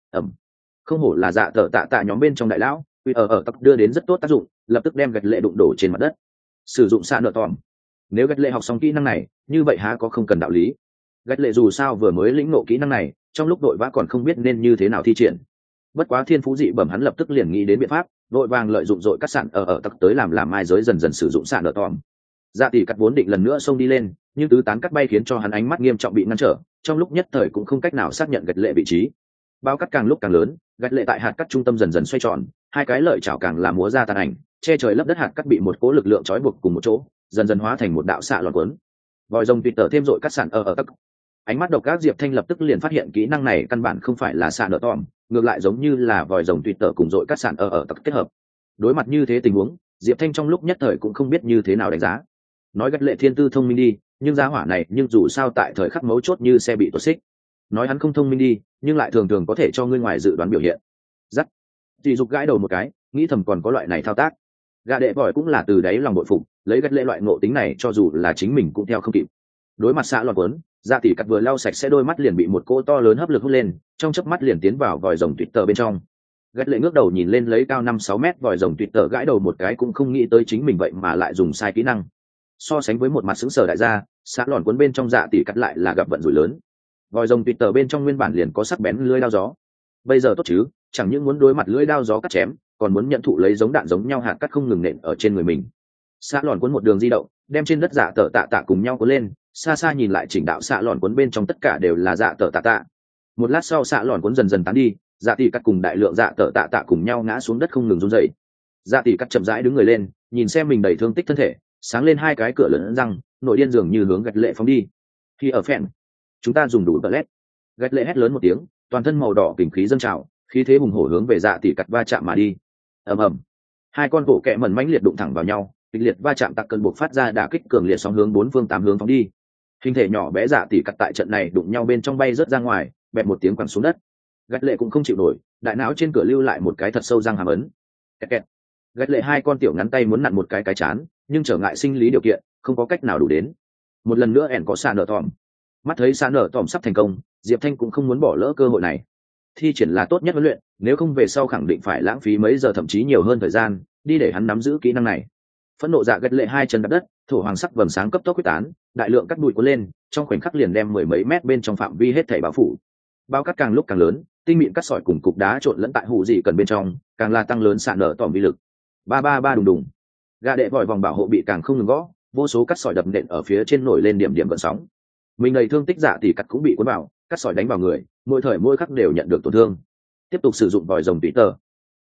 Không hổ là dạ tở tạ tạ nhóm bên trong đại lão, quy ở tắc đưa đến rất tốt tác dụng, lập tức đem Gật Lệ đụng đổ trên mặt đất. Sử dụng xạ nợ tòm. Nếu Gật Lệ học xong kỹ năng này, như vậy há có không cần đạo lý. Gật Lệ dù sao vừa mới lĩnh ngộ kỹ năng này, trong lúc đội vã còn không biết nên như thế nào thi triển. Bất quá thiên phú dị bẩm hắn lập tức liền nghĩ đến biện pháp, đội vàng lợi dụng dội cắt sạn ở tắc tới làm mai giới dần dần sử dụng xạ nợ tòm. Dạ tỷ cắt vốn định lần nữa xông đi lên, nhưng tứ tán cắt bay khiến cho hắn ánh mắt nghiêm trọng bị ngăn trở, trong lúc nhất thời cũng không cách nào xác nhận Gật Lệ vị trí. Bao cắt càng lúc càng lớn, Gật Lệ tại hạt cắt trung tâm dần dần xoay tròn, hai cái lợi chảo càng làm múa ra tàn ảnh, che trời lấp đất hạt cắt bị một cố lực lượng trói buộc cùng một chỗ, dần dần hóa thành một đạo xạ loạn cuốn. Vòi rồng tuyệt tở thêm dội cắt sạn ở tắc. Ánh mắt độc ác Diệp Thanh lập tức liền phát hiện kỹ năng này căn bản không phải là xạ nợ tòm, ngược lại giống như là vòi rồng tuyệt tở cùng dội cắt sạn ở tắc kết hợp. Đối mặt như thế tình huống, Diệp Thanh trong lúc nhất thời cũng không biết như thế nào đánh giá. Nói Gật Lệ thiên tư thông minh đi, nhưng giá hỏa này nhưng dù sao tại thời khắc mấu chốt như xe bị tuột xích. Nói hắn không thông minh đi, nhưng lại thường thường có thể cho ngươi ngoài dự đoán biểu hiện. Dắt. Chỉ dục gãi đầu một cái, nghĩ thầm còn có loại này thao tác. Gã đệ vòi cũng là từ đáy lòng bội phục, lấy Gật Lệ loại ngộ tính này cho dù là chính mình cũng theo không kịp. Đối mặt xạ loạn cuốn, Dạ tỷ cắt vừa lau sạch sẽ đôi mắt liền bị một cỗ to lớn hấp lực hút lên, trong chớp mắt liền tiến vào vòi rồng tuyệt tở bên trong. Gật Lệ ngước đầu nhìn lên lấy cao 5-6 mét vòi rồng tuyệt tở gãi đầu một cái cũng không nghĩ tới chính mình vậy mà lại dùng sai kỹ năng. So sánh với một mặt sững sờ đại gia, xạ loạn cuốn bên trong Dạ tỷ cắt lại là gặp vận rủi lớn. Vòi rồng tuyệt tở bên trong nguyên bản liền có sắc bén lưỡi đao gió. Bây giờ tốt chứ, chẳng những muốn đối mặt lưỡi đao gió cắt chém, còn muốn nhận thụ lấy giống đạn giống nhau hạt cắt không ngừng nện ở trên người mình. Xạ loạn cuốn một đường di động, đem trên đất Dạ tở tạ tạ cùng nhau cuốn lên, xa xa nhìn lại chỉnh đạo xạ loạn cuốn bên trong tất cả đều là Dạ tở tạ tạ. Một lát sau xạ loạn cuốn dần dần tán đi, Dạ tỷ cắt cùng đại lượng Dạ tở tạ tạ cùng nhau ngã xuống đất không ngừng run rẩy. Dạ tỷ cắt chậm rãi đứng người lên, nhìn xem mình đầy thương tích thân thể, sáng lên hai cái cửa lớn răng, nội điên dường như hướng Gật Lệ phóng đi. Khi ở phèn, chúng ta dùng đủ toilet. Gật Lệ hét lớn một tiếng, toàn thân màu đỏ kình khí dâng trào, khí thế hùng hổ hướng về Dạ tỷ cắt va chạm mà đi. Ầm ầm, hai con bộ kẹ mẩn mãnh liệt đụng thẳng vào nhau, kịch liệt va chạm tạc cơn buộc phát ra đả kích cường liệt sóng hướng 4 phương 8 hướng phóng đi. Hình thể nhỏ bé Dạ tỷ cắt tại trận này đụng nhau bên trong bay rớt ra ngoài, bẹp một tiếng quẳng xuống đất. Gật Lệ cũng không chịu nổi, đại não trên cửa lưu lại một cái thật sâu răng hàm ấn. Kẹt kẹt. Gật Lệ hai con tiểu ngắn tay muốn nặn một cái chán, nhưng trở ngại sinh lý điều kiện, không có cách nào đủ đến. Một lần nữa ẻn có xạ nở tòm. Mắt thấy xạ nở tòm sắp thành công, Diệp Thanh cũng không muốn bỏ lỡ cơ hội này. Thi triển là tốt nhất huấn luyện, nếu không về sau khẳng định phải lãng phí mấy giờ thậm chí nhiều hơn thời gian, đi để hắn nắm giữ kỹ năng này. Phẫn nộ Dạ Gật Lệ hai chân đạp đất, thổ hoàng sắc vầng sáng cấp tốc quyết tán, đại lượng cắt bụi cuốn lên, trong khoảnh khắc liền đem 10 mấy mét bên trong phạm vi hết thảy bao phủ. Bao cắt càng lúc càng lớn, tinh mịn cắt sỏi cùng cục đá trộn lẫn tại hủ dị cần bên trong, càng là tăng lớn xạ nở tòm vi lực. Ba ba ba đùng đùng. Gã đệ vòi vòng bảo hộ bị càng không ngừng gõ, vô số cắt sỏi đập nện ở phía trên nổi lên điểm điểm gợn sóng. Mình đầy thương tích Dạ tỷ cắt cũng bị cuốn vào, cắt sỏi đánh vào người, mỗi thời mỗi khắc đều nhận được tổn thương. Tiếp tục sử dụng vòi rồng tùy tờ.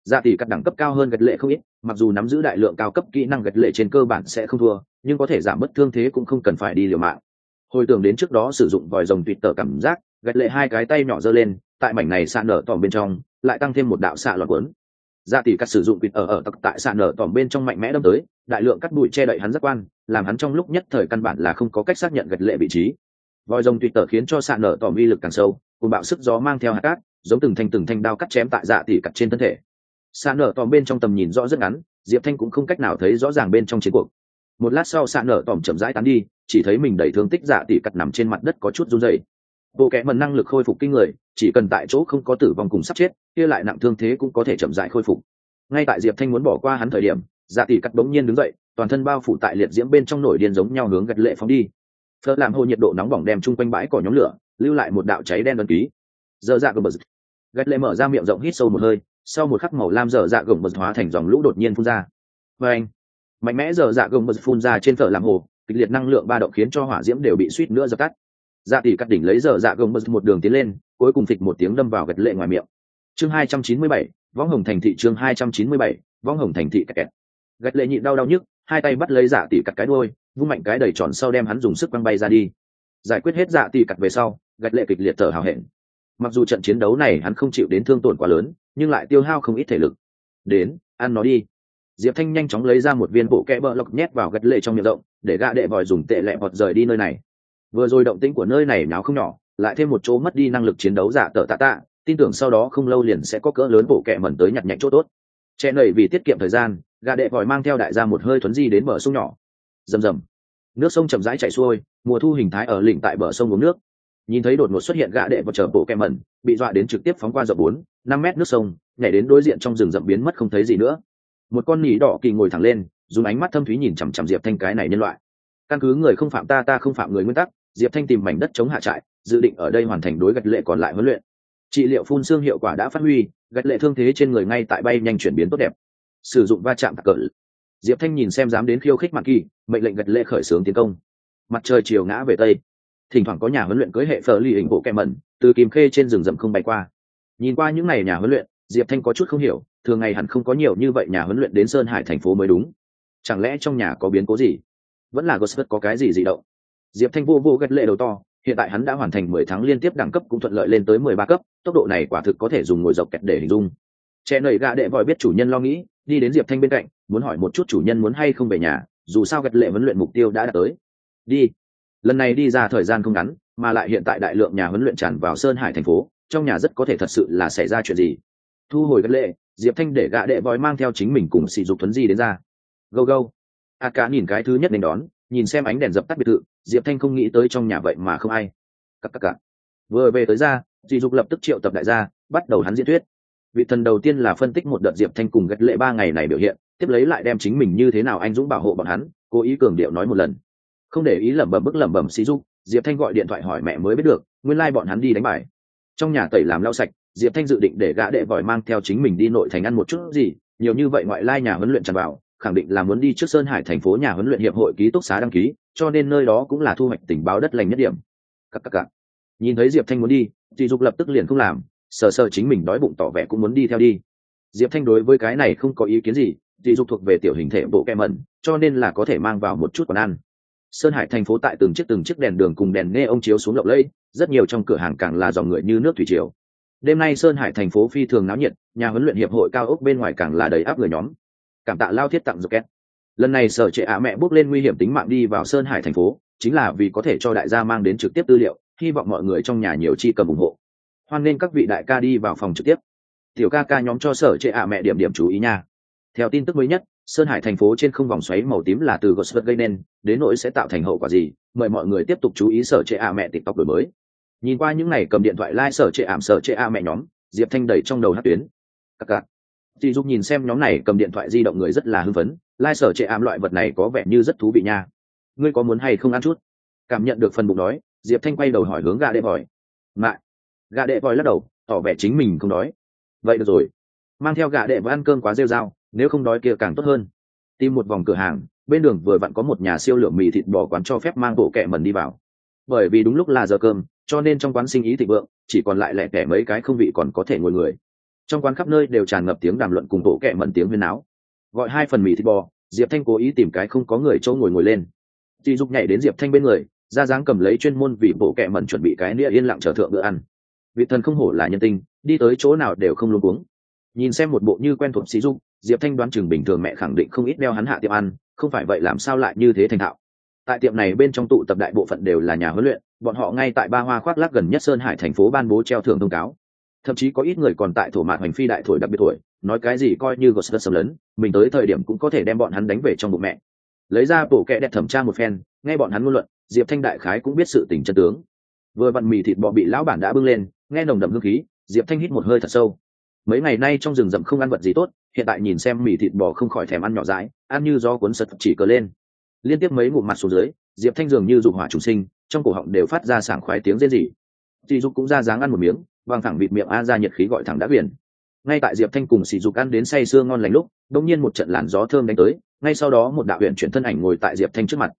Dạ tỷ cắt đẳng cấp cao hơn gật lệ không ít, mặc dù nắm giữ đại lượng cao cấp kỹ năng gật lệ trên cơ bản sẽ không thua, nhưng có thể giảm bất thương thế cũng không cần phải đi liều mạng. Hồi tưởng đến trước đó sử dụng vòi rồng tuyệt tở cảm giác, gật lệ hai cái tay nhỏ giơ lên, tại mảnh này xạ nở tỏm bên trong, lại tăng thêm một đạo xạ loạn cuốn. Dạ tỷ cắt sử dụng tuyệt ở tặc tại xạ nở tỏm bên trong mạnh mẽ đâm tới, đại lượng cắt bụi che đậy hắn giác quan, làm hắn trong lúc nhất thời căn bản là không có cách xác nhận gật lệ vị trí. Vòi rồng tuyệt tở khiến cho xạ nở tỏm uy lực càng sâu, cùng bạo sức gió mang theo hạt cát, giống từng thanh đao cắt chém tại dạ tỷ cắt trên thân thể. Xạ nở tòm bên trong tầm nhìn rõ rất ngắn, Diệp Thanh cũng không cách nào thấy rõ ràng bên trong chiến cuộc. Một lát sau xạ nở tòm chậm rãi tán đi, chỉ thấy mình đẩy thương tích dạ tỷ cắt nằm trên mặt đất có chút run rẩy. Bộ kẽ mần năng lực khôi phục kinh người, chỉ cần tại chỗ không có tử vong cùng sắp chết, kia lại nặng thương thế cũng có thể chậm rãi khôi phục. Ngay tại Diệp Thanh muốn bỏ qua hắn thời điểm, dạ tỷ cắt bỗng nhiên đứng dậy, toàn thân bao phủ tại liệt diễm bên trong nổi điên giống nhau hướng gật lệ phóng đi. Phớt làm hồ nhiệt độ nóng bỏng đem chung quanh bãi cỏ nhóm lửa, lưu lại một đạo cháy đen ấn ký. Giờ dạ gầm gật lệ mở ra miệng rộng hít sâu một hơi, sau một khắc màu lam dở dạ gồng bật hóa thành dòng lũ đột nhiên phun ra và anh mạnh mẽ dở dạ gồng bật phun ra trên phở làm hồ, kịch liệt năng lượng ba động khiến cho hỏa diễm đều bị suýt nữa dập tắt. Dạ tỷ cắt đỉnh lấy dở dạ gồng bật một đường tiến lên, cuối cùng phịch một tiếng đâm vào gật lệ ngoài miệng. Chương 297, võng hồng thành thị. Chương 297, võng hồng thành thị. Kẹt. Gật lệ nhịn đau nhức, hai tay bắt lấy dạ tỷ cắt cái đuôi, vung mạnh cái đầy tròn sau đem hắn dùng sức quăng bay ra đi. Giải quyết hết dạ tỷ cắt về sau, gật lệ kịch liệt thở hào hẹn. Mặc dù trận chiến đấu này hắn không chịu đến thương tổn quá lớn, nhưng lại tiêu hao không ít thể lực. Đến, ăn nó đi. Diệp Thanh nhanh chóng lấy ra một viên bộ kẽ bờ lọc nhét vào gật lệ trong miệng rộng, để gã đệ vòi dùng tệ lẹ vọt rời đi nơi này. Vừa rồi động tĩnh của nơi này náo không nhỏ, lại thêm một chỗ mất đi năng lực chiến đấu giả tở tạ, tin tưởng sau đó không lâu liền sẽ có cỡ lớn bộ kẽ mẩn tới nhặt nhạnh chỗ tốt. Trẻ nảy vì tiết kiệm thời gian, gã đệ vòi mang theo đại gia một hơi thuấn di đến bờ sông nhỏ. Rầm rầm, nước sông chậm rãi chảy xuôi, mùa thu hình thái ở lỉnh tại bờ sông uống nước. Nhìn thấy đột ngột xuất hiện gã đệ vòi chờ bộ kẽ mẩn, bị dọa đến trực tiếp phóng qua rộng 4-5 mét nước sông, nhảy đến đối diện trong rừng rậm biến mất không thấy gì nữa. Một con nỉ đỏ kỳ ngồi thẳng lên, dùng ánh mắt thâm thúy nhìn chằm chằm Diệp Thanh cái này nhân loại. Căn cứ người không phạm ta, ta không phạm người nguyên tắc, Diệp Thanh tìm mảnh đất chống hạ trại, dự định ở đây hoàn thành đối gật lệ còn lại huấn luyện. Trị liệu phun xương hiệu quả đã phát huy, gật lệ thương thế trên người ngay tại bay nhanh chuyển biến tốt đẹp. Sử dụng va chạm tạc cỡ. Diệp Thanh nhìn xem dám đến khiêu khích Mạc Kỳ, mệnh lệnh gật lệ khởi xướng tiến công. Mặt trời chiều ngã về tây, thỉnh thoảng có nhà huấn luyện cưới hệ phở ly hình bộ kẹ mẩn từ kìm khê trên rừng rậm không bay qua. Nhìn qua những ngày nhà huấn luyện, Diệp Thanh có chút không hiểu, thường ngày hẳn không có nhiều như vậy nhà huấn luyện đến Sơn Hải thành phố mới đúng. Chẳng lẽ trong nhà có biến cố gì? Vẫn là Ghost có cái gì dị động? Diệp Thanh vô gật lệ đầu to, hiện tại hắn đã hoàn thành 10 tháng liên tiếp đẳng cấp cũng thuận lợi lên tới 13 cấp, tốc độ này quả thực có thể dùng ngồi dọc kẹt để hình dung. Trẻ nảy gã đệ vòi biết chủ nhân lo nghĩ, đi đến Diệp Thanh bên cạnh, muốn hỏi một chút chủ nhân muốn hay không về nhà, dù sao gật lệ huấn luyện mục tiêu đã đạt tới. Đi. Lần này đi ra thời gian không ngắn, mà lại hiện tại đại lượng nhà huấn luyện tràn vào Sơn Hải thành phố, trong nhà rất có thể thật sự là xảy ra chuyện gì. Thu hồi gật lệ, Diệp Thanh để gã đệ vòi mang theo chính mình cùng sỉ dục thuấn di đến ra. Go go. A cá nhìn cái thứ nhất nên đón, nhìn xem ánh đèn dập tắt biệt thự, Diệp Thanh không nghĩ tới trong nhà vậy mà không ai. Cặc. Vừa về tới ra, sỉ dục lập tức triệu tập đại gia, bắt đầu hắn diễn thuyết. Vị thần đầu tiên là phân tích một đợt Diệp Thanh cùng gật lệ 3 ngày này biểu hiện, tiếp lấy lại đem chính mình như thế nào anh dũng bảo hộ bọn hắn, cố ý cường điệu nói một lần. Không để ý lẩm bẩm sỉ dục, Diệp Thanh gọi điện thoại hỏi mẹ mới biết được, nguyên lai bọn hắn đi đánh bài. Trong nhà tẩy làm lau sạch, Diệp Thanh dự định để gã đệ vòi mang theo chính mình đi nội thành ăn một chút gì, nhiều như vậy ngoại lai nhà huấn luyện tràn vào, khẳng định là muốn đi trước Sơn Hải thành phố nhà huấn luyện hiệp hội ký túc xá đăng ký, cho nên nơi đó cũng là thu hoạch tình báo đất lành nhất điểm. Cặc. Nhìn thấy Diệp Thanh muốn đi, Dị Dục lập tức liền không làm, sờ chính mình đói bụng tỏ vẻ cũng muốn đi theo đi. Diệp Thanh đối với cái này không có ý kiến gì, Dị Dục thuộc về tiểu hình thể bộ kẹm mẩn, cho nên là có thể mang vào một chút quán ăn. Sơn Hải thành phố tại từng chiếc đèn đường cùng đèn neon chiếu xuống lộng lẫy, rất nhiều trong cửa hàng càng là dòng người như nước thủy triều. Đêm nay Sơn Hải thành phố phi thường náo nhiệt, nhà huấn luyện hiệp hội cao ốc bên ngoài càng là đầy áp người nhóm. Cảm tạ Lao Thiết tặng rocket. Lần này Sở Trệ mẹ bước lên nguy hiểm tính mạng đi vào Sơn Hải thành phố, chính là vì có thể cho đại gia mang đến trực tiếp tư liệu, hy vọng mọi người trong nhà nhiều chi cầm ủng hộ. Hoan nên các vị đại ca đi vào phòng trực tiếp. Tiểu ca nhóm cho Sở Trệ mẹ điểm chú ý nha. Theo tin tức mới nhất, Sơn Hải thành phố trên không vòng xoáy màu tím là từ Ghost gây nên, đến nỗi sẽ tạo thành hậu quả gì, mời mọi người tiếp tục chú ý Sở Trệ mẹ TikTok đổi mới. Nhìn qua những này cầm điện thoại like Sở Trệ mẹ nhóm, Diệp Thanh đầy trong đầu hát tuyến. Cặc. Chị Dục nhìn xem nhóm này cầm điện thoại di động người rất là hưng phấn, like Sở Trệ loại vật này có vẻ như rất thú vị nha. Ngươi có muốn hay không ăn chút? Cảm nhận được phần bụng đói, Diệp Thanh quay đầu hỏi hướng gã đệ vòi. Mại. Gã đệ vòi lắc đầu, tỏ vẻ chính mình không đói. Vậy được rồi, mang theo gã đệ vòi ăn cơm quá rêu rao, nếu không đói kia càng tốt hơn. Tìm một vòng cửa hàng, bên đường vừa vặn có một nhà siêu lượng mì thịt bò quán cho phép mang bộ kẹ mẩn đi vào. Bởi vì đúng lúc là giờ cơm, cho nên trong quán sinh ý thịnh vượng, chỉ còn lại lẻ tẻ mấy cái không vị còn có thể ngồi người. Trong quán khắp nơi đều tràn ngập tiếng đàm luận cùng bộ kệ mẩn tiếng huyên náo. Gọi 2 phần mì thịt bò, Diệp Thanh cố ý tìm cái không có người chỗ ngồi lên. Chị Dục nhảy đến Diệp Thanh bên người, ra dáng cầm lấy chuyên môn vì bộ kệ mẩn chuẩn bị cái nĩa yên lặng chờ thượng bữa ăn. Vị thần không hổ là nhân tình, đi tới chỗ nào đều không luống cuống. Nhìn xem một bộ như quen thuộc Sĩ Dục, Diệp Thanh đoán chừng bình thường mẹ khẳng định không ít đeo hắn hạ tiệm ăn, không phải vậy làm sao lại như thế thành thạo. Tại tiệm này bên trong tụ tập đại bộ phận đều là nhà huấn luyện, bọn họ ngay tại Ba Hoa khoác lác gần nhất Sơn Hải thành phố ban bố treo thưởng thông cáo. Thậm chí có ít người còn tại thổ mạn hành phi đại thổi đặc biệt thổi, nói cái gì coi như Ghost xâm lấn, mình tới thời điểm cũng có thể đem bọn hắn đánh về trong bụng mẹ. Lấy ra bộ kệ đẹp thẩm tra một phen, nghe bọn hắn ngôn luận, Diệp Thanh đại khái cũng biết sự tình chân tướng. Vừa vặn mì thịt bò bị lão bản đã bưng lên, nghe nồng đậm hương khí, Diệp Thanh hít một hơi thật sâu. Mấy ngày nay trong rừng rậm không ăn vật gì tốt, hiện tại nhìn xem mì thịt bò không khỏi thèm ăn nhỏ dãi, ăn như gió cuốn sật chỉ cờ lên. Liên tiếp mấy ngụm mặt xuống dưới, Diệp Thanh dường như dục hỏa trùng sinh, trong cổ họng đều phát ra sảng khoái tiếng rên rỉ. Chị Dục cũng ra dáng ăn một miếng, vang thẳng vịt miệng a ra nhiệt khí gọi thẳng đã biển. Ngay tại Diệp Thanh cùng Sĩ Dục ăn đến say sưa ngon lành lúc, đột nhiên một trận làn gió thơm đánh tới, ngay sau đó một đạo huyền chuyển thân ảnh ngồi tại Diệp Thanh trước mặt.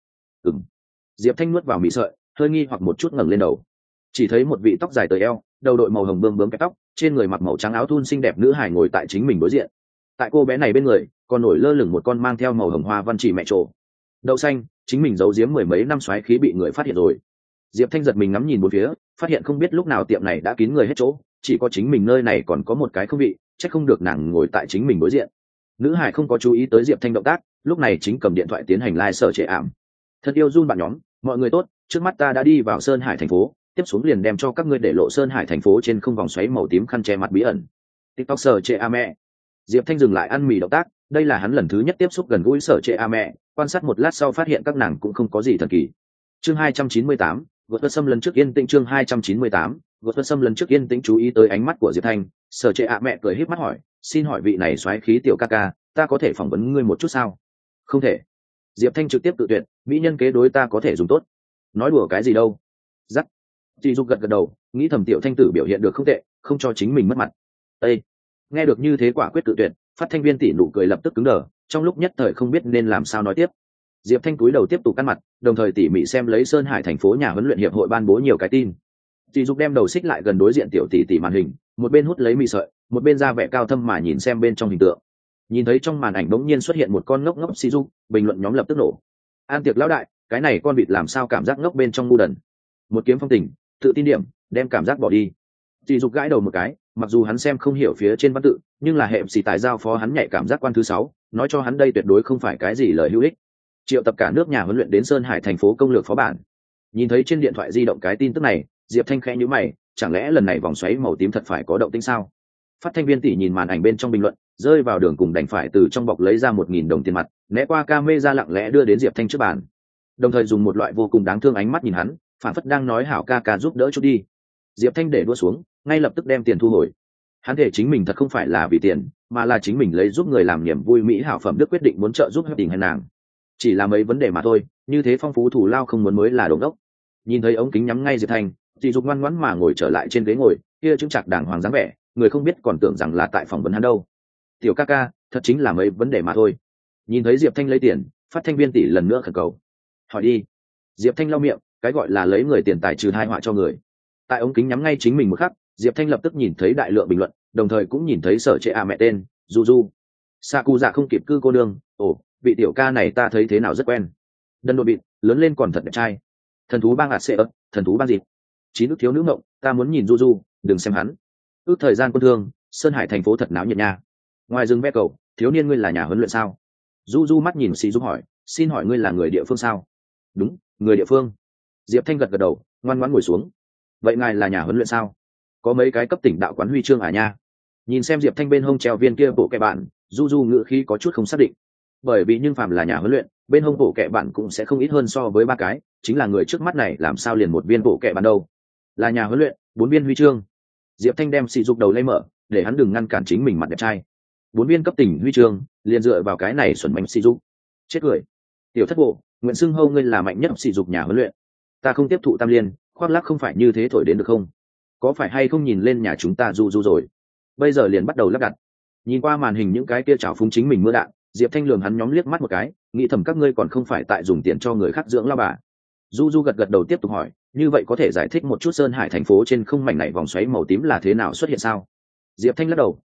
Diệp Thanh nuốt vào mì sợi, hơi nghi hoặc một chút ngẩng lên đầu, chỉ thấy một vị tóc dài tới eo, đầu đội màu hồng bươm bướm kẹp tóc, trên người mặc màu trắng áo thun xinh đẹp nữ hài ngồi tại chính mình đối diện. Tại cô bé này bên người, còn nổi lơ lửng một con mang theo màu hồng hoa văn chỉ mẹ trổ. Đậu xanh, chính mình giấu giếm mười mấy năm xoáy khí bị người phát hiện rồi. Diệp Thanh giật mình ngắm nhìn một phía, phát hiện không biết lúc nào tiệm này đã kín người hết chỗ, chỉ có chính mình nơi này còn có một cái không vị, chắc không được nàng ngồi tại chính mình đối diện. Nữ hải không có chú ý tới Diệp Thanh động tác, lúc này chính cầm điện thoại tiến hành live sở trệ ảm. Thật yêu run bạn nhóm, mọi người tốt, trước mắt ta đã đi vào Sơn Hải thành phố, tiếp xuống liền đem cho các ngươi để lộ Sơn Hải thành phố trên không vòng xoáy màu tím khăn che mặt bí ẩn. TikTok sở trệ ame. Diệp Thanh dừng lại ăn mì động tác, đây là hắn lần thứ nhất tiếp xúc gần gũi sở trệ ame, quan sát một lát sau phát hiện các nàng cũng không có gì thần kỳ. Chương 298, Gột Sâm lần trước yên tĩnh chương 298, Gột Sâm lần trước yên tĩnh chú ý tới ánh mắt của Diệp Thanh, sở trệ mẹ cười híp mắt hỏi, xin hỏi vị này soái khí tiểu ca ca, ta có thể phỏng vấn ngươi một chút sao? Không thể. Diệp Thanh trực tiếp tự tuyệt, mỹ nhân kế đối ta có thể dùng tốt. Nói đùa cái gì đâu? Dắt. Chị Dục gật gật đầu, nghĩ thầm tiểu thanh tử biểu hiện được không tệ, không cho chính mình mất mặt. Ê! Nghe được như thế quả quyết tự tuyệt, phát thanh viên tỷ nụ cười lập tức cứng đờ, trong lúc nhất thời không biết nên làm sao nói tiếp. Diệp Thanh cúi đầu tiếp tục căn mặt, đồng thời tỉ mỉ xem lấy Sơn Hải thành phố nhà huấn luyện hiệp hội ban bố nhiều cái tin. Chị Dục đem đầu xích lại gần đối diện tiểu tỷ màn hình, một bên hút lấy mì sợi, một bên ra vẻ cao thâm mà nhìn xem bên trong hình tượng. Nhìn thấy trong màn ảnh bỗng nhiên xuất hiện một con ngốc ngốc Sĩ Dục, bình luận nhóm lập tức nổ. An tiệc lão đại, cái này con vịt làm sao cảm giác ngốc bên trong ngu đần. Một kiếm phong tình, tự tin điểm, đem cảm giác bỏ đi. Chị Dục gãi đầu một cái, mặc dù hắn xem không hiểu phía trên văn tự, nhưng là hệ sĩ tài giao phó hắn nhạy cảm giác quan thứ 6, nói cho hắn đây tuyệt đối không phải cái gì lời hữu ích. Triệu tập cả nước nhà huấn luyện đến Sơn Hải thành phố công lược phó bản. Nhìn thấy trên điện thoại di động cái tin tức này, Diệp Thanh khẽ nhíu mày, chẳng lẽ lần này vòng xoáy màu tím thật phải có động tĩnh sao? Phát thanh viên tỷ nhìn màn ảnh bên trong bình luận, rơi vào đường cùng đành phải từ trong bọc lấy ra 1.000 đồng tiền mặt, né qua camera lặng lẽ đưa đến Diệp Thanh trước bàn. Đồng thời dùng một loại vô cùng đáng thương ánh mắt nhìn hắn, phản phất đang nói hảo ca ca giúp đỡ chút đi. Diệp Thanh để đua xuống, ngay lập tức đem tiền thu hồi. Hắn thể chính mình thật không phải là vì tiền, mà là chính mình lấy giúp người làm niềm vui mỹ hảo phẩm đức quyết định muốn trợ giúp hợp tình hay nàng. Chỉ là mấy vấn đề mà thôi, như thế phong phú thù lao không muốn mới là đồ ngốc. Nhìn thấy ống kính nhắm ngay Diệp Thanh, Chị Dục ngoan ngoãn mà ngồi trở lại trên ghế ngồi, kia chứng chặt đàng hoàng dáng vẻ, người không biết còn tưởng rằng là tại phỏng vấn hắn đâu. Tiểu ca ca, thật chính là mấy vấn đề mà thôi. Nhìn thấy Diệp Thanh lấy tiền, phát thanh viên tỷ lần nữa khẩn cầu. Hỏi đi. Diệp Thanh lau miệng, cái gọi là lấy người tiền tài trừ hai họa cho người. Tại ống kính nhắm ngay chính mình một khắc, Diệp Thanh lập tức nhìn thấy đại lượng bình luận, đồng thời cũng nhìn thấy sở trệ mẹ tên, Du. Saku dạ không kịp cư cô đương, ồ, vị tiểu ca này ta thấy thế nào rất quen. Đần đột bịt, lớn lên còn thật đẹp trai. Thần thú bang ạt ấp, thần thú bang dịp. Chín nước thiếu nữ mộng, ta muốn nhìn Du, đừng xem hắn. Ước thời gian quân thương, Sơn Hải thành phố thật náo nhiệt nha. Ngoài rừng ve cầu, thiếu niên ngươi là nhà huấn luyện sao? Du mắt nhìn Sĩ Dục hỏi, xin hỏi ngươi là người địa phương sao? Đúng, người địa phương. Diệp Thanh gật gật đầu, ngoan ngoãn ngồi xuống. Vậy ngài là nhà huấn luyện sao? Có mấy cái cấp tỉnh đạo quán huy chương à nha? Nhìn xem Diệp Thanh bên hông treo viên kia bộ kệ bạn, Du ngữ khí có chút không xác định. Bởi vì nhưng phàm là nhà huấn luyện, bên hông bộ kệ bạn cũng sẽ không ít hơn so với 3 cái, chính là người trước mắt này làm sao liền một viên bộ kệ bạn đâu? Là nhà huấn luyện, 4 viên huy chương. Diệp Thanh đem Sĩ Dục đầu lấy mở, để hắn đừng ngăn cản chính mình mặt đẹp trai. 4 viên cấp tỉnh huy chương, liền dựa vào cái này xuẩn bánh Sĩ Dục. Chết cười. Tiểu thất bộ, nguyện xưng hô ngươi là mạnh nhất Sĩ Dục nhà huấn luyện. Ta không tiếp thụ tam liên, khoác lác không phải như thế thổi đến được không? Có phải hay không nhìn lên nhà chúng ta Du rồi? Bây giờ liền bắt đầu lắp đặt. Nhìn qua màn hình những cái kia trào phúng chính mình mưa đạn, Diệp Thanh lườm hắn nhóm liếc mắt một cái, nghĩ thầm các ngươi còn không phải tại dùng tiền cho người khác dưỡng lao bà. Du gật gật đầu tiếp tục hỏi, như vậy có thể giải thích một chút Sơn Hải thành phố trên không mảnh này vòng xoáy màu tím là thế nào xuất hiện sao? Diệp Thanh lắc đầu,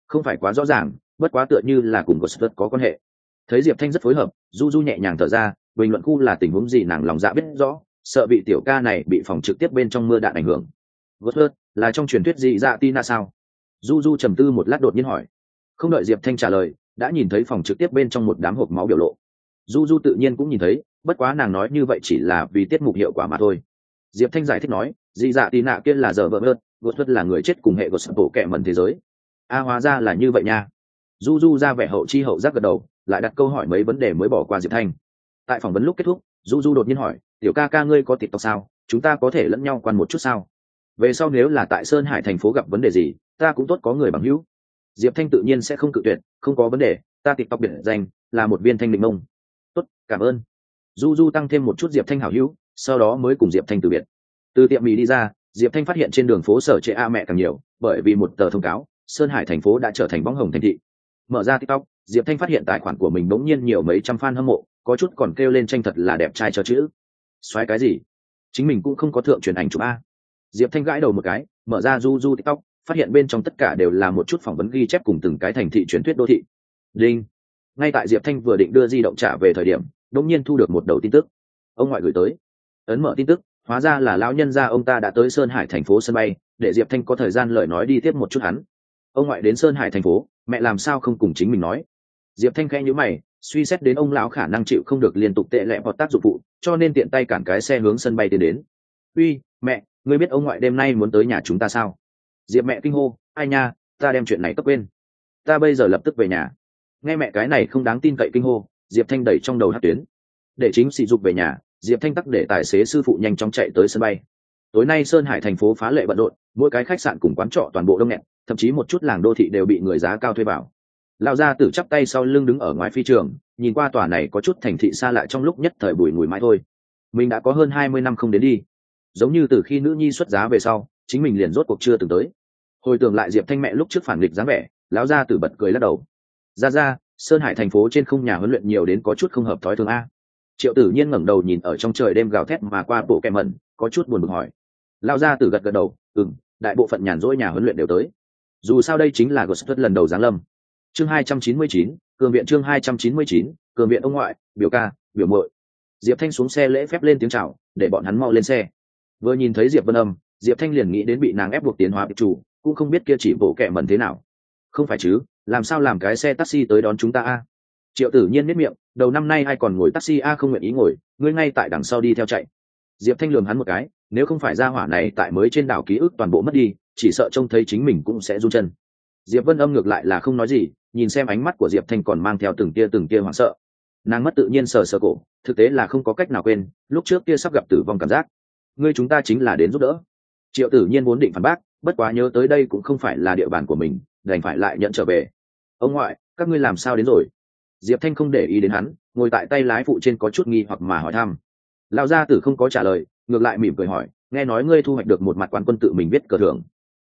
Không phải quá rõ ràng, bất quá tựa như là cùng Ghost có quan hệ. Thấy Diệp Thanh rất phối hợp, du du nhẹ nhàng thở ra, bình luận khu là tình huống gì nàng lòng dạ biết rõ, sợ bị tiểu ca này bị phòng trực tiếp bên trong mưa đạn ảnh hưởng. Ghost là trong truyền thuyết gì dạ Tina sao? Du du trầm tư một lát đột nhiên hỏi. Không đợi Diệp Thanh trả lời, đã nhìn thấy phòng trực tiếp bên trong một đám hộp máu biểu lộ. Du du tự nhiên cũng nhìn thấy, bất quá nàng nói như vậy chỉ là vì tiết mục hiệu quả mà thôi. Diệp Thanh giải thích nói, dị dạ Tina kia là giờ vợ hơn, Ghost là người chết cùng hệ Ghost bộ kệ mẩn thế giới. Hóa ra là như vậy nha. Du du ra vẻ hậu chi hậu giác gật đầu, lại đặt câu hỏi mấy vấn đề mới bỏ qua Diệp Thanh. Tại phỏng vấn lúc kết thúc, du du đột nhiên hỏi, tiểu ca ca ngươi có TikTok sao, chúng ta có thể lẫn nhau quan một chút sao? Về sau nếu là tại Sơn Hải thành phố gặp vấn đề gì, ta cũng tốt có người bằng hữu. Diệp Thanh tự nhiên sẽ không cự tuyệt, không có vấn đề, ta TikTok biệt danh là một viên thanh định mông. Tốt, cảm ơn. Du du tăng thêm một chút Diệp Thanh hảo hữu, sau đó mới cùng Diệp Thanh từ biệt. Từ tiệm mì đi ra, Diệp Thanh phát hiện trên đường phố sở trệ a mẹ càng nhiều, bởi vì một tờ thông cáo, Sơn Hải thành phố đã trở thành bóng hồng thành thị. Mở ra TikTok, Diệp Thanh phát hiện tài khoản của mình bỗng nhiên nhiều mấy trăm fan hâm mộ, có chút còn kêu lên tranh thật là đẹp trai cho chữ. Xoáy cái gì? Chính mình cũng không có thượng truyền ảnh chụp a. Diệp Thanh gãi đầu một cái, mở ra du du TikTok, phát hiện bên trong tất cả đều là một chút phỏng vấn ghi chép cùng từng cái thành thị truyền thuyết đô thị. Đinh. Ngay tại Diệp Thanh vừa định đưa di động trả về thời điểm, đống nhiên thu được một đầu tin tức. Ông ngoại gửi tới. Ấn mở tin tức, hóa ra là lão nhân gia ông ta đã tới Sơn Hải thành phố sân bay, để Diệp Thanh có thời gian lời nói đi tiếp một chút hắn. Ông ngoại đến Sơn Hải thành phố, mẹ làm sao không cùng chính mình nói? Diệp Thanh khẽ nhíu mày, suy xét đến ông lão khả năng chịu không được liên tục tệ lẹ hoặc tác dụng phụ, cho nên tiện tay cản cái xe hướng sân bay tiến đến. Uy, mẹ, ngươi biết ông ngoại đêm nay muốn tới nhà chúng ta sao? Diệp mẹ kinh hô, ai nha, ta đem chuyện này cấp quên. Ta bây giờ lập tức về nhà. Nghe mẹ cái này không đáng tin cậy kinh hô, Diệp Thanh đẩy trong đầu hát tuyến. Để chính sỉ dục về nhà, Diệp Thanh tắc để tài xế sư phụ nhanh chóng chạy tới sân bay. Tối nay Sơn Hải thành phố phá lệ bận rộn, mỗi cái khách sạn cùng quán trọ toàn bộ đông nghẹt, thậm chí một chút làng đô thị đều bị người giá cao thuê vào. Lão gia tử chắp tay sau lưng đứng ở ngoài phi trường, nhìn qua tòa này có chút thành thị xa lạ trong lúc nhất thời bùi ngùi mãi thôi. Mình đã có hơn 20 năm không đến đi, giống như từ khi nữ nhi xuất giá về sau, chính mình liền rốt cuộc chưa từng tới. Hồi tưởng lại Diệp Thanh mẹ lúc trước phản nghịch dáng vẻ, lão gia tử bật cười lắc đầu. Ra, Sơn Hải thành phố trên không nhà huấn luyện nhiều đến có chút không hợp thói thường a. Triệu Tử Nhiên ngẩng đầu nhìn ở trong trời đêm gào thét mà qua bộ kẹm mẩn, có chút buồn bực hỏi. Lão gia tử gật gật đầu, đại bộ phận nhàn rỗi nhà huấn luyện đều tới. Dù sao đây chính là Ghost lần đầu giáng lâm. Chương 299, cường viện chương 299, cường viện ông ngoại, biểu ca, biểu muội. Diệp Thanh xuống xe lễ phép lên tiếng chào, để bọn hắn mau lên xe. Vừa nhìn thấy Diệp Vân Âm, Diệp Thanh liền nghĩ đến bị nàng ép buộc tiến hóa bị chủ, cũng không biết kia chỉ bộ kẹm mẩn thế nào. Không phải chứ, làm sao làm cái xe taxi tới đón chúng ta a? Triệu Tử Nhiên miết miệng, đầu năm nay ai còn ngồi taxi a không nguyện ý ngồi, ngươi ngay tại đằng sau đi theo chạy. Diệp Thanh lườm hắn một cái, nếu không phải gia hỏa này tại mới trên đảo ký ức toàn bộ mất đi, chỉ sợ trông thấy chính mình cũng sẽ run chân. Diệp Vân Âm ngược lại là không nói gì, nhìn xem ánh mắt của Diệp Thanh còn mang theo từng tia hoảng sợ. Nàng mất tự nhiên sờ sờ cổ, thực tế là không có cách nào quên, lúc trước kia sắp gặp tử vong cảm giác. Ngươi chúng ta chính là đến giúp đỡ. Triệu Tử Nhiên vốn định phản bác, bất quá nhớ tới đây cũng không phải là địa bàn của mình, đành phải lại nhận trở về. Ông ngoại, các ngươi làm sao đến rồi? Diệp Thanh không để ý đến hắn, ngồi tại tay lái phụ trên có chút nghi hoặc mà hỏi thăm. Lão gia tử không có trả lời, ngược lại mỉm cười hỏi, nghe nói ngươi thu hoạch được một mặt quán quân tự mình biết cờ thưởng.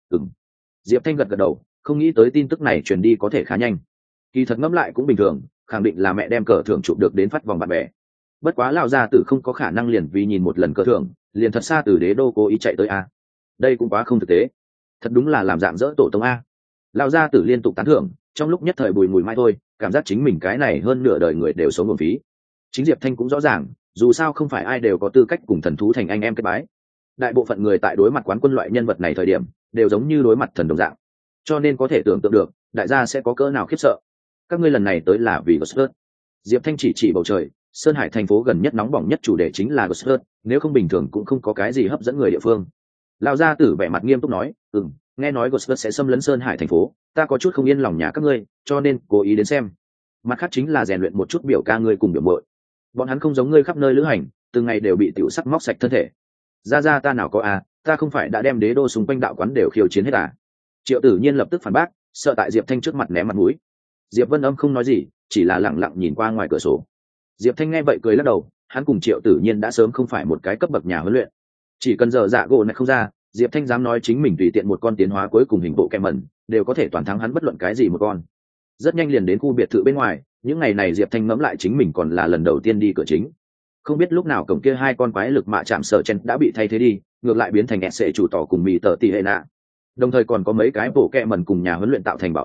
Diệp Thanh gật gật đầu, không nghĩ tới tin tức này truyền đi có thể khá nhanh. Kỳ thật ngẫm lại cũng bình thường, khẳng định là mẹ đem cờ thưởng chụp được đến phát vòng bạn bè. Bất quá lão gia tử không có khả năng liền vì nhìn một lần cờ thưởng, liền thật xa từ đế đô cố ý chạy tới a. Đây cũng quá không thực tế. Thật đúng là làm dạng dỡ tổ tông a. Lão gia tử liên tục tán thưởng, trong lúc nhất thời bùi ngùi mai thôi, cảm giác chính mình cái này hơn nửa đời người đều sống nguồn phí. Chính Diệp Thanh cũng rõ ràng, dù sao không phải ai đều có tư cách cùng thần thú thành anh em kết bái. Đại bộ phận người tại đối mặt quán quân loại nhân vật này thời điểm, đều giống như đối mặt thần đồng dạng. Cho nên có thể tưởng tượng được, đại gia sẽ có cỡ nào khiếp sợ. Các ngươi lần này tới là vì Ghost. Diệp Thanh chỉ bầu trời, Sơn Hải thành phố gần nhất nóng bỏng nhất chủ đề chính là Ghost, nếu không bình thường cũng không có cái gì hấp dẫn người địa phương. Lão gia tử vẻ mặt nghiêm túc nói, nghe nói Ghost sẽ xâm lấn Sơn Hải thành phố, ta có chút không yên lòng nhà các ngươi, cho nên cố ý đến xem. Mặt khác chính là rèn luyện một chút biểu ca ngươi cùng biểu muội. Bọn hắn không giống ngươi khắp nơi lữ hành, từng ngày đều bị tiểu sắc móc sạch thân thể. Ra ta nào có ta không phải đã đem đế đô xung quanh đạo quán đều khiêu chiến hết à? Triệu Tử Nhiên lập tức phản bác, sợ tại Diệp Thanh trước mặt ném mặt mũi. Diệp Vân Âm không nói gì, chỉ là lặng lặng nhìn qua ngoài cửa sổ. Diệp Thanh nghe vậy cười lắc đầu, hắn cùng Triệu Tử Nhiên đã sớm không phải một cái cấp bậc nhà huấn luyện. Chỉ cần giờ dạ gỗ này không ra, Diệp Thanh dám nói chính mình tùy tiện một con tiến hóa cuối cùng hình bộ kẹm mẩn, đều có thể toàn thắng hắn bất luận cái gì một con. Rất nhanh liền đến khu biệt thự bên ngoài, những ngày này Diệp Thanh ngẫm lại chính mình còn là lần đầu tiên đi cửa chính. Không biết lúc nào cổng kia hai con quái lực mạ chạm sở chen đã bị thay thế đi, ngược lại biến thành ẹt sệ chủ tỏ cùng mì tờ tỷ hệ nạ. Đồng thời còn có mấy cái bộ kẹ mẩn cùng nhà huấn luyện tạo thành bảo an,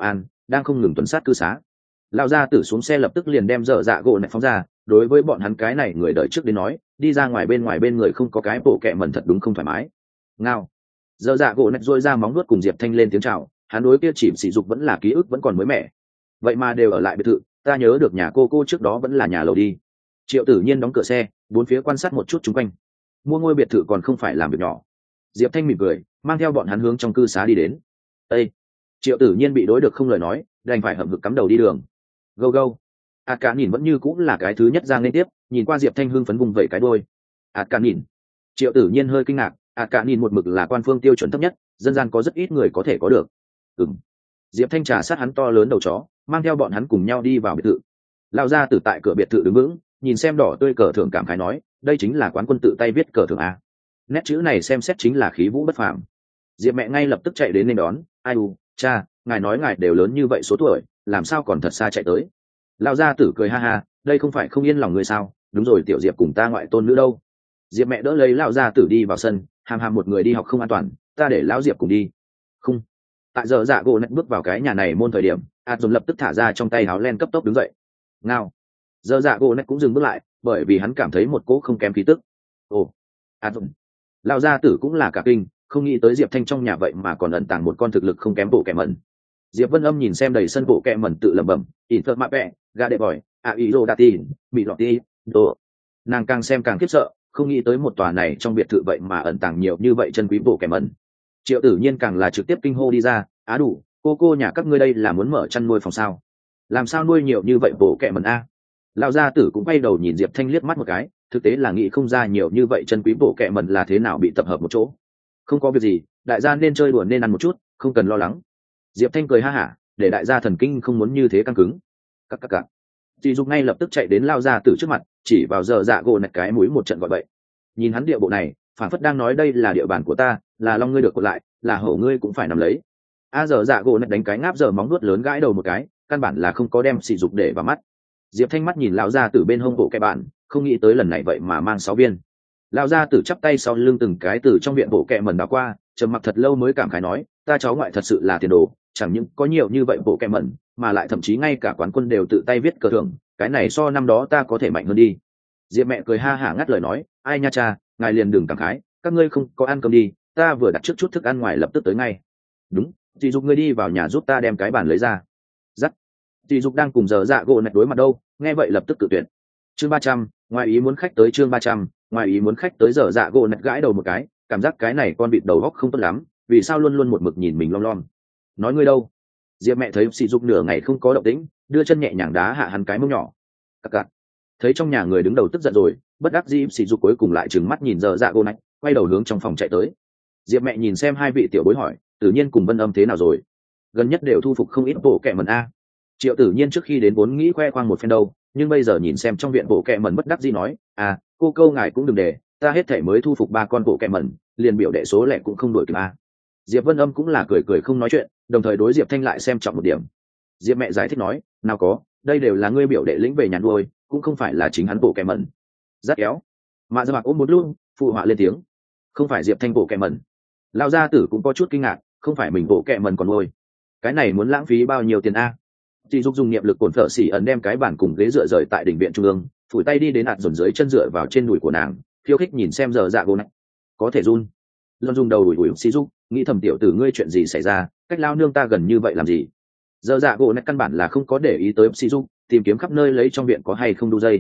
đang không ngừng tuần sát cư xá. Lao ra tử xuống xe lập tức liền đem dở dạ gỗ này phóng ra. Đối với bọn hắn cái này người đợi trước đến nói, đi ra ngoài bên người không có cái bộ kẹ mẩn thật đúng không thoải mái. Ngao. Dở dạ gỗ này dôi ra móng nuốt cùng Diệp Thanh lên tiếng chào. Hắn đối kia chỉ sỉ dục vẫn là ký ức vẫn còn mới mẻ. Vậy mà đều ở lại biệt thự, ta nhớ được nhà cô trước đó vẫn là nhà lầu đi. Triệu Tử Nhiên đóng cửa xe, bốn phía quan sát một chút chung quanh. Mua ngôi biệt thự còn không phải làm việc nhỏ. Diệp Thanh mỉm cười, mang theo bọn hắn hướng trong cư xá đi đến. Ê! Triệu Tử Nhiên bị đối được không lời nói, đành phải hậm hực cắm đầu đi đường. Gâu gâu. Át Cả nhìn vẫn như cũng là cái thứ nhất ra nên tiếp, nhìn qua Diệp Thanh hưng phấn vùng vẩy cái đuôi. Át Cả nhìn. Triệu Tử Nhiên hơi kinh ngạc, Át Cả nhìn một mực là quan phương tiêu chuẩn thấp nhất, dân gian có rất ít người có thể có được. Ừm. Diệp Thanh trà sát hắn to lớn đầu chó, mang theo bọn hắn cùng nhau đi vào biệt thự. Lao ra từ tại cửa biệt thự đứng vững, nhìn xem đỏ tươi cờ thưởng cảm khái nói, đây chính là quán quân tự tay viết cờ thưởng a. Nét chữ này xem xét chính là khí vũ bất phàm. Diệp mẹ ngay lập tức chạy đến nên đón, ai u, cha, ngài nói ngài đều lớn như vậy số tuổi, làm sao còn thật xa chạy tới. Lao gia tử cười ha ha, đây không phải không yên lòng người sao, đúng rồi tiểu Diệp cùng ta ngoại tôn nữ đâu. Diệp mẹ đỡ lấy Lao gia tử đi vào sân, hàm một người đi học không an toàn, ta để Lão Diệp cùng đi. Không. Tại giờ dạ gỗ nạch bước vào cái nhà này môn thời điểm, ạt dồn lập tức thả ra trong tay áo len cấp tốc đứng dậy. Ngao. Giờ dạ gỗ nạch cũng dừng bước lại, bởi vì hắn cảm thấy một cỗ không kém khí tức. Ồ. Ạt dồn. Lao gia tử cũng là cả kinh, không nghĩ tới Diệp Thanh trong nhà vậy mà còn ẩn tàng một con thực lực không kém bộ kẻ mẩn. Diệp Vân Âm nhìn xem đầy sân bộ kẻ mẩn tự lẩm bẩm, ỉn thợ mạ bẹ, gà đệ bòi, ý rô đa tin, bị lọt đi, đồ. Nàng càng xem càng khiếp sợ, không nghĩ tới một tòa này trong biệt thự vậy mà ẩn tàng nhiều như vậy chân quý bộ kẻ mẩn. Triệu Tử Nhiên càng là trực tiếp kinh hô đi ra, á đủ, cô nhà các ngươi đây là muốn mở chăn nuôi phòng sao? Làm sao nuôi nhiều như vậy bộ kẻ mẩn a? Lão gia tử cũng quay đầu nhìn Diệp Thanh liếc mắt một cái, thực tế là nghĩ không ra nhiều như vậy chân quý bộ kẻ mẩn là thế nào bị tập hợp một chỗ. Không có việc gì, đại gia nên chơi đùa nên ăn một chút, không cần lo lắng. Diệp Thanh cười ha hả, để đại gia thần kinh không muốn như thế căng cứng. Các. Dì Dục ngay lập tức chạy đến Lao gia tử trước mặt, chỉ vào giờ dạ gỗ nạch cái mũi một trận gọi bậy. Nhìn hắn địa bộ này, phản phất đang nói đây là địa bàn của ta, là long ngươi được cột lại, là hổ ngươi cũng phải nằm lấy. Giờ dạ gỗ nạch đánh cái ngáp giờ móng nuốt lớn gãi đầu một cái, căn bản là không có đem Dì Dục để vào mắt. Diệp Thanh mắt nhìn Lão gia tử bên hông bộ cái bạn, không nghĩ tới lần này vậy mà mang 6 viên. Lão gia tử chắp tay sau lưng từng cái từ trong viện bộ kẹ mẩn đào qua, trầm mặc thật lâu mới cảm khái nói, ta cháu ngoại thật sự là tiền đồ, chẳng những có nhiều như vậy bộ kẹ mẩn, mà lại thậm chí ngay cả quán quân đều tự tay viết cờ thưởng, cái này so năm đó ta có thể mạnh hơn đi. Diệp mẹ cười ha hả ngắt lời nói, ai nha cha, ngài liền đừng cảm khái, các ngươi không có ăn cơm đi, ta vừa đặt trước chút thức ăn ngoài lập tức tới ngay. Đúng, Dì Dục ngươi đi vào nhà giúp ta đem cái bàn lấy ra. Dắt. Dì Dục đang cùng giờ dạ gỗ nạch đối mặt đâu, nghe vậy lập tức tự tuyển. Chương 300, ngoài ý muốn khách tới chương 300, ngoài ý muốn khách tới giờ dạ gỗ nạch gãi đầu một cái, cảm giác cái này con vịt đầu góc không tốt lắm, vì sao luôn luôn một mực nhìn mình lom lom. Nói ngươi đâu? Diệp mẹ thấy Dì Dục nửa ngày không có động tĩnh, đưa chân nhẹ nhàng đá hạ hắn cái mông nhỏ. Cặc. Thấy trong nhà người đứng đầu tức giận rồi, bất đắc dĩ Dì Dục cuối cùng lại trừng mắt nhìn giờ dạ gỗ nạch, quay đầu hướng trong phòng chạy tới. Diệp mẹ nhìn xem hai vị tiểu bối hỏi, Tử Nhiên cùng Vân Âm thế nào rồi? Gần nhất đều thu phục không ít bộ kẹ mẩn a. Triệu Tử Nhiên trước khi đến vốn nghĩ khoe khoang một phen đâu, nhưng bây giờ nhìn xem trong viện bộ kẹ mẩn bất đắc dĩ nói, cô câu ngài cũng đừng để, ta hết thể mới thu phục 3 con bộ kẹ mẩn, liền biểu đệ số lẻ cũng không đổi kịp a. Diệp Vân Âm cũng là cười không nói chuyện, đồng thời đối Diệp Thanh lại xem trọng một điểm. Diệp mẹ giải thích nói, nào có, đây đều là ngươi biểu đệ lĩnh về nhà nuôi, cũng không phải là chính hắn bộ kẹ mẩn. Rất kéo. Mạ Gia Mạc ôm một luôn, phụ họa lên tiếng, không phải Diệp Thanh bộ kẹ mẩn. Lão gia tử cũng có chút kinh ngạc, không phải mình bộ kẹ mẩn còn nuôi, cái này muốn lãng phí bao nhiêu tiền a? Chị Dục dùng niệm lực cồn phở xỉ ẩn đem cái bàn cùng ghế dựa rời tại đỉnh viện trung ương, phủi tay đi đến ạt dồn dưới chân dựa vào trên đùi của nàng, khiêu khích nhìn xem giờ dạ gỗ này. Có thể run. Luân dùng đầu đùi đùi xí Dục, nghĩ thầm tiểu tử ngươi chuyện gì xảy ra, cách lao nương ta gần như vậy làm gì? Giờ dạ gỗ này căn bản là không có để ý tới xí Dục, tìm kiếm khắp nơi lấy trong viện có hay không đu dây.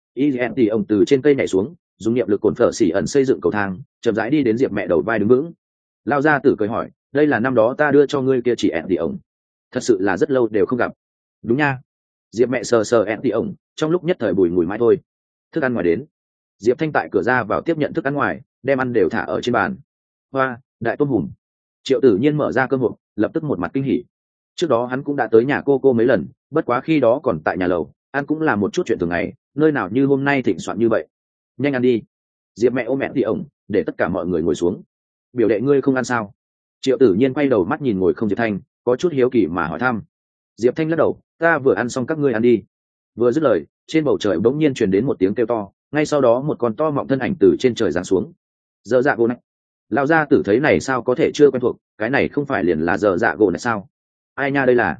Thì ông từ trên cây nhảy xuống, dùng niệm lực cồn phở xỉ ẩn xây dựng cầu thang, chậm rãi đi đến Diệp mẹ đầu vai đứng vững. Lao ra tử cười hỏi, đây là năm đó ta đưa cho ngươi kia chỉ thì ông. Thật sự là rất lâu đều không gặp. Đúng nha. Diệp mẹ sờ thì ông, trong lúc nhất thời bùi ngùi mãi thôi. Thức ăn ngoài đến. Diệp Thanh tại cửa ra vào tiếp nhận thức ăn ngoài, đem ăn đều thả ở trên bàn. Hoa, đại tôm hùm. Triệu Tử Nhiên mở ra cơm hộp, lập tức một mặt kinh hỉ. Trước đó hắn cũng đã tới nhà cô mấy lần, bất quá khi đó còn tại nhà lầu, ăn cũng là một chút chuyện thường ngày, nơi nào như hôm nay thịnh soạn như vậy. Nhanh ăn đi. Diệp mẹ ôm mẹ thì ông, để tất cả mọi người ngồi xuống. Biểu đệ ngươi không ăn sao? Triệu Tử Nhiên quay đầu mắt nhìn ngồi không Diệp Thanh, có chút hiếu kỳ mà hỏi thăm. Diệp Thanh lắc đầu, ta vừa ăn xong các ngươi ăn đi. Vừa dứt lời, trên bầu trời bỗng nhiên truyền đến một tiếng kêu to, ngay sau đó một con to mọng thân ảnh từ trên trời giáng xuống. Giờ dạ gỗ này. Lão gia tử thấy này sao có thể chưa quen thuộc, cái này không phải liền là giờ dạ gỗ này sao? Ai nha đây là?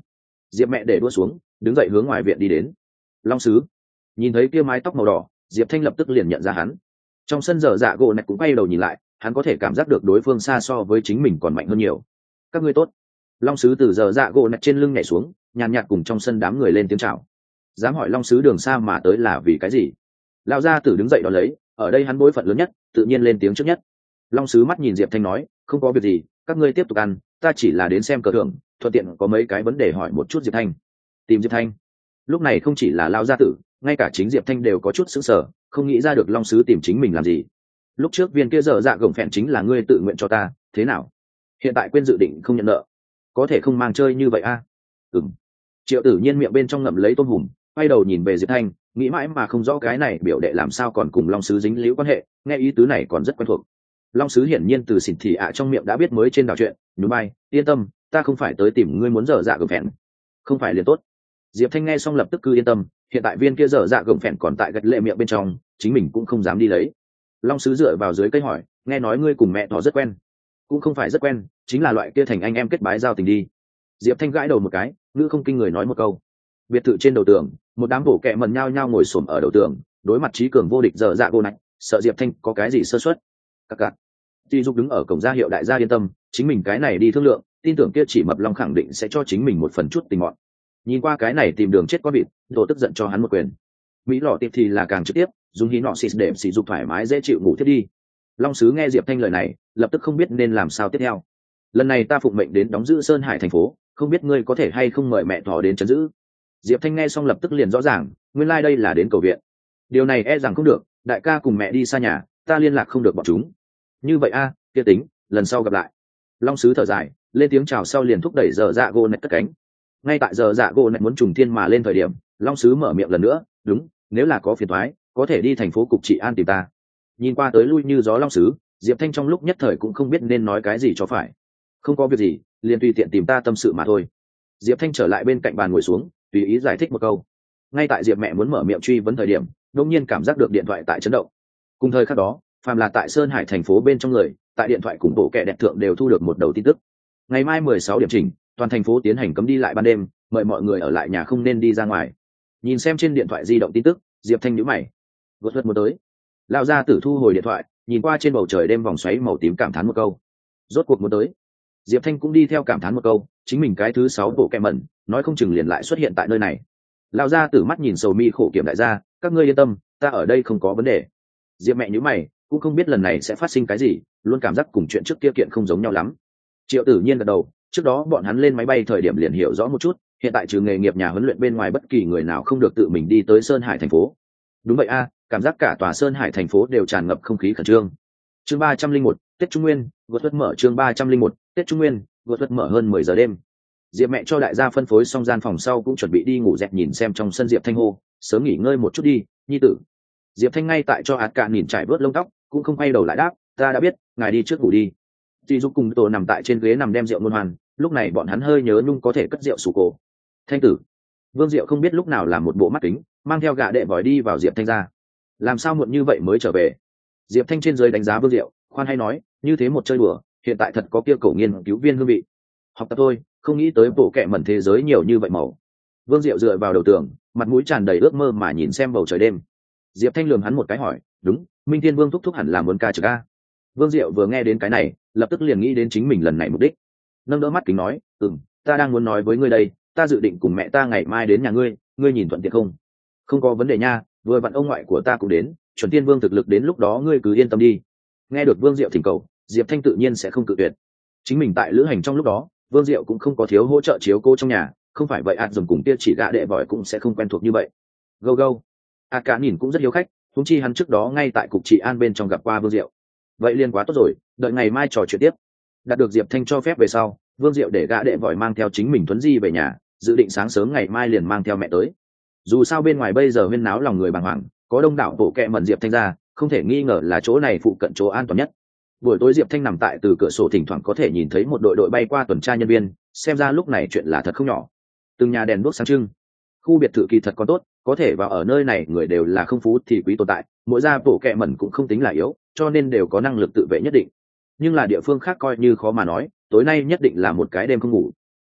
Diệp mẹ để đua xuống, đứng dậy hướng ngoài viện đi đến. Long sứ. Nhìn thấy kia mái tóc màu đỏ, Diệp Thanh lập tức liền nhận ra hắn. Trong sân dở dạ gỗ nạch cũng quay đầu nhìn lại, hắn có thể cảm giác được đối phương xa so với chính mình còn mạnh hơn nhiều. Các ngươi tốt. Long sứ từ dở dạ gỗ nạch trên lưng nhảy xuống, nhàn nhạt cùng trong sân đám người lên tiếng chào. Dám hỏi Long sứ đường xa mà tới là vì cái gì? Lão gia tử đứng dậy đón lấy, ở đây hắn bối phận lớn nhất, tự nhiên lên tiếng trước nhất. Long sứ mắt nhìn Diệp Thanh nói, không có việc gì, các ngươi tiếp tục ăn, ta chỉ là đến xem cờ thưởng, thuận tiện có mấy cái vấn đề hỏi một chút Diệp Thanh. Tìm Diệp Thanh. Lúc này không chỉ là Lão gia tử, ngay cả chính Diệp Thanh đều có chút sững sờ, không nghĩ ra được Long sứ tìm chính mình làm gì. Lúc trước viên kia dở dạ gồng phèn chính là ngươi tự nguyện cho ta, thế nào? Hiện tại quên dự định không nhận nợ, có thể không mang chơi như vậy a? Ừm. Triệu Tử Nhiên miệng bên trong ngậm lấy tôm hùm, quay đầu nhìn về Diệp Thanh, nghĩ mãi mà không rõ cái này biểu đệ làm sao còn cùng Long sứ dính líu quan hệ, nghe ý tứ này còn rất quen thuộc. Long sứ hiển nhiên từ xỉn thị ạ trong miệng đã biết mới trên đảo chuyện, nhún vai, yên tâm, ta không phải tới tìm ngươi muốn dở dạ gồng phèn, không phải liền tốt. Diệp Thanh nghe xong lập tức cứ yên tâm, hiện tại viên kia dở dạ gồng phèn còn tại gạch lệ miệng bên trong, chính mình cũng không dám đi lấy. Long sứ dựa vào dưới cây hỏi, nghe nói ngươi cùng mẹ thỏ rất quen. Cũng không phải rất quen, chính là loại kia thành anh em kết bái giao tình đi. Diệp Thanh gãi đầu một cái, ngữ không kinh người nói một câu. Biệt thự trên đầu tường, một đám bổ kẹ mần nhao nhao ngồi xổm ở đầu tường, đối mặt trí cường vô địch dở dạ gỗ nạch, sợ Diệp Thanh có cái gì sơ suất. Cặc cặc. Di Dục đứng ở cổng ra hiệu đại gia yên tâm, chính mình cái này đi thương lượng, tin tưởng kia chỉ mập long khẳng định sẽ cho chính mình một phần chút tình mọn. Nhìn qua cái này tìm đường chết con vịt, Đồ tức giận cho hắn một quyền. Mỹ lọ tiếp thì là càng trực tiếp, dùng hí nọ xịt để Sỉ Dục thoải mái dễ chịu ngủ thiết đi. Long sứ nghe Diệp Thanh lời này, lập tức không biết nên làm sao tiếp theo. Lần này ta phụng mệnh đến đóng giữ Sơn Hải thành phố, không biết ngươi có thể hay không mời mẹ thỏ đến trấn giữ. Diệp Thanh nghe xong lập tức liền rõ ràng, nguyên lai đây là đến cầu viện. Điều này e rằng không được, đại ca cùng mẹ đi xa nhà, ta liên lạc không được bọn chúng. Như vậy a, kia tính, lần sau gặp lại. Long sứ thở dài, lên tiếng chào sau liền thúc đẩy dở dạ gỗ nạch cất cánh. Ngay tại dở dạ gỗ nạch muốn trùng thiên mà lên thời điểm, Long sứ mở miệng lần nữa, đúng, nếu là có phiền toái, có thể đi thành phố cục trị an tìm ta. Nhìn qua tới lui như gió Long sứ, Diệp Thanh trong lúc nhất thời cũng không biết nên nói cái gì cho phải. Không có việc gì, liền tùy tiện tìm ta tâm sự mà thôi. Diệp Thanh trở lại bên cạnh bàn ngồi xuống, tùy ý giải thích một câu. Ngay tại Diệp mẹ muốn mở miệng truy vấn thời điểm, đột nhiên cảm giác được điện thoại tại chấn động. Cùng thời khắc đó, phàm là tại Sơn Hải thành phố bên trong người, tại điện thoại cùng bộ kệ đẹp thượng đều thu được một đầu tin tức. Ngày mai 16 điểm chỉnh, toàn thành phố tiến hành cấm đi lại ban đêm, mời mọi người ở lại nhà không nên đi ra ngoài. Nhìn xem trên điện thoại di động tin tức, Diệp Thanh nhíu mày. Gột gật một tới. Lão gia tử thu hồi điện thoại, nhìn qua trên bầu trời đêm vòng xoáy màu tím cảm thán một câu. Rốt cuộc muốn tới. Diệp Thanh cũng đi theo cảm thán một câu, chính mình cái thứ 6 bộ kệ mẩn, nói không chừng liền lại xuất hiện tại nơi này. Lão gia tử mắt nhìn sầu mi khổ kiểm đại gia, các ngươi yên tâm, ta ở đây không có vấn đề. Diệp mẹ nhíu mày, cũng không biết lần này sẽ phát sinh cái gì, luôn cảm giác cùng chuyện trước kia kiện không giống nhau lắm. Triệu Tử Nhiên gật đầu, trước đó bọn hắn lên máy bay thời điểm liền hiểu rõ một chút, hiện tại trừ nghề nghiệp nhà huấn luyện bên ngoài bất kỳ người nào không được tự mình đi tới Sơn Hải thành phố. Đúng vậy a, cảm giác cả tòa Sơn Hải thành phố đều tràn ngập không khí khẩn trương. Chương 301, Tết Trung Nguyên, vượt thuật mở chương 301, Tết Trung Nguyên, vượt thuật mở hơn 10 giờ đêm. Diệp mẹ cho đại gia phân phối xong gian phòng sau cũng chuẩn bị đi ngủ, dẹp nhìn xem trong sân Diệp Thanh hô, sớm nghỉ ngơi một chút đi, nhi tử. Diệp Thanh ngay tại cho hạt cạn nhìn trải bớt lông tóc, cũng không quay đầu lại đáp, ta đã biết, ngài đi trước ngủ đi. Dì Dục cùng Tổ nằm tại trên ghế nằm đem rượu nôn hoàn, lúc này bọn hắn hơi nhớ nhung có thể cất rượu sủ cổ. Thanh tử. Vương Diệu không biết lúc nào làm một bộ mắt kính, mang theo gã đệ vòi đi vào Diệp Thanh ra. Làm sao muộn như vậy mới trở về? Diệp Thanh trên dưới đánh giá Vương Diệu, khoan hay nói, như thế một chơi đùa, hiện tại thật có kia cổ nghiên cứu viên hương vị. Học tập thôi, không nghĩ tới bộ kệ mẩn thế giới nhiều như vậy màu. Vương Diệu dựa vào đầu tường, mặt mũi tràn đầy ước mơ mà nhìn xem bầu trời đêm. Diệp Thanh lườm hắn một cái hỏi, đúng, Minh Thiên Vương thúc thúc hẳn là muốn ca trực a. Vương Diệu vừa nghe đến cái này, lập tức liền nghĩ đến chính mình lần này mục đích. Nâng đỡ mắt kính nói, ta đang muốn nói với ngươi đây, ta dự định cùng mẹ ta ngày mai đến nhà ngươi, ngươi nhìn thuận tiện không? Không có vấn đề nha, vừa vặn ông ngoại của ta cũng đến, chuẩn tiên vương thực lực đến lúc đó ngươi cứ yên tâm đi. Nghe được Vương Diệu thỉnh cầu, Diệp Thanh tự nhiên sẽ không cự tuyệt. Chính mình tại lữ hành trong lúc đó, Vương Diệu cũng không có thiếu hỗ trợ chiếu cố trong nhà, không phải vậy ạt dùng cùng kia chỉ gạ đệ vòi cũng sẽ không quen thuộc như vậy. Go go. ạt cả nhìn cũng rất hiếu khách, huống chi hắn trước đó ngay tại cục trị an bên trong gặp qua Vương Diệu. Vậy liền quá tốt rồi, đợi ngày mai trò chuyện tiếp. Đạt được Diệp Thanh cho phép về sau, Vương Diệu để gã đệ vòi mang theo chính mình Thuấn Di về nhà, dự định sáng sớm ngày mai liền mang theo mẹ tới. Dù sao bên ngoài bây giờ huyên náo lòng người bàng hoàng, có đông đảo bộ kệ mẩn Diệp Thanh ra, không thể nghi ngờ là chỗ này phụ cận chỗ an toàn nhất. Buổi tối Diệp Thanh nằm tại từ cửa sổ thỉnh thoảng có thể nhìn thấy một đội bay qua tuần tra nhân viên, xem ra lúc này chuyện là thật không nhỏ. Từng nhà đèn đuốc sáng trưng, khu biệt thự kỳ thật còn tốt, có thể vào ở nơi này người đều là không phú thì quý tồn tại, mỗi gia bộ kệ mẩn cũng không tính là yếu, cho nên đều có năng lực tự vệ nhất định. Nhưng là địa phương khác coi như khó mà nói, tối nay nhất định là một cái đêm không ngủ.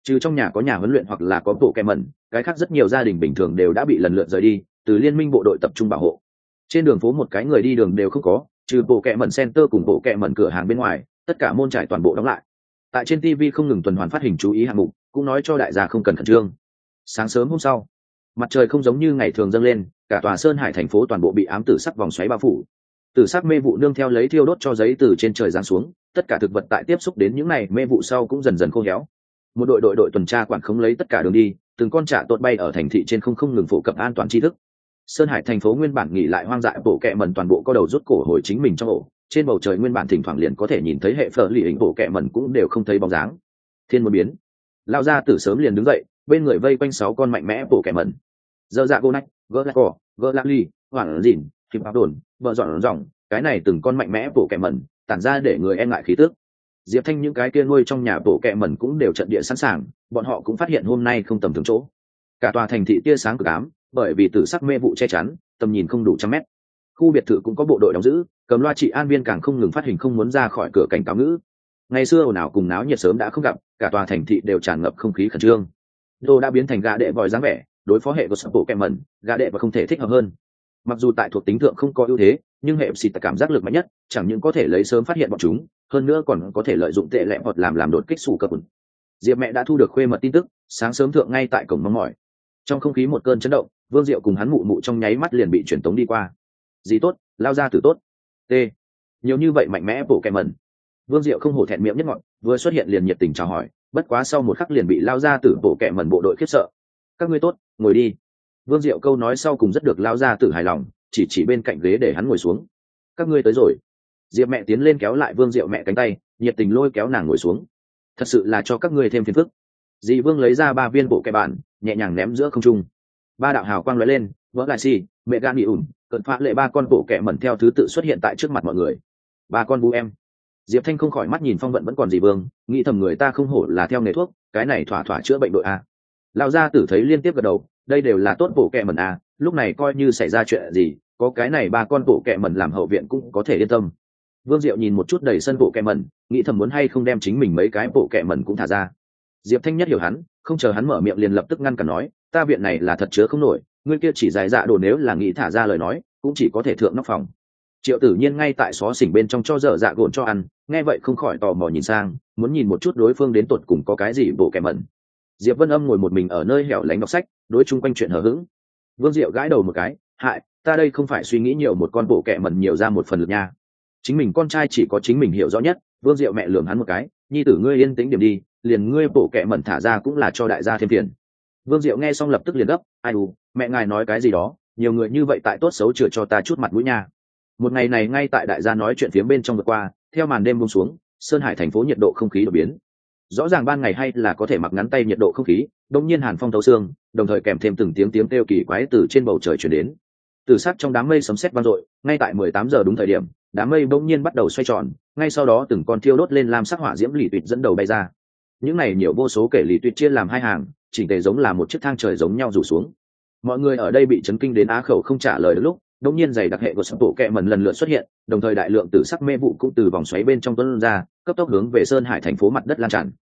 Trừ trong nhà có nhà huấn luyện hoặc là có bộ kẹ mẩn, cái khác rất nhiều gia đình bình thường đều đã bị lần lượt rời đi, từ liên minh bộ đội tập trung bảo hộ. Trên đường phố một cái người đi đường đều không có, trừ bộ kẹ mẩn center cùng bộ kẹ mẩn cửa hàng bên ngoài, tất cả môn trải toàn bộ đóng lại. Tại trên TV không ngừng tuần hoàn phát hình chú ý hạng mục, cũng nói cho đại gia không cần khẩn trương. Sáng sớm hôm sau, mặt trời không giống như ngày thường dâng lên, cả tòa Sơn Hải thành phố toàn bộ bị ám tử sắc vòng xoáy bao phủ. Tử sắc mê vụ nương theo lấy thiêu đốt cho giấy từ trên trời giáng xuống, tất cả thực vật tại tiếp xúc đến những này mê vụ sau cũng dần dần khô héo. Một đội tuần tra quản khống lấy tất cả đường đi, từng con trạ tuột bay ở thành thị trên không ngừng phổ cập an toàn tri thức. Sơn Hải thành phố nguyên bản nghỉ lại hoang dại bộ kẹ mẩn toàn bộ có đầu rút cổ hồi chính mình trong ổ, trên bầu trời nguyên bản thỉnh thoảng liền có thể nhìn thấy hệ phở lì hình bộ kẹ mẩn cũng đều không thấy bóng dáng. Thiên một biến, lao ra từ sớm liền đứng dậy, bên người vây quanh 6 con mạnh mẽ bộ kẹ mẩn. Dơ dạ cô nách, gỡ lạc cỏ, gỡ lạc ly, hoảng dìn, kịp áp đồn, vợ dọn dòng, cái này từng con mạnh mẽ bộ kẹ mẩn tản ra để người e ngại khí tước. Diệp Thanh những cái kia nuôi trong nhà bộ kẹ mẩn cũng đều trận địa sẵn sàng, bọn họ cũng phát hiện hôm nay không tầm thường chỗ. Cả tòa thành thị tia sáng cực ám, bởi vì tử sắc mê vụ che chắn, tầm nhìn không đủ 100 mét. Khu biệt thự cũng có bộ đội đóng giữ, cầm loa trị an viên càng không ngừng phát hình không muốn ra khỏi cửa cảnh cáo ngữ. Ngày xưa ồn ào cùng náo nhiệt sớm đã không gặp, cả tòa thành thị đều tràn ngập không khí khẩn trương. Đô đã biến thành gà đệ vòi dáng vẻ, đối phó hệ của bộ kẹ mẩn, gà đệ và không thể thích hợp hơn. Mặc dù tại thuộc tính thượng không có ưu thế, nhưng hệ xịt cảm giác lực mạnh nhất, chẳng những có thể lấy sớm phát hiện bọn chúng, hơn nữa còn có thể lợi dụng tệ lẹ hoặc làm đột kích sủ cập. Diệp mẹ đã thu được khuê mật tin tức, sáng sớm thượng ngay tại cổng mong mỏi. Trong không khí một cơn chấn động, Vương Diệu cùng hắn mụ mụ trong nháy mắt liền bị truyền tống đi qua. Gì tốt, lao ra tử tốt. T. Nhiều như vậy mạnh mẽ bộ kẹ mẩn. Vương Diệu không hổ thẹn miệng nhất ngọn, vừa xuất hiện liền nhiệt tình chào hỏi, bất quá sau một khắc liền bị lao ra tử bộ kẹ mẩn bộ đội khiếp sợ. Các ngươi tốt, ngồi đi. Vương Diệu câu nói sau cùng rất được lao ra tử hài lòng, chỉ bên cạnh ghế để hắn ngồi xuống. Các ngươi tới rồi. Diệp mẹ tiến lên kéo lại Vương Diệu mẹ cánh tay, nhiệt tình lôi kéo nàng ngồi xuống. Thật sự là cho các ngươi thêm phiền phức. Dì Vương lấy ra 3 viên bộ kẹ bản, nhẹ nhàng ném giữa không trung. 3 đạo hào quang lóe lên, vỡ lại xì, mẹ gan bị ủn, cận phá lệ 3 con bộ kẹ mẩn theo thứ tự xuất hiện tại trước mặt mọi người. 3 con bu em. Diệp Thanh không khỏi mắt nhìn phong vận vẫn còn dì Vương, nghĩ thầm người ta không hổ là theo nghề thuốc, cái này thỏa thỏa chữa bệnh đội a. Lão gia tử thấy liên tiếp gật đầu, đây đều là tốt bộ kẹ mẩn a, lúc này coi như xảy ra chuyện gì, có cái này 3 con bộ kẹ mẩn làm hậu viện cũng có thể yên tâm. Vương Diệu nhìn một chút đầy sân bộ kẹ mẩn, nghĩ thầm muốn hay không đem chính mình mấy cái bộ kẹ mẩn cũng thả ra. Diệp Thanh nhất hiểu hắn, không chờ hắn mở miệng liền lập tức ngăn cản nói, ta viện này là thật chứa không nổi, ngươi kia chỉ dài dạ đồ nếu là nghĩ thả ra lời nói, cũng chỉ có thể thượng nóc phòng. Triệu Tử Nhiên ngay tại xó xỉnh bên trong cho dở dạ gồn cho ăn, nghe vậy không khỏi tò mò nhìn sang, muốn nhìn một chút đối phương đến tột cùng có cái gì bộ kẹ mẩn. Diệp Vân Âm ngồi một mình ở nơi hẻo lánh đọc sách, đối chung quanh chuyện hờ hững. Vương Diệu gãi đầu một cái, hại, ta đây không phải suy nghĩ nhiều một con bộ kẹ mẩn nhiều ra một phần lực nha. Chính mình con trai chỉ có chính mình hiểu rõ nhất. Vương Diệu mẹ lườm hắn một cái, nhi tử ngươi yên tĩnh điểm đi, liền ngươi bộ kẹ mẩn thả ra cũng là cho đại gia thêm tiền. Vương Diệu nghe xong lập tức liền gấp, ai u, mẹ ngài nói cái gì đó, nhiều người như vậy tại tốt xấu chừa cho ta chút mặt mũi nha. Một ngày này ngay tại đại gia nói chuyện phía bên trong vượt qua, theo màn đêm buông xuống, Sơn Hải thành phố nhiệt độ không khí đột biến. Rõ ràng ban ngày hay là có thể mặc ngắn tay nhiệt độ không khí, đột nhiên hàn phong thấu xương, đồng thời kèm thêm từng tiếng kêu kỳ quái từ trên bầu trời truyền đến. Từ sát trong đám mây sấm sét vang dội, ngay tại 18 giờ đúng thời điểm, đám mây bỗng nhiên bắt đầu xoay tròn, ngay sau đó từng con thiêu đốt lên lam sắc hỏa diễm lì tuyệt dẫn đầu bay ra. Những này nhiều vô số kể lì tuyệt chia làm 2 hàng, chỉnh tề giống là một chiếc thang trời giống nhau rủ xuống. Mọi người ở đây bị chấn kinh đến á khẩu không trả lời được lúc, đột nhiên dày đặc hệ của sập bộ kẹ mẩn lần lượt xuất hiện, đồng thời đại lượng tử sắc mê vụ cũng từ vòng xoáy bên trong tuôn ra, cấp tốc hướng về Sơn Hải thành phố mặt đất lan tràn.